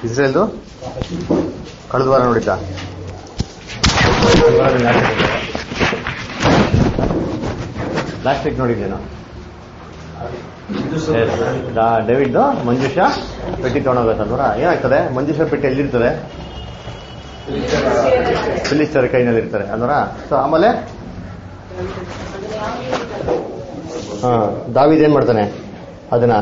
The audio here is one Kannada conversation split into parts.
ಇಸ್ರೇಲ್ದು ಕಳೆದ ವಾರ ನೋಡಿದ್ದ ಲಾಸ್ಟ್ ವೀಕ್ ನೋಡಿದ್ದೇನು ಡೇವಿಡ್ ಮಂಜುಷ ಪೆಟ್ಟಿ ತಗೊಂಡೋಗತ್ತಲ್ವರ ಏನಾಗ್ತದೆ ಮಂಜುಷ ಪೆಟ್ಟಿ ಎಲ್ಲಿರ್ತದೆ ಫಿಲಿಸ್ಟರ್ ಕೈನಲ್ಲಿ ಇರ್ತಾರೆ ಅಲ್ವರ ಸೊ ಆಮೇಲೆ ದಾವೀದ್ ಏನ್ ಮಾಡ್ತಾನೆ ಅದನ್ನ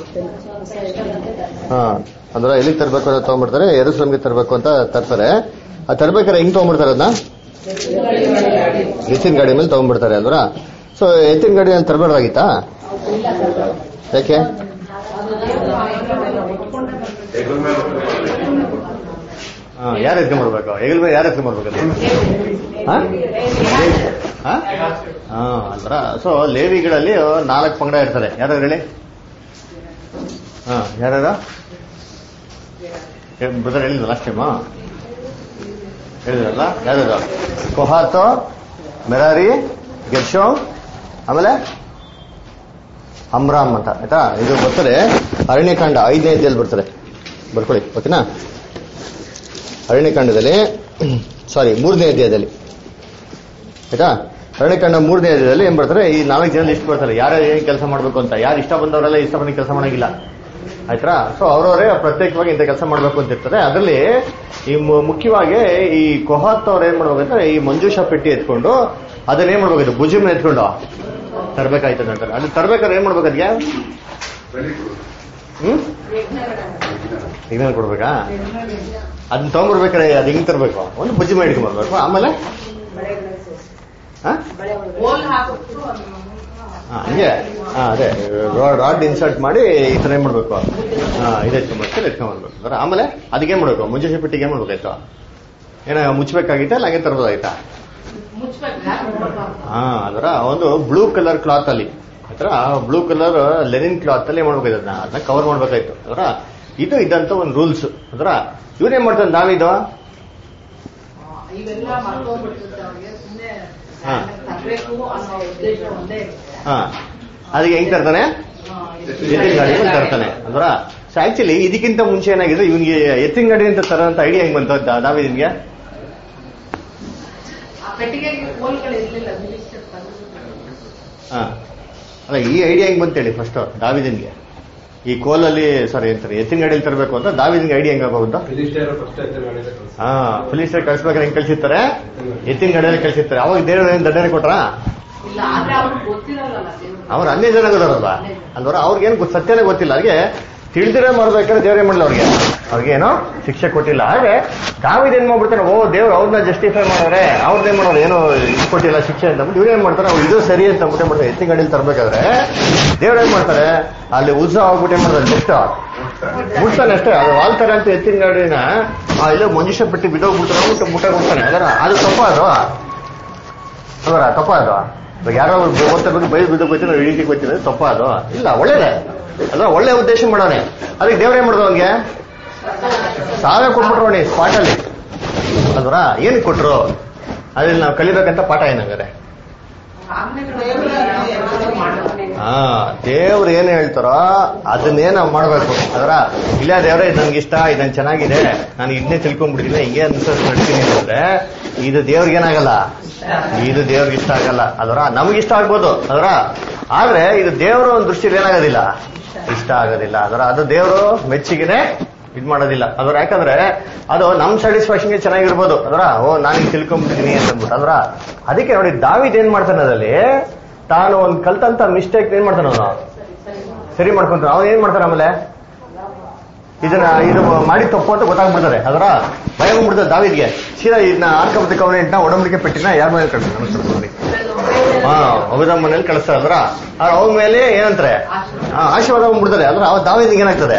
ಅಂದ್ರೆ ಎಲ್ಲಿಗೆ ತರಬೇಕು ಅಂತ ತಗೊಂಡ್ಬಿಡ್ತಾರೆ ಯೆರೂಸಲೇಮ್ಗೆ ತರಬೇಕು ಅಂತ ತರ್ತಾರೆ ಅದು ತರ್ಬೇಕಾದ್ರೆ ಹೆಂಗ್ ತಗೊಂಡ್ಬಿಡ್ತಾರೆ ಅದನ್ನ ಎತ್ತಿನ ಗಾಡಿ ಮೇಲೆ ತಗೊಂಡ್ಬಿಡ್ತಾರೆ ಅಲ್ವರ ಸೊ ಎತ್ತಿನ ಗಾಡಿ ಅಲ್ಲಿ ತರಬಾರ್ದಾಗಿತ್ತಾ ಯಾಕೆ ಯಾರು ಎತ್ಕೊಂಡ್ಬರ್ಬೇಕು ಹೆಗಲ್ ಮೇಲೆ ಯಾರು ಎತ್ಕೊಂಡ್ಬರ್ಬೇಕು ಅಂದ್ರ ಸೊ ಲೇವಿಗಳಲ್ಲಿ 4 ಪಂಗಡ ಇರ್ತಾರೆ ಯಾರು ಹೇಳಿ ಯಾರ ಬ್ರದರ್ ಹೇಳಿದ್ರು ಲಾಸ್ಟ್ ಟೈಮ್ ಹೇಳಿದ್ರಲ್ಲ ಯಾರು ಕೊಹಾತೋ ಮೆರಾರಿ ಗೆರ್ಶೋಮ್ ಆಮೇಲೆ ಅಮ್ರಾಮ್ ಅಂತ ಆಯ್ತಾ ಇದು ಬರ್ತಾರೆ ಅರಣ್ಯಕಾಂಡ 5ನೇ ಅಧ್ಯಾಯದಲ್ಲಿ ಬರ್ತಾರೆ ಬರ್ಕೊಳ್ಳಿ ಓಕೆನಾ ಅರಣ್ಯಕಾಂಡದಲ್ಲಿ 3ನೇ ಅಧ್ಯಾಯದಲ್ಲಿ ಆಯ್ತಾ ಅರಣ್ಯಕಾಂಡ 3ನೇ ಅಧ್ಯಾಯದಲ್ಲಿ ಏನ್ ಬರ್ತಾರೆ ಈ 4 ಜನ ಲಿಸ್ಟ್ ಬರ್ತಾರೆ ಯಾರು ಏನ್ ಕೆಲಸ ಮಾಡ್ಬೇಕು ಅಂತ ಯಾರು ಇಷ್ಟ ಬಂದವರೆಲ್ಲ ಇಷ್ಟ ಬಂದ ಕೆಲಸ ಮಾಡಂಗಿಲ್ಲ ಆಯ್ತಾ ಸೊ ಅವ್ರವರೇ ಪ್ರತ್ಯೇಕವಾಗಿ ಇಂಥ ಕೆಲಸ ಮಾಡ್ಬೇಕು ಅಂತ ಇರ್ತಾರೆ ಅದರಲ್ಲಿ ಈ ಮುಖ್ಯವಾಗಿ ಈ ಕೊಹಾತ್ ಅವ್ರು ಏನ್ ಮಾಡ್ಬೇಕಂದ್ರೆ ಈ ಮಂಜೂಷ ಪೆಟ್ಟಿ ಎತ್ಕೊಂಡು ಅದನ್ನ ಏನ್ ಮಾಡ್ಬೇಕಿತ್ತು ಭುಜಮ್ ಎತ್ಕೊಂಡು ತರ್ಬೇಕಾಯ್ತದ ಅಂತಾರೆ ಅದು ತರ್ಬೇಕಾದ್ರೆ ಏನ್ ಮಾಡ್ಬೇಕು ಅದಕ್ಕೆ ಸಿಗ್ನಲ್ ಕೊಡ್ಬೇಕಾ ಅದನ್ನ ತಗೊಂಡ್ಬರ್ಬೇಕಾರೆ ಅದು ಹಿಂಗ್ ತರ್ಬೇಕು ಒಂದು ಭುಜಮ್ ಹಿಡ್ಕೊಂಡ್ ಬರ್ಬೇಕು ಆಮೇಲೆ ಹಂಗೆ ಅದೇ ರಾಡ್ ಇನ್ಸರ್ಟ್ ಮಾಡಿ ಈ ತರ ಏನ್ ಮಾಡ್ಬೇಕು ಇದು ಎತ್ಕೊಂಡ್ಬರ್ಬೇಕು ಆಮೇಲೆ ಅದಕ್ಕೆ ಏನ್ ಮಾಡ್ಬೇಕು ಮುಂಜಾನೆ ಪೆಟ್ಟಿಗೆ ಏನ್ ಮಾಡ್ಬೇಕಾಯ್ತು ಏನ ಮುಚ್ಚಬೇಕಾಗಿತ್ತ ಇಲ್ಲ ಹಂಗೆ ತರಬೋದಾಯ್ತಾ ಅದರ ಒಂದು ಬ್ಲೂ ಕಲರ್ ಕ್ಲಾತ್ ಅಲ್ಲಿ ಆತರ ಬ್ಲೂ ಕಲರ್ ಲೆನಿನ್ ಕ್ಲಾತ್ ಅಲ್ಲಿ ಏನ್ ಮಾಡ್ಬೇಕಾಯ್ತು ಅದನ್ನ ಕವರ್ ಮಾಡ್ಬೇಕಾಯ್ತು ಅದರ ಇದು ಇದಂತ ಒಂದು ರೂಲ್ಸ್ ಅದರ ಇವನೇನ್ ಮಾಡ್ತಾನೆ ದಾವೀದ ಅದಕ್ಕೆ ಹೆಂಗ್ ತರ್ತಾನೆ ಎತ್ತಿನ ಗಾಡಿ ತರ್ತಾನೆ ಅಂದ್ರ ಸೊ ಆಕ್ಚುಲಿ ಇದಕ್ಕಿಂತ ಮುಂಚೆ ಏನಾಗಿದೆ ಇವನ್ಗೆ ಎತ್ತಿನ ಗಾಡಿ ಅಂತ ತರೋಂತ ಐಡಿಯಾ ಹೆಂಗ್ ಬಂತ ದಾವೀದನ್ಗೆ ಅಲ್ಲ ಈ ಐಡಿಯಾ ಹೆಂಗ್ ಬಂತೇಳಿ ಫಸ್ಟ್ ದಾವೀದನ್ಗೆ ಈ ಕೋಲಲ್ಲಿ ಸಾರಿ ಅಂತಾರೆ ಎತ್ತಿನ ಗಾಡಿಯಲ್ಲಿ ತರಬೇಕು ಅಂತ ದಾವೀದನ್ಗೆ ಐಡಿಯಾ ಹೆಂಗ ಬಂತ ಫಿಲಿಸ್ಟರ್ ಕಳ್ಸ್ಬೇಕಾದ್ರೆ ಹೆಂಗ್ ಕಳ್ಸಿರ್ತಾರೆ ಎತ್ತಿನ ಗಾಡಿಯಲ್ಲಿ ಕಳ್ಸಿರ್ತಾರೆ ಅವಾಗ ದೇವ್ರ ಏನ್ ದಂಡನೆ ಕೊಟ್ರ ಅವ್ರು ಅನ್ಯ ಜನಗಳವ್ರಲ್ಲ ಅಂದ್ರ ಅವ್ರಿಗೇನ್ ಸತ್ಯನೇ ಗೊತ್ತಿಲ್ಲ ಹಾಗೆ ತಿಳಿದಿರೇ ಮಾಡ್ಬೇಕಾದ್ರೆ ದೇವ್ರೇ ಮಾಡಲ್ಲ ಅವ್ರಿಗೇನೋ ಶಿಕ್ಷೆ ಕೊಟ್ಟಿಲ್ಲ ಹಾಗೆ ದಾವೀದ್ ಏನ್ ಮಾಡ್ಬಿಡ್ತಾರೆ ದೇವ್ರು ಅವ್ರನ್ನ ಜಸ್ಟಿಫೈ ಮಾಡೋರೆ ಅವ್ರನ್ನೇನ್ ಮಾಡೋರು ಏನೋ ಇದು ಕೊಟ್ಟಿಲ್ಲ ಶಿಕ್ಷೆ ಅಂತ ಇವ್ರು ಏನ್ ಮಾಡ್ತಾರೆ ಅವ್ರು ಇದು ಸರಿ ಅಂತ ಅಂದ್ಬಿಟ್ಟೆ ಮಾಡ್ತಾರೆ ಎತ್ತಿನ ಗಾಡಿಯಲ್ಲಿ ತರಬೇಕಾದ್ರೆ ದೇವ್ರ ಏನ್ ಮಾಡ್ತಾರೆ ಅಲ್ಲಿ ಉತ್ಸವ ಆಗ್ಬಿಟ್ಟೆ ಮಾಡ್ತಾರೆ ನೆಕ್ಸ್ಟ್ ಮುಟ್ತಾನೆ ಅಷ್ಟೇ ಅದು ವಾಲ್ತಾರೆ ಅಂತ ಎತ್ತಿನ ಗಾಡಿನ ಇಲ್ಲ ಮಂಜುಷ ಪೆಟ್ಟಿ ಬಿದ್ದೋಗ್ಬಿಡ್ತಾರೆ ಮುಟ್ಟ ಕೊಡ್ತಾನೆ ಅದು ತಪ್ಪ ಅದು ಯಾರೋ ಓದ್ತಿರ್ಬೇಕು ಬೈದು ಬಿದ್ದೋಗ್ತೀನಿ ಹಿಡಿಕೆ ಗೊತ್ತಿಲ್ಲ ತಪ್ಪ ಅದು ಇಲ್ಲ ಒಳ್ಳೇದೇ ಅಲ್ವಾ ಒಳ್ಳೆ ಉದ್ದೇಶ ಮಾಡೋನೆ ಅದಕ್ಕೆ ದೇವ್ರ ಏನ್ ಮಾಡೋದು ಅವ್ನಿಗೆ ಸಾವೇ ಕೊಟ್ಬಿಟ್ರು ನೋಡಿ ಸ್ಪಾಟಲ್ಲಿ ಅಲ್ವರ ಏನ್ ಕೊಟ್ರು ಅದ್ರಲ್ಲಿ ನಾವು ಕಲಿಬೇಕಂತ ಪಾಠ ಏನಾಗದೆ ದೇವ್ರು ಏನ್ ಹೇಳ್ತಾರೋ ಅದನ್ನೇ ನಾವು ಮಾಡ್ಬೇಕು ಅದರ ಇಲ್ಲ ದೇವ್ರ ಇದು ನನ್ಗಿಷ್ಟ ಇದನ್ ಚೆನ್ನಾಗಿದೆ ನಾನು ಇದನ್ನೇ ತಿಳ್ಕೊಂಡ್ಬಿಡ್ತೀನಿ ಹಿಂಗೆ ಅನ್ಸೋದು ನಡ್ತೀನಿ ಅಂದ್ರೆ ಇದು ದೇವ್ರಿಗೇನಾಗಲ್ಲ ಇದು ದೇವ್ರಿಗೆ ಇಷ್ಟ ಆಗಲ್ಲ ಅದರ ನಮಗಿಷ್ಟ ಆಗ್ಬೋದು ಅದರ ಆದ್ರೆ ಇದು ದೇವ್ರ ಒಂದು ದೃಷ್ಟಿಯಲ್ಲಿ ಏನಾಗೋದಿಲ್ಲ ಇಷ್ಟ ಆಗೋದಿಲ್ಲ ಅದರ ಅದು ದೇವರು ಮೆಚ್ಚಿಗೆನೆ ಇದ್ ಮಾಡೋದಿಲ್ಲ ಅದರ ಯಾಕಂದ್ರೆ ಅದು ನಮ್ ಸ್ಯಾಟಿಸ್ಫ್ಯಾಕ್ಷನ್ಗೆ ಚೆನ್ನಾಗಿರ್ಬೋದು ಅದರ ನಾನು ತಿಳ್ಕೊಂಡ್ಬಿಟ್ಟಿದೀನಿ ಅಂತಂದ್ಬಿಟ್ಟು ಅದರ ಅದಕ್ಕೆ ನೋಡಿ ದಾವೀದ್ ಏನ್ ಮಾಡ್ತಾನೆ ಅದ್ರಲ್ಲಿ ತಾನು ಒಂದ್ ಕಲ್ತಂತ ಮಿಸ್ಟೇಕ್ ಏನ್ ಮಾಡ್ತಾನ ಅವನು ಸರಿ ಮಾಡ್ಕೊಂತಾನೆ ಅವನು ಏನ್ ಮಾಡ್ತಾನೆ ಆಮೇಲೆ ಇದು ಮಾಡಿ ತಪ್ಪು ಅಂತ ಗೊತ್ತಾಗ್ಬಿಡ್ತಾರೆ ಅದರ ಭಯ ಬಂದ್ಬಿಡ್ತಾರೆ ದಾವೀದ್ಗೆ ಸೀದಾ ಇದನ್ನ ಆರ್ಕಬದ್ಧ ಕವನೆಂಟ್ನ ಒಡಂಬಡಿಕೆ ಪೆಟ್ಟಿನ ಯಾರ ಮೇಲೆ ಕಳಿಸ್ತಾರೆ ಅಭಿದ ಮನೇಲಿ ಕಳಿಸ್ತಾರೆ ಅದ್ರ ಅವ್ರ ಮೇಲೆ ಏನಂತಾರೆ ಆಶೀರ್ವಾದ ಬಂದ್ಬಿಡ್ತಾರೆ ಅದ್ರ ಅವ್ ದಾವೀದ್ಗೆ ಏನಾಗ್ತದೆ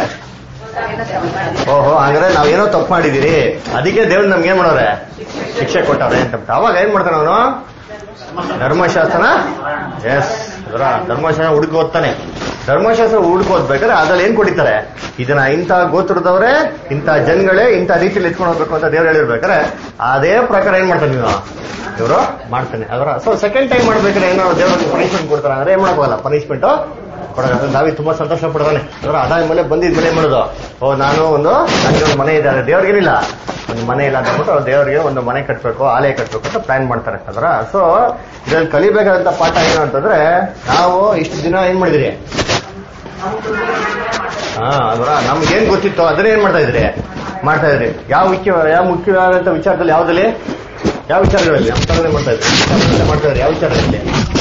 ಹಂಗಾರೆ ನಾವೇನೋ ತಪ್ಪು ಮಾಡಿದೀರಿ ಅದಕ್ಕೆ ದೇವ್ರು ನಮ್ಗೆ ಏನ್ ಮಾಡೋರೆ ಶಿಕ್ಷೆ ಕೊಟ್ಟವ್ರೆ ಅಂತ ಅವಾಗ ಏನ್ ಮಾಡ್ತಾನೆ ಅವನು ಧರ್ಮಶಾಸ್ತ್ರನ ಅದರ ಧರ್ಮಶಾಸ್ತ್ರ ಹುಡುಕೋತಾನೆ ಧರ್ಮಶಾಸ್ತ್ರ ಹುಡುಕೋದ್ಬೇಕಾದ್ರೆ ಅದ್ರಲ್ಲಿ ಏನ್ ಕೊಡಿತಾರೆ ಇದನ್ನ ಇಂಥ ಗೋತ್ರದವ್ರೆ ಇಂಥ ಜನಗಳೇ ಇಂಥ ರೀತಿಯಲ್ಲಿ ಎತ್ಕೊಂಡು ಹೋಗ್ಬೇಕು ಅಂತ ದೇವ್ರು ಹೇಳಿರ್ಬೇಕಾದ್ರೆ ಅದೇ ಪ್ರಕಾರ ಏನ್ ಮಾಡ್ತಾನೆ ನೀವು ಇವರು ಮಾಡ್ತಾನೆ ಅದರ ಸೊ ಸೆಕೆಂಡ್ ಟೈಮ್ ಮಾಡ್ಬೇಕಾದ್ರೆ ಏನೋ ದೇವ್ರಿಗೆ ಪನಿಷ್ಮೆಂಟ್ ಕೊಡ್ತಾರೆ ಅಂದ್ರೆ ಏನ್ ಮಾಡಕ್ಕೋಗಲ್ಲ ಪನಿಷ್ಮೆಂಟ್ ಕೊಡೋದು. ದಾವೀದ್ ತುಂಬಾ ಸಂತೋಷ ಪಡ್ತಾನೆ. ಅಂದ್ರೆ ಅದಾದ್ಮೇಲೆ ಬಂದಿದ್ಮೇಲೆ ಏನ್ ಮಾಡೋದು, ನನಗೆ ಒಂದು ಮನೆ ಇದೆ, ಅದು ದೇವ್ರಿಗೇನಿಲ್ಲ, ಒಂದು ಮನೆ ಇಲ್ಲ ಅಂತ ಅಂದ್ಬಿಟ್ಟು ಅವ್ರು ದೇವರಿಗೆ ಒಂದು ಮನೆ ಕಟ್ಬೇಕು, ಆಲಯ ಕಟ್ಬೇಕು ಅಂತ ಪ್ಲಾನ್ ಮಾಡ್ತಾರೆ ಅದ್ರ. ಸೊ ಇದ್ರಲ್ಲಿ ಕಲಿಬೇಕಾದಂತ ಪಾಠ ಏನು ಅಂತಂದ್ರೆ, ನಾವು ಇಷ್ಟು ದಿನ ಏನ್ ಮಾಡಿದಿರಿ, ಅಲ್ವರ ನಮ್ಗೇನ್ ಗೊತ್ತಿತ್ತು ಅದನ್ನೇ ಏನ್ ಮಾಡ್ತಾ ಇದ್ರಿ. ಯಾವ ಮುಖ್ಯವಾದಂತ ವಿಚಾರದಲ್ಲಿ, ಯಾವ ವಿಚಾರಗಳಲ್ಲಿ ನಮ್ಮ ಮಾಡ್ತಾ ಇದ್ರಿ, ಯಾವ ವಿಚಾರದಲ್ಲಿ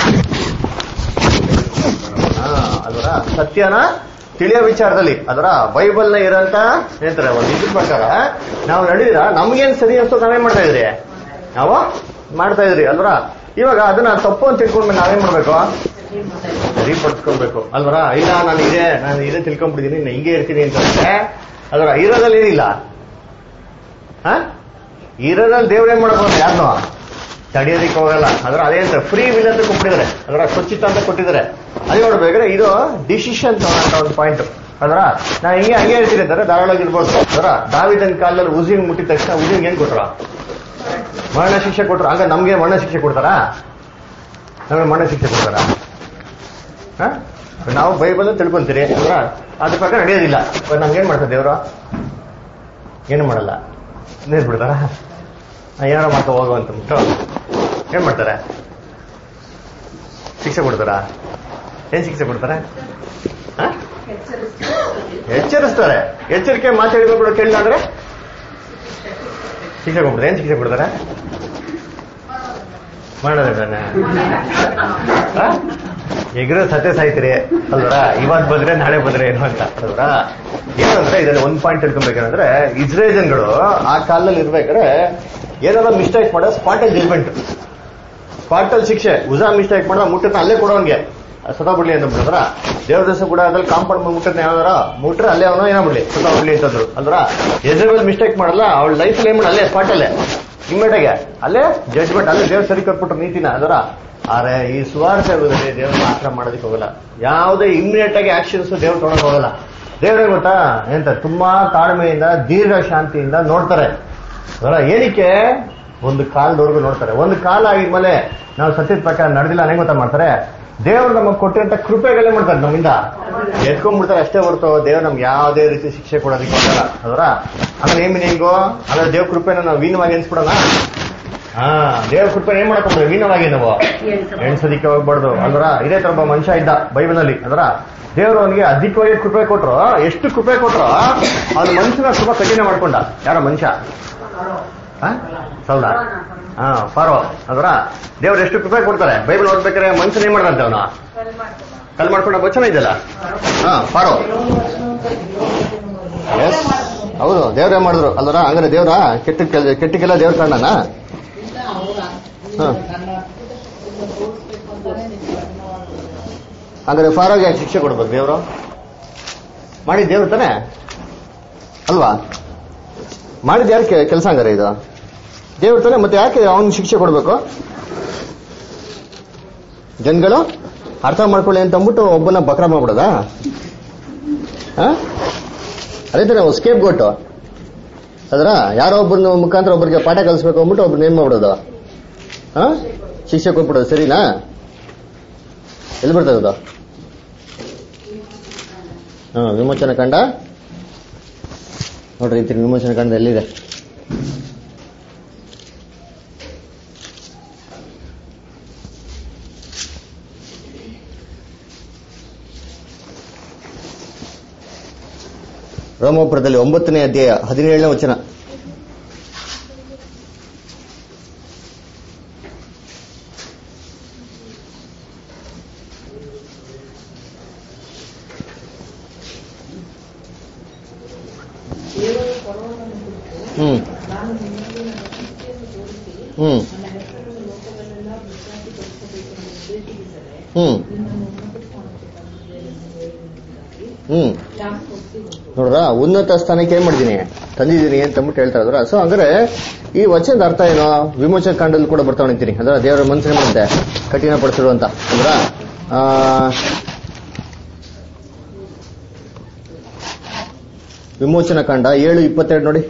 ಅಲ್ವರ ಸತ್ಯನ ತಿಳಿಯೋ ವಿಚಾರದಲ್ಲಿ, ಅದರ ಬೈಬಲ್ನ ಇರೋಂತ ಏನಂತಾರೆ ಒಂದು ಇದ್ರ ಪ್ರಕಾರ ನಾವು ನಡೆದಿರ ನಮ್ಗೇನ್ ಸರಿ ಅನ್ಸೋ ನಾವೇನ್ ನಾವು ಮಾಡ್ತಾ ಇದ್ರಿ ಅಲ್ವರ. ಇವಾಗ ಅದನ್ನ ತಪ್ಪು ಅಂತ ತಿಳ್ಕೊಂಡ್ಮೇಲೆ ನಾವೇನ್ ಮಾಡ್ಬೇಕು, ಸರಿಪಡಿಸ್ಕೊಳ್ಬೇಕು ಅಲ್ವರ. ಇಲ್ಲ ನಾನು ಇದೇ ತಿಳ್ಕೊಂಡ್ಬಿಟ್ಟಿದೀನಿ, ನಾನು ಹಿಂಗೆ ಇರ್ತೀನಿ ಅಂತಂದ್ರೆ ಅಲ್ವರ, ಇರೋದಲ್ಲಿ ಏನಿಲ್ಲ, ಇರೋದ್ರಲ್ಲಿ ದೇವ್ರೇನ್ ಮಾಡಬಹುದು, ಯಾರನ್ನೋ ತಡೆಯೋದಿಕ್ಕೆ ಹೋಗಲ್ಲ. ಅದ್ರ ಅದೇ ಅಂತ ಫ್ರೀ ವಿಲ್ ಅಂತ ಕೊಟ್ಟಿದ್ದಾರೆ, ಅದರ ಸ್ವಚ್ಛಿತ ಅಂತ ಕೊಟ್ಟಿದ್ದಾರೆ. ಅದೇ ನೋಡ್ಬೇಕಾದ್ರೆ ಇದು ಡಿಸಿಷನ್ ಅಂತ ಒಂದು ಪಾಯಿಂಟ್. ಅದರ ನಾ ಹಂಗೆ ಹೇಳ್ತೀನಿ ಅಂತಾರೆ, ಧಾರಾಳವಾಗಿ ಇರ್ಬೋದು. ಅದರ ದಾವೀದನ ಕಾಲದಲ್ಲಿ ಉಜಿಂಗ್ ಮುಟ್ಟಿದ ತಕ್ಷಣ ಉಜಿಂಗ್ ಏನ್ ಕೊಟ್ರ, ಮರಣ ಶಿಕ್ಷೆ ಕೊಟ್ರು. ಆಗ ನಮ್ಗೆ ಮರಣ ಶಿಕ್ಷೆ ಕೊಡ್ತಾರಾ, ನಮ್ಗೆ ಮರಣ ಶಿಕ್ಷೆ ಕೊಡ್ತಾರ? ನಾವು ಬೈಬಲ್ ತಿಳ್ಕೊಂತೀರಿ ಅಲ್ವಾ, ಅದ್ರ ಪ್ರಕಾರ ನಡೆಯೋದಿಲ್ಲ. ನಮ್ಗೇನ್ ಮಾಡ್ತಾರೆ ದೇವ್ರು, ಏನು ಮಾಡಲ್ಲ, ನೇರ್ ಬಿಡ್ತಾರ, ಏನಾರ ಮಾಡ್ಕೊ ಹೋಗು ಅಂತಂದ್ಬಿಟ್ಟು ಏನ್ ಮಾಡ್ತಾರೆ, ಶಿಕ್ಷೆ ಕೊಡ್ತಾರ. ಏನ್ ಶಿಕ್ಷೆ ಕೊಡ್ತಾರೆ, ಎಚ್ಚರಿಸ್ತಾರೆ. ಎಚ್ಚರಿಕೆ ಮಾತಾಡಿದ್ರು ಕೂಡ ಕೇಳಿಲ್ಲ ಅಂದ್ರೆ ಶಿಕ್ಷೆ ಕೊಡ್ತಾರೆ. ಏನ್ ಶಿಕ್ಷೆ ಕೊಡ್ತಾರೆ, ಮಾಡೋದಾನೆ ಎಗ್ರ ಸತ್ಯ ಸಾಯ್ತೀರಿ ಅಲ್ವರ, ಇವತ್ ಬಂದ್ರೆ ನಾಳೆ ಬಂದ್ರೆ ಏನು ಅಂತ ಅಲ್ವರ. ಏನಂದ್ರೆ ಇದರಲ್ಲಿ ಒಂದ್ ಪಾಯಿಂಟ್ ತಿಳ್ಕೊಬೇಕಂದ್ರೆ, ಇಸ್ರೇಲ್ಗಳು ಆ ಕಾಲದಲ್ಲಿ ಇರ್ಬೇಕಾದ್ರೆ ಏನಾದ್ರು ಮಿಸ್ಟೇಕ್ ಮಾಡೋ ಸ್ಪಾಟಲ್ ಜಜ್ಮೆಂಟ್, ಸ್ಪಾಟಲ್ ಶಿಕ್ಷೆ. ಉಜಾ ಮಿಸ್ಟೇಕ್ ಮಾಡೋ ಮುಟ್ಟನ್ನ ಅಲ್ಲೇ ಕೊಡೋನ್ಗೆ ಸತಾಬಿಡ್ಲಿ ಅಂತ ಬಿಡ್ತಾರ. ದೇವ್ರ ದಿವಸ ಕೂಡ ಅದ್ರಲ್ಲಿ ಕಾಂಪೌಂಡ್ ಮುಟ್ಟನ್ನ ಯಾವ್ದಾರ ಮುಟ್ರೆ ಅಲ್ಲೇ ಅವನು ಏನಾಗ್ಬಿಡ್ಲಿ ಸತಾಬಿಡ್ಲಿ ಅಂತಂದ್ರು ಅಲ್ವರ. ಎಜ್ರೇಲ್ ಮಿಸ್ಟೇಕ್ ಮಾಡಲ್ಲ, ಅವಳ ಲೈಫಲ್ಲಿ ಏನ್ ಮಾಡ ಅಲ್ಲೇ ಸ್ಪಾಟಲ್ಲೇ ಇಮ್ಮಿಡಿಯೇಟ್ಗೆ ಅಲ್ಲೇ ಜಡ್ಜ್ಮೆಂಟ್, ಅಲ್ಲೇ ದೇವ್ರು ಸರಿ ಕೊಟ್ಬಿಟ್ರು ನೀತಿನ ಅದರ. ಆದ್ರೆ ಈ ಸುವಾರ್ಥ ದೇವ್ರ ಮಾತ್ರ ಮಾಡೋದಕ್ಕೆ ಹೋಗಲ್ಲ, ಯಾವುದೇ ಇಮ್ಮಿಡಿಯೇಟ್ ಆಗಿ ಆಕ್ಷನ್ಸ್ ದೇವ್ರು ತೊಗೊಳಕ್ ಹೋಗಲ್ಲ. ದೇವ್ರೇ ಗೊತ್ತಾ ಎಂತ ತುಂಬಾ ತಾಳ್ಮೆಯಿಂದ ದೀರ್ಘ ಶಾಂತಿಯಿಂದ ನೋಡ್ತಾರೆ ಅದರ. ಏನಕ್ಕೆ, ಒಂದು ಕಾಲದವರೆಗೂ ನೋಡ್ತಾರೆ. ಒಂದು ಕಾಲ ಆಗಿದ್ಮೇಲೆ ನಾವು ಸತ್ಯದ ಪ್ರಕಾರ ನಡೆದಿಲ್ಲ ಹೆಂಗ್ ಗೊತ್ತಾ ಮಾಡ್ತಾರೆ, ದೇವ್ರು ನಮಗೆ ಕೊಟ್ಟಿರಂತ ಕೃಪೆಗಳೇ ಮಾಡ್ತಾರೆ, ನಮ್ಮಿಂದ ಎತ್ಕೊಂಡ್ಬಿಡ್ತಾರೆ ಅಷ್ಟೇ ಹೊರತು ದೇವ್ರು ನಮ್ಗೆ ಯಾವುದೇ ರೀತಿ ಶಿಕ್ಷೆ ಕೊಡೋದಕ್ಕೆ ಹೋಗಲ್ಲ ಅದರ. ಆಮೇಲೆ ಏನ್ ಮೀನಿಂಗು, ಅದ್ರ ದೇವ್ರ ಕೃಪೆನ ನಾವು ವೀನವಾಗಿ ಎನ್ಸ್ಬಿಡೋಣ. ದೇವ್ರ ಕೃಪೆ ಏನ್ ಮಾಡಕ್ಕೆ ವೀನವಾಗಿ ನಾವು ಎಣ್ಸೋದಿಕ್ಕೆ ಹೋಗ್ಬಾರ್ದು ಅಲ್ವರ. ಇದೇ ತರ ಒಬ್ಬ ಮನುಷ್ಯ ಇದ್ದ ಬೈಬಲ್ ನಲ್ಲಿ ಅದರ. ದೇವ್ರು ಅವನಿಗೆ ಅಧಿಕವಾಗಿ ಕೃಪೆ ಕೊಟ್ರು, ಎಷ್ಟು ಕೃಪೆ ಕೊಟ್ರು ಅವ್ನ ಮನುಷ್ಯನ ತುಂಬಾ ಕಠಿಣ ಮಾಡ್ಕೊಂಡ. ಯಾರ ಮನುಷ್ಯ, ಸೌಲ, ಫಾರೋ ಅದರ. ದೇವ್ರು ಎಷ್ಟು ಕೃಪೆ ಕೊಡ್ತಾರೆ ಬೈಬಲ್ ಓದ್ಬೇಕಾದ್ರೆ. ಮನುಷ್ಯನ ಏನ್ ಮಾಡ್ದಂತೆ ಅವನು ಕಲ್ ಮಾಡ್ಕೊಂಡ ವಚನ ಇದೆಯಲ್ಲ, ಫಾರೋ. ಎಸ್ ಹೌದು, ದೇವ್ರೇ ಮಾಡಿದ್ರು ಅಲ್ವರ. ಹಂಗಾರೆ ದೇವ್ರ ಕೆಟ್ಟಕ್ಕೆಲ್ಲ ದೇವ್ರ ಕಾರಣನ. ಹಂಗಾರೆ ಫಾರೋಗೆ ಯಾಕೆ ಶಿಕ್ಷೆ ಕೊಡ್ಬೇಕು ದೇವ್ರು, ಮಾಡಿದ್ ದೇವ್ರು ತಾನೆ ಅಲ್ವಾ. ಮಾಡಿದ್ ಯಾರು ಕೆಲಸ ಹಂಗಾರೆ, ಇದು ದೇವ್ರು ತಾನೆ, ಮತ್ತೆ ಯಾಕೆ ಅವನ್ ಶಿಕ್ಷೆ ಕೊಡ್ಬೇಕು. ಜನಗಳು ಅರ್ಥ ಮಾಡ್ಕೊಳ್ಳಿ ಅಂತ ಅಂದ್ಬಿಟ್ಟು ಒಬ್ಬನ ಬಕ್ರ ಮಾಡ್ಬಿಡೋದಾ. ಅದೇ ತರ ಸ್ಕೇಪ್ ಗೋಟು ಅದ್ರ, ಯಾರೋ ಒಬ್ಬರನ್ನ ಮುಖಾಂತರ ಒಬ್ಬರಿಗೆ ಪಾಠ ಕಲಿಸ್ಬೇಕು ಅಂದ್ಬಿಟ್ಟು ಒಬ್ರನ್ನ ಏನ್ ಮಾಡ್ಬಿಡೋದು, ಶಿಕ್ಷೆ ಕೊಟ್ಬಿಡೋದು. ಸರಿನಾ, ಎಲ್ಲಿ ಬರ್ತದೆ ಅದು. ವಿಮೋಚನ ಕಂಡ ನೋಡ್ರಿ, ಇಂತೀನಿ ವಿಮೋಚನ ಕಂಡ ಎಲ್ಲಿದೆ. ರೋಮಾಪುರದಲ್ಲಿ 9ನೇ ಅಧ್ಯಾಯ 17ನೇ ವಚನ. ನೋಡ್ರ, ಉನ್ನತ ಸ್ಥಾನಕ್ಕೆ ಏನ್ ಮಾಡಿದೀನಿ ತಂದಿದ್ದೀನಿ ಅಂತ ಅಂದ್ಬಿಟ್ಟು ಹೇಳ್ತಾ ಇದ್ರ. ಸೊ ಅಂದ್ರೆ ಈ ವಚನದ ಅರ್ಥ ಏನೋ ವಿಮೋಚನ ಕಾಂಡದಲ್ಲಿ ಕೂಡ ಬರ್ತಾ ನಿಂತೀನಿ ಅಂದ್ರೆ ದೇವರ ಮನಸ್ಸಿನ ಮತ್ತೆ ಕಠಿಣ ಪಡಿಸಿರು ಅಂತ ಅಂದ್ರ. ವಿಮೋಚನ ಕಾಂಡ 7:22 ನೋಡಿ.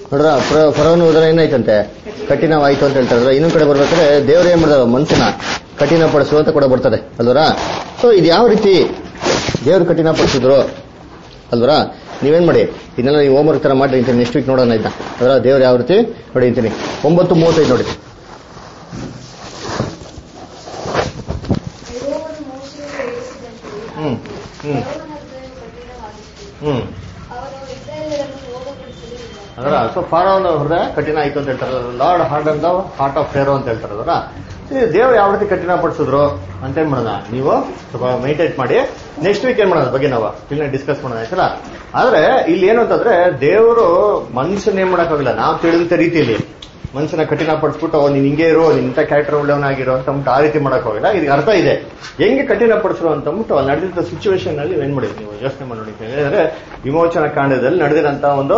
ನೋಡ್ರ ಫರೋನ ಉದರ ಏನಾಯ್ತಂತೆ ಕಠಿಣವಾಯ್ತು ಅಂತ ಹೇಳ್ತಾರೆ. ಇನ್ನೊಂದ್ ಕಡೆ ಬರ್ಬೇಕಾದ್ರೆ ದೇವ್ರ ಏನ್ ಮಾಡಿದ ಮನ್ಸನ್ನ ಕಠಿಣ ಪಡಿಸು ಅಂತ ಕೂಡ ಬರ್ತದೆ ಅಲ್ವರ. ಸೊ ಇದು ಯಾವ ರೀತಿ ದೇವ್ರು ಕಠಿಣ ಪಡಿಸಿದ್ರು ಅಲ್ವರ. ನೀವೇನ್ ಮಾಡಿ ಇದನ್ನೆಲ್ಲ ನೀವು ಹೋಮ್ವರ್ಕ್ ತರ ಮಾಡಿ ಅಂತೀನಿ, ನೆಕ್ಸ್ಟ್ ವೀಕ್ ನೋಡೋಣ ಆಯ್ತಾ. ಅದರ ದೇವ್ರು ಯಾವ ರೀತಿ ನೋಡಿ ಅಂತೀನಿ. 9:35 ನೋಡಿ. ಅದರ ಸೊ ಫಾರೋನ ಹೃದಯ ಕಠಿಣ ಆಯ್ತು ಅಂತ ಹೇಳ್ತಾರೆ. Lord harden the heart of Pharaoh ಅಂತ ಹೇಳ್ತಾರೆ. ಅದರ ದೇವ್ರು ಯಾವ ರೀತಿ ಕಠಿಣ ಪಡಿಸಿದ್ರು ಅಂತ ಏನ್ ಮಾಡೋಣ, ನೀವು ಸ್ವಲ್ಪ ಮೆಡಿಟೇಟ್ ಮಾಡಿ ನೆಕ್ಸ್ಟ್ ವೀಕ್ ಏನ್ ಮಾಡೋಣ ಬಗ್ಗೆ ನಾವು ಇಲ್ಲಿ ಡಿಸ್ಕಸ್ ಮಾಡೋಣ ಆಯ್ತಲ್ಲ. ಆದ್ರೆ ಇಲ್ಲಿ ಏನು ಅಂತಂದ್ರೆ ದೇವರು ಮನುಷ್ಯನ ಏನ್ ಮಾಡಕ್ಕಾಗಲ್ಲ, ನಾವು ತಿಳಿದಂತ ರೀತಿಯಲ್ಲಿ ಮನುಷ್ಯನ ಕಠಿಣ ಪಡಿಸ್ಬಿಟ್ಟು ನೀನ್ ಹಿಂಗೆ ಇರೋ, ನಿಂತ ಕ್ಯಾರೆಕ್ಟರ್ ಒಳ್ಳೆಯವನಾಗಿರೋ ಅಂತ ಆ ರೀತಿ ಮಾಡಕ್ ಹೋಗಿಲ್ಲ. ಇದಕ್ಕೆ ಅರ್ಥ ಇದೆ ಹೆಂಗೆ ಕಠಿಣ ಪಡಿಸ್ರು ಅಂತಂದ್ಬಿಟ್ಟು ಅಲ್ಲಿ ನಡೆದಿದ್ದ ಸಿಚುವೇಶನ್ ಅಲ್ಲಿ ಏನ್ ಮಾಡಿ ನೀವು ಯೋಚನೆ ಮಾಡಿ ನೋಡಿ. ಅಂದ್ರೆ ವಿಮೋಚನಾ ಕಾಂಡದಲ್ಲಿ ನಡೆದಿರಂತ ಒಂದು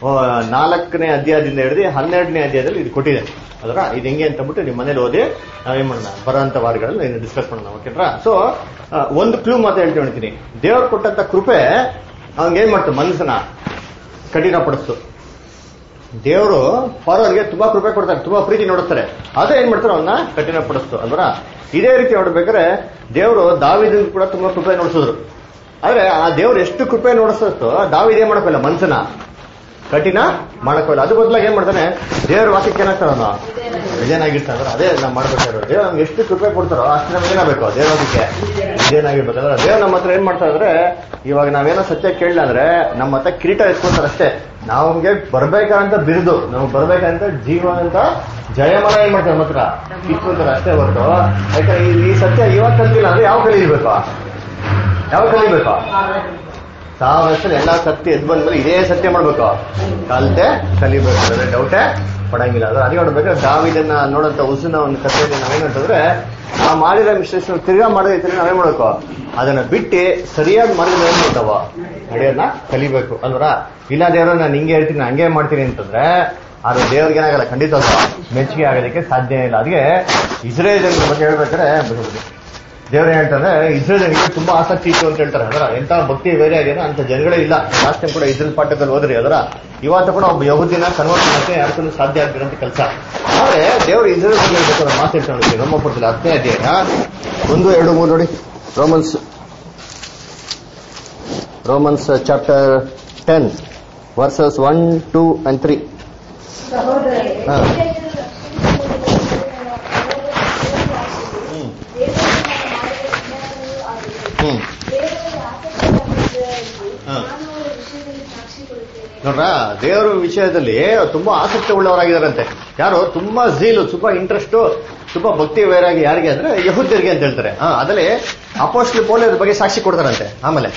4ನೇ ಅಧ್ಯಾಯದಿಂದ ಹಿಡಿದು 12ನೇ ಅಧ್ಯಾಯದಲ್ಲಿ ಇದು ಕೊಟ್ಟಿದೆ. ಅದರ ಇದು ಹೆಂಗೆ ಅಂತಂದ್ಬಿಟ್ಟು ನಿಮ್ಮ ಮನೇಲಿ ಓದಿ ನಾವೇನ್ ಮಾಡೋಣ ಬರೋಂತ ವಾರಗಳಲ್ಲಿ ಏನು ಡಿಸ್ಕಸ್ ಮಾಡೋಣ. ಓಕೆನಾ. ಸೊ ಒಂದು ಕ್ಲೂ ಮಾತ್ರ ಹೇಳ್ತೀನಿ. ದೇವ್ರು ಕೊಟ್ಟಂತ ಕೃಪೆ ಅವ್ನಿಗೆ ಏನ್ ಮಾಡ್ತು, ಮನಸ್ಸನ್ನ ಕಠಿಣ ಪಡಿಸ್ತು. ದೇವರು ಫಾರೋನ್ಗೆ ತುಂಬಾ ಕೃಪೆ ಕೊಡ್ತಾರೆ, ತುಂಬಾ ಪ್ರೀತಿ ನೋಡುತ್ತಾರೆ. ಅದೇ ಏನ್ ಮಾಡ್ತಾರೆ, ಅವನ್ನ ಕಠಿಣ ಪಡಿಸ್ತು ಅಲ್ವರ. ಇದೇ ರೀತಿ ನೋಡ್ಬೇಕಾದ್ರೆ ದೇವರು ದಾವೀದನ್ ಕೂಡ ತುಂಬಾ ಕೃಪೆ ನೋಡಿಸಿದ್ರು. ಆದ್ರೆ ಆ ದೇವ್ರು ಎಷ್ಟು ಕೃಪೆ ನೋಡಿಸ್ತೋ ದಾವೀದ್ ಏನ್ ಮಾಡಕ್ಕಿಲ್ಲ, ಮನ್ಸನ್ನ ಕಠಿಣ ಮಾಡಕ್ಕೋಲ್ಲ. ಅದು ಬದಲಾಗಿ ಏನ್ ಮಾಡ್ತಾನೆ, ದೇವ್ರ ವಾಕ್ಯಕ್ಕೆ ಏನಾಗ್ತಾರ ಅವನು ವಿಜಯನಾಗಿರ್ತಾರ. ಅದೇ ನಾವು ಮಾಡ್ಬೇಕಾದ್ರು ದೇವ್ರು ನಮ್ಗೆ ಎಷ್ಟು ಕೃಪೆ ಕೊಡ್ತಾರೋ ಅಷ್ಟು ನಮ್ಗೆ ಏನಾಗಬೇಕು, ದೇವ್ರ ವಾಕ್ಯಕ್ಕೆ ವಿಜಯನಾಗಿರ್ಬೇಕಂದ್ರೆ ದೇವ್ರು ನಮ್ಮ ಹತ್ರ ಏನ್ ಮಾಡ್ತಾರೆ ಅಂದ್ರೆ, ಇವಾಗ ನಾವೇನೋ ಸತ್ಯ ಕೇಳಲ್ಲ ಅಂದ್ರೆ ನಮ್ಮ ಹತ್ರ ಕಿರೀಟ ಎತ್ಕೊಳ್ತಾರೆ ಅಷ್ಟೇ. ನಮ್ಗೆ ಬರ್ಬೇಕಂತ ಬಿರುದು, ನಮ್ಗೆ ಬರ್ಬೇಕಂತ ಜೀವ ಅಂತ ಜಯಮಾನ ಏನ್ ಮಾಡ್ತಾರೆ ನಮ್ಮ ಹತ್ರ ಇಟ್ಕೊಳ್ತಾರೆ ಅಷ್ಟೇ ಹೊರತು. ಯಾಕಂದ್ರೆ ಈ ಸತ್ಯ ಇವಾಗ ಕಲ್ತಿಲ್ಲ ಅಂದ್ರೆ ಯಾವ ಕಲಿಬೇಕು, ಯಾವಾಗ ಕಲಿಬೇಕು, 1000 ವರ್ಷದಲ್ಲಿ ಎಲ್ಲಾ ಸತ್ಯ ಎದ್ ಬಂದ್ಮೇಲೆ ಇದೇ ಸತ್ಯ ಮಾಡ್ಬೇಕು, ಕಲ್ತೆ ಕಲಿಬೇಕು, ಅದ್ರೆ ಡೌಟೇ ಪಡಂಗಿಲ್ಲ. ಅದ್ರ ಅದೇ ನೋಡ್ಬೇಕಾದ್ರೆ ದಾವೀದನ್ನ ನೋಡಂತ ಉಸಿನ ಒಂದು ಕಥೆಯಲ್ಲಿ ನಾವೇನಂತಂದ್ರೆ, ಆ ಮಾಡಿರೋ ಮಿಸ್ಟೇಕ್ಸ್ ತಿರ್ಗಾ ಮಾಡೋದೈತೆ ನಾವೇನ್ ಮಾಡ್ಬೇಕು, ಅದನ್ನ ಬಿಟ್ಟು ಸರಿಯಾದ ಮಾರ್ಗದಲ್ಲಿ ಏನ್ ಮಾಡ್ತಾವ ನಡೆಯೋದನ್ನ ಕಲಿಬೇಕು ಅಲ್ವರ. ಇಲ್ಲ ದೇವ್ರ ನಾನು ಹಿಂಗೆ ಹೇಳ್ತೀನಿ ಹಂಗೆ ಮಾಡ್ತೀನಿ ಅಂತಂದ್ರೆ ಅದು ದೇವ್ರಿಗೆ ಏನಾಗಲ್ಲ, ಖಂಡಿತ ಮೆಚ್ಚುಗೆ ಆಗೋದಕ್ಕೆ ಸಾಧ್ಯ ಇಲ್ಲ. ಅದಕ್ಕೆ ಇಸ್ರೇಲ್ ಜನರ ಬಗ್ಗೆ ಹೇಳ್ಬೇಕಾದ್ರೆ ದೇವ್ರ ಹೇಳ್ತಾರೆ, ಇಸ್ರೇಲ್ ಜನರಿಗೆ ತುಂಬಾ ಆಸಕ್ತಿ ಇತ್ತು ಅಂತ ಹೇಳ್ತಾರೆ. ಅದರ ಎಂತ ಭಕ್ತಿ ಬೇರೆ ಆಗೇನೋ ಅಂತ ಜನಗಳೇ ಇಲ್ಲ. ಲಾಸ್ಟ್ ಟೈಮ್ ಕೂಡ ಇಸ್ರೇಲ್ ಪಾಠದಲ್ಲಿ ಹೋದ್ರಿ. ಅದರ ಇವತ್ತು ಕೂಡ ಒಬ್ಬ ಯಹೂದಿನ ಕನ್ವರ್ಟ್ ಮಾಡಕ್ಕೆ ಯಾರಿಗೂ ಸಾಧ್ಯ ಆಗ್ತಿರೋಂಥ ಕೆಲಸ. ಆದ್ರೆ ದೇವರು ಇಸ್ರೇಲ್ ಬಗ್ಗೆ ಹೇಳ್ಬೇಕಾದ್ರೆ ಮಾತಾಡ್ತಾರೆ. ರೋಮಪುರದಲ್ಲಿ 10ನೇ ಅಧ್ಯಾಯ 1, 2, 3 ನೋಡಿ. Romans chapter 10 verses 1, 2 and 3. ನೋಡ್ರ, ದೇವರ ವಿಷಯದಲ್ಲಿ ತುಂಬಾ ಆಸಕ್ತಿ ಉಳ್ಳವರಾಗಿದ್ದಾರಂತೆ. ಯಾರು ತುಂಬಾ ಝೀಲು, ತುಂಬಾ ಇಂಟ್ರೆಸ್ಟ್, ತುಂಬಾ ಭಕ್ತಿ ವೈರಾಗಿ ಯಾರಿಗೆ ಅಂದ್ರೆ ಯಹೂದ್ಯರಿಗೆ ಅಂತ ಹೇಳ್ತಾರೆ. ಅದರಲ್ಲಿ ಅಪೊಸ್ತಲ ಪೌಲ ಅದ್ರ ಬಗ್ಗೆ ಸಾಕ್ಷಿ ಕೊಡ್ತಾರಂತೆ. ಆಮೇಲೆ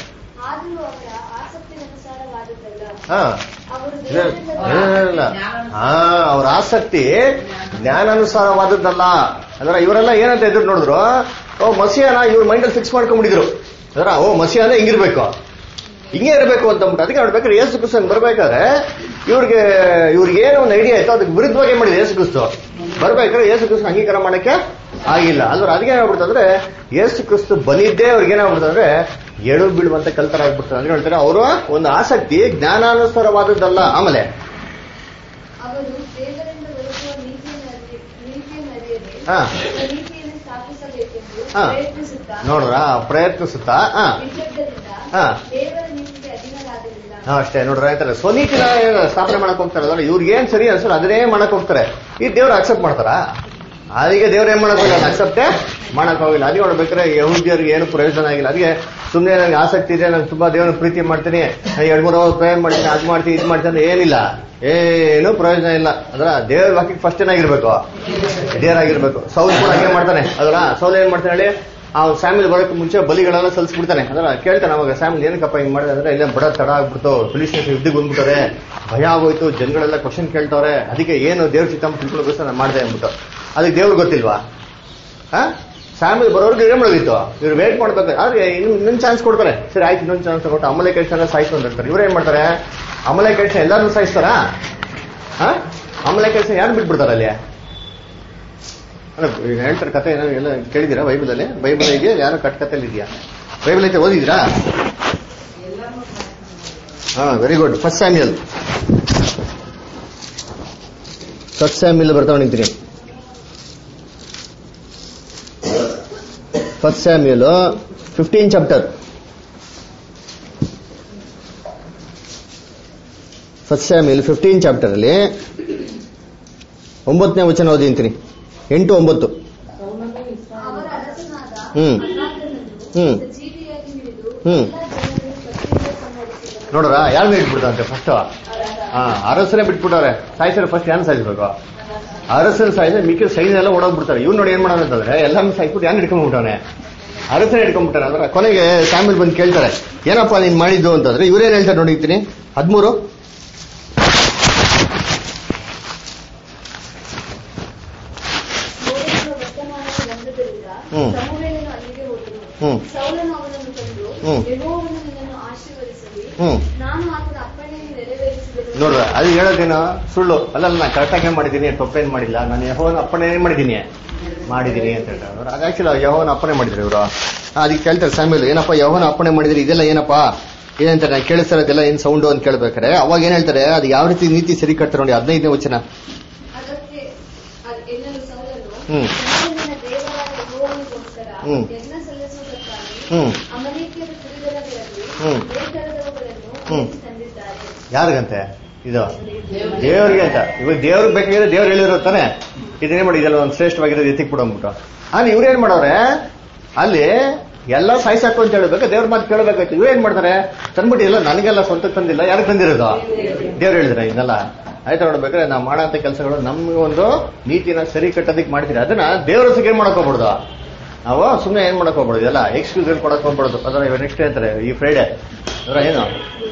ಅವ್ರ ಆಸಕ್ತಿ ಜ್ಞಾನಾನುಸಾರವಾದದ್ದಲ್ಲ. ಅಂದ್ರೆ ಇವರೆಲ್ಲ ಏನಂತ ಎದುರು ನೋಡಿದ್ರು, ಮಸಿಯಾನ ಇವ್ರ ಮೈಂಡಲ್ಲಿ ಫಿಕ್ಸ್ ಮಾಡ್ಕೊಂಡ್ಬಿಟ್ಟಿದ್ರು. ಅದರ ಮಸಿಯಾನ ಹಿಂಗಿರ್ಬೇಕು, ಹಿಂಗೆ ಇರಬೇಕು ಅಂತ ಅಂದ್ಬಿಟ್ಟು. ಅದಕ್ಕೆ ನೋಡ್ಬೇಕಾದ್ರೆ ಯೇಸು ಕ್ರಿಸ್ತನ್ ಬರ್ಬೇಕಾದ್ರೆ ಇವ್ರಿಗೆ ಏನೋ ಒಂದು ಐಡಿಯಾ ಆಯ್ತು, ಅದಕ್ಕೆ ವಿರುದ್ಧವಾಗಿ ಮಾಡಿದೆ ಯೇಸು ಕ್ರಿಸ್ತು. ಬರ್ಬೇಕಾದ್ರೆ ಯೇಸು ಕ್ರಿಸ್ತು ಅಂಗೀಕಾರ ಮಾಡಕ್ಕೆ ಆಗಿಲ್ಲ. ಅಂದ್ರೆ ಅದಕ್ಕೆ ಏನಾಗ್ಬಿಡ್ತಂದ್ರೆ ಯೇಸು ಕ್ರಿಸ್ತು ಬಂದಿದ್ದೇ ಅವ್ರಿಗೆ ಏನಾಗ್ಬಿಡ್ತಂದ್ರೆ ಎಳು ಬೀಳುವಂತ ಕಲ್ತರ ಆಗ್ಬಿಡ್ತಾರೆ. ಅಂದ್ರೆ ಹೇಳ್ತಾರೆ ಅವರು ಒಂದು ಆಸಕ್ತಿ ಜ್ಞಾನಾನುಸಾರವಾದದ್ದಲ್ಲ. ಆಮೇಲೆ ನೋಡ್ರ ಪ್ರಯತ್ನಿಸುತ್ತಾ ಅಷ್ಟೇ ನೋಡ್ರ ಆಯ್ತಾರೆ. ಸ್ವನೀತಿನ ಸ್ಥಾಪನೆ ಮಾಡಕ್ ಹೋಗ್ತಾರೆ. ಇವ್ರಿಗೆ ಏನ್ ಸರಿ ಅನ್ಸಲ್ಲ ಅದನ್ನೇ ಮಾಡಕ್ ಹೋಗ್ತಾರೆ. ಈ ದೇವ್ರು ಅಕ್ಸೆಪ್ಟ್ ಮಾಡ್ತಾರ? ಅದಕ್ಕೆ ದೇವ್ರ ಏನ್ ಮಾಡಕ್ ಹೋಗಿಲ್ಲ, ಅಕ್ಸೆಪ್ಟೇ ಮಾಡಕ್ ಹೋಗಿಲ್ಲ. ಅದಕ್ಕೆ ನೋಡ್ಬೇಕಾದ್ರೆ ಯಹೂದ್ಯರಿಗೆ ಏನು ಪ್ರಯೋಜನ ಆಗಿಲ್ಲ. ಅದಕ್ಕೆ ಸುಮ್ಮನೆ ನಂಗೆ ಆಸಕ್ತಿ ಇದೆ, ನಾನು ತುಂಬಾ ದೇವ್ರನ್ನ ಪ್ರೀತಿ ಮಾಡ್ತೀನಿ, 2-3 ಅವರ್ ಪ್ರೇಯರ್ ಮಾಡ್ತೀನಿ, ಅದ್ ಮಾಡ್ತೀನಿ ಇದ್ ಮಾಡ್ತೀನಿ ಅಂದ್ರೆ ಏನಿಲ್ಲ, ಏನು ಪ್ರಯೋಜನ ಇಲ್ಲ. ಅದ್ರ ದೇವ್ರ ವಾಕ್ಯಕ್ಕೆ ಫಸ್ಟ್ ಏನಾಗಿರ್ಬೇಕು, ದೇವರಾಗಿರ್ಬೇಕು. ಸೌಲ್ ಕೂಡ ಹಂಗೆ ಮಾಡ್ತಾನೆ. ಅದರ ಸೌಲ್ ಏನ್ ಮಾಡ್ತಾನೆ ಹೇಳಿ, ಆ ಸ್ಯಾಮಿಲ್ ಬರೋಕ್ಕೆ ಮುಂಚೆ ಬಲಿಗಳೆಲ್ಲ ಸಲ್ಲಿಸ್ಬಿಡ್ತಾನೆ. ಅದರ ಕೇಳ್ತಾನೆ ಅವಾಗ ಸ್ಯಾಮಿಲ್ ಏನಕ್ಕಪ್ಪ ಹಿಂಗ್ ಮಾಡಿದೆ ಅಂದ್ರೆ, ಇಲ್ಲ ಬಡ ತಡ ಆಗ್ಬಿಡ್ತು, ಫಿಲಿಸ್ಟೀನ್ಸ್ ಯುದ್ಧಕ್ಕೆ ಬಂದ್ಬಿಟ್ಟಾರೆ, ಭಯ ಆಗೋಯ್ತು, ಜನಗಳೆಲ್ಲ ಕ್ವಶನ್ ಕೇಳ್ತವ್ರೆ, ಅದಕ್ಕೆ ಏನು ದೇವ್ರ ಚಿತ್ತಂಬ ತಿಳ್ಕೊಳ್ಳೋಕೋಸ್ಕರ ನಾನು ಮಾಡಿದೆ ಅಂದ್ಬಿಟ್ಟು. ಅದಕ್ಕೆ ದೇವ್ರಿಗೆ ಗೊತ್ತಿಲ್ವಾ? ಸ್ಯಾಮಿಲ್ ಬರೋರ್ಗೆ ಏನ್ ಮಾಡೋದಿತ್ತು, ಇವ್ರು ವೇಟ್ ಮಾಡ್ಬೇಕು. ಆದ್ರೆ ಇನ್ನೊಂದು ಚಾನ್ಸ್ ಕೊಡ್ತಾರೆ. ಸರಿ ಆಯ್ತು, ಇನ್ನೊಂದು ಚಾನ್ಸ್ ಕೊಟ್ಟು ಅಮಲೇಕೇಶನ್ ಸಾಯಿಸ್ತು ಅಂತ ಹೇಳ್ತಾರೆ. ಇವ್ರು ಏನ್ ಮಾಡ್ತಾರೆ, ಅಮಲೇಕೇಶನ್ ಎಲ್ಲಾರು ಸಾಯಿಸ್ತಾರ? ಅಮಲೇಕೇಶನ್ ಯಾರು ಬಿಟ್ಬಿಡ್ತಾರ ಅಲ್ಲಿ? ಹೇಳ್ತಾರೆ ಕತೆ ಎಲ್ಲ ಕೇಳಿದೀರಾ ಬೈಬಲಲ್ಲಿ? ಬೈಬಲ್ ಇದೆಯಾ? ಯಾರೋ ಕಥೆಯಲ್ಲಿ ಇದೆಯಾ? ಬೈಬಲ್ ಐತೆ, ಓದಿದ್ರಾ? Very good. 1 Samuel first Samuel ಬರ್ತಾ ನಿಂತೀನಿ. First Samuel 15 chapter. First Samuel 15 chapter ಅಲ್ಲಿ 9ನೇ ವಚನ ಓದಿಂತೀನಿ. 8-9. ನೋಡ್ರ ಯಾರನ್ನ ಇಟ್ಬಿಡ್ತಾರಂತೆ ಫಸ್ಟ್? ಅರಸನೇ ಬಿಟ್ಬಿಟ್ಟವ್ರೆ. ಸಾಯಿಸ್ತಾರೆ ಫಸ್ಟ್ ಯಾರು ಸಾಯಿಸ್ಬೇಕು? ಅರಸನ ಸಾಯಿಸಿದ್ರೆ ಮಿಕ್ಕಿದ ಸೈನ್ ಎಲ್ಲ ಓಡೋಗ್ಬಿಡ್ತಾರೆ. ಇವ್ನು ನೋಡಿ ಏನ್ ಮಾಡೋಣ ಅಂತಂದ್ರೆ ಎಲ್ಲಾನು ಸಾಯಿಸ್ಬಿಟ್ಟು ಯಾರು ಹಿಡ್ಕೊಂಡ್ಬಿಟ್ಟವನೆ? ಅರಸನೇ ಹಿಡ್ಕೊಂಡ್ಬಿಟ್ಟಾರೆ. ಅಂದ್ರೆ ಕೊನೆಗೆ ಸ್ಯಾಮ್ಯುಯಲ್ ಬಂದು ಕೇಳ್ತಾರೆ ಏನಪ್ಪಾ ನೀನ್ ಮಾಡಿದ್ದು ಅಂತಂದ್ರೆ ಇವ್ರೇನ್ ಹೇಳ್ತಾರೆ ನೋಡಿರ್ತೀನಿ. 13 ನೋಡ್ರ ಅದು ಹೇಳೋದೇನು ಸುಳ್ಳು ಅಲ್ಲ. ನಾನು ಕರೆಕ್ಟಾಗಿ ಮಾಡಿದ್ದೀನಿ, ತಪ್ಪೇನ್ ಮಾಡಿಲ್ಲ. ನಾನು ಯೆಹೋವನ ಅಪ್ಪಣೆ ಮಾಡಿದ್ದೀನಿ ಅಂತ ಹೇಳ್ತಾರೆ. ಅದು ಆಕ್ಚುಲಿ ಯೆಹೋವನ ಅಪ್ಪಣೆ ಮಾಡಿದ್ರು ಇವರು. ಅದಕ್ಕೆ ಕೇಳ್ತಾರೆ ಸ್ಯಾಮ್ಯುಯಲ್ ಏನಪ್ಪ ಯೆಹೋವನ ಅಪ್ಪಣೆ ಮಾಡಿದ್ರಿ, ಇದೆಲ್ಲ ಏನಪ್ಪಾ ಏನಂತಾರೆ? ನಾನು ಕೇಳಿಸ್ತಾರೆ ಅದೆಲ್ಲ ಏನ್ ಸೌಂಡು ಅಂತ ಕೇಳ್ಬೇಕಾರೆ ಅವಾಗ ಏನ್ ಹೇಳ್ತಾರೆ? ಅದು ಯಾವ ರೀತಿ ನೀತಿ ಸರಿ ಕಟ್ತಾರೆ ನೋಡಿ. 15ನೇ ವಚನ. ಯಾರಿಗಂತೆ? ಇದು ದೇವ್ರಿಗೆ ಅಂತ. ಇವಾಗ ದೇವ್ರಿಗೆ ಬೇಕಾಗಿದ್ರೆ ದೇವ್ರು ಹೇಳಿರೋ ತಾನೆ ಇದನ್ನೇ ಮಾಡಿ ಇದೆಲ್ಲ ಒಂದು ಶ್ರೇಷ್ಠವಾಗಿರೋದು ಎತ್ತಿಕ್ ಬಿಡೋಗ್ಬಿಟ್ಟು. ಅಲ್ಲಿ ಇವ್ರೇನ್ ಮಾಡೋರೆ? ಅಲ್ಲಿ ಎಲ್ಲ ಸಾಯಿಸಾಕು ಅಂತ ಹೇಳ್ಬೇಕು, ದೇವ್ರ ಮಾತು ಕೇಳಬೇಕಾಯ್ತು. ಇವ್ರೇನ್ ಮಾಡ್ತಾರೆ? ತಂದ್ಬಿಟ್ಟು ಇಲ್ಲ ನನಗೆಲ್ಲ ಸ್ವಂತ ತಂದಿಲ್ಲ, ಯಾರಿಗೆ ತಂದಿರೋದು? ದೇವ್ರು ಹೇಳಿದ್ರೆ ಇದನ್ನೆಲ್ಲ ಆಯ್ತಾ. ನೋಡ್ಬೇಕಾದ್ರೆ ನಾವು ಮಾಡೋಂಥ ಕೆಲಸಗಳು ನಮ್ಗೆ ಒಂದು ನೀತಿನ ಸರಿ ಕಟ್ಟೋದಕ್ಕೆ ಮಾಡ್ತೀರಿ. ಅದನ್ನ ದೇವ್ರ ಏನ್ ಮಾಡಕ್ ಹೋಗ್ಬಿಡ್ದು ನಾವು. ಸುಮ್ಮನೆ ಏನ್ ಮಾಡಕ್ ಹೋಗ್ಬಿಡೋದು, ಎಲ್ಲ ಎಕ್ಸ್ಕ್ಯೂಸ್ ಕೊಡಕ್ ಹೋಗ್ಬಿಡೋದು. ಅದರ ಇವಾಗ ನೆಕ್ಸ್ಟ್ ಹೇಳ್ತಾರೆ ಈ ಫ್ರೈಡೆ ಅದರ ಏನು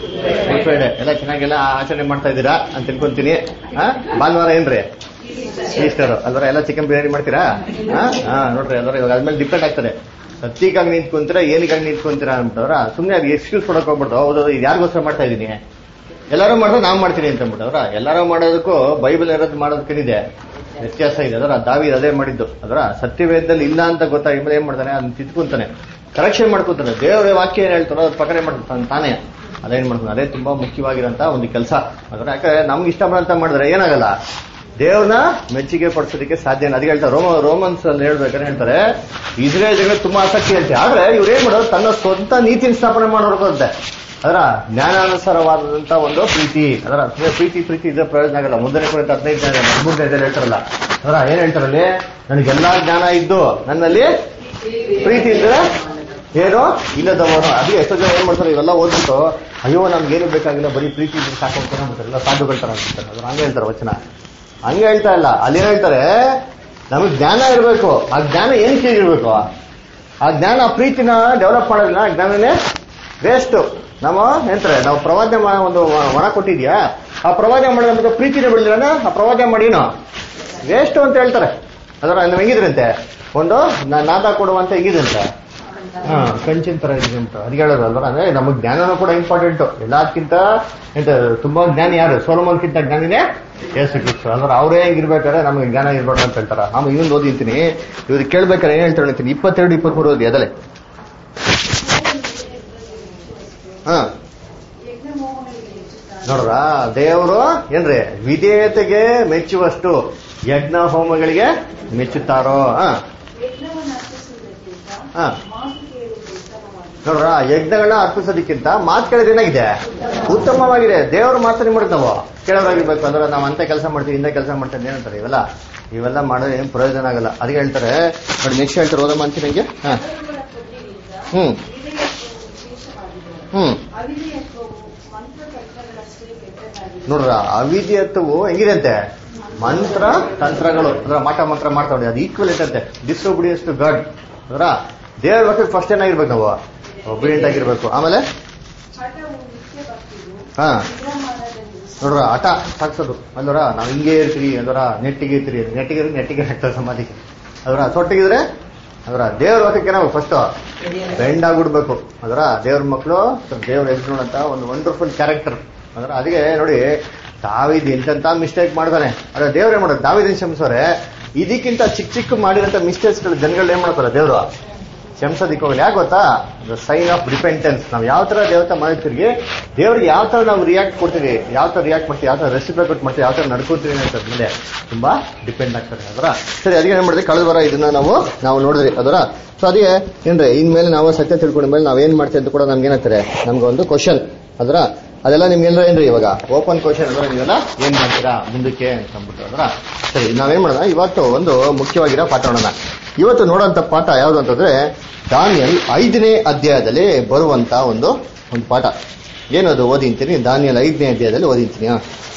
ಈ ಫ್ರೈಡೆ ಎಲ್ಲ ಚೆನ್ನಾಗೆಲ್ಲ ಆಚರಣೆ ಮಾಡ್ತಾ ಇದ್ದೀರಾ ಅಂತ ತಿಳ್ಕೊಂತೀನಿ. ಭಾನುವಾರ ಏನ್ರಿ ಈಸ್ಟರ್ ಅಲ್ವರ ಎಲ್ಲ ಚಿಕನ್ ಬಿರಿಯಾನಿ ಮಾಡ್ತೀರಾ? ನೋಡ್ರಿ ಅಲ್ವರ ಇವಾಗ ಅದ್ಮೇಲೆ ಡಿಪೆಂಡ್ ಆಗ್ತದೆ. ಸತ್ಯಕ್ಕಾಗಿ ನಿಂತ್ಕೊಂತೀರಾ ಏನಕ್ಕಾಗಿ ನಿಂತ್ಕೊಂತೀರಾ ಅಂತವ್ರ ಸುಮ್ಮನೆ ಅದು ಎಕ್ಸ್ಕ್ಯೂಸ್ ಕೊಡಕ್ ಹೋಗ್ಬಿಡ್ದು. ಹೌದು ಇದು ಯಾರಿಗೋಸ್ಕರ ಮಾಡ್ತಾ ಇದೀನಿ, ಎಲ್ಲರೂ ಮಾಡಿದ್ರೆ ನಾವು ಮಾಡ್ತೀನಿ ಅಂತ ಅಂದ್ಬಿಟ್ಟವ್ರ. ಎಲ್ಲರೂ ಮಾಡೋದಕ್ಕೂ ಬೈಬಲ್ ಇರೋದು ಮಾಡೋದಕ್ಕೇನಿದೆ ವ್ಯತ್ಯಾಸ ಇದೆ. ಅದರ ದಾವೀದ್ ಅದೇ ಮಾಡಿದ್ದು. ಅದರ ಸತ್ಯವೇದದಲ್ಲಿ ಇಲ್ಲ ಅಂತ ಗೊತ್ತಾಗಿ ಏನ್ ಮಾಡ್ತಾನೆ? ಅದನ್ನ ತಿದ್ಕೊಂತಾನೆ, ಕರೆಕ್ಷನ್ ಮಾಡ್ಕೊತಾನೆ. ದೇವರ ವಾಕ್ಯ ಏನ್ ಹೇಳ್ತಾರೋ ಅದ್ ಪ್ರಕಾರ ಮಾಡ್ತಾನೆ ತಾನೇ. ಅದೇನ್ ಮಾಡ್ತಾನೆ? ಅದೇ ತುಂಬಾ ಮುಖ್ಯವಾಗಿರೋಂತ ಒಂದು ಕೆಲಸ. ಅದರ ಯಾಕಂದ್ರೆ ನಮ್ಗೆ ಇಷ್ಟ ಬಂದಂತ ಮಾಡಿದ್ರೆ ಏನಾಗಲ್ಲ, ದೇವ್ರನ್ನ ಮೆಚ್ಚುಗೆ ಪಡಿಸೋದಕ್ಕೆ ಸಾಧ್ಯ. ಅದಕ್ಕೆ ಹೇಳ್ತಾರೆ ರೋಮನ್ಸ್ ಅಲ್ಲಿ ಹೇಳ್ಬೇಕಾದ್ರೆ ಹೇಳ್ತಾರೆ ಇಸ್ರೇಲ್ ಜಗಳ ತುಂಬಾ ಆಸಕ್ತಿ ಹೇಳ್ತಾರೆ. ಆದ್ರೆ ಇವ್ರು ಏನ್ ಮಾಡೋದು? ತನ್ನ ಸ್ವಂತ ನೀತಿನ ಸ್ಥಾಪನೆ ಮಾಡೋರ್ಗಂತೆ. ಅದರ ಜ್ಞಾನಾನುಸಾರವಾದಂತ ಒಂದು ಪ್ರೀತಿ. ಅದರ ಪ್ರೀತಿ ಇದ್ರೆ ಪ್ರಯೋಜನ ಆಗಲ್ಲ. ಮುಂದನೆ ಕೂಡ 15 ಹೇಳ್ತಾರಲ್ಲ. ಅದರ ಏನ್ ಹೇಳ್ತಾರಲ್ಲಿ? ನನಗೆಲ್ಲಾ ಜ್ಞಾನ ಇದ್ದು ನನ್ನಲ್ಲಿ ಪ್ರೀತಿ ಇದ್ರೆ ಏನೋ ಇಲ್ಲದವನು. ಅದೇ ಎಷ್ಟೋ ಜನ ಏನ್ ಮಾಡ್ತಾರೆ? ಇವೆಲ್ಲ ಓದ್ಬಿಟ್ಟು ಅಯ್ಯೋ ನಮ್ಗೇನು ಬೇಕಾಗಿಲ್ಲ, ಬರೀ ಪ್ರೀತಿ ಇದ್ರೆ ಸಾಕು ಅಂತ ಅಂತಾರೆ. ಎಲ್ಲ ಸಾಧುಗಳ್ತಾರ ಅಂತಾರೆ. ಅದ್ರ ಹಂಗೆ ಹೇಳ್ತಾರೆ ವಚನ. ಹಂಗೆ ಹೇಳ್ತಾ ಇಲ್ಲ. ಅಲ್ಲಿ ಏನ್ ಹೇಳ್ತಾರೆ? ನಮಗ್ ಜ್ಞಾನ ಇರ್ಬೇಕು. ಆ ಜ್ಞಾನ ಏನಕ್ಕೆ ಇರ್ಬೇಕು? ಆ ಜ್ಞಾನ ಆ ಪ್ರೀತಿನ ಡೆವಲಪ್ ಮಾಡೋದಿಲ್ಲ. ಆ ಜ್ಞಾನನೇ ವೇಸ್ಟ್. ನಮ್ಮ ಎಂತಾರೆ ನಾವು ಪ್ರವಾದ ಒಂದು ಒಣ ಕೊಟ್ಟಿದ್ಯಾ, ಆ ಪ್ರವಾದ ಮಾಡಿದ ಪ್ರೀತಿನ ಬೆಳೆದಿರ ಆ ಪ್ರವಾದ ಮಾಡಿನೋ ವೇಸ್ಟ್ ಅಂತ ಹೇಳ್ತಾರೆ. ಅದರ ನಾವು ಹೆಂಗಿದ್ರಂತೆ ಒಂದು ನಾದ ಕೊಡುವಂತ ಹೇಗಿದಂತೆ ಕಂಚಿನ ತರ ಇದೆ ಅಂತ ಅದಕ್ಕೆ ಹೇಳೋದು ಅಲ್ವ. ಅಂದ್ರೆ ನಮಗ್ ಜ್ಞಾನನೂ ಕೂಡ ಇಂಪಾರ್ಟೆಂಟ್. ಎಲ್ಲದಕ್ಕಿಂತ ಎಂತ ತುಂಬಾ ಜ್ಞಾನಿ ಯಾರು? ಸೊಲೊಮೋನ್ಗಿಂತ ಜ್ಞಾನಿನೇ ಯೇಸು ಕ್ರಿಸ್ತ. ಅಂದ್ರೆ ಅವರೇ ಹೆಂಗಿರ್ಬೇಕಾದ್ರೆ ನಮ್ಗೆ ಜ್ಞಾನ ಇರ್ಬಾರ್ದು ಅಂತ ಹೇಳ್ತಾರೆ. ಆಮೇಲೆ ಇನ್ನೊಂದು ಓದಿರ್ತೀನಿ, ಇವ್ರು ಕೇಳ್ಬೇಕಾರೆ ಏನ್ ಹೇಳ್ತಾರೆ ಹೇಳ್ತೀನಿ. 22-23 ಓದಿ ಅದಲ್ಲೇ. ನೋಡ್ರ ದೇವರು ಏನ್ರಿ ವಿಧೇಯತೆಗೆ ಮೆಚ್ಚುವಷ್ಟು ಯಜ್ಞ ಹೋಮಗಳಿಗೆ ಮೆಚ್ಚುತ್ತಾರೋ? ನೋಡ್ರ ಯಜ್ಞಗಳನ್ನ ಅರ್ಪಿಸೋದಕ್ಕಿಂತ ಮಾತು ಕೇಳೋದು ಏನಾಗಿದೆ? ಉತ್ತಮವಾಗಿದೆ. ದೇವ್ರ ಮಾತನ್ನ ಮಾಡೋದು ನಾವು ಕೇಳೋರಾಗಿರ್ಬೇಕು. ಅಂದ್ರೆ ನಾವು ಅಂತ ಕೆಲಸ ಮಾಡ್ತೀವಿ, ಇಂಥ ಕೆಲಸ ಮಾಡ್ತೀವಿ ಏನಂತಾರೆ? ಇವೆಲ್ಲ ಮಾಡೋದು ಏನ್ ಪ್ರಯೋಜನ ಆಗಲ್ಲ. ಅದಕ್ಕೆ ಹೇಳ್ತಾರೆ ನೋಡಿ. ನೆಕ್ಸ್ಟ್ ಹೇಳ್ತಾರೆ, ಓದಮ್ಮ ಅಂತೀನಿ ನಂಗೆ. ನೋಡ್ರ ಅವಿಧೇಯತ್ವವು ಹೆಂಗಿದೆ ಅಂತೆ? ಮಂತ್ರ ತಂತ್ರಗಳು. ಅಂದ್ರೆ ಮಾಟ ಮಂತ್ರ ಮಾಡ್ತಾ ನೋಡಿ, ಅದು ಈಕ್ವಲೆಂಟ್ ಅಂತೆ. Disobedience to God. ಅದರ ದೇವ್ರ ಬಗ್ಗೆ ಫಸ್ಟ್ ಏನಾಗಿರ್ಬೇಕು? ನಾವು ಒಬಿಡಿಯಂಟ್ ಆಗಿರ್ಬೇಕು. ಆಮೇಲೆ ನೋಡ್ರ ಹಠ ಸಾಕ್ಸೋದು ಅಲ್ವರ. ನಾವ್ ಹಿಂಗೆ ಇರ್ತೀರಿ ಅಲ್ವರ, ನೆಟ್ಟಿಗೆ ಹಾಕ್ತಾರೆ ಸಮಾಧಿಗೆ. ಅದರ ಸೊಟ್ಟಿಗಿದ್ರೆ ಅದರ ದೇವ್ರ ವಾಕ್ಯಕ್ಕೆ ನಾವು ಫಸ್ಟ್ ಬೆಂಡ್ ಆಗ್ಬಿಡ್ಬೇಕು. ಅದರ ದೇವ್ರ ಮಕ್ಕಳು ದೇವ್ರ ಹೆಸರು ಅಂತ ಒಂದು ವಂಡರ್ಫುಲ್ ಕ್ಯಾರೆಕ್ಟರ್. ಅಂದ್ರೆ ಅದಕ್ಕೆ ನೋಡಿ ದಾವೀದ್ ಎಂತೆಂತ ಮಿಸ್ಟೇಕ್ ಮಾಡ್ತಾನೆ. ಅದ್ರ ದೇವ್ರೇ ಮಾಡೋದು ದಾವೀದನ್ ಕ್ಷಮಿಸೋರೆ. ಇದಕ್ಕಿಂತ ಚಿಕ್ಕ ಮಾಡಿರೋಂಥ ಮಿಸ್ಟೇಕ್ಸ್ ಗಳು ಜನಗಳು ಏನ್ ಮಾಡ್ತಾರೆ? ದೇವ್ರು ಕ್ಷಮಿಸೋದಿಕ್ಕೆ ಹೋಗಲಿ. ಯಾಕೆ ಗೊತ್ತಾ? Sign of repentance. ನಾವು ಯಾವ ತರ ದೇವತೆ ಮಾಡ್ತೀವಿ, ದೇವ್ರಿಗೆ ಯಾವ ತರ ನಾವು ರಿಯಾಕ್ಟ್ ಕೊಡ್ತೀವಿ, ಯಾವ ತರ ರಿಯಾಕ್ಟ್ ಮಾಡ್ತೀವಿ, ಯಾವ ತರ ರೆಸಿಪ್ರೇಟ್ ಮಾಡ್ತೀವಿ, ಯಾವ ತರ ನಡ್ಕೋತೀವಿ ಅಂತ ಮೇಲೆ ತುಂಬಾ ಡಿಪೆಂಡ್ ಆಗ್ತದೆ ಅದರ. ಸರಿ, ಅದಕ್ಕೆ ಏನ್ ಮಾಡಿದ್ವಿ, ಕಳೆದ ವಾರ ಇದನ್ನ ನಾವು ನೋಡಿದ್ರಿ ಅದರ. ಸೊ ಅದೇ ಏನ್ರಿ, ಇನ್ಮೇಲೆ ನಾವು ಸತ್ಯ ತಿಳ್ಕೊಂಡ ಮೇಲೆ ನಾವೇನ್ ಮಾಡ್ತೀವಿ ಅಂತ ಕೂಡ ನಮ್ಗೆ ಏನಾಗ್ತದೆ, ನಮ್ಗೆ ಒಂದು ಕ್ವಶನ್ ಅದರ. ಅದೆಲ್ಲ ನಿಮ್ಗೆ ಏನ್ರಿ ಇವಾಗ ಓಪನ್ ಕ್ವಶನ್ ಅಂದ್ರೆ ನೀವೆಲ್ಲ ಏನ್ ಮಾಡ್ತೀರಾ ಮುಂದಕ್ಕೆ ಅಂತ ಅಂದ್ಬಿಟ್ಟು ಅದರ. ಸರಿ, ನಾವೇನ್ ಮಾಡೋಣ, ಇವತ್ತು ಒಂದು ಮುಖ್ಯವಾಗಿರೋ ಪಾಠ ನೋಡೋಣ. ಇವತ್ತು ನೋಡೋಂಥ ಪಾಠ ಯಾವುದು ಅಂತಂದ್ರೆ ದಾನಿಯಲ್ 5ನೇ ಅಧ್ಯಾಯದಲ್ಲಿ ಬರುವಂತ ಒಂದು ಪಾಠ. ಏನದು ಓದಿಂತೀನಿ, ದಾನಿಯಲ್ 5ನೇ ಅಧ್ಯಾಯದಲ್ಲಿ ಓದಿಂತೀನಿ.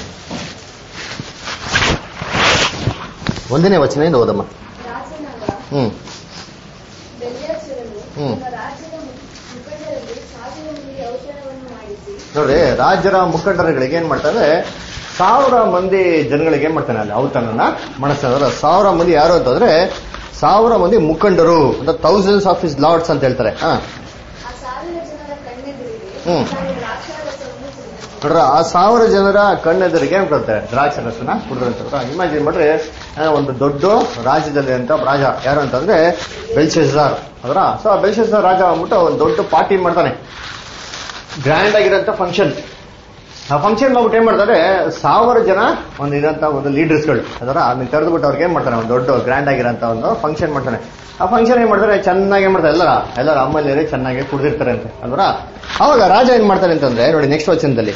1ನೇ ವಚನದಿಂದ ಓದಮ್ಮ. ನೋಡ್ರಿ, ರಾಜ್ಯರ ಮುಖಂಡರುಗಳಿಗೆ ಏನ್ ಮಾಡ್ತಾರೆ, 1000 ಮಂದಿ ಜನಗಳಿಗೆ ಏನ್ ಮಾಡ್ತಾನೆ ಅಲ್ಲಿ ಔತಣನ ಮಾಡಿಸ್ತಾರೆ. 1000 ಮಂದಿ ಯಾರು ಅಂತಂದ್ರೆ 1000 ಮಂದಿ ಮುಖಂಡರು ಅಂತ, ಥೌಸಂಡ್ಸ್ ಆಫ್ ಹಿಸ್ ಲಾರ್ಡ್ಸ್ ಅಂತ ಹೇಳ್ತಾರೆ. ನೋಡ್ರ, ಆ 1000 ಜನರ ಕಣ್ಣೆದುರಿಗೆ ಏನ್ ಕೊಡ್ತಾರೆ, ದ್ರಾಕ್ಷರಸನ ಕುಡಿದ್ರೆ. ಇಮ್ಯಾಜಿನ್ ಮಾಡ್ರಿ, ಒಂದು ದೊಡ್ಡ ರಾಜ್ಯದಲ್ಲಿ ಅಂತ ರಾಜ ಯಾರು ಅಂತಂದ್ರೆ ಬೆಲ್ಶೆಸ್ಸಾರ್ ಅದರ. ಸೊ ಆ ಬೆಲ್ಶೆಸ್ಸಾರ್ ರಾಜ ಅಂದ್ಬಿಟ್ಟು ಒಂದು ದೊಡ್ಡ ಪಾರ್ಟಿ ಮಾಡ್ತಾನೆ, ಗ್ರ್ಯಾಂಡ್ ಆಗಿರೋಂಥ ಫಂಕ್ಷನ್. ಆ ಫಂಕ್ಷನ್ ಮಾಡ್ಬಿಟ್ಟು ಏನ್ ಮಾಡ್ತಾರೆ, 1000 ಜನ ಒಂದು ಇದಂತ ಒಂದು ಲೀಡರ್ಸ್ಗಳು ಅದರ ಅದನ್ನ ಕರೆದ್ಬಿಟ್ಟು ಅವ್ರಿಗೆ ಏನ್ ಮಾಡ್ತಾನೆ, ಒಂದು ದೊಡ್ಡ ಗ್ರ್ಯಾಂಡ್ ಆಗಿರೋಂಥ ಒಂದು ಫಂಕ್ಷನ್ ಮಾಡ್ತಾನೆ. ಆ ಫಂಕ್ಷನ್ ಏನ್ ಮಾಡ್ತಾರೆ, ಚೆನ್ನಾಗಿ ಏನ್ ಮಾಡ್ತಾರೆ, ಎಲ್ಲರ ಅಮ್ಮಲ್ಲಿ ಚೆನ್ನಾಗಿ ಕುಡಿದಿರ್ತಾರೆ ಅಂತ ಅಲ್ವರ. ಅವಾಗ ರಾಜ ಏನ್ ಮಾಡ್ತಾನೆ ಅಂತಂದ್ರೆ ನೋಡಿ, ನೆಕ್ಸ್ಟ್ ವಚನದಲ್ಲಿ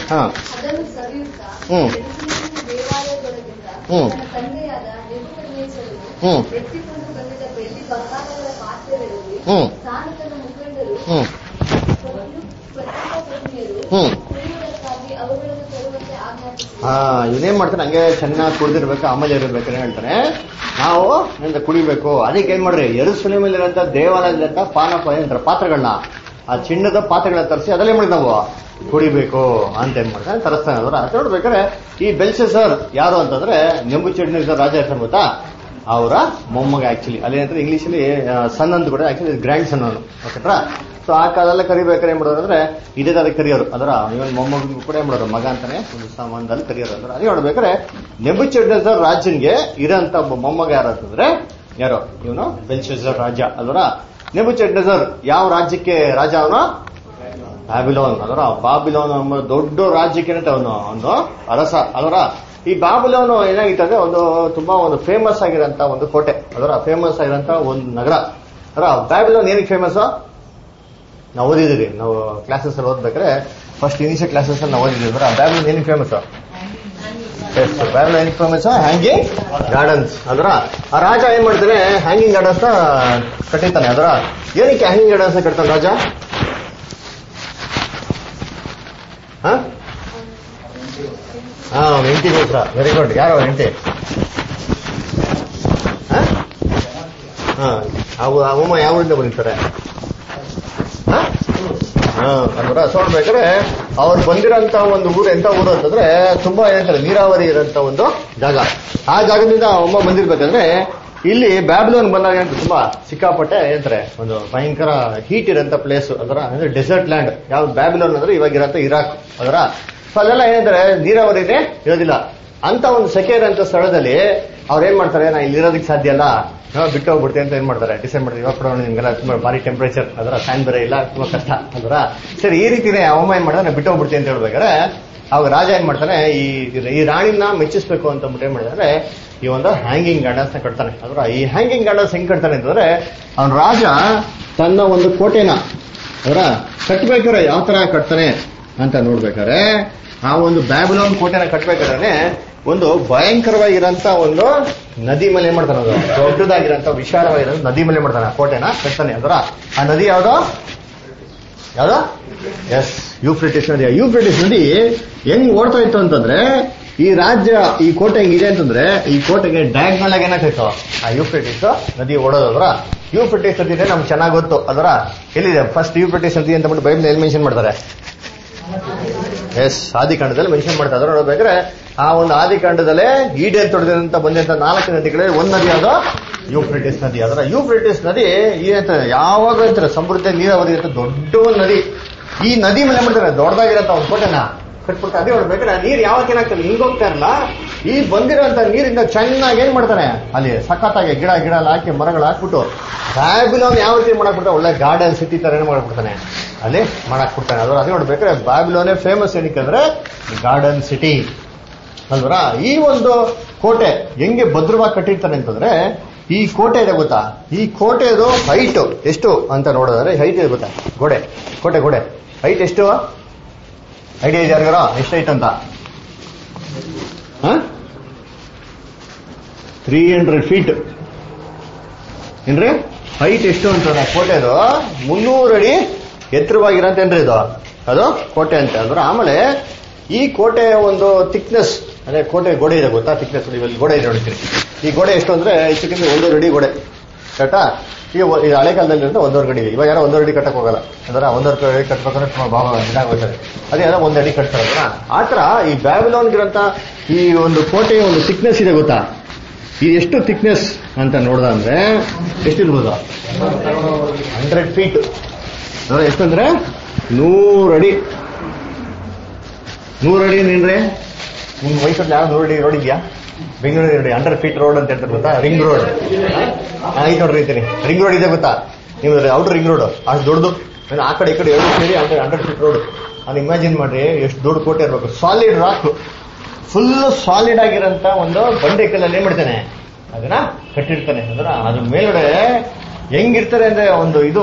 ಇವನೇನ್ ಮಾಡ್ತಾನೆ, ಹಂಗೆ ಚೆನ್ನಾಗಿ ಕುಡಿದಿರ್ಬೇಕು, ಆಮೇಲೆ ಇರಬೇಕು ಹೇಳ್ತಾನೆ. ನಾವು ಕುಡಿಬೇಕು, ಅದಕ್ಕೆ ಏನ್ ಮಾಡ್ರಿ, ಯೆರೂಸಲೇಮಲ್ಲಿ ಇರೋಂಥ ದೇವಾಲಯದಂತ ಪಾತ್ರೆಗಳನ್ನ, ಆ ಚಿನ್ನದ ಪಾತ್ರೆಗಳನ್ನ ತರಿಸಿ ಅದಲ್ಲೇ ಮಾಡಿ ನಾವು ಕುಡಿಬೇಕು ಅಂತ ಏನ್ ಮಾಡ್ತಾನೆ, ತರಿಸ್ತಾನೆ ಅದರ. ಅದು ನೋಡ್ಬೇಕಾದ್ರೆ ಈ ಬೆಲ್ಶೆಸ್ಸರ್ ಯಾರು ಅಂತಂದ್ರೆ ನೆಬೂಕದ್ನೆಚ್ಚರ್ ರಾಜ ಹೆಸರು ಗೊತ್ತಾ, ಅವರ ಮೊಮ್ಮಗ. ಆಕ್ಚುಲಿ ಅಲ್ಲಿ ಏನಂದ್ರೆ ಇಂಗ್ಲಿಷಲ್ಲಿ ಸನ್ ಅಂತ ಕೂಡ, ಆಕ್ಚುಲಿ ಗ್ರ್ಯಾಂಡ್ ಸನ್ ಅವನು, ಓಕೆಟ್ರಾ. ಸೊ ಆ ಕಾಲೆಲ್ಲ ಕರಿಬೇಕಾದ್ರೆ ಏನ್ ಮಾಡೋರು ಅಂದ್ರೆ ಇದೇ ತರ ಕರಿಯೋರು ಅದರ. ಇವನ್ ಮೊಮ್ಮಗೂ ಕೂಡ ಏನ್ ಮಾಡೋರು, ಮಗ ಅಂತಾನೆ ಒಂದು ಸಂಬಂಧದಲ್ಲಿ ಕರಿಯೋರು ಅದರ. ಅದೇ ನೋಡ್ಬೇಕಾದ್ರೆ ನೆಬೂಕದ್ನೆಚ್ಚರ್ ರಾಜನ್ಗೆ ಇರೋಂತ ಒಬ್ಬ ಮೊಮ್ಮಗ ಯಾರು ಅಂತಂದ್ರೆ ಯಾರೋ ಇವನು ಬೆಲ್ಶೆಸ್ಸರ್ ರಾಜ ಅದರ. ನೆಬೂಕದ್ನೆಚ್ಚರ್ ಯಾವ ರಾಜ್ಯಕ್ಕೆ ರಾಜ ಅವನು, ಬ್ಯಾಬಿಲೋನ್ ಅದರ. ಬಾಬಿಲೋನ್ ಎಂಬ ದೊಡ್ಡ ರಾಜ್ಯಕ್ಕೆ ಅವನು ಒಂದು ಅರಸ ಅದರ. ಈ ಬಾಬಿಲೋನ್ ಏನಾಗಿತ್ತು ಅಂದ್ರೆ ಒಂದು ತುಂಬಾ ಒಂದು ಫೇಮಸ್ ಆಗಿರೋಂತ ಒಂದು ಕೋಟೆ ಅದರ, ಫೇಮಸ್ ಆಗಿರೋಂತ ಒಂದು ನಗರ ಅದರ. ಬ್ಯಾಬಿಲೋನ್ ಏನಕ್ಕೆ ಫೇಮಸ್ ನಾವು ಓದಿದೀವಿ, ನಾವು ಕ್ಲಾಸಸ್ ಅಲ್ಲಿ ಓದ್ಬೇಕಾದ್ರೆ ಫಸ್ಟ್ ಇನಿಷಿಯಲ್ ಕ್ಲಾಸಸ್ ಅಲ್ಲಿ ನಾವು ಓದಿದೀವಿ ಅದರ. ಬ್ಯಾಬಿಲೋನ್ ಏನಕ್ಕೆ ಫೇಮಸ್, ಬ್ಯಾಬಿಲೋನ್ ಏನಕ್ಕೆ ಫೇಮಸ್, ಹ್ಯಾಂಗಿಂಗ್ ಗಾರ್ಡನ್ಸ್ ಅದರ. ಆ ರಾಜ ಏನ್ ಮಾಡ್ತಾನೆ, ಹ್ಯಾಂಗಿಂಗ್ ಗಾರ್ಡನ್ಸ್ ಕಟ್ಟಿತಾನೆ ಅದರ. ಏನಕ್ಕೆ ಹ್ಯಾಂಗಿಂಗ್ ಗಾರ್ಡನ್ಸ್ ಕಟ್ತಾನೆ ರಾಜ? ಹೆಂಡತಿಗೋಸ್ಕರ. Very good. ಯಾರೋ ಹೆಂಡತಿ? ಅಮ್ಮ ಯಾವ ಊರಿಂದ ಬಂದಿರ್ತಾರೆ ಅಂದ್ರೆ ನೋಡ್ಬೇಕಾದ್ರೆ ಅವ್ರು ಬಂದಿರೋಂತ ಒಂದು ಊರು ಎಂತ ಊರು ಅಂತಂದ್ರೆ ತುಂಬಾ ಏನಂತಾರೆ, ನೀರಾವರಿ ಇರೋಂತ ಒಂದು ಜಾಗ. ಆ ಜಾಗದಿಂದ ಅಮ್ಮ ಬಂದಿರ್ಬೇಕಂದ್ರೆ ಇಲ್ಲಿ ಬ್ಯಾಬಿಲೋನ್ ಬಂದಾಗ ತುಂಬಾ ಸಿಕ್ಕಾಪಟ್ಟೆ ಏನಂತಾರೆ, ಒಂದು ಭಯಂಕರ ಹೀಟ್ ಇರೋಂತ ಪ್ಲೇಸ್ ಅದರ, ಅಂದ್ರೆ ಡೆಸರ್ಟ್ ಲ್ಯಾಂಡ್. ಯಾವ್ದು ಬ್ಯಾಬಿಲೋನ್ ಅಂದ್ರೆ ಇವಾಗಿರೋಂಥ ಇರಾಕ್ ಅದರ. ಸೊ ಅಲ್ಲೆಲ್ಲ ಏನಂದ್ರೆ ನೀರಾವರಿನೇ ಇರೋದಿಲ್ಲ. ಅಂತ ಒಂದು ಸೆಕೆ ಇರೋಂಥ ಸ್ಥಳದಲ್ಲಿ ಅವ್ರು ಏನ್ ಮಾಡ್ತಾರೆ, ನಾ ಇಲ್ಲಿ ಇರೋದಕ್ಕೆ ಸಾಧ್ಯ ಅಲ್ಲ, ಬಿಟ್ಟು ಹೋಗ್ಬಿಡ್ತೀವಿ ಅಂತ ಏನ್ ಮಾಡ್ತಾರೆ, ಡಿಸೈಡ್ ಮಾಡ್ತಾರೆ. ಇವಾಗ ಕೂಡ ನಿಮ್ಗೆಲ್ಲ ತುಂಬಾ ಭಾರಿ ಟೆಂಪರೇಚರ್ ಅದರ, ಫ್ಯಾನ್ ಬೇರೆ ಇಲ್ಲ, ತುಂಬಾ ಕಷ್ಟ ಅದರ. ಸರಿ, ಈ ರೀತಿನೇ ಅಮ್ಮ ಏನ್ ಮಾಡ್ತಾರೆ, ಬಿಟ್ಟು ಹೋಗ್ಬಿಡ್ತೀವಿ ಅಂತ ಹೇಳ್ಬೇಕಾದ್ರೆ ಅವಾಗ ರಾಜ ಏನ್ ಮಾಡ್ತಾನೆ, ಈ ರಾಣಿನ ಮೆಚ್ಚಿಸ್ಬೇಕು ಅಂತ ಏನ್ ಮಾಡಿದ್ರೆ ಈ ಒಂದು ಹ್ಯಾಂಗಿಂಗ್ ಗಾರ್ಡನ್ಸ್ ನ ಕಟ್ತಾನೆ ಅದರ. ಈ ಹ್ಯಾಂಗಿಂಗ್ ಗಾರ್ಡನ್ಸ್ ಹೆಂಗ್ ಕಟ್ತಾನೆ ಅಂತಂದ್ರೆ, ಅವನ ರಾಜ ತನ್ನ ಒಂದು ಕೋಟೆನ ಅದರ ಕಟ್ಬೇಕಾದ್ರೆ ಯಾವ ತರ ಕಟ್ತಾನೆ ಅಂತ ನೋಡ್ಬೇಕಾದ್ರೆ, ಆ ಒಂದು ಬ್ಯಾಬಿಲೋನ್ ಕೋಟೆನ ಕಟ್ಬೇಕಾದ್ರೆ ಒಂದು ಭಯಂಕರವಾಗಿರೋಂತ ಒಂದು ನದಿ ಮೇಲೆ ಏನ್ ಮಾಡ್ತಾನೆ, ಅದು ದೊಡ್ಡದಾಗಿರೋಂಥ ವಿಶಾಲವಾಗಿರೋ ನದಿ ಮೇಲೆ ಮಾಡ್ತಾನೆ, ಕೋಟೆನ ಕಟ್ತಾನೆ ಅದರ. ಆ ನದಿ ಯಾವ್ದೋ ಎಸ್, ಯೂಫ್ರೆಟಿಸ್ ನದಿ. ಯೂಫ್ರೆಟಿಸ್ ನದಿ ಹೆಂಗ್ ಓಡ್ತಾ ಇತ್ತು ಅಂತಂದ್ರೆ, ಈ ರಾಜ್ಯ ಈ ಕೋಟೆ ಹೆಂಗಿದೆ ಅಂತಂದ್ರೆ, ಈ ಕೋಟೆಗೆ ಡಯಾಗ್ನಲ್ ಆಗಿ ಏನಾಗ್ತಾಯಿತ್ತು, ಆ ಯೂಫ್ರೆಟಿಸ್ ನದಿ ಓಡೋದದ್ರ. ಯೂಫ್ರೆಟಿಸ್ ನದಿ ನಮ್ಗೆ ಚೆನ್ನಾಗಿ ಗೊತ್ತು ಅದರ. ಎಲ್ಲಿದೆ ಫಸ್ಟ್ ಯೂಫ್ರೆಟಿಸ್ ನದಿ ಅಂತ ಬಿಟ್ಟು ಬೈಬಲ್ ಎಲ್ಲಿ ಮೆನ್ಷನ್ ಮಾಡ್ತಾರೆ? ಎಸ್, ಆದಿಕಾಂಡದಲ್ಲಿ ಮೆನ್ಷನ್ ಮಾಡ್ತಾ ಇದ್ರು. ನೋಡ್ಬೇಕಾದ್ರೆ ಆ ಒಂದು ಆದಿಕಾಂಡದಲ್ಲೇ ಈಡೇನ್ ತೊಡೆದಂತ ಬಂದಂತ 4 ನದಿಗಳೇ ಒಂದ್ ನದಿ ಅದು ಯೂಫ್ರೆಟಿಸ್ ನದಿ ಅದರ. ಯೂಫ್ರೆಟಿಸ್ ನದಿ ಏನಂತ ಯಾವಾಗ ಅಂತಾರೆ, ಸಮೃದ್ಧ ನೀರಾವರಿ ಅಂತ ದೊಡ್ಡ ಒಂದು ನದಿ. ಈ ನದಿ ಮೇಲೆ ಮಾಡ್ತಾರೆ ದೊಡ್ಡದಾಗಿರಂತ ಒಂದು ಕೋಟೆನ ಕಟ್ಬಿಡ್ತಾರೆ. ಅದೇ ನೋಡ್ಬೇಕಾದ್ರೆ ನೀರು ಯಾವಾಗ ಏನಾಗ್ತದೆ, ಹಿಂಗೋಗ್ತಾ ಇರಲ್ಲ, ಈ ಬಂದಿರೋಂಥ ನೀರಿಂದ ಚೆನ್ನಾಗಿ ಏನ್ ಮಾಡ್ತಾನೆ ಅಲ್ಲಿ ಸಖತ್ತಾಗಿ ಗಿಡ ಎಲ್ಲ ಹಾಕಿ ಮರಗಳು ಹಾಕ್ಬಿಟ್ಟು ಬ್ಯಾಬಿಲೋನ್ ಯಾವ ರೀತಿ ಮಾಡಾಕ್ಬಿಡ್ತಾನೆ, ಒಳ್ಳೆ ಗಾರ್ಡನ್ ಸಿಟಿ ತರ ಏನ್ ಮಾಡ್ಬಿಡ್ತಾನೆ ಅಲ್ಲಿ ಮಾಡಾಕ್ಬಿಡ್ತಾನೆ. ಅದ್ರ ಅದೇ ನೋಡ್ಬೇಕಾದ್ರೆ ಬ್ಯಾಬಿಲೋನೇ ಫೇಮಸ್ ಏನಕ್ಕಂದ್ರೆ ಗಾರ್ಡನ್ ಸಿಟಿ ಅಲ್ವರ. ಈ ಒಂದು ಕೋಟೆ ಹೆಂಗೆ ಭದ್ರವಾಗಿ ಕಟ್ಟಿರ್ತಾನೆ ಅಂತಂದ್ರೆ, ಈ ಕೋಟೆ ಇದೆ ಗೊತ್ತಾ, ಈ ಕೋಟೆದು ಹೈಟ್ ಎಷ್ಟು ಅಂತ ನೋಡೋದಾದ್ರೆ ಹೈಟ್ ಇದೆ ಗೊತ್ತಾ, ಕೋಟೆ ಹೈಟ್ ಎಷ್ಟು ಐಡಿಯಾ ಇದೆ ಯಾರಿಗಾರ ಎಷ್ಟು ಹೈಟ್ ಅಂತ? 300 ಫೀಟ್ ಏನ್ರಿ ಹೈಟ್ ಎಷ್ಟು ಅಂತಂದ್ರೆ ಕೋಟೆದು 300 ಅಡಿ ಎತ್ತರವಾಗಿರಂತೇನ್ರಿ ಇದು ಅದು ಕೋಟೆ ಅಂತ ಅಂದ್ರೆ. ಆಮೇಲೆ ಈ ಕೋಟೆಯ ಒಂದು ಥಿಕ್ನೆಸ್ ಅಂದ್ರೆ ಕೋಟೆ ಗೋಡೆ ಇದೆ ಗೊತ್ತಾ, ಥಿಕ್ನೆಸ್ ಇಲ್ಲಿ ಗೋಡೆ ಇದೆ ನೋಡ್ತೀರಿ. ಈ ಗೋಡೆ ಎಷ್ಟು ಅಂದ್ರೆ ಹೆಚ್ಚಿಗೆ 1 ಅಡಿ ಗೋಡೆ ಕರೆಕ್ಟಾ. ಈಗ ಹಳೆ ಕಾಲದಲ್ಲಿ 1 ಅಡಿ, ಇವಾಗ ಯಾರೋ 1 ಅಡಿ ಕಟ್ಟಕ್ ಹೋಗಲ್ಲ ಅಂದ್ರೆ 1 ಅಡಿ ಕಟ್ಬೇಕಂದ್ರೆ ಇದಾಗೋಗ್ತದೆ. ಅದೇ ಯಾರೋ 1 ಅಡಿ ಕಟ್ತಾರಲ್ಲ ಆತರ ಈ ಬ್ಯಾಬಿಲೋನ್ಗಿರಂತ ಈ ಒಂದು ಕೋಟೆಯ ಒಂದು ಥಿಕ್ನೆಸ್ ಇದೆ ಗೊತ್ತಾ. ಇದು ಎಷ್ಟು ಥಿಕ್ನೆಸ್ ಅಂತ ನೋಡ್ದ ಅಂದ್ರೆ ಎಷ್ಟಿರ್ಬೋದು, 100 ಫೀಟ್ ಎಷ್ಟಂದ್ರೆ 100 ಅಡಿ. 100 ಅಡಿ ಏನ್ರಿ ನಿಮ್ ವಯಸ್ಸಲ್ಲಿ ಯಾವ 100 ಅಡಿ ರೋಡ್ ಇದೆಯಾ? ಬೆಂಗಳೂರು 100 ಫೀಟ್ ರೋಡ್ ಅಂತ ಹೇಳ್ತಾರೆ ಗೊತ್ತಾ, ರಿಂಗ್ ರೋಡ್ ಐದು ನೋಡ್ರಿ ಅಂತೀನಿ. ರಿಂಗ್ ರೋಡ್ ಇದೆ ಗೊತ್ತಾ ನೀವು, ಔಟರ್ ರಿಂಗ್ ರೋಡ್ ಅಷ್ಟು ದೊಡ್ಡದು, ಆ ಕಡೆ ಈ ಕಡೆ 2 ಸೇರಿ 100 ಫೀಟ್ ರೋಡ್. ಅದು ಇಮ್ಯಾಜಿನ್ ಮಾಡ್ರಿ ಎಷ್ಟು ದೊಡ್ಡ ಕೋಟೆ ಇರ್ಬೇಕು. ಸಾಲಿಡ್ ರಾಕ್, ಫುಲ್ ಸಾಲಿಡ್ ಆಗಿರೋಂತ ಒಂದು ಬಂಡೆ ಕಲ್ಲಲ್ಲಿ ಏನ್ ಮಾಡ್ತಾನೆ ಅದನ್ನ ಕಟ್ಟಿರ್ತಾನೆ. ಅಂದ್ರೆ ಅದ್ರ ಮೇಲ್ಗಡೆ ಹೆಂಗಿರ್ತಾರೆ ಅಂದ್ರೆ ಒಂದು ಇದು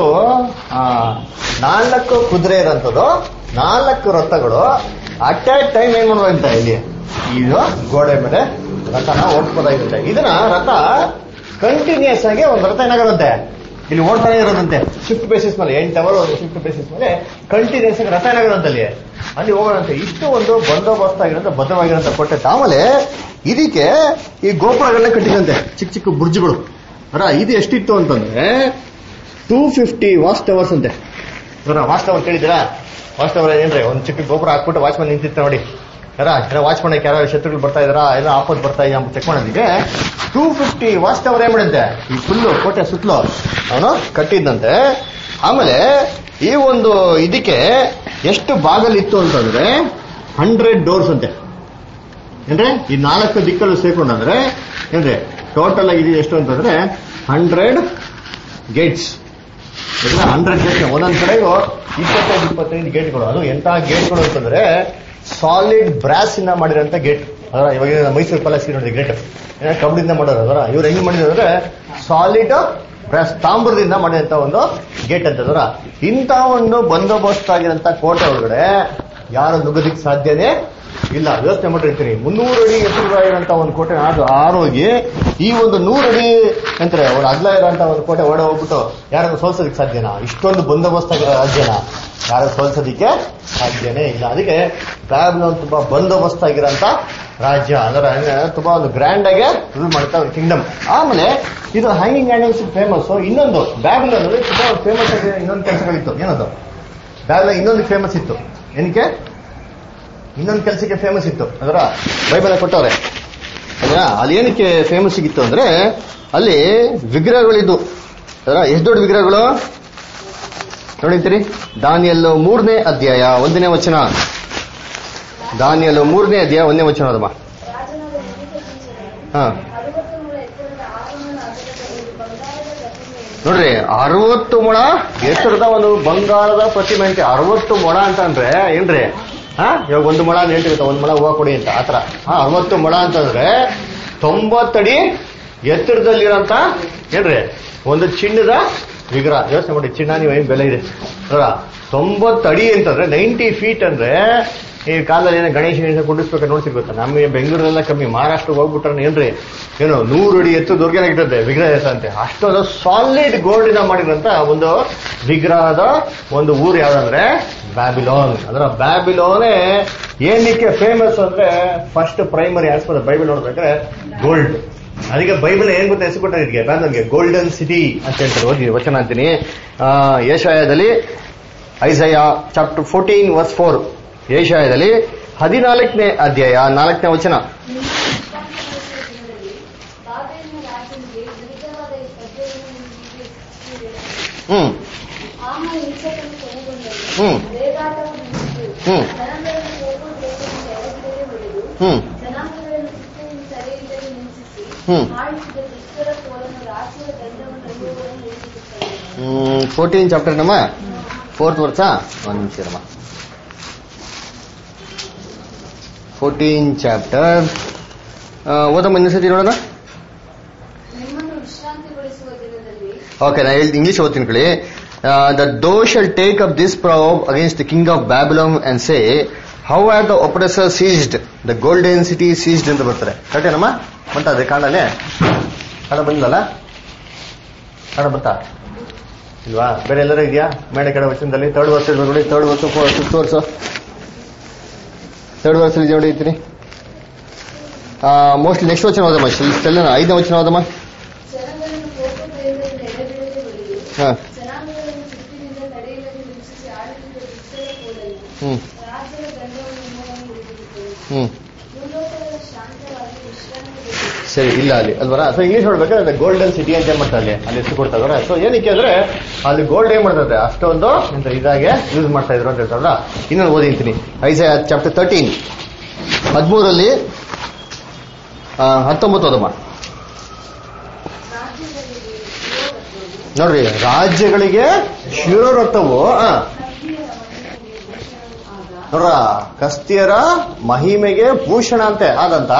4 ಕುದುರೆ ಇರೋಂಥದ್ದು, 4 ರಥಗಳು ಅಟ್ ಎ ಟೈಮ್ ಏನ್ ಮಾಡುವಂತ ಇಲ್ಲಿ ಇದು ಗೋಡೆ ಮೇಲೆ ರಥನ ಓಡಿಸ್ಬೋದಾಗಿರುತ್ತೆ. ಇದನ್ನ ರಥ ಕಂಟಿನ್ಯೂಸ್ ಆಗಿ ಒಂದು ರಥ ಏನಾಗಿರುತ್ತೆ ಇಲ್ಲಿ ಓಡ್ತಾನೆ ಇರೋದಂತೆ, ಶಿಫ್ಟ್ ಬೇಸಿಸ್ ಮೇಲೆ 8 ಅವರ್ ಒಂದು ಶಿಫ್ಟ್ ಬೇಸಿಸ್ ಮೇಲೆ ಕಂಟಿನ್ಯೂಸ್ ಆಗಿ ರಥ ಏನಾಗಿರುತ್ತೆ ಅಲ್ಲಿ ಹೋಗೋಣಂತೆ. ಇಷ್ಟು ಒಂದು ಬಂದೋಬಸ್ತ್ ಆಗಿರೋಂಥ ಭದ್ರವಾಗಿರೋಂಥ ಕೋಟೆ. ಆಮೇಲೆ ಇದಕ್ಕೆ ಈ ಗೋಪುರಗಳನ್ನ ಕಟ್ಟಿದಂತೆ ಚಿಕ್ಕ ಬುರ್ಜ್ಗಳು. ಇದು ಎಷ್ಟಿತ್ತು ಅಂತಂದ್ರೆ 250 ವಾಚ್ ಟವರ್ಸ್ ಅಂತೆ. ವಾಚ್ ಟವರ್ ಕೇಳಿದ್ದೀರಾ? ವಾಚ್ ಟವರ್ ಏನ್ರಿ ಒಂದು ಚಿಕ್ಕ ಗೋಪುರ ಹಾಕ್ಬಿಟ್ಟು ವಾಚ್ಮನ್ ನಿಂತಿರ್ತ ನೋಡಿ, ವಾಚ್ಮನ್ ಯಾರೋ ಶತ್ರುಗಳು ಬರ್ತಾ ಇದಾರಾ ಎಲ್ಲ ಆಪತ್ ಬರ್ತಾ ಇದೆಯಾ ಅಂತ ಚೆಕ್ ಮಾಡೋದಿಕ್ಕೆ 250 ವಾಚ್ ಟವರ್ ಏನ್ ಮಾಡಿದ್ದೆ ಈ ಫುಲ್ಲು ಕೋಟೆ ಸುತ್ತಲೂ ಅವನು ಕಟ್ಟಿದ್ದಂತೆ. ಆಮೇಲೆ ಈ ಒಂದು ಇದಕ್ಕೆ ಎಷ್ಟು ಬಾಗಲಿತ್ತು ಅಂತಂದ್ರೆ 100 ಡೋರ್ಸ್ ಅಂತೆ. ಏನ್ರಿ ಈ 4 ದಿಕ್ಕಲು ಸೇರ್ಕೊಂಡಂದ್ರೆ ಏನ್ರಿ ಟೋಟಲ್ ಆಗಿ ಎಷ್ಟು ಅಂತಂದ್ರೆ 100 ಗೇಟ್ಸ್. 100 ಗೇಟ್ಸ್ ಒಂದೊಂದ್ ಕಡೆಗೂ 25 ಗೇಟ್ಗಳು. ಅದು ಎಂತ ಗೇಟ್ಗಳು ಅಂತಂದ್ರೆ ಸಾಲಿಡ್ ಬ್ರಾಸ್ ಇಂದ ಮಾಡಿರೋಂಥ ಗೇಟ್. ಅದರ ಇವಾಗ ಮೈಸೂರು ಪ್ಯಾಲೇಸ್ ನೋಡಿದ್ರೆ ಗೇಟ್ ಕಬ್ಬಿಣದಿಂದ ಮಾಡೋರು. ಅದರ ಇವ್ರು ಹೆಂಗ್ ಮಾಡಿದ್ರೆ ಸಾಲಿಡ್ ಬ್ರಾಸ್ ತಾಮ್ರದಿಂದ ಮಾಡಿದಂತ ಒಂದು ಗೇಟ್ ಅಂತಂದ್ರ. ಇಂಥ ಒಂದು ಬಂದೋಬಸ್ತ್ ಆಗಿರೋಂಥ ಕೋಟೆ ಒಳಗಡೆ ಯಾರು ನುಗ್ಗೋದಿಕ್ ಸಾಧ್ಯನೇ ಇಲ್ಲ. ಯೋಚನೆ ಮಾಡಿರ್ತೀನಿ 300 ಅಡಿ ಎತ್ತರವಾಗಿರೋಂಥ ಒಂದು ಕೋಟೆ ಆರೋಗಿ ಈ ಒಂದು 100 ಅಡಿ ಅಂತಾರೆ ಒಂದು ಅಗ್ಲ ಇರೋಂಥ ಒಂದು ಕೋಟೆ ಓಡ ಹೋಗ್ಬಿಟ್ಟು ಯಾರನ್ನು ಸೋಲ್ಸೋದಕ್ಕೆ ಸಾಧ್ಯನಾ? ಇಷ್ಟೊಂದು ಬಂದೋಬಸ್ತ್ ಆಗಿರೋ ರಾಜ್ಯನ ಯಾರು ಸೋಲ್ಸೋದಿಕ್ಕೆ ಸಾಧ್ಯನೇ ಇಲ್ಲ. ಅದಕ್ಕೆ ಬ್ಯಾಬಿಲೋನ್ ತುಂಬಾ ಬಂದೋಬಸ್ತ್ ಆಗಿರೋಂಥ ರಾಜ್ಯ, ಅದರ ತುಂಬಾ ಒಂದು ಗ್ರ್ಯಾಂಡ್ ಆಗಿ ರೂಲ್ ಮಾಡ್ತಾ ಒಂದು ಕಿಂಗ್ಡಮ್. ಆಮೇಲೆ ಇದು ಹ್ಯಾಂಗಿಂಗ್ ಹ್ಯಾಂಗಿಂಗ್ಸ್ ಫೇಮಸ್. ಇನ್ನೊಂದು ಬ್ಯಾಬಿಲೋನ್ ಅಲ್ಲಿ ತುಂಬಾ ಫೇಮಸ್ ಆಗಿ ಇನ್ನೊಂದು ಕೆಲಸಗಳಿತ್ತು. ಏನದು ಬ್ಯಾಬಿಲೋನ್ ಇನ್ನೊಂದು ಫೇಮಸ್ ಇತ್ತು. ಏನಕ್ಕೆ ಇನ್ನೊಂದು ಕೆಲಸಕ್ಕೆ ಫೇಮಸ್ ಇತ್ತು ಅದರ ಬೈಬಲ್ ಕೊಟ್ಟವ್ರೆ. ಅಲ್ಲಿ ಏನಕ್ಕೆ ಫೇಮಸ್ ಸಿಗಿತ್ತು ಅಂದ್ರೆ ಅಲ್ಲಿ ವಿಗ್ರಹಗಳಿದ್ದು. ಅದರ ಎಷ್ಟು ದೊಡ್ಡ ವಿಗ್ರಹಗಳು ನೋಡಿರ್ತೀರಿ. ದಾನಿಯಲ್ 3ನೇ ಅಧ್ಯಾಯ 1ನೇ ವಚನ. ದಾನಿಯಲ್ 3ನೇ ಅಧ್ಯಾಯ 1ನೇ ವಚನ ಅದಮ್ಮ. ನೋಡ್ರಿ 60 ಮೊಳ ಎತ್ತರದ ಒಂದು ಬಂಗಾರದ ಪ್ರತಿಮೆ ಅಂತೆ. 60 ಮೊಳ ಅಂತ ಅಂದ್ರೆ ಏನ್ರಿ ಇವಾಗ 1 ಮೊಳ ಅಂತ ಹೇಳ್ತಿರುತ್ತೆ, 1 ಮೊಳ ಹೂವು ಕೊಡಿ ಅಂತ ಆತರ. 60 ಮೊಳ ಅಂತಂದ್ರೆ 90 ಅಡಿ ಎತ್ತರದಲ್ಲಿರೋಂತ ಏನ್ರಿ ಒಂದು ಚಿನ್ನದ ವಿಗ್ರಹ. ಯೋಚನೆ ಮಾಡಿ, ಚಿನ್ನ ನೀವು ಏನ್ ಬೆಲೆ ಇದೆ 90 ಅಡಿ ಅಂತಂದ್ರೆ 90 ಫೀಟ್ ಅಂದ್ರೆ ಈ ಕಾಲದಲ್ಲಿ ಏನೋ ಗಣೇಶ ಕುಂಡಿಸ್ಬೇಕು ನೋಡ್ತಿರ್ಬೇಕು. ನಮ್ಮ ಬೆಂಗಳೂರೆಲ್ಲ ಕಮ್ಮಿ, ಮಹಾರಾಷ್ಟ್ರ ಹೋಗ್ಬಿಟ್ರೆ ಏನ್ರಿ ಏನು 100 ಅಡಿ ಎತ್ತರದವರೆಗೆ ಇಟ್ಟದೆ ವಿಗ್ರಹ ಅಂತ. ಅಷ್ಟೊಂದು ಸಾಲಿಡ್ ಗೋಲ್ಡ್ ಇಂದ ಮಾಡಿರೋಂತ ಒಂದು ವಿಗ್ರಹದ ಒಂದು ಊರು ಯಾವ್ದಂದ್ರೆ ಬ್ಯಾಬಿಲೋನ್. ಅದರ ಬ್ಯಾಬಿಲೋನೇ ಏನಕ್ಕೆ ಫೇಮಸ್ ಅಂದ್ರೆ ಫಸ್ಟ್ ಪ್ರೈಮರಿ ಆಸ್ಪತ್ರೆ ಬೈಬಲ್ ನೋಡ್ಬೇಕಾದ್ರೆ ಗೋಲ್ಡ್. ಅದಕ್ಕೆ ಬೈಬಲ್ ಏನ್ ಗೊತ್ತಾ ಹೆಸರು ಕೊಟ್ಟಾರೆ ಇದಕ್ಕೆ ಬ್ಯಾಬಿಲೋನ್ಗೆ ಗೋಲ್ಡನ್ ಸಿಟಿ ಅಂತ ಹೇಳ್ತಾರೆ. ಹೋಗಿ ವಚನ ಅಂತೀನಿ. ಯೆಶಾಯದಲ್ಲಿ ಐಸಾಯಾ ಚಾಪ್ಟರ್ 14:4. ಯೆಶಾಯದಲ್ಲಿ 14ನೇ ಅಧ್ಯಾಯ 4ನೇ ವಚನ. 14 ಚಾಪ್ಟರ್ ನಮ್ಮ 4th ವರ್ಸ. ಒಂದು ನಿಮಿಷ ನಮ್ಮ 14 ಚಾಪ್ಟರ್ ಓದಮ್ಮ ಇನ್ನೊಂದ್ಸತಿ ನೋಡೋಣ. ಓಕೆ, ನಾ ಇಂಗ್ಲಿಷ್ ಓದ್ತೀನಿ ಕಳಿ. That thou shall take up this proverb against the king of Babylon and say, how have the oppressor seized the golden city seized ಅಂತ ಬರ್ತಾರೆ. ಕರೆಕ್ಟೇನಮ್ಮ? ಬಂತದೆ ಕಾಣಲೇ? ಕಾಣ ಬಂದಿಲ್ಲ? ಕಾಣ ಬರ್ತಾ ಇಲ್ವಾ? ಬೇರೆ ಎಲ್ಲರೂ ಇದೆಯಾ? ಮೇಡ ಕಡೆ ವರ್ಷದಲ್ಲಿ 3rd ವರ್ಷ ನೋಡಿ, 3rd ವರ್ಷ 5th ವರ್ಷ 3rd ವರ್ಷದಲ್ಲಿ ನೋಡಿ ಇರ್ತೀನಿ. ಮೋಸ್ಟ್ಲಿ ನೆಕ್ಸ್ಟ್ ವಚನ ಹೋದಮ್ಮ, ಇಷ್ಟೆಲ್ಲ 5ನೇ ವಚನ ಹೋದಮ್ಮ. ಹಾಂ ಸರಿ, ಇಲ್ಲ ಅಲ್ಲಿ ಅಲ್ವರ. ಸೊ ಇಂಗ್ಲಿಷ್ ನೋಡ್ಬೇಕಾದ್ರೆ ಗೋಲ್ಡನ್ ಸಿಟಿ ಅಂತ ಏನ್ ಮಾಡ್ತಾರೆ ಅಲ್ಲಿ ಹೆಸರು ಕೊಡ್ತಾರ. ಸೊ ಏನಕ್ಕೆ ಅಂದ್ರೆ ಅಲ್ಲಿ ಗೋಲ್ಡ್ ಏನ್ ಮಾಡ್ತದೆ ಅಷ್ಟೊಂದು ಇದಾಗೆ ಯೂಸ್ ಮಾಡ್ತಾ ಇದ್ರು ಅಂತ ಹೇಳ್ತಾರಲ್ಲ. ಇನ್ನೊಂದು ಓದಿಂತೀನಿ, ಐಸಾಯ ಚಾಪ್ಟರ್ 13 13 19 ಓದಮ್ಮ ನೋಡ್ರಿ. ರಾಜ್ಯಗಳಿಗೆ ಶಿರೋರಕ್ತವು ನೋಡ್ರ ಕಸ್ತಿಯರ ಮಹಿಮೆಗೆ ಭೂಷಣ ಅಂತೆ ಆದಂತ.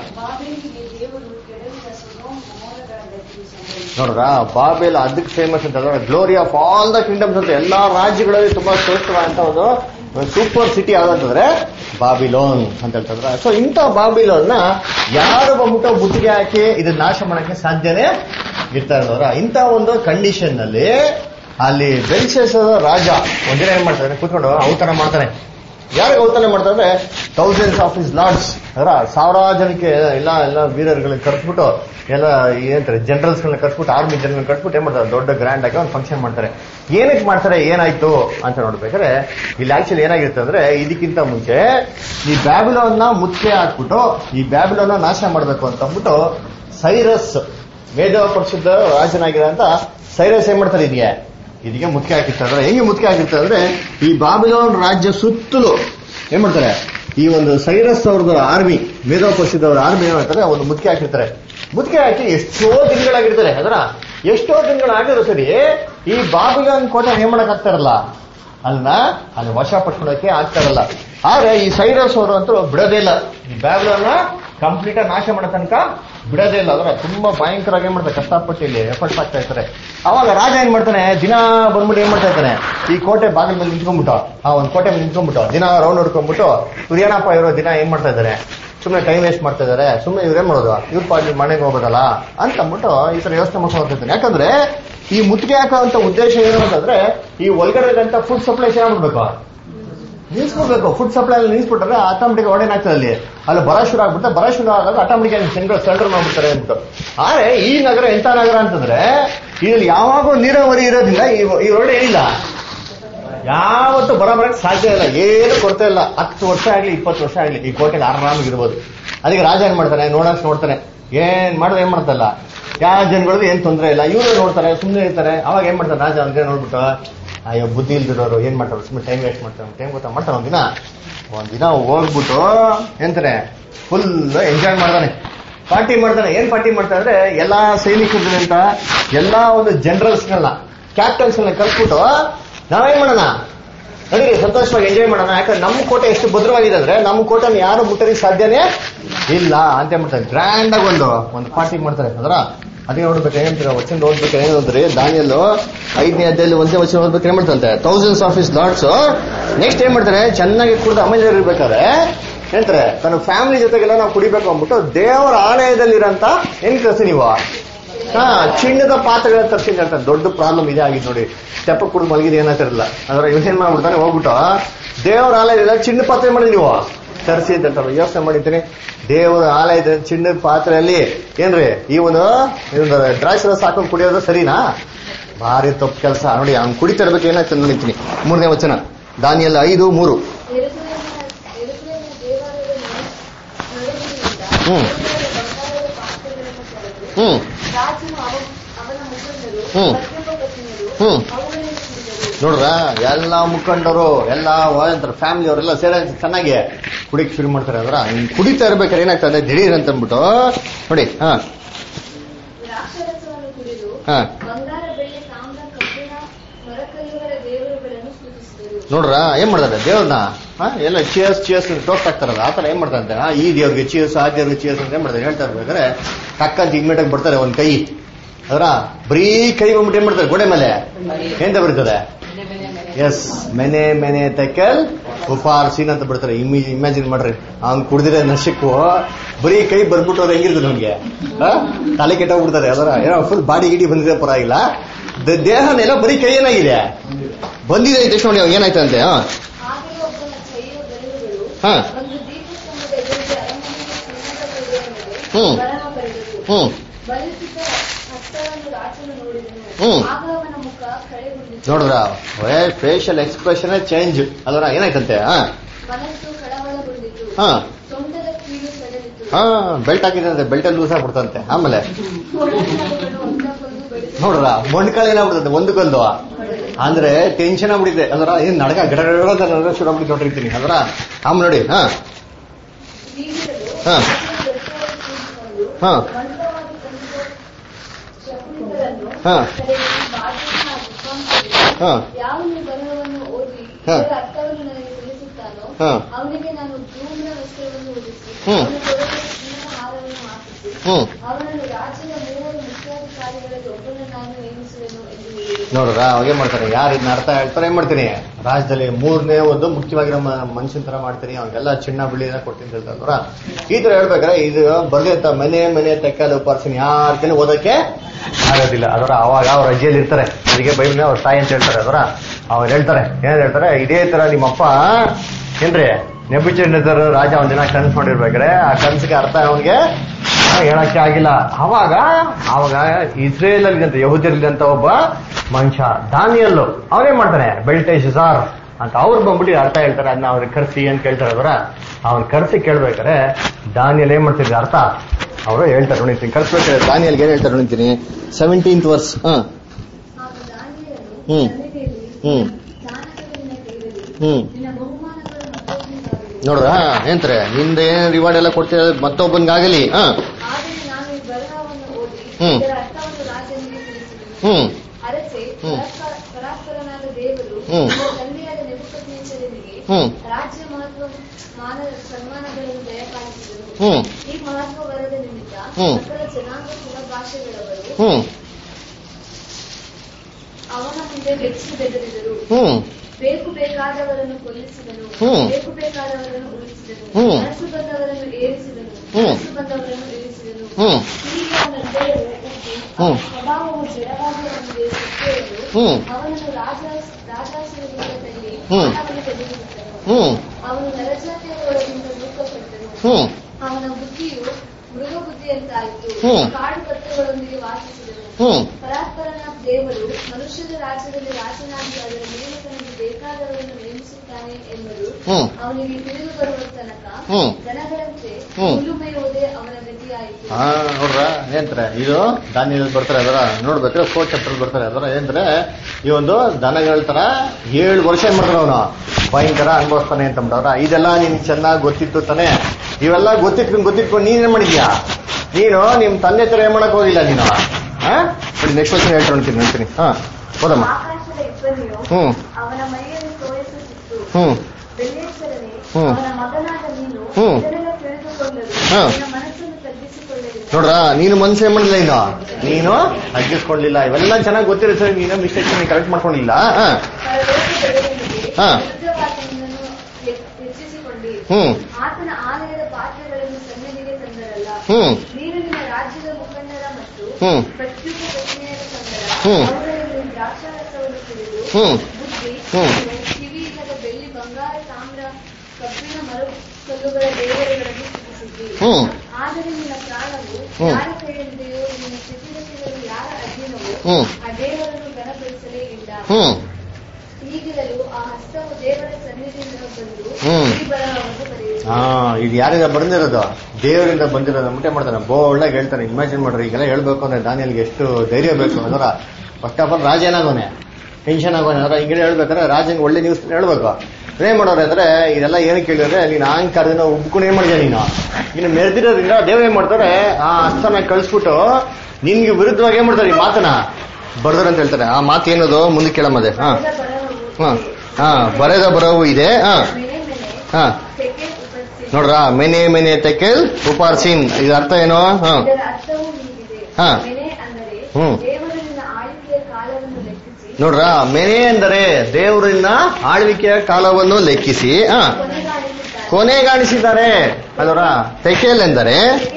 ನೋಡ್ರ ಬಾಬೆಲ್ ಅದಕ್ಕೆ ಫೇಮಸ್ ಅಂತ glory of all the kingdoms ಅಂತ. ಎಲ್ಲಾ ರಾಜ್ಯಗಳಲ್ಲಿ ತುಂಬಾ ಶ್ರೇಷ್ಠವಾದಂತ ಒಂದು ಸೂಪರ್ ಸಿಟಿ ಯಾವ್ದಂತಂದ್ರೆ ಬಾಬಿಲೋನ್ ಅಂತ ಹೇಳ್ತಂದ್ರ. ಸೊ ಇಂಥ ಬಾಬಿಲೋನ್ ನ ಯಾರು ಬಂದ್ಬಿಟ್ಟು ಬುಟ್ಟಿಗೆ ಹಾಕಿ ಇದನ್ನ ನಾಶ ಮಾಡಕ್ಕೆ ಸಾಧ್ಯನೇ ಇರ್ತಾ ಇರೋದ್ರ. ಇಂಥ ಒಂದು ಕಂಡೀಷನ್ ನಲ್ಲಿ ಅಲ್ಲಿ ಬೆಲ್ಶಸ್ಸರ್ ರಾಜ ಒಂದಿನ ಏನ್ ಮಾಡ್ತಾರೆ, ಕೂತ್ಕೊಂಡು ಔತಣ ಮಾಡ್ತಾನೆ. ಯಾರಿಗೆ ಔತಣ ಮಾಡ್ತಾರೆ? ಥೌಸಂಡ್ಸ್ ಆಫ್ ಹಿಸ್ ಲಾರ್ಡ್ಸ್, ಅದರ 1000 ಜನಕ್ಕೆ ಎಲ್ಲ ವೀರರ್ಗಳನ್ನ ಕರ್ಸ್ಬಿಟ್ಟು, ಎಲ್ಲ ಏನಂತಾರೆ ಜನರಲ್ಸ್ಗಳನ್ನ ಕರ್ಸ್ಬಿಟ್ಟು, ಆರ್ಮಿ ಜನರಲ್ ಕರ್ಸ್ಬಿಟ್ಟು ಏನ್ ಮಾಡ್ತಾರೆ, ದೊಡ್ಡ ಗ್ರ್ಯಾಂಡ್ ಆಗಿ ಒಂದು ಫಂಕ್ಷನ್ ಮಾಡ್ತಾರೆ. ಏನಕ್ಕೆ ಮಾಡ್ತಾರೆ, ಏನಾಯ್ತು ಅಂತ ನೋಡ್ಬೇಕಾದ್ರೆ ಇಲ್ಲಿ ಆಕ್ಚುಲಿ ಏನಾಗಿರುತ್ತೆ ಅಂದ್ರೆ, ಇದಕ್ಕಿಂತ ಮುಂಚೆ ಈ ಬ್ಯಾಬಿಲೋನ್ ನ ಮುತ್ತಿಗೆ ಹಾಕ್ಬಿಟ್ಟು ಈ ಬ್ಯಾಬಿಲೋನ್ ನಾಶ ಮಾಡ್ಬೇಕು ಅಂತ ಅಂದ್ಬಿಟ್ಟು ಸೈರಸ್ ಮೇಧ ಪರಿಶುದ್ಧ ರಾಜನಾಗಿರೋಂತ ಸೈರಸ್ ಏನ್ ಮಾಡ್ತಾರೆ, ಇದಕ್ಕೆ ಮುತ್ತಿಗೆ ಹಾಕಿರ್ತಾರೆ. ಹೆಂಗೆ ಮುತ್ತಿಗೆ ಹಾಕಿರ್ತಾರೆ ಅಂದ್ರೆ, ಈ ಬಾಬಿಲೋನ್ ರಾಜ್ಯ ಸುತ್ತಲೂ ಏನ್ ಮಾಡ್ತಾರೆ, ಈ ಒಂದು ಸೈರಸ್ ಅವ್ರದ್ದು ಆರ್ಮಿ, ಮೇಧ ಪರಿಶುದ್ಧ ಅವರ ಆರ್ಮಿ ಏನ್ ಮಾಡ್ತಾರೆ, ಒಂದು ಮುತ್ತಿಗೆ ಹಾಕಿರ್ತಾರೆ. ಮುತ್ತಿಗೆ ಹಾಕಿ ಎಷ್ಟೋ ದಿನಗಳಾಗಿರ್ತಾರೆ. ಅದರ ಎಷ್ಟೋ ದಿನಗಳಾಗಿರೋ ಸರಿ ಈ ಬಾಬಿಲೋನ್ ಕೋಟೆ ಏನ್ ಮಾಡಕ್ ಆಗ್ತಾರಲ್ಲ, ಅಲ್ಲಿ ವಶ ಪಡ್ಕೊಳಕ್ಕೆ ಆಗ್ತಾರಲ್ಲ. ಆದ್ರೆ ಈ ಸೈರಸ್ ಅವರು ಅಂತೂ ಬಿಡೋದೇ ಇಲ್ಲ, ಈ ಬ್ಯಾಬಿಲೋನ್ ಕಂಪ್ಲೀಟ್ ನಾಶ ಮಾಡೋ ತನಕ ಬಿಡೋದೇ ಇಲ್ಲ. ಅದರ ತುಂಬಾ ಭಯಂಕರವಾಗಿ ಏನ್ ಮಾಡ್ತಾರೆ, ಕಷ್ಟಪಟ್ಟು ಇಲ್ಲಿ ಎಫರ್ಟ್ಸ್ ಆಗ್ತಾ ಇರ್ತಾರೆ. ಅವಾಗ ರಾಜ ಏನ್ ಮಾಡ್ತಾನೆ, ದಿನ ಬಂದ್ಬಿಟ್ಟು ಏನ್ ಮಾಡ್ತಾ ಇರ್ತಾನೆ, ಈ ಕೋಟೆ ಬಾಗಿಲ ಮೇಲೆ ನಿಂತ್ಕೊಂಡ್ಬಿಟ್ಟು, ಒಂದು ಕೋಟೆ ಮೇಲೆ ನಿಂತ್ಕೊಂಡ್ಬಿಟ್ಟು ದಿನ ರೌಂಡ್ ಹೊಡ್ಕೊಂಡ್ಬಿಟ್ಟು, ಇವ್ರೇನಪ್ಪ ಇರೋ ದಿನ ಏನ್ ಮಾಡ್ತಾ ಇದಾರೆ, ಸುಮ್ಮನೆ ಟೈಮ್ ವೇಸ್ಟ್ ಮಾಡ್ತಾ ಇದಾರೆ, ಸುಮ್ಮನೆ ಇವ್ರೇನ್ ಮಾಡೋದು, ಇವ್ರ ಪಾರ್ಟಿ ಮನೆಗೆ ಹೋಗೋದಲ್ಲ ಅಂತ ಅಂದ್ಬಿಟ್ಟು ಈ ತರ ಯೋಚನೆ ಮಾಡ್ಕೊಂಡು ಹೋಗ್ತಿರ್ತಾನೆ. ಯಾಕಂದ್ರೆ ಈ ಮುತ್ತಿಗೆ ಹಾಕುವಂತ ಉದ್ದೇಶ ಏನು ಅಂತಂದ್ರೆ, ಈ ಒಳಗಡೆ ಇರೋಂಥ ಫುಡ್ ಸಪ್ಲೈ ಏನಾಗ್ಬಿಡ್ಬೇಕು, ನಿಲ್ಸ್ಕೊಡ್ಬೇಕು. ಫುಡ್ ಸಪ್ಲೈ ಅಲ್ಲಿ ನಿಲ್ಸ್ಬಿಟ್ರೆ ಆಟೋಮೆಟಿಕ್ ಒಡೆನಾಗ್ತದೆ, ಅಲ್ಲಿ ಬರ ಶುರು ಆಗ್ಬಿಡುತ್ತೆ. ಬರ ಶುರು ಆದಾಗ ಆಟೋಮೆಟಿಕ್ ಸೆಂಟರ್ ಮಾಡ್ಬಿಡ್ತಾರೆ ಅಂದ್ಬಿಟ್ಟು. ಆದ್ರೆ ಈ ನಗರ ಎಂತ ನಗರ ಅಂತಂದ್ರೆ, ಇಲ್ಲಿ ಯಾವಾಗೂ ನೀರಾವರಿ ಇರೋದ್ರಿಂದ ಈ ಒಳ್ಳೆ ಏನಿಲ್ಲ, ಯಾವತ್ತೂ ಬರಬರಕ್ಕೆ ಸಾಧ್ಯ ಇಲ್ಲ, ಏನು ಕೊಡ್ತಾ ಇಲ್ಲ. 10 ವರ್ಷ ಆಗ್ಲಿ 20 ವರ್ಷ ಆಗ್ಲಿ ಈ ಕೋಟೆಗೆ ಆರಾಮಾಗಿರ್ಬೋದು. ಅದಕ್ಕೆ ರಾಜ ಏನ್ ಮಾಡ್ತಾನೆ, ನೋಡ್ತಾನೆ, ಏನ್ ಮಾಡೋದು ಏನ್ ಮಾಡ್ತಲ್ಲ, ಯಾವ ಜನಗಳದ್ದು ಏನ್ ತೊಂದರೆ ಇಲ್ಲ, ಇವರು ನೋಡ್ತಾರೆ, ಸುಮ್ಮನೆ ಇರ್ತಾರೆ. ಅವಾಗ ಏನ್ ಮಾಡ್ತಾರೆ ರಾಜ ಅಂದ್ರೆ, ನೋಡ್ಬಿಟ್ಟು ಅಯ್ಯೋ ಬುದ್ಧಿ ಇಲ್ದಿರೋರು ಏನ್ ಮಾಡ್ತಾರೆ, ಸುಮ್ಮನೆ ಟೈಮ್ ವೇಸ್ಟ್ ಮಾಡ್ತಾರೆ. ಟೈಮ್ ಮಾಡ್ತಾನೆ. ಒಂದಿನ ಹೋಗ್ಬಿಟ್ಟು ಎಂತಾರೆ ಫುಲ್ ಎಂಜಾಯ್ ಮಾಡ್ತಾನೆ, ಪಾರ್ಟಿ ಮಾಡ್ತಾನೆ. ಏನ್ ಪಾರ್ಟಿ ಮಾಡ್ತಾನೆ ಅಂದ್ರೆ, ಎಲ್ಲಾ ಸೈನಿಕರಿಂದ ಎಲ್ಲಾ ಒಂದು ಜನರಲ್ಸ್ಗಳನ್ನ, ಕ್ಯಾಪ್ಟನ್ಸ್ ಕಲ್ಸ್ಬಿಟ್ಟು ನಾವೇನ್ ಮಾಡೋಣ, ನಮಗೆ ಸಂತೋಷವಾಗಿ ಎಂಜಾಯ್ ಮಾಡೋಣ. ಯಾಕಂದ್ರೆ ನಮ್ಮ ಕೋಟೆ ಎಷ್ಟು ಭದ್ರವಾಗಿದೆ ಅಂದ್ರೆ, ನಮ್ಮ ಕೋಟೆನ ಯಾರು ಮುಟ್ಟಲಿಕ್ಕೆ ಸಾಧ್ಯನೇ ಇಲ್ಲ ಅಂತ ಮಾಡ್ತಾರೆ. ಗ್ರ್ಯಾಂಡ್ ಆಗಿ ಒಂದು ಪಾರ್ಟಿ ಮಾಡ್ತಾರೆ. ಅದರ ಅದೇ ನೋಡ್ಬೇಕು ಏನಂತೀರ, ವಚನ ಓದ್ಬೇಕು ಏನ್ ಓದ್ರಿ, ದಾನಿಯಲ್ಲು 5ನೇ ಅಧ್ಯಾಯದಲ್ಲಿ 1ನೇ ವಚನ ಓದ್ಬೇಕು ಏನ್ ಮಾಡ್ತಂತೆ, thousands of his lords. Next ಏನ್ ಮಾಡ್ತಾರೆ, ಚೆನ್ನಾಗಿ ಕುಡಿದು ಅಮೇಜ್ ಇರ್ಬೇಕಾದ್ರೆ ಹೇಳ್ತಾರೆ, ತನ್ನ ಫ್ಯಾಮಿಲಿ ಜೊತೆಗೆಲ್ಲ ನಾವು ಕುಡಿಬೇಕು ಅಂದ್ಬಿಟ್ಟು ದೇವರ ಆಲಯದಲ್ಲಿರಂತ ಏನ್ ಕಳ್ಸಿ ನೀವು, ಚಿನ್ನದ ಪಾತ್ರೆಗಳನ್ನ ತರಿಸಿ ಹೇಳ್ತಾರೆ. ದೊಡ್ಡ ಪ್ರಾಬ್ಲಮ್ ಇದೆ ಆಗಿದ್ದು ನೋಡಿ, ತೆಪ್ಪ ಕುಡಿದು ಮಲಗಿದೆ ಏನಾಗ್ತಿರಲ್ಲ. ಅಂದ್ರೆ ಇವನೇನ್ ಮಾಡ್ಬಿಡ್ತಾನೆ, ಹೋಗ್ಬಿಟ್ಟು ದೇವರ ಆಲಯದ ಚಿನ್ನ ಪಾತ್ರೆ ಮಾಡಿ ನೀವು ತರಿಸಿ ಅಂತ ಹೇಳ್ತಾರೆ. ಯೋಚನೆ ಮಾಡಿದ್ದೀನಿ, ದೇವರ ಆಲಯದ ಚಿನ್ನದ ಪಾತ್ರೆಯಲ್ಲಿ ಏನ್ರಿ ಇವನು ದ್ರಾಕ್ಷಿ ರಸ ಹಾಕೊಂಡು ಕುಡಿಯೋದು ಸರಿನಾ? ಭಾರಿ ತಪ್ಪು ಕೆಲಸ ನೋಡಿ. ಅವ್ನು ಕುಡಿತಾ ಇರ್ಬೇಕು, ಏನಾಗ್ತದೆ ನೋಡಿತೀನಿ. 3ನೇ ವಚನ ದಾನಿಯೆಲ್ಲ 5:3. ನೋಡ್ರ ಎಲ್ಲಾ ಮುಖಂಡರು ಎಲ್ಲಾ ಫ್ಯಾಮಿಲಿ ಅವರೆಲ್ಲ ಸೇರ ಚೆನ್ನಾಗಿ ಕುಡಿಕ್ ಶುರು ಮಾಡ್ತಾರೆ. ಅದರ ಕುಡಿತಾ ಇರ್ಬೇಕಾದ್ರೆ ಏನಾಗ್ತದೆ, ದಿಢೀರ್ ಅಂತ ಅಂದ್ಬಿಟ್ಟು ನೋಡಿ ಬಂಗಾರ ಬೆಳ್ಳಿ ತಾಮ್ರ ಕಬ್ಬಿಣ ಮರಕಲ್ಲುಗಳ ದೇವರುಗಳನ್ನು ಸ್ತುತಿಸಿದರು. ನೋಡ್ರ ಏನ್ ಮಾಡ್ತಾರೆ ದೇವ್ರನ್ನ ಎಲ್ಲ ಚಿಯರ್ಸ್ ಟೋಸ್ಟ್ ಹಾಕ್ತಾರಲ್ಲ ಆತರ ಏನ್ ಮಾಡ್ತಾರೆ ಈ ದೇವ್ರಿಗೆ ಚಿಯರ್ಸ್ ಆ ದೇವ್ರಿಗೆ ಚಿಯರ್ಸ್ ಅಂತ ಏನ್ ಮಾಡ್ತಾರೆ ಹೇಳ್ತಾ ಇರ್ಬೇಕಾದ್ರೆ ಟಕ್ಕಂತ ಇಮ್ಮಿಡಿಯೇಟ್ ಬರ್ತಾರೆ ಒಂದ್ ಕೈ ಅದರ ಬರೀ ಕೈ ಬಂದ್ಬಿಟ್ಟು ಏನ್ ಮಾಡ್ತಾರೆ ಗೋಡೆ ಮೇಲೆ ಎಂತ ಬರ್ತದೆ ಎಸ್ ಮೆನೆ ತೆಕ್ಕಲ್ ಉಪಾರ್ ಸೀನ್ ಅಂತ ಬಿಡ್ತಾರೆ. ಇಮ್ಯಾಜಿನ್ ಮಾಡ್ರಿ ಅವ್ನ್ ಕುಡ್ದಿರೋ ನಶಕ್ಕೂ ಬರೀ ಕೈ ಬಂದ್ಬಿಟ್ಟು ಅವ್ರು ಹೆಂಗಿರ್ತದೆ ನಮ್ಗೆ ತಲೆ ಕೆಟ್ಟೋಗ್ಬಿಡ್ತಾರೆ ಅದರ ಏನೋ ಫುಲ್ ಬಾಡಿ ಗಿಡಿ ಬಂದಿದೆ ಪರವಾಗಿಲ್ಲ ದೇಹನೆಲ್ಲ ಬರೀ ಕೈ ಏನಾಗಿದೆ ಬಂದಿದೆ ಅಂತ ನೋಡಿ ಅವ್ನು ಏನಾಯ್ತಂತೆ ನೋಡ್ರ ಫೇಶಿಯಲ್ ಎಕ್ಸ್ಪ್ರೆಷನ್ ಚೇಂಜ್ ಅದರ ಏನಾಯ್ತಂತೆ ಬೆಲ್ಟ್ ಹಾಕಿದಂತೆ ಬೆಲ್ಟ್ ಲೂಸ್ ಆಗ್ಬಿಡ್ತಂತೆ. ಆಮೇಲೆ ನೋಡ್ರ ಮೊಣ್ಕಾಳು ಏನಾಗ್ಬಿಡ್ತಂತೆ ಒಂದಕ್ಕೊಂದು ಅಂದ್ರೆ ಟೆನ್ಷನ್ ಆಗ್ಬಿಟ್ಟಿದೆ ಅದರ ಏನ್ ನಡಕ ಗಡ ಶುರು ಆಗ್ಬಿಟ್ಟು ನೋಡಿರ್ತೀನಿ ಅದರ ಆಮೇಲೆ ನೋಡಿ ಯಾವನು ಬರಹವನ್ನು ಓದಿ ಅರ್ಥವನ್ನು ನನಗೆ ತಿಳಿಸುತ್ತಾನೋ ಅವನಿಗೆ ನಾನು ಧೂಮ್ರ ವಸ್ತ್ರವನ್ನು ಹೊದಿಸಿ ಹಾರವನ್ನು ಹಾಕಿಸಿ ಅವನನ್ನು ರಾಜ್ಯದ 3 ಮುಖ್ಯಾಧಿಕಾರಿಗಳಲ್ಲಿ ಒಬ್ಬನ ನಾನು ನೇಮಿಸುವೆನು ಎಂದು ಹೇಳಿದೆ. ನೋಡ್ರ ಅವಾಗೇನ್ ಮಾಡ್ತಾರೆ ಯಾರು ಇದನ್ನ ಅರ್ಥ ಹೇಳ್ತಾರೆ ಏನ್ ಮಾಡ್ತೀನಿ ರಾಜ್ಯದಲ್ಲಿ 3ನೇ ಒಂದು ಮುಖ್ಯವಾಗಿರೋ ಮನುಷ್ಯನ ತರ ಮಾಡ್ತೀನಿ ಅವ್ರಿಗೆಲ್ಲ ಚಿನ್ನ ಬಿಳಿನ ಕೊಡ್ತೀನಿ ಅಂತ ಹೇಳ್ತಾರ. ಈ ತರ ಹೇಳ್ಬೇಕಾದ್ರೆ ಇದು ಬರ್ಲಿಂತ ಮನೆ ತೆಕ್ಕಲು ಪರ್ಸನ್ ಯಾರ್ಕೇನು ಓದಕ್ಕೆ ಆಗೋದಿಲ್ಲ ಅದರ ಅವಾಗ ಅವ್ರ ಅಜ್ಜಿಯಲ್ಲಿ ಇರ್ತಾರೆ ಅದಕ್ಕೆ ಬೈಬಲ್ ಅವ್ರ ತಾಯಿ ಅಂತ ಹೇಳ್ತಾರೆ ಅದರ ಅವ್ರು ಹೇಳ್ತಾರೆ ಏನ್ ಹೇಳ್ತಾರೆ ಇದೇ ತರ ನಿಮ್ಮಪ್ಪ ಏನ್ರಿ ನೆಬೂಕದ್ನೆಚ್ಚರ್ ರಾಜ ಒಂದಿನ ಕನ್ಸ್ ಮಾಡಿರ್ಬೇಕಾದ್ರೆ ಆ ಕನ್ಸಿಗೆ ಅರ್ಥ ಅವನಿಗೆ ಹೇಳಕ್ಕೆ ಆಗಿಲ್ಲ. ಅವಾಗ ಇಸ್ರೇಲ್ ಅಲ್ಲಿ ಅಂತ ಯಹೂದ್ಯರಲ್ಲಿ ಅಂತ ಒಬ್ಬ ಮನುಷ್ಯ ದಾನಿಯಲ್ಲು ಅವನೇನ್ ಮಾಡ್ತಾನೆ ಬೆಲ್ಟೇಶಾರ್ ಅಂತ ಅವ್ರು ಬಂದ್ಬಿಟ್ಟು ಅರ್ಥ ಹೇಳ್ತಾರೆ ಅದನ್ನ ಅವ್ರಿಗೆ ಕರ್ಸಿ ಅಂತ ಕೇಳ್ತಾರೆ ಅದರ ಅವ್ನ ಕರ್ಸಿ ಕೇಳ್ಬೇಕಾರೆ ದಾನಿಯಲ್ ಏನ್ ಮಾಡ್ತಿದ್ರು ಅರ್ಥ ಅವರು ಹೇಳ್ತಾರೆ ನೋಡಿತೀನಿ ಕರ್ಸ್ಬೇಕಾದ್ರೆ ದಾನಿಯಲ್ಗೆ ಏನ್ ಹೇಳ್ತಾರೆ ನೋಡಿತೀನಿ 17th verse. ನೋಡ್ರ ಏನ್ತಾರೆ ನಿಂದ ಏನ್ ರಿವಾರ್ಡ್ ಎಲ್ಲ ಕೊಡ್ತೀರ ಮತ್ತೊಬ್ಬನ್ಗಾಗಲಿ ರಾಜ್ಯ ಮಹತ್ವ ಸನ್ಮಾನಗಳನ್ನು ದಯಪಾಲಿಸಿದರು. ಈ ಮಹತ್ವ ವರದ ನಿಮಿತ್ತ ಸಕಲ ಜನಾಂಗ ಕುಲ ಭಾಷೆಗಳವರು ಅವನ ಮುಂದೆ ಬೆಚ್ಚಿ ಬೆದರಿದರು. ಬೇಕು ಬೇಕಾದವರನ್ನು ಕೊಲ್ಲಿಸಿದನು, ಬೇಕು ಬೇಕಾದವರನ್ನು ಉಳಿಸಿದನು, ಮನಸ್ಸು ಬಂದವರನ್ನು ಏರಿಸಿದನು, ಮನಸ್ಸು ಬಂದವರನ್ನು ಇಳಿಸಿದನು. ಹೀಗೆ ಅವನ ಹೃದಯವು ಉಬ್ಬಿ ಸ್ವಭಾವವು ಜಡವಾಗಿ ಅವನಿಗೆ ಸತ್ತೆಯಲು ಅವನನ್ನು ರಾಜಾಸುರದಿಂದ ತಳ್ಳಿ ಅವನಿಗೆ ತೆಗೆದುಬಿಟ್ಟನು. ಅವನು ನರಜಾತಿಯವರೊಳಗಿಂದ ದುಃಖಪಟ್ಟನು. ಅವನ ಬುದ್ಧಿಯು ಮೃಗ ಬುದ್ಧಿಯಂತಾಯಿತು. ಕಾಡು ಕತ್ತೆಗಳೊಂದಿಗೆ ವಾಸಿಸಿದನು. ಪರಾತ್ಪರನ ದೇವರು ಮನುಷ್ಯರ ರಾಜ್ಯದಲ್ಲಿ ರಾಜನಾಗಿ ಅದರ ನೇಮಕನಿಗೆ ಬೇಕಾದವರನ್ನು ನೇಮಿಸುತ್ತಾನೆ ಎಂಬುದು ಅವನಿಗೆ ತಿಳಿದು ಬರುವ ತನಕ ದನಗಳಂತೆ ಹುಲ್ಲುಮೇಯುವುದೇ ಅವನ ಗತಿಯಾಯಿತು. ನೋಡ್ರ ಏನ್ತಾರೆ ಇದು ದಾನಿಯಲ್ಲಿ ಬರ್ತಾರೆ ಅದರ ನೋಡ್ಬೇಕು 4th chapter ಬರ್ತಾರೆ ಅದರ ಏನ್ರೆ ಈ ಒಂದು ದನಗಳ ತರ 7 ವರ್ಷ ಏನ್ ಮಾಡ್ತಾರೆ ಅವನು ಭಯಂಕರ ಅನುಭವಿಸ್ತಾನೆ ಅಂತ ಬಿಟ್ಟವ್ರ. ಇದೆಲ್ಲ ನಿನ್ ಚೆನ್ನಾಗಿ ಗೊತ್ತಿತ್ತು ತಾನೆ, ಇವೆಲ್ಲ ಗೊತ್ತಿಟ್ಕೊಂಡು ನೀನೇನ್ ಮಾಡಿದ್ಯಾ, ನೀನು ನಿಮ್ ತಂದೆ ತರ ಏನ್ ಮಾಡಕ್ ಹೋಗಿಲ್ಲ ನೀನು. ನೆಕ್ಸ್ಟ್ ವರ್ಷ ಹೇಳ್ತೀನಿ ಹೋದಮ್ಮ. ಆಕಾಶದ ಇಬ್ಬನಿಯು ಅವನ ಮೈಯಲ್ಲಿ ತೋರಿಸುತ್ತಿತ್ತು. ಬೆಳ್ಳೆಚ್ಚರನೆ ಅವನ ಮಗನಾದ ನೀನು ಇದನ್ನೆಲ್ಲ ತಿಳಿದುಕೊಳ್ಳಲು ನಿನ್ನ ಮನಸ್ಸನ್ನು ತಗ್ಗಿಸಿಕೊಳ್ಳಲಿಲ್ಲ. ನೋಡ್ರ ನೀನು ಮನಸ್ಸು ಏನ್ ಮಾಡಲಿಲ್ಲ, ನೀನು ತಗ್ಗಿಸ್ಕೊಳ್ಳಲಿಲ್ಲ. ಇವೆಲ್ಲ ಚೆನ್ನಾಗಿ ಗೊತ್ತಿರೋ ಸರ್, ನೀನು ಮಿಸ್ಟೇಕ್ಸ್ ನೀನು ಕರೆಕ್ಟ್ ಮಾಡ್ಕೊಂಡಿಲ್ಲ. ಹೆಚ್ಚಿಸಿಕೊಂಡಿ ಆತನ ಆಲಯದ ಪಾತ್ರೆಗಳನ್ನು ಸನ್ನಿಧಿಗೆ ತಂದರಲ್ಲ. ನೀನು ನಿನ್ನ ರಾಜ್ಯದ ಮುಖಂಡರ ಮತ್ತು ಪ್ರತ್ಯುತ ಪ್ರಶ್ನೆಯ ತಂದರ ಅವರಲ್ಲಿ ದ್ರಾಕ್ಷಾರಸವನ್ನು ಕುಡಿದು ಬುದ್ಧಿ ಕಿವಿ ಇಲ್ಲದ ಬೆಳ್ಳಿ ಬಂಗಾರ ತಾಮ್ರ ಕಬ್ಬಿಣ ಮರಕಲ್ಲುಗಳ ದೇವರುಗಳನ್ನು ಸ್ತುತಿಸಿದ್ದಿ. ಆದರೆ ನಿನ್ನ ಪ್ರಾಣವು ಯಾರ ಕೈಯಲ್ಲಿದೆಯೋ, ನಿನ್ನ ಸ್ಥಿತಿಗತಿಗಳು ಯಾರ ಅಧೀನವೋ ಆ ದೇವರನ್ನು ಘನಪಡಿಸಲೇ ಇಲ್ಲ. ಈಗಿರಲು ಆ ಹಸ್ತವು ದೇವರ ಸನ್ನಿಧಿಯಿಂದ ಬಂದು ಈ ಬರಹವನ್ನು ಬರೆಯುವುದು. ಇದು ಯಾರಿಂದ ಬಂದಿರೋದು? ದೇವರಿಂದ ಬಂದಿರೋದು. ಮುಟ್ಟೆ ಮಾಡ್ತಾನೆ, ಬೋಲ್ಡಾಗಿ ಹೇಳ್ತಾನೆ. ಇಮ್ಯಾಜಿನ್ ಮಾಡ್ರಿ, ಈಗೆಲ್ಲ ಹೇಳ್ಬೇಕು ಅಂದ್ರೆ ದಾನಿಯಲ್ಗೆ ಎಷ್ಟು ಧೈರ್ಯ ಬೇಕು ಅದರ. ಫಸ್ಟ್ ಆಫ್ ಆಲ್ ರಾಜ ಏನಾಗೋನೆ, ಟೆನ್ಷನ್ ಆಗೋನೆ ಅದರ. ಹಿಂಗೆ ಹೇಳ್ಬೇಕಾದ್ರೆ ರಾಜಂಗೆ ಒಳ್ಳೆ ನ್ಯೂಸ್ ಹೇಳ್ಬೇಕು. ಏನ್ ಮಾಡೋರು ಅಂದ್ರೆ ಇದೆಲ್ಲ ಏನಕ್ಕೆ ಕೇಳಿದ್ರೆ, ನೀನು ಅಹಂಕಾರದಿಂದ ಉಬ್ಕೊಂಡು ಏನ್ ಮಾಡಿದೆ, ನೀನು ಮೆರೆದಿರೋದ್ರಿಂದ ದೇವ್ರ ಏನ್ ಮಾಡ್ತಾರೆ, ಆ ಹಸ್ತನ ಕಳಿಸ್ಬಿಟ್ಟು ನಿನ್ಗೆ ವಿರುದ್ಧವಾಗಿ ಏನ್ ಮಾಡ್ತಾರೆ ಈ ಮಾತನ್ನ ಬರ್ದಾರ ಅಂತ ಹೇಳ್ತಾರೆ. ಆ ಮಾತು ಏನದು ಮುಂದೆ ಕೇಳಮ್ಮದೆ. ಬರೆದ ಬರವು ಇದೆ. ನೋಡ್ರ, ಮೆನೆ ಮೆನೆ ತೆಕೆಲ್ ಉಪಾರ್ಸಿನ್, ಇದು ಅರ್ಥ ಏನು? ನೋಡ್ರ, ಮೆನೆ ಅಂದರೆ ದೇವರಿನ ಆಳ್ವಿಕೆಯ ಕಾಲವನ್ನು ಲೆಕ್ಕಿಸಿ ಕೊನೆಗಾಣಿಸಿದ್ದಾರೆ. ಅದರ ತೆಕೆಲ್ ಎಂದರೆ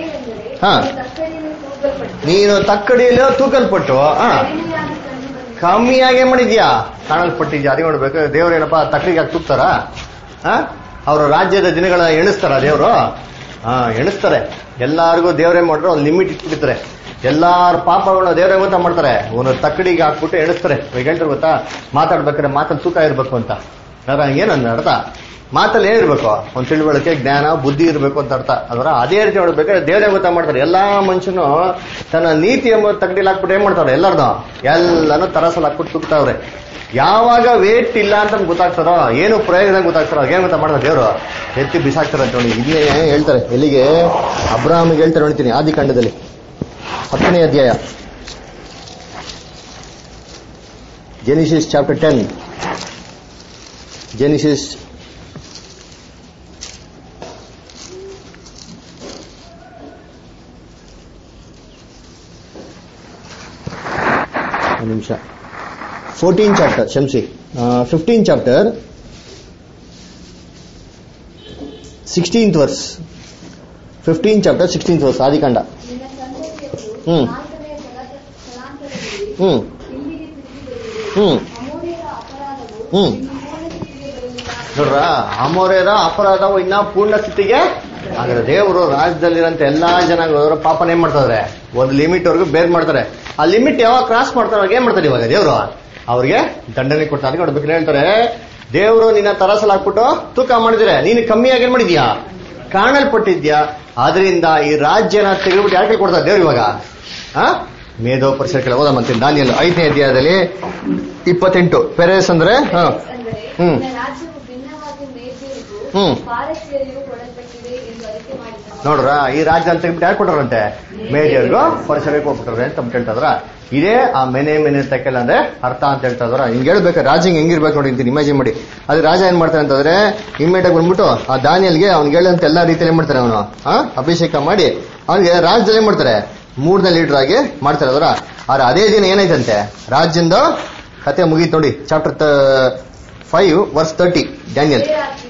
ನೀನು ತಕ್ಕಡಿಯಲ್ಲಿ ತೂಕಲ್ಪಟ್ಟು ಕಮ್ಮಿಯಾಗೆ ಮಾಡಿದ್ಯಾ, ಕಾಣಲ್ಪಟ್ಟಿದ್ಯಾ. ಅದೇ ನೋಡ್ಬೇಕು, ದೇವ್ರೇನಪ್ಪ ತಕ್ಕಡಿಗೆ ಹಾಕಿ ತೂಗ್ತಾರ? ಅವರು ರಾಜ್ಯದ ದಿನಗಳ ಎಣಿಸ್ತಾರ ದೇವರು? ಎಣಿಸ್ತಾರೆ. ಎಲ್ಲಾರ್ಗು ದೇವ್ರೇ ಮಾಡ್ರು ಒಂದು ಲಿಮಿಟ್ ಇಟ್ಬಿಡ್ತಾರೆ. ಎಲ್ಲಾರ ಪಾಪಗಳನ್ನ ದೇವ್ರೇ ಗೊತ್ತಾ ಮಾಡ್ತಾರೆ, ಒಂದು ತಕ್ಕಡಿಗೆ ಹಾಕ್ಬಿಟ್ಟು ಎಣಿಸ್ತಾರೆ. ಈಗ ಹೇಳ್ತಾರೆ ಗೊತ್ತಾ, ಮಾತಾಡ್ಬೇಕಾದ್ರೆ ಮಾತಲ್ಲಿ ತೂಕ ಇರ್ಬೇಕು ಅಂತ. ಏನಂದ ಅರ್ಥ? ಮಾತಲ್ಲಿ ಏನಿರ್ಬೇಕು? ಒಂದು ತಿಳುವಳಿಕೆ, ಜ್ಞಾನ, ಬುದ್ಧಿ ಇರಬೇಕು ಅಂತ ಅರ್ಥ. ಅದರ ಅದೇ ರೀತಿ ನೋಡ್ಬೇಕಾದ್ರೆ ದೇವರೇ ಗೊತ್ತಾ ಮಾಡ್ತಾರೆ. ಎಲ್ಲಾ ಮನುಷ್ಯನು ತನ್ನ ನೀತಿ ಎಂಬ ತಗಡಿಲಿ ಹಾಕ್ಬಿಟ್ಟು ಏನ್ ಮಾಡ್ತಾರೆ, ಎಲ್ಲಾನು ತರಸಲ್ಲಿ ಹಾಕ್ಬಿಟ್ಟು ತುಕ್ತಾವ್ರೆ. ಯಾವಾಗ ವೇಟ್ ಇಲ್ಲ ಅಂತ ಗೊತ್ತಾಗ್ತಾರೋ, ಏನು ಪ್ರಯೋಜನ ಗೊತ್ತಾಗ್ತಾರೋ, ಏನ್ ಗೊತ್ತಾ ಮಾಡ್ತಾರೆ ದೇವರು ಎತ್ತಿ ಬಿಸಾಕ್ತಾರೆ ಅಂತ ನೋಡಿ. ಇದನ್ನೇ ಹೇಳ್ತಾರೆ. ಎಲ್ಲಿಗೆ? ಅಬ್ರಾಹ್ಮಿಗೆ ಹೇಳ್ತಾರೆ ನೋಡ್ತೀನಿ, ಆದಿಕಾಂಡದಲ್ಲಿ 10ನೇ ಅಧ್ಯಾಯ, ಜೆನಿಸಿಸ್ ಚಾಪ್ಟರ್ 10. ಜೆನಿಸಿಸ್ ನಿಮಿಷ 14 ಚಾಪ್ಟರ್, ಕ್ಷಮಿಸಿ, 15 chapter 16th verse. 15 chapter 16th verse ಆದಿಕಾಂಡ. ನೋಡ್ರ, ಅಮೋರೇರ ಅಪರಾಧವು ಇನ್ನ ಪೂರ್ಣ ಸ್ಥಿತಿಗೆ ಹಾಗಾದ್ರೆ ದೇವರು ರಾಜ್ಯದಲ್ಲಿರಂತ ಎಲ್ಲಾ ಜನಗಳು ಪಾಪನ ಏನ್ ಮಾಡ್ತಾರೆ, ಒಂದು ಲಿಮಿಟ್ ವರ್ಗು ಬೇರ್ ಮಾಡ್ತಾರೆ. ಆ ಲಿಮಿಟ್ ಯಾವಾಗ ಕ್ರಾಸ್ ಮಾಡ್ತಾರೆ ಅವಾಗ ಏನ್ ಮಾಡ್ತಾರೆ ಇವಾಗ ದೇವರು ಅವ್ರಿಗೆ ದಂಡನೆ ಕೊಡ್ತಾರೆ. ನೋಡ್ಬೇಕು ಹೇಳ್ತಾರೆ, ದೇವರು ನಿನ್ನ ತರಾಸಲ್ ಹಾಕ್ಬಿಟ್ಟು ತೂಕ ಮಾಡಿದ್ರೆ ನೀನು ಕಮ್ಮಿಯಾಗಿ ಏನ್ ಮಾಡಿದ್ಯಾ, ಕಾಣಲ್ಪಟ್ಟಿದ್ಯಾ. ಆದ್ರಿಂದ ಈ ರಾಜ್ಯನ ತೆಗೆದ್ಬಿಟ್ಟು ಯಾಕೆ ಕೊಡ್ತಾರೆ ದೇವ್ರು ಇವಾಗ? ಮೇಧೋ ಪರಿಸರ ಓದಮ್ಮಂತೀನಿ. ದಾನಿಯಲ್ 5ನೇ ಅಧ್ಯಾಯದಲ್ಲಿ 28 ಪೆರೇಸ್ ಅಂದ್ರೆ ನೋಡ್ರ, ಈ ರಾಜ್ಯ ಅಂತ ತೆಗೆದ್ಬಿಟ್ಟು ಯಾಕೆ ಕೊಟ್ಟಾರಂತೆ? ಮೇದಿಯರ್ಗೂ ಪರಿಸರಕ್ಕೆ ಹೋಗ್ಬಿಟ್ರೆ ಅಂತ ಹೇಳ್ತಾದ್ರ. ಇದೇ ಆ ಮೆನೆ ಮೆನೆ ತೆಕೆಲ್ ಅಂದ್ರೆ ಅರ್ಥ ಅಂತ ಹೇಳ್ತಾ ಇದ್ರ. ಹಿಂಗ್ ಹೇಳ್ಬೇಕು, ರಾಜ ಹೆಂಗಿರ್ಬೇಕು ನೋಡಿ ಅಂತೀನಿ, ಇಮ್ಯಾಜಿನ್ ಮಾಡಿ. ಅದೇ ರಾಜ ಏನ್ ಮಾಡ್ತಾನೆ ಅಂತಂದ್ರೆ ಇಮ್ಮಿಡಿಯೇಟ್ ಬಂದ್ಬಿಟ್ಟು ಆ ದಾನಿಯಲ್ಗೆ ಅವ್ನಿಗೆ ಹೇಳಂತ ಎಲ್ಲಾ ರೀತಿಯಲ್ಲಿ ಏನ್ ಮಾಡ್ತಾರೆ, ಅವನು ಅಭಿಷೇಕ ಮಾಡಿ ಅವನಿಗೆ ರಾಜ್ಯದಲ್ಲಿ ಏನ್ ಮಾಡ್ತಾರೆ, 3ನೇ ಲೀಡರ್ ಆಗಿ ಮಾಡ್ತಾರೆ ಅದರ. ಆದ್ರೆ ಅದೇ ದಿನ ಏನಾಯ್ತಂತೆ, ರಾಜ್ಯದ ಕತೆ ಮುಗೀತು ನೋಡಿ. Chapter 5 verse 30 Daniel.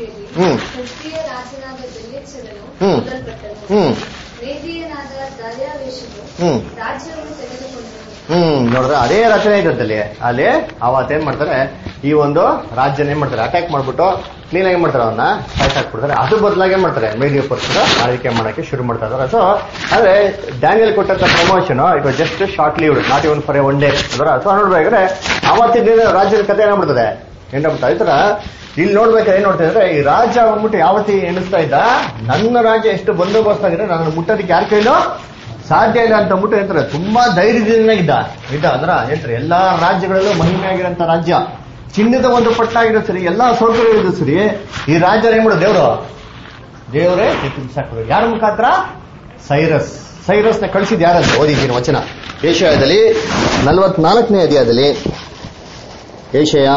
ನೋಡ್ರೆ ಅದೇ ರಚನೆ ಐತಂತಲ್ಲಿ. ಅಲ್ಲಿ ಅವತ್ತೇನ್ ಮಾಡ್ತಾರೆ, ಈ ಒಂದು ರಾಜ್ಯನ ಏನ್ ಮಾಡ್ತಾರೆ, ಅಟ್ಯಾಕ್ ಮಾಡ್ಬಿಟ್ಟು ಕ್ಲೀನ್ ಆಗಿ ಮಾಡ್ತಾರೆ, ಅವನ್ನ ಸಾಯ್ಸಾಕ್ಬಿಡ್ತಾರೆ. ಅದು ಬದಲಾಗಿ ಏನ್ ಮಾಡ್ತಾರೆ, ಮೇಡಿಯ ಪರ್ಸನ ಆಳ್ವಿಕೆ ಮಾಡಕ್ಕೆ ಶುರು ಮಾಡ್ತಾ ಇದಾರೆ. ಸೊ ಆದ್ರೆ ಡ್ಯಾನಿಯಲ್ ಕೊಟ್ಟಂತ promotion it was just short lived, not even for a one day. So ನೋಡ್ಬೇಕಾದ್ರೆ ಅವತ್ತಿನ ರಾಜ್ಯದ ಕತೆ ಏನಾಗ್ಬಿಡ್ತದೆ, ಏನಾಗ್ಬಿಡ್ತಾ ಈ ತರ. ಇಲ್ಲಿ ನೋಡ್ಬೇಕಾದ್ರೆ ಏನ್ ನೋಡ್ತಾ ಇದ್ರೆ, ಈ ರಾಜ ಬಂದ್ಬಿಟ್ಟು ಯಾವತ್ತಿ ಎಣಿಸ್ತಾ ಇದ್ದ, ನನ್ನ ರಾಜ್ಯ ಎಷ್ಟು ಬಂದೋಬಸ್ತ್ ಆಗಿದೆ, ನಾನು ಮುಟ್ಟೋದಕ್ಕೆ ಯಾರ ಕೈಲೂ ಸಾಧ್ಯ ಇಲ್ಲ ಅಂತ ಅಂದ್ಬಿಟ್ಟು ಹೇಳ್ತಾರೆ. ತುಂಬಾ ಧೈರ್ಯದಿಂದ ಇದ್ದ ಅಂದ್ರ ಹೇಳ್ತಾರೆ. ಎಲ್ಲಾ ರಾಜ್ಯಗಳಲ್ಲೂ ಮಹಿಮೆ ಆಗಿರೋಂಥ ರಾಜ್ಯ, ಚಿನ್ನದ ಒಂದು ಪಟ್ಟಣ ಆಗಿರೋ ಸರಿ, ಎಲ್ಲಾ ಸೌಕರ್ಯಗಳಿದ್ರು ಸರಿ, ಈ ರಾಜ್ಯ ಏನ್ ಮಾಡೋದು ದೇವರೇ ಸಾಕೋದು. ಯಾರ ಮುಖಾಂತರ? ಸೈರಸ್ನ ಕಳಿಸಿದ್ ಯಾರಂತ ಓದಿದ್ದೀನಿ ವಚನ. ಏಷಯದಲ್ಲಿ 44ನೇ ಅಧ್ಯಾಯದಲ್ಲಿ, ಏಷಯ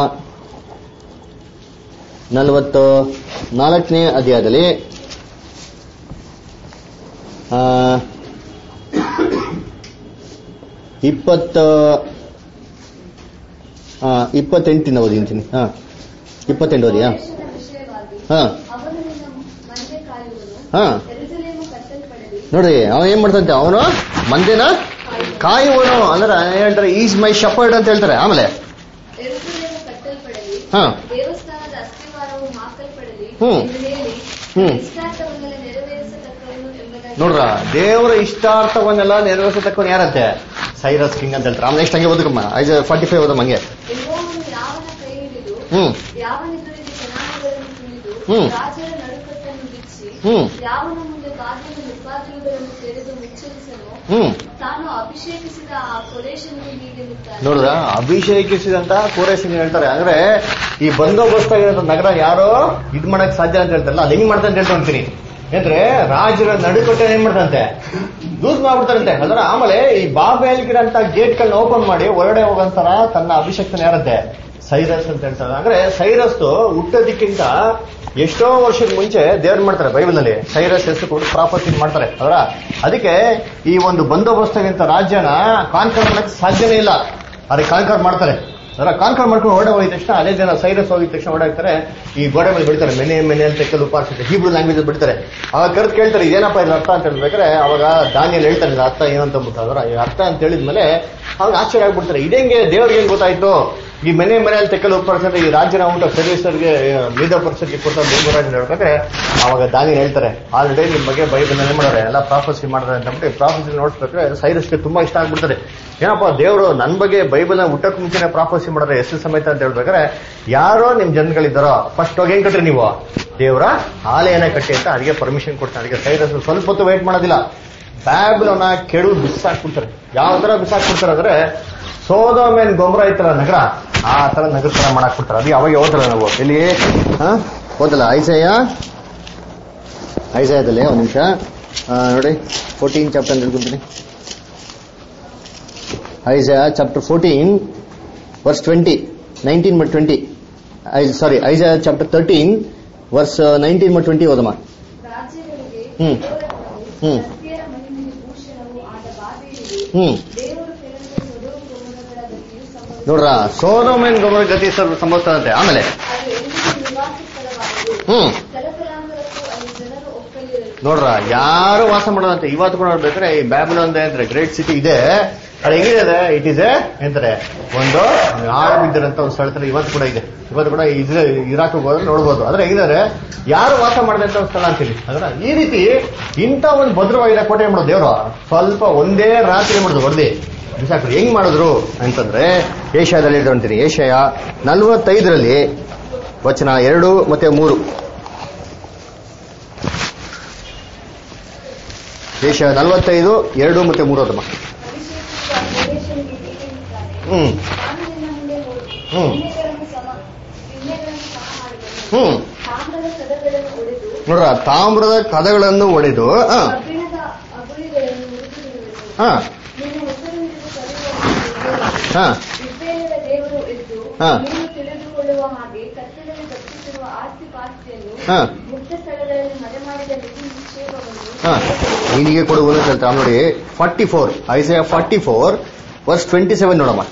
44ನೇ ಅಧ್ಯಾಯದಲ್ಲಿ 28 ಓದಿಂತೀನಿ. 28 ಓದಿಯಾ? ನೋಡಿ ಅವನ್ ಏನ್ ಮಾಡ್ತಂತೆ, ಅವನು ಮಂದಿನ ಕಾಯುವನು ಅಂದ್ರೆ ಹೇಳ್ತಾರೆ, ಈಸ್ ಮೈ ಶಪರ್ಡ್ ಅಂತ ಹೇಳ್ತಾರೆ. ಆಮೇಲೆ ನೋಡ್ರ, ದೇವರ ಇಷ್ಟಾರ್ಥವನ್ನೆಲ್ಲ ನೆರವೇರಿಸತಕ್ಕವನು ಯಾರಂತೆ? ಸೈರಸ್ ಕಿಂಗ್ ಅಂತ ಹೇಳ್ತಾರೆ. ಆಮೇಲೆ ನೆಕ್ಸ್ಟ್ ಹಂಗೆ ಓದಕಮ್ಮ 45 ಓದಮ್ಮ ಹಂಗೆ. ನೋಡ್ರ, ಅಭಿಷೇಕಿಸಿದಂತ ಕೋರೇಶನ್ ಹೇಳ್ತಾರೆ. ಅಂದ್ರೆ ಈ ಬಂದೋಬಸ್ತ್ ಆಗಿರೋ ನಗರ ಯಾರೋ ಇದ್ ಮಾಡಕ್ ಸಾಧ್ಯ ಅಂತ ಹೇಳ್ತಾರಲ್ಲ, ಅದು ಹೆಂಗ್ ಮಾಡ್ತಾ ಅಂತ ಹೇಳ್ತಾ ಅಂತೀನಿ. ಅಂದ್ರೆ ರಾಜರ ನಡುಕಟ್ಟೆ ಏನ್ ಮಾಡ್ತಂತೆ ಲೂಸ್ ಮಾಡ್ಬಿಡ್ತಾರಂತೆ. ಅದರ ಆಮೇಲೆ ಈ ಬಾಬೆಲ್ಗಿರಂತ ಗೇಟ್ ಗಳನ್ನ ಓಪನ್ ಮಾಡಿ ಹೊರಗಡೆ ಹೋಗಂತಾರ ತನ್ನ ಅಭಿಷಕ್ತನ ಯಾರಂತೆ ಸೈರಸ್ ಅಂತ ಹೇಳ್ತಾರೆ. ಅಂದ್ರೆ ಸೈರಸ್ ಹುಟ್ಟೋದಕ್ಕಿಂತ ಎಷ್ಟೋ ವರ್ಷದ ಮುಂಚೆ ದೇವ್ರು ಮಾಡ್ತಾರೆ ಬೈಬಲ್ ನಲ್ಲಿ ಸೈರಸ್ ಹೆಸರು ಕೊಟ್ಟು ಪ್ರಾಪರ್ಟಿ ಮಾಡ್ತಾರೆ. ಅದರ ಅದಕ್ಕೆ ಈ ಒಂದು ಬಂದೋಬಸ್ತಾಗಿಂತ ರಾಜ್ಯನ ಕಾನ್ಕರ್ ಮಾಡಕ್ಕೆ ಸಾಧ್ಯನೇ ಇಲ್ಲ. ಅದಕ್ಕೆ ಕಾನ್ಕರ್ ಮಾಡ್ತಾರೆ. ಅದರ ಕಾನ್ಕರ್ ಮಾಡ್ಕೊಂಡು ಹೊರಡೆ ಹೋಗಿದ ತಕ್ಷಣ ಅದೇ ಜನ ಸೈರಸ್ ಹೋಗಿದ ತಕ್ಷಣ ಹೊರಡಾಗ್ತಾರೆ. ಈ ಗೋಡೆ ಮೇಲೆ ಬಿಡ್ತಾರೆ ಮೆನೆ ಅಂತ ಕೆಲವು ಪಾರ್ಟ್ ಹೀಬ್ರೂ ಲ್ಯಾಂಗ್ವೇಜ್ ಬಿಡ್ತಾರೆ. ಅವಾಗ ಕರೆದು ಕೇಳ್ತಾರೆ ಇದೇನಪ್ಪ ಇದ್ರ ಅರ್ಥ ಅಂತ ಹೇಳ್ಬೇಕಾದ್ರೆ ಅವಾಗ ದಾನಿಯಲ್ಲಿ ಹೇಳ್ತಾರೆ ಇದು ಅರ್ಥ ಏನು ಅಂತ ಅಂದ್ಬಿಟ್ಟು. ಅದರ ಈ ಅರ್ಥ ಅಂತ ಹೇಳಿದ್ಮೇಲೆ ಅವಾಗ ಆಶ್ಚರ್ಯ ಆಗ್ಬಿಡ್ತಾರೆ. ಇದೇಂಗೆ ದೇವ್ರಿಗೆ ಏನ್ ಗೊತ್ತಾಯ್ತು ಈ ಮನೆಯಲ್ಲಿ ತೆಕ್ಕಲು ಉಪರಿಸಿದ್ರೆ ಈ ರಾಜ್ಯನ ಉಂಟು ಸರ್ವಿಸರ್ಗೆ ಮೀದ ಪರಿಷತ್ಗೆ ಕೊಡ್ತಾರೆ ದೇವರಾಜ್ ಹೇಳ್ಬೇಕಾದ್ರೆ ಅವಾಗ ದಾನಿ ಹೇಳ್ತಾರೆ ಆಲ್ರೆಡಿ ನಿಮ್ ಬಗ್ಗೆ ಬೈಬಲ್ ಏನ್ ಮಾಡೋರೆ ಎಲ್ಲ ಪ್ರಾಫೆಸಿ ಮಾಡ್ತಾರೆ ಅಂತ ಅಂದ್ಬಿಟ್ಟು ಪ್ರಾಫೆಸಿ ನೋಡ್ಸ್ಬೇಕಾದ್ರೆ ಸೈರಸ್ಗೆ ತುಂಬಾ ಇಷ್ಟ ಆಗ್ಬಿಡ್ತಾರೆ. ಏನಪ್ಪ ದೇವರು ನನ್ ಬಗ್ಗೆ ಬೈಬಲ್ ಹುಟ್ಟಕ್ ಮುಂಚೆನೆ ಪ್ರಾಫೆಸಿ ಮಾಡಿದ್ರೆ ಎಷ್ಟು ಸಮೇತ ಅಂತ ಹೇಳ್ಬೇಕಾದ್ರೆ ಯಾರೋ ನಿಮ್ ಜನಗಳಿದ್ದಾರೋ ಫಸ್ಟ್ ಹೋಗಿ ಏನ್ ಕಟ್ರಿ ನೀವು ದೇವರ ಆಲಯನ ಕಟ್ಟಿ ಅಂತ ಅದಕ್ಕೆ ಪರ್ಮಿಷನ್ ಕೊಡ್ತಾರೆ. ಅದಕ್ಕೆ ಸೈರಸ್ ಸ್ವಲ್ಪ ಹೊತ್ತು ವೇಟ್ ಮಾಡೋದಿಲ್ಲ, ಬ್ಯಾಬಿಲೋನ ಕೆಡು ಬಿಸಾಕ್ಬಿಡ್ತಾರೆ. ಯಾವ ತರ ಬಿಸಾಕ್ಬಿಡ್ತಾರೆ ಅಂದ್ರೆ ಸೋದೋಮ್ ಅಂಡ್ ಗೊಮೋರ ಐತಲ್ಲ ನಗರ, ಆ ತರ ನಗರ ತರ ಮಾಡಕ್ ಬಿಡ್ತಾರೆ. ಅದಕ್ಕೆ ಅವಾಗ ಓದಲ್ಲ ನಾವು ಎಲ್ಲಿ ಓದಲ್ಲ ಐಸಾಯದಲ್ಲಿ ಒಂದ್ ನಿಮಿಷ ನೋಡಿ 14 ಚಾಪ್ಟರ್ ತಿಳ್ಕೊಂತೀನಿ. ಐಸಾಯ ಚಾಪ್ಟರ್ 14 ವರ್ಸ್ 20 19 ಮತ್ತು 20 ಐಸಾಯ ಚಾಪ್ಟರ್ 13 ವರ್ಸ್ 19 ಮತ್ತು 20 ಓದಮ್ಮ. ನೋಡ್ರ ಸೋದೋಮ್ ಅಂಡ್ ಗೊಮೋರ ಗತಿ ಸಂಭವಿಸ್ತದಂತೆ. ಆಮೇಲೆ ನೋಡ್ರ ಯಾರು ವಾಸ ಮಾಡೋದಂತೆ ಇವತ್ತು ಕೂಡ ನೋಡ್ಬೇಕಾದ್ರೆ ಈ ಬ್ಯಾಬಿಲೋನ್ ಅಂದ್ರೆ ಗ್ರೇಟ್ ಸಿಟಿ ಇದೆ. ಅದು ಹೆಂಗಿದೆ ಇಟ್ ಈಸ್ ಎಂತಾರೆ ಒಂದು ಆಳು ಬಿದ್ದಿರಂತ ಒಂದು ಸ್ಥಳ ಇವತ್ತು ಕೂಡ ಇದೆ. ಇವತ್ತು ಕೂಡ ಇರಾಕ್ ಹೋಗೋದು ನೋಡ್ಬೋದು. ಆದ್ರೆ ಹೆಂಗಿದ್ದಾರೆ ಯಾರು ವಾಸ ಮಾಡದಂತ ಒಂದು ಸ್ಥಳ ಅಂತೀವಿ. ಅದರ ಈ ರೀತಿ ಇಂಥ ಒಂದು ಭದ್ರವಾಗಿರೋ ಕೋಟೆ ಮಾಡೋದು ದೇವರು ಸ್ವಲ್ಪ ಒಂದೇ ರಾತ್ರಿ ಮಾಡೋದು ಹೊಡೆದಿ ಬಿಸಾಕ್ರಿ. ಹೆಂಗ್ ಮಾಡಿದ್ರು ಅಂತಂದ್ರೆ ಏಷ್ಯಾದಲ್ಲಿ ಅಂತೀನಿ. ಏಷ್ಯ 45 ವಚನ 2 ಮತ್ತೆ 3. ಏಷ್ಯ 45 2 ಮತ್ತೆ 3 ಅದಮ್ಮ. ನೋಡ್ರ ತಾಮ್ರದ ಕದಗಳನ್ನು ಒಡೆದು ನಿನಗೆ ಕೊಡುವುದು ಅಂತ ಹೇಳ್ತಾರೆ ನೋಡಿ. 44 ಐಸಾಯ 44 ವರ್ಸ್ 27 ನೋಡಮ್ಮ.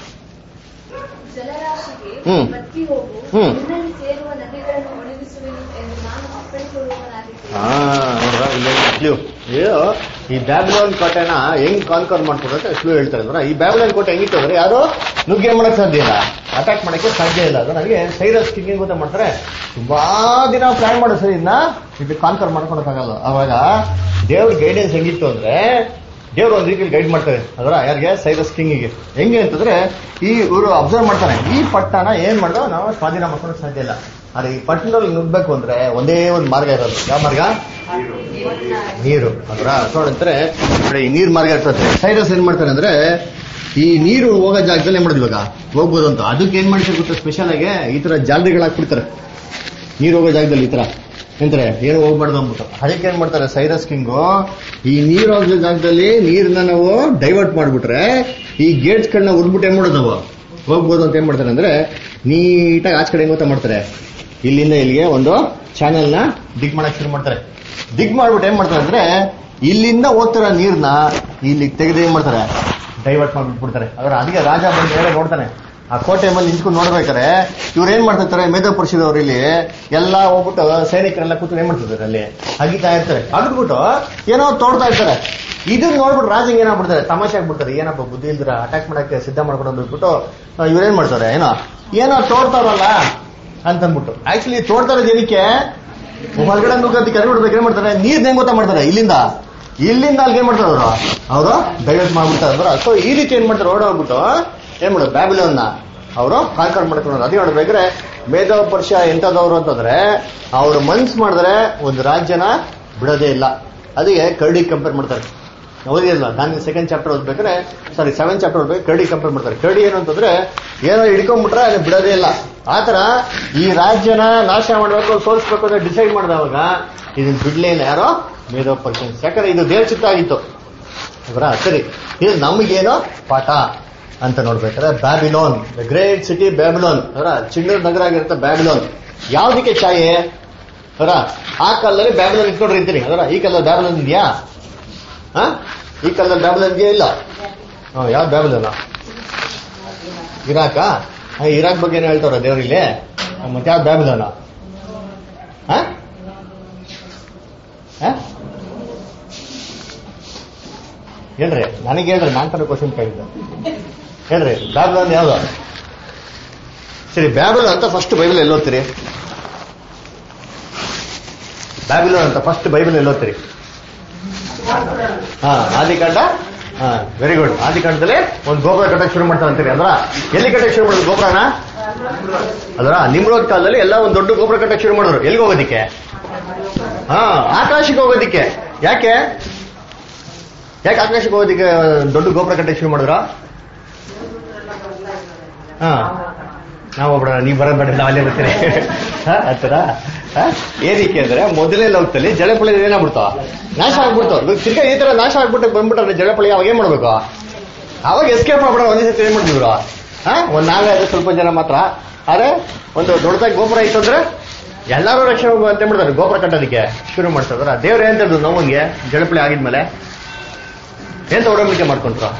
ಈ ಬ್ಯಾಬಿಲೋನ್ ಕೋಟೆನ ಹೆಂಗ್ ಕಾನ್ಕರ್ ಮಾಡ್ಕೊಡೋಕೆ ಸ್ಲೂ ಹೇಳ್ತಾರೆ ಅಂದ್ರೆ ಈ ಬ್ಯಾಬಿಲೋನ್ ಕೋಟೆ ಹೆಂಗಿತ್ತು ಅಂದ್ರೆ ಯಾರು ನುಗ್ಗೆ ಮಾಡಕ್ ಸಾಧ್ಯ ಇಲ್ಲ, ಅಟ್ಯಾಕ್ ಮಾಡಕ್ಕೆ ಸಾಧ್ಯ ಇಲ್ಲ. ಅದು ನನಗೆ ಸೈರಸ್ ಕಿಂಗ್ ಗೊತ್ತಾ ಮಾಡ್ತಾರೆ ತುಂಬಾ ದಿನ ಪ್ಲಾನ್ ಮಾಡೋ ಸರಿ ಇದನ್ನ ಇದು ಕಾನ್ಕರ್ ಮಾಡ್ಕೊಳಕ್ಕಾಗಲ್ಲ. ಅವಾಗ ದೇವ್ರ ಗೈಡೆನ್ಸ್ ಹೆಂಗಿತ್ತು ಅಂದ್ರೆ ದೇವ್ರು ಒಂದ್ ರೀತಿಯಲ್ಲಿ ಗೈಡ್ ಮಾಡ್ತಾರೆ ಅದರ ಯಾರಿಗೆ ಸೈರಸ್ ಕಿಂಗಿಗೆ. ಹೆಂಗೆ ಅಂತಂದ್ರೆ ಇವರು ಅಬ್ಸರ್ವ್ ಮಾಡ್ತಾನೆ ಈ ಪಟ್ಟಣ ಏನ್ ಮಾಡಿದ್ರು ನಾವು ಸ್ವಾಧೀನ ಮಾಡ್ಕೊಳಕ್ ಸಾಧ್ಯ ಇಲ್ಲ. ಆದ್ರೆ ಈ ಪಟ್ಟಣದಲ್ಲಿ ನುಗ್ಬೇಕು ಅಂದ್ರೆ ಒಂದೇ ಒಂದು ಮಾರ್ಗ ಇರೋದು. ಯಾವ ಮಾರ್ಗ? ನೀರು. ಅದರ ನೋಡಂತಾರೆ ಈ ನೀರ್ ಮಾರ್ಗ ಇರ್ತದೆ. ಸೈರಸ್ ಏನ್ ಮಾಡ್ತಾರೆ ಅಂದ್ರೆ ಈ ನೀರು ಹೋಗೋ ಜಾಗದಲ್ಲಿ ಏನ್ ಮಾಡೋದು ಇವಾಗ ಹೋಗ್ಬೋದು ಅಂತ ಅದಕ್ಕೆ ಏನ್ ಮಾಡ್ತಾರೆ ಗೊತ್ತಾ ಸ್ಪೆಷಲ್ ಆಗಿ ಈ ತರ ಜಾಲರಿಗಳು ಹಾಕ್ಬಿಡ್ತಾರೆ ನೀರು ಹೋಗೋ ಜಾಗದಲ್ಲಿ. ಈ ತರ ಎಂತಾರೆ ಏನು ಹೋಗ್ಬಾರ್ದು ಅಂದ್ಬಿಟ್ಟು ಅದಕ್ಕೆ ಏನ್ ಮಾಡ್ತಾರೆ ಸೈರಸ್ ಕಿಂಗು ಈ ನೀರು ಹೋಗೋ ಜಾಗದಲ್ಲಿ ನೀರನ್ನ ನಾವು ಡೈವರ್ಟ್ ಮಾಡ್ಬಿಟ್ರೆ ಈ ಗೇಟ್ಸ್ ಗಳನ್ನ ಉಡ್ಬಿಟ್ಟು ಏನ್ ಮಾಡೋದು ನಾವು ಹೋಗ್ಬೋದು ಅಂತ ಏನ್ ಮಾಡ್ತಾರೆ ಅಂದ್ರೆ ನೀಟಾಗಿ ಆಚೆ ಕಡೆ ಗೊತ್ತಾ ಮಾಡ್ತಾರೆ ಇಲ್ಲಿಂದ ಇಲ್ಲಿಗೆ ಒಂದು ಚಾನೆಲ್ ನ ದಿಗ್ ಮಾಡಕ್ ಶುರು ಮಾಡ್ತಾರೆ. ದಿಗ್ ಮಾಡ್ಬಿಟ್ಟು ಏನ್ ಮಾಡ್ತಾರೆ ಅಂದ್ರೆ ಇಲ್ಲಿಂದ ಹೋಗ್ತಾರ ನೀರ್ನ ಇಲ್ಲಿಗೆ ತೆಗೆದು ಏನ್ ಮಾಡ್ತಾರೆ ಡೈವರ್ಟ್ ಮಾಡ್ಬಿಟ್ಬಿಡ್ತಾರೆ. ಅದರ ಅದಕ್ಕೆ ರಾಜ ಬಂದು ಹೇಳಿ ನೋಡ್ತಾನೆ ಆ ಕೋಟೆ ಮೇಲೆ ನಿಂತ್ಕೊಂಡು ನೋಡ್ಬೇಕಾರೆ ಇವ್ರು ಏನ್ ಮಾಡ್ತಿರ್ತಾರೆ ಮೇಧ ಪುರುಷದವ್ರು ಇಲ್ಲಿ ಎಲ್ಲಾ ಹೋಗ್ಬಿಟ್ಟು ಸೈನಿಕರೆಲ್ಲ ಕೂತ್ಕೊಂಡು ಏನ್ ಮಾಡ್ತಿದ್ದಾರೆ ಅಲ್ಲಿ ಅಗಿತಾ ಇರ್ತಾರೆ. ಅಗಿದ್ಬಿಟ್ಟು ಏನೋ ತೋಡ್ತಾ ಇರ್ತಾರೆ. ಇದನ್ನ ನೋಡ್ಬಿಟ್ಟು ರಾಜಂಗೆ ಏನಾಗ್ಬಿಡ್ತಾರೆ ತಮಾಷೆ ಆಗ್ಬಿಡ್ತಾರೆ. ಏನಪ್ಪ ಬುದ್ಧಿ ಇಲ್ದಿರ ಅಟ್ಯಾಕ್ ಮಾಡಕ್ಕೆ ಸಿದ್ಧ ಮಾಡ್ಕೊಂಡು ಬಿಟ್ಬಿಟ್ಟು ಇವ್ರೇನ್ ಮಾಡ್ತಾರೆ ಏನೋ ತೋಡ್ತಾರಲ್ಲ ಅಂತಂದ್ಬಿಟ್ಟು ಆಕ್ಚುಲಿ ತೋಡ್ತಾ ಇರೋದು ಏನಕ್ಕೆ ಹೊರಗಡೆ ನುಗ್ಗತ್ತಿ ಕರಿ ಬಿಡ್ಬೇಕು ಏನ್ ಮಾಡ್ತಾರೆ ನೀರ್ ಹೆಂಗ್ ಗೊತ್ತಾ ಮಾಡ್ತಾರೆ ಇಲ್ಲಿಂದ ಅಲ್ಲಿಗೆ ಏನ್ ಮಾಡ್ತಾರೆ ಅವರು ಡೈವರ್ಟ್ ಮಾಡ್ಬಿಡ್ತಾರೆ. ಸೊ ಈ ರೀತಿ ಏನ್ ಮಾಡ್ತಾರೆ ಓಡೋಗ್ಬಿಟ್ಟು ಏನ್ ಮಾಡೋದು ಬ್ಯಾಬಿಲೋನ್ನ ಅವರು ಕಾನ್ಕರ್ ಮಾಡ್ಕೊಂಡು ಅದೇ ನೋಡ್ಬೇಕ್ರೆ ಮೇಧ ಪರ್ಷ ಎಂತದವ್ರು ಅಂತಂದ್ರೆ ಅವ್ರು ಮನ್ಸ್ ಮಾಡಿದ್ರೆ ಒಂದು ರಾಜ್ಯನ ಬಿಡೋದೇ ಇಲ್ಲ. ಅದಕ್ಕೆ ಕರಡಿ ಕಂಪೇರ್ ಮಾಡ್ತಾರೆ. ಓದಿಲ್ಲ ನಾನು 2nd ಚಾಪ್ಟರ್ ಓದ್ಬೇಕಾದ್ರೆ 7th ಚಾಪ್ಟರ್ ಓದ್ಬೇಕು ಕರಡಿ ಕಂಪೇರ್ ಮಾಡ್ತಾರೆ. ಕರಡಿ ಏನು ಅಂತಂದ್ರೆ ಏನೋ ಹಿಡ್ಕೊಂಡ್ಬಿಟ್ರೆ ಅದನ್ನ ಬಿಡೋದೇ ಇಲ್ಲ. ಆತರ ಈ ರಾಜ್ಯನ ನಾಶ ಮಾಡ್ಬೇಕು ಸೋಲ್ಸ್ಬೇಕು ಅಂತ ಡಿಸೈಡ್ ಮಾಡಿದವಾಗ ಇದನ್ನ ಬಿಡ್ಲೇ ಇಲ್ಲ ಯಾರೋ ಮೇಧೋ ಪರ್ಷನ್ಸ್. ಯಾಕಂದ್ರೆ ಇದು ದೇವ್ರ ಚಿತ್ತ ಆಗಿತ್ತು ಅವರ. ಸರಿ, ಇದು ನಮಗೇನೋ ಪಾಠ ಅಂತ ನೋಡ್ಬೇಕಾದ್ರೆ Babylon, the great city Babylon ಅವರ, ಚಿನ್ನದ ನಗರ ಆಗಿರುತ್ತೆ ಬ್ಯಾಬಿಲೋನ್. ಯಾವ್ದಕ್ಕೆ ಛಾಯೆ ಅವರ? ಆ ಕಾಲದಲ್ಲಿ ಬ್ಯಾಬಿಲೋನ್ ಇಟ್ಕೊಂಡ್ರಿ ಇರ್ತೀನಿ ಅದರ. ಈ ಕಾಲದಲ್ಲಿ ಬ್ಯಾಬಿಲೋನ್ ಇದೆಯಾ? ಈ ಕಾಲದಲ್ಲಿ ಬ್ಯಾಬಿಲೋನ್ ಇದೆಯಾ? ಇಲ್ಲ. ಯಾವ್ದು ಬ್ಯಾಬಿಲೋನ್? ಇರಾಕ? ಇರಾಕ್ ಬಗ್ಗೆ ಏನು ಹೇಳ್ತಾರ ದೇವ್ರಿಗೆ? ಮತ್ತೆ ಯಾವ್ದು ಬ್ಯಾಬಿಲೋನ? ಹೇಳ್ರಿ, ನನಗೆ ಹೇಳ್ರಿ, ನಾನ್ ತರ ಕ್ವಶನ್ ಕೇಳಿದ್ದೆ. ಹೇಳ್ರಿ, ಬ್ಯಾಬಿಲೋನ್ ಯಾವ್ದು? ಸರಿ, ಬ್ಯಾಬಿಲೋನ್ ಅಂತ ಫಸ್ಟ್ ಬೈಬಲ್ ಎಲ್ಲಿ ಓದ್ತೀರಿ? ಬ್ಯಾಬಿಲೋನ್ ಅಂತ ಫಸ್ಟ್ ಬೈಬಲ್ ಎಲ್ಲಿ ಓದ್ತೀರಿ? ಆದಿಕಾಂಡ. Very good. ಆದಿಕಾಂಡದಲ್ಲಿ ಒಂದು ಗೋಪುರ ಕಟ್ಟಕ್ಕೆ ಶುರು ಮಾಡ್ತಾರೆ ಅಂತೀರಿ ಅಲ್ವಾ? ಎಲ್ಲಿ ಕಟ್ಟಕ್ಕೆ ಶುರು ಮಾಡಿದ್ರು ಗೋಪುರನ? ಅಲ್ರ, ನಿಮ್ರೋದ್ ಕಾಲದಲ್ಲಿ ಎಲ್ಲ ಒಂದು ದೊಡ್ಡ ಗೋಪುರ ಕಟ್ಟಕ್ಕೆ ಶುರು ಮಾಡಿದ್ರು. ಎಲ್ಲಿಗೆ ಹೋಗೋದಿಕ್ಕೆ? ಆಕಾಶಕ್ಕೆ ಹೋಗೋದಿಕ್ಕೆ. ಯಾಕೆ ಆಕಾಶಕ್ಕೆ ಹೋಗೋದಿಕ್ಕೆ ದೊಡ್ಡ ಗೋಪುರ ಕಟ್ಟಕ್ಕೆ ಶುರು ಮಾಡಿದ್ರ? ನಾವು ಒಬ್ಬರ ನೀವು ಬರೋದ್ ನಾವು ಅಲ್ಲೇ ಬರ್ತೀರಿ ಆತರ. ಏನಕ್ಕೆ ಅಂದ್ರೆ ಮೊದಲನೇ ಲೋಕದಲ್ಲಿ ಜಲಪಳಿ ಏನಾಗ್ಬಿಡ್ತಾವ? ನಾಶ ಆಗ್ಬಿಡ್ತಾವ. ತಿರ್ಗಾ ಈ ತರ ನಾಶ ಆಗ್ಬಿಟ್ಟು ಬಂದ್ಬಿಟ್ರೆ ಜಲಪಳಿ ಅವಾಗ ಏನ್ ಮಾಡ್ಬೇಕು? ಅವಾಗ ಎಸ್ಕೇಪ್ ಆಗ್ಬಿಡ. ಒಂದೇ ಸತಿ ಏನ್ ಮಾಡ್ತಿದ್ರು? ಒಂದ್ ನಾವೇ ಅದು ಸ್ವಲ್ಪ ಜನ ಮಾತ್ರ. ಆದ್ರೆ ಒಂದು ದೊಡ್ಡದಾಗಿ ಗೋಪುರ ಇತ್ತು ಅಂದ್ರೆ ಎಲ್ಲಾರು ರಕ್ಷಣೆ ಅಂತ ಮಾಡ್ತಾರೆ, ಗೋಪುರ ಕಟ್ಟೋದಕ್ಕೆ ಶುರು ಮಾಡ್ತಾರ. ದೇವ್ರ ಏನ್ ತಿಳಿದ್ರು ನೋವಂಗೆ ಜಲಪಳಿ ಆಗಿದ್ಮೇಲೆ ಎಂತ ಒಡಂಬಡಿಕೆ ಮಾಡ್ಕೊಂಡ್ರು?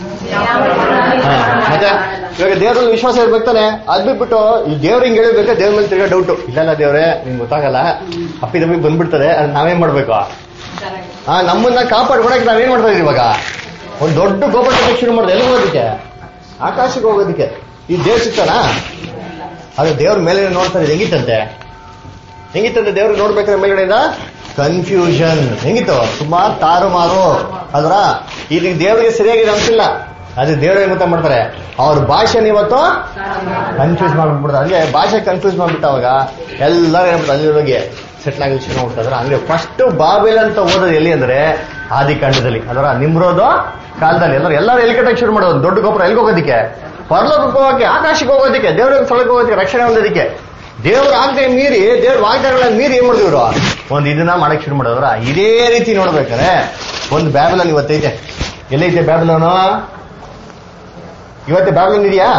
ಮತ್ತೆ ಇವಾಗ ದೇವ್ರಲ್ಲಿ ವಿಶ್ವಾಸ ಇರ್ಬೇಕಾನೆ. ಅದ್ ಬಿಟ್ಬಿಟ್ಟು ಈ ದೇವ್ರ ಹಿಂಗ್ ಹೇಳ್ಬೇಕಾ, ದೇವ್ರ ಮೇಲೆ ತಿರ್ಗಾ ಡೌಟ್. ಇಲ್ಲ ದೇವ್ರೆ ನಿಮ್ಗೆ ಗೊತ್ತಾಗಲ್ಲ, ಅಪ್ಪಿದಮ್ಮಿ ಬಂದ್ಬಿಡ್ತದೆ, ಅದ್ ನಾವೇನ್ ಮಾಡ್ಬೇಕು? ನಮ್ಮನ್ನ ಕಾಪಾಡ್ಕೊಳಕ್ಕೆ ನಾವೇನ್ ಮಾಡ್ತಾ ಇದೀವಿ ಇವಾಗ? ಒಂದ್ ದೊಡ್ಡ ಗೋಪುರ ಕಟ್ಟಕ್ಕೆ ಶುರು ಮಾಡಿದೆ. ಎಲ್ಲಿ ಹೋಗೋದಿಕ್ಕೆ? ಆಕಾಶಕ್ಕೆ ಹೋಗೋದಿಕ್ಕೆ. ಈ ದೇವ್ರ ಚಿತ್ತನಾ? ಅದು ದೇವ್ರ ಮೇಲೆ ನೋಡ್ತಾ ಇದೆ. ಹೆಂಗಿತ್ತಂತೆ ದೇವ್ರಿಗೆ ನೋಡ್ಬೇಕಾದ್ರೆ ಮೇಲ್ಗಡೆಯಿಂದ ಕನ್ಫ್ಯೂಷನ್ ಹೆಂಗಿತ್ತು? ಸುಮಾರು ತಾರುಮಾರು ಅಲ್ರ. ಈಗ ದೇವ್ರಿಗೆ ಸರಿಯಾಗಿ ಅನ್ಸಿಲ್ಲ. ಅದು ದೇವ್ರ ಏನ್ ಗೊತ್ತಾ ಮಾಡ್ತಾರೆ? ಅವ್ರ ಭಾಷೆನ ಇವತ್ತು ಕನ್ಫ್ಯೂಸ್ ಮಾಡ್ಬಿಡ್ತಾರೆ. ಹಂಗೆ ಭಾಷೆ ಕನ್ಫ್ಯೂಸ್ ಮಾಡ್ಬಿಟ್ಟು ಅವಾಗ ಎಲ್ಲರೂ ಏನ್ಬಿಟ್ಟು ಅಲ್ಲಿಗೆ ಸೆಟ್ಲ್ ಆಗಿ ಶುರು ಮಾಡ್ತಾರೆ. ಹಂಗೆ ಫಸ್ಟ್ ಬಾಬೆಲ್ ಅಂತ ಓದೋದು ಎಲ್ಲಿ ಅಂದ್ರೆ ಆದಿಕಾಂಡದಲ್ಲಿ ಅದರ. ನಿಮ್ರೋದು ಕಾಲದಲ್ಲಿ ಎಲ್ಲರೂ ಎಲ್ಲಿ ಕಟ್ಟಕ್ಕೆ ಶುರು ಮಾಡೋದು? ದೊಡ್ಡ ಗೋಪುರ ಎಲ್ಲಿಗೆ ಹೋಗೋದಿಕ್ಕೆ? ಪರಲೋಕಕ್ಕೆ ಹೋಗೋಕೆ, ಆಕಾಶಕ್ಕೆ ಹೋಗೋದಿಕ್ಕೆ, ದೇವ್ರ ಸ್ಥಳಕ್ಕೆ ಹೋಗೋದಕ್ಕೆ, ರಕ್ಷಣೆ ಹೊಂದೋದಿಕ್ಕೆ. ದೇವ್ರ ಆಜ್ಞೆ ಮೀರಿ, ದೇವ್ರ ವಾಗ್ದಾನಗಳನ್ನ ಮೀರಿ ಏನ್ ಮಾಡಿದ್ರು? ಒಂದು ಇದನ್ನ ಮಾಡಕ್ ಶುರು ಮಾಡೋದ್ರ. ಇದೇ ರೀತಿ ನೋಡ್ಬೇಕಾರೆ ಒಂದು ಬ್ಯಾಬಿಲೋನ್ ಇವತ್ತೈತೆ. ಎಲ್ಲೈತೆ ಬ್ಯಾಬಿಲೋನು? ಇವತ್ತೇ ಬ್ಯಾಬಿಲೋನ್ ಇದೆಯಾ?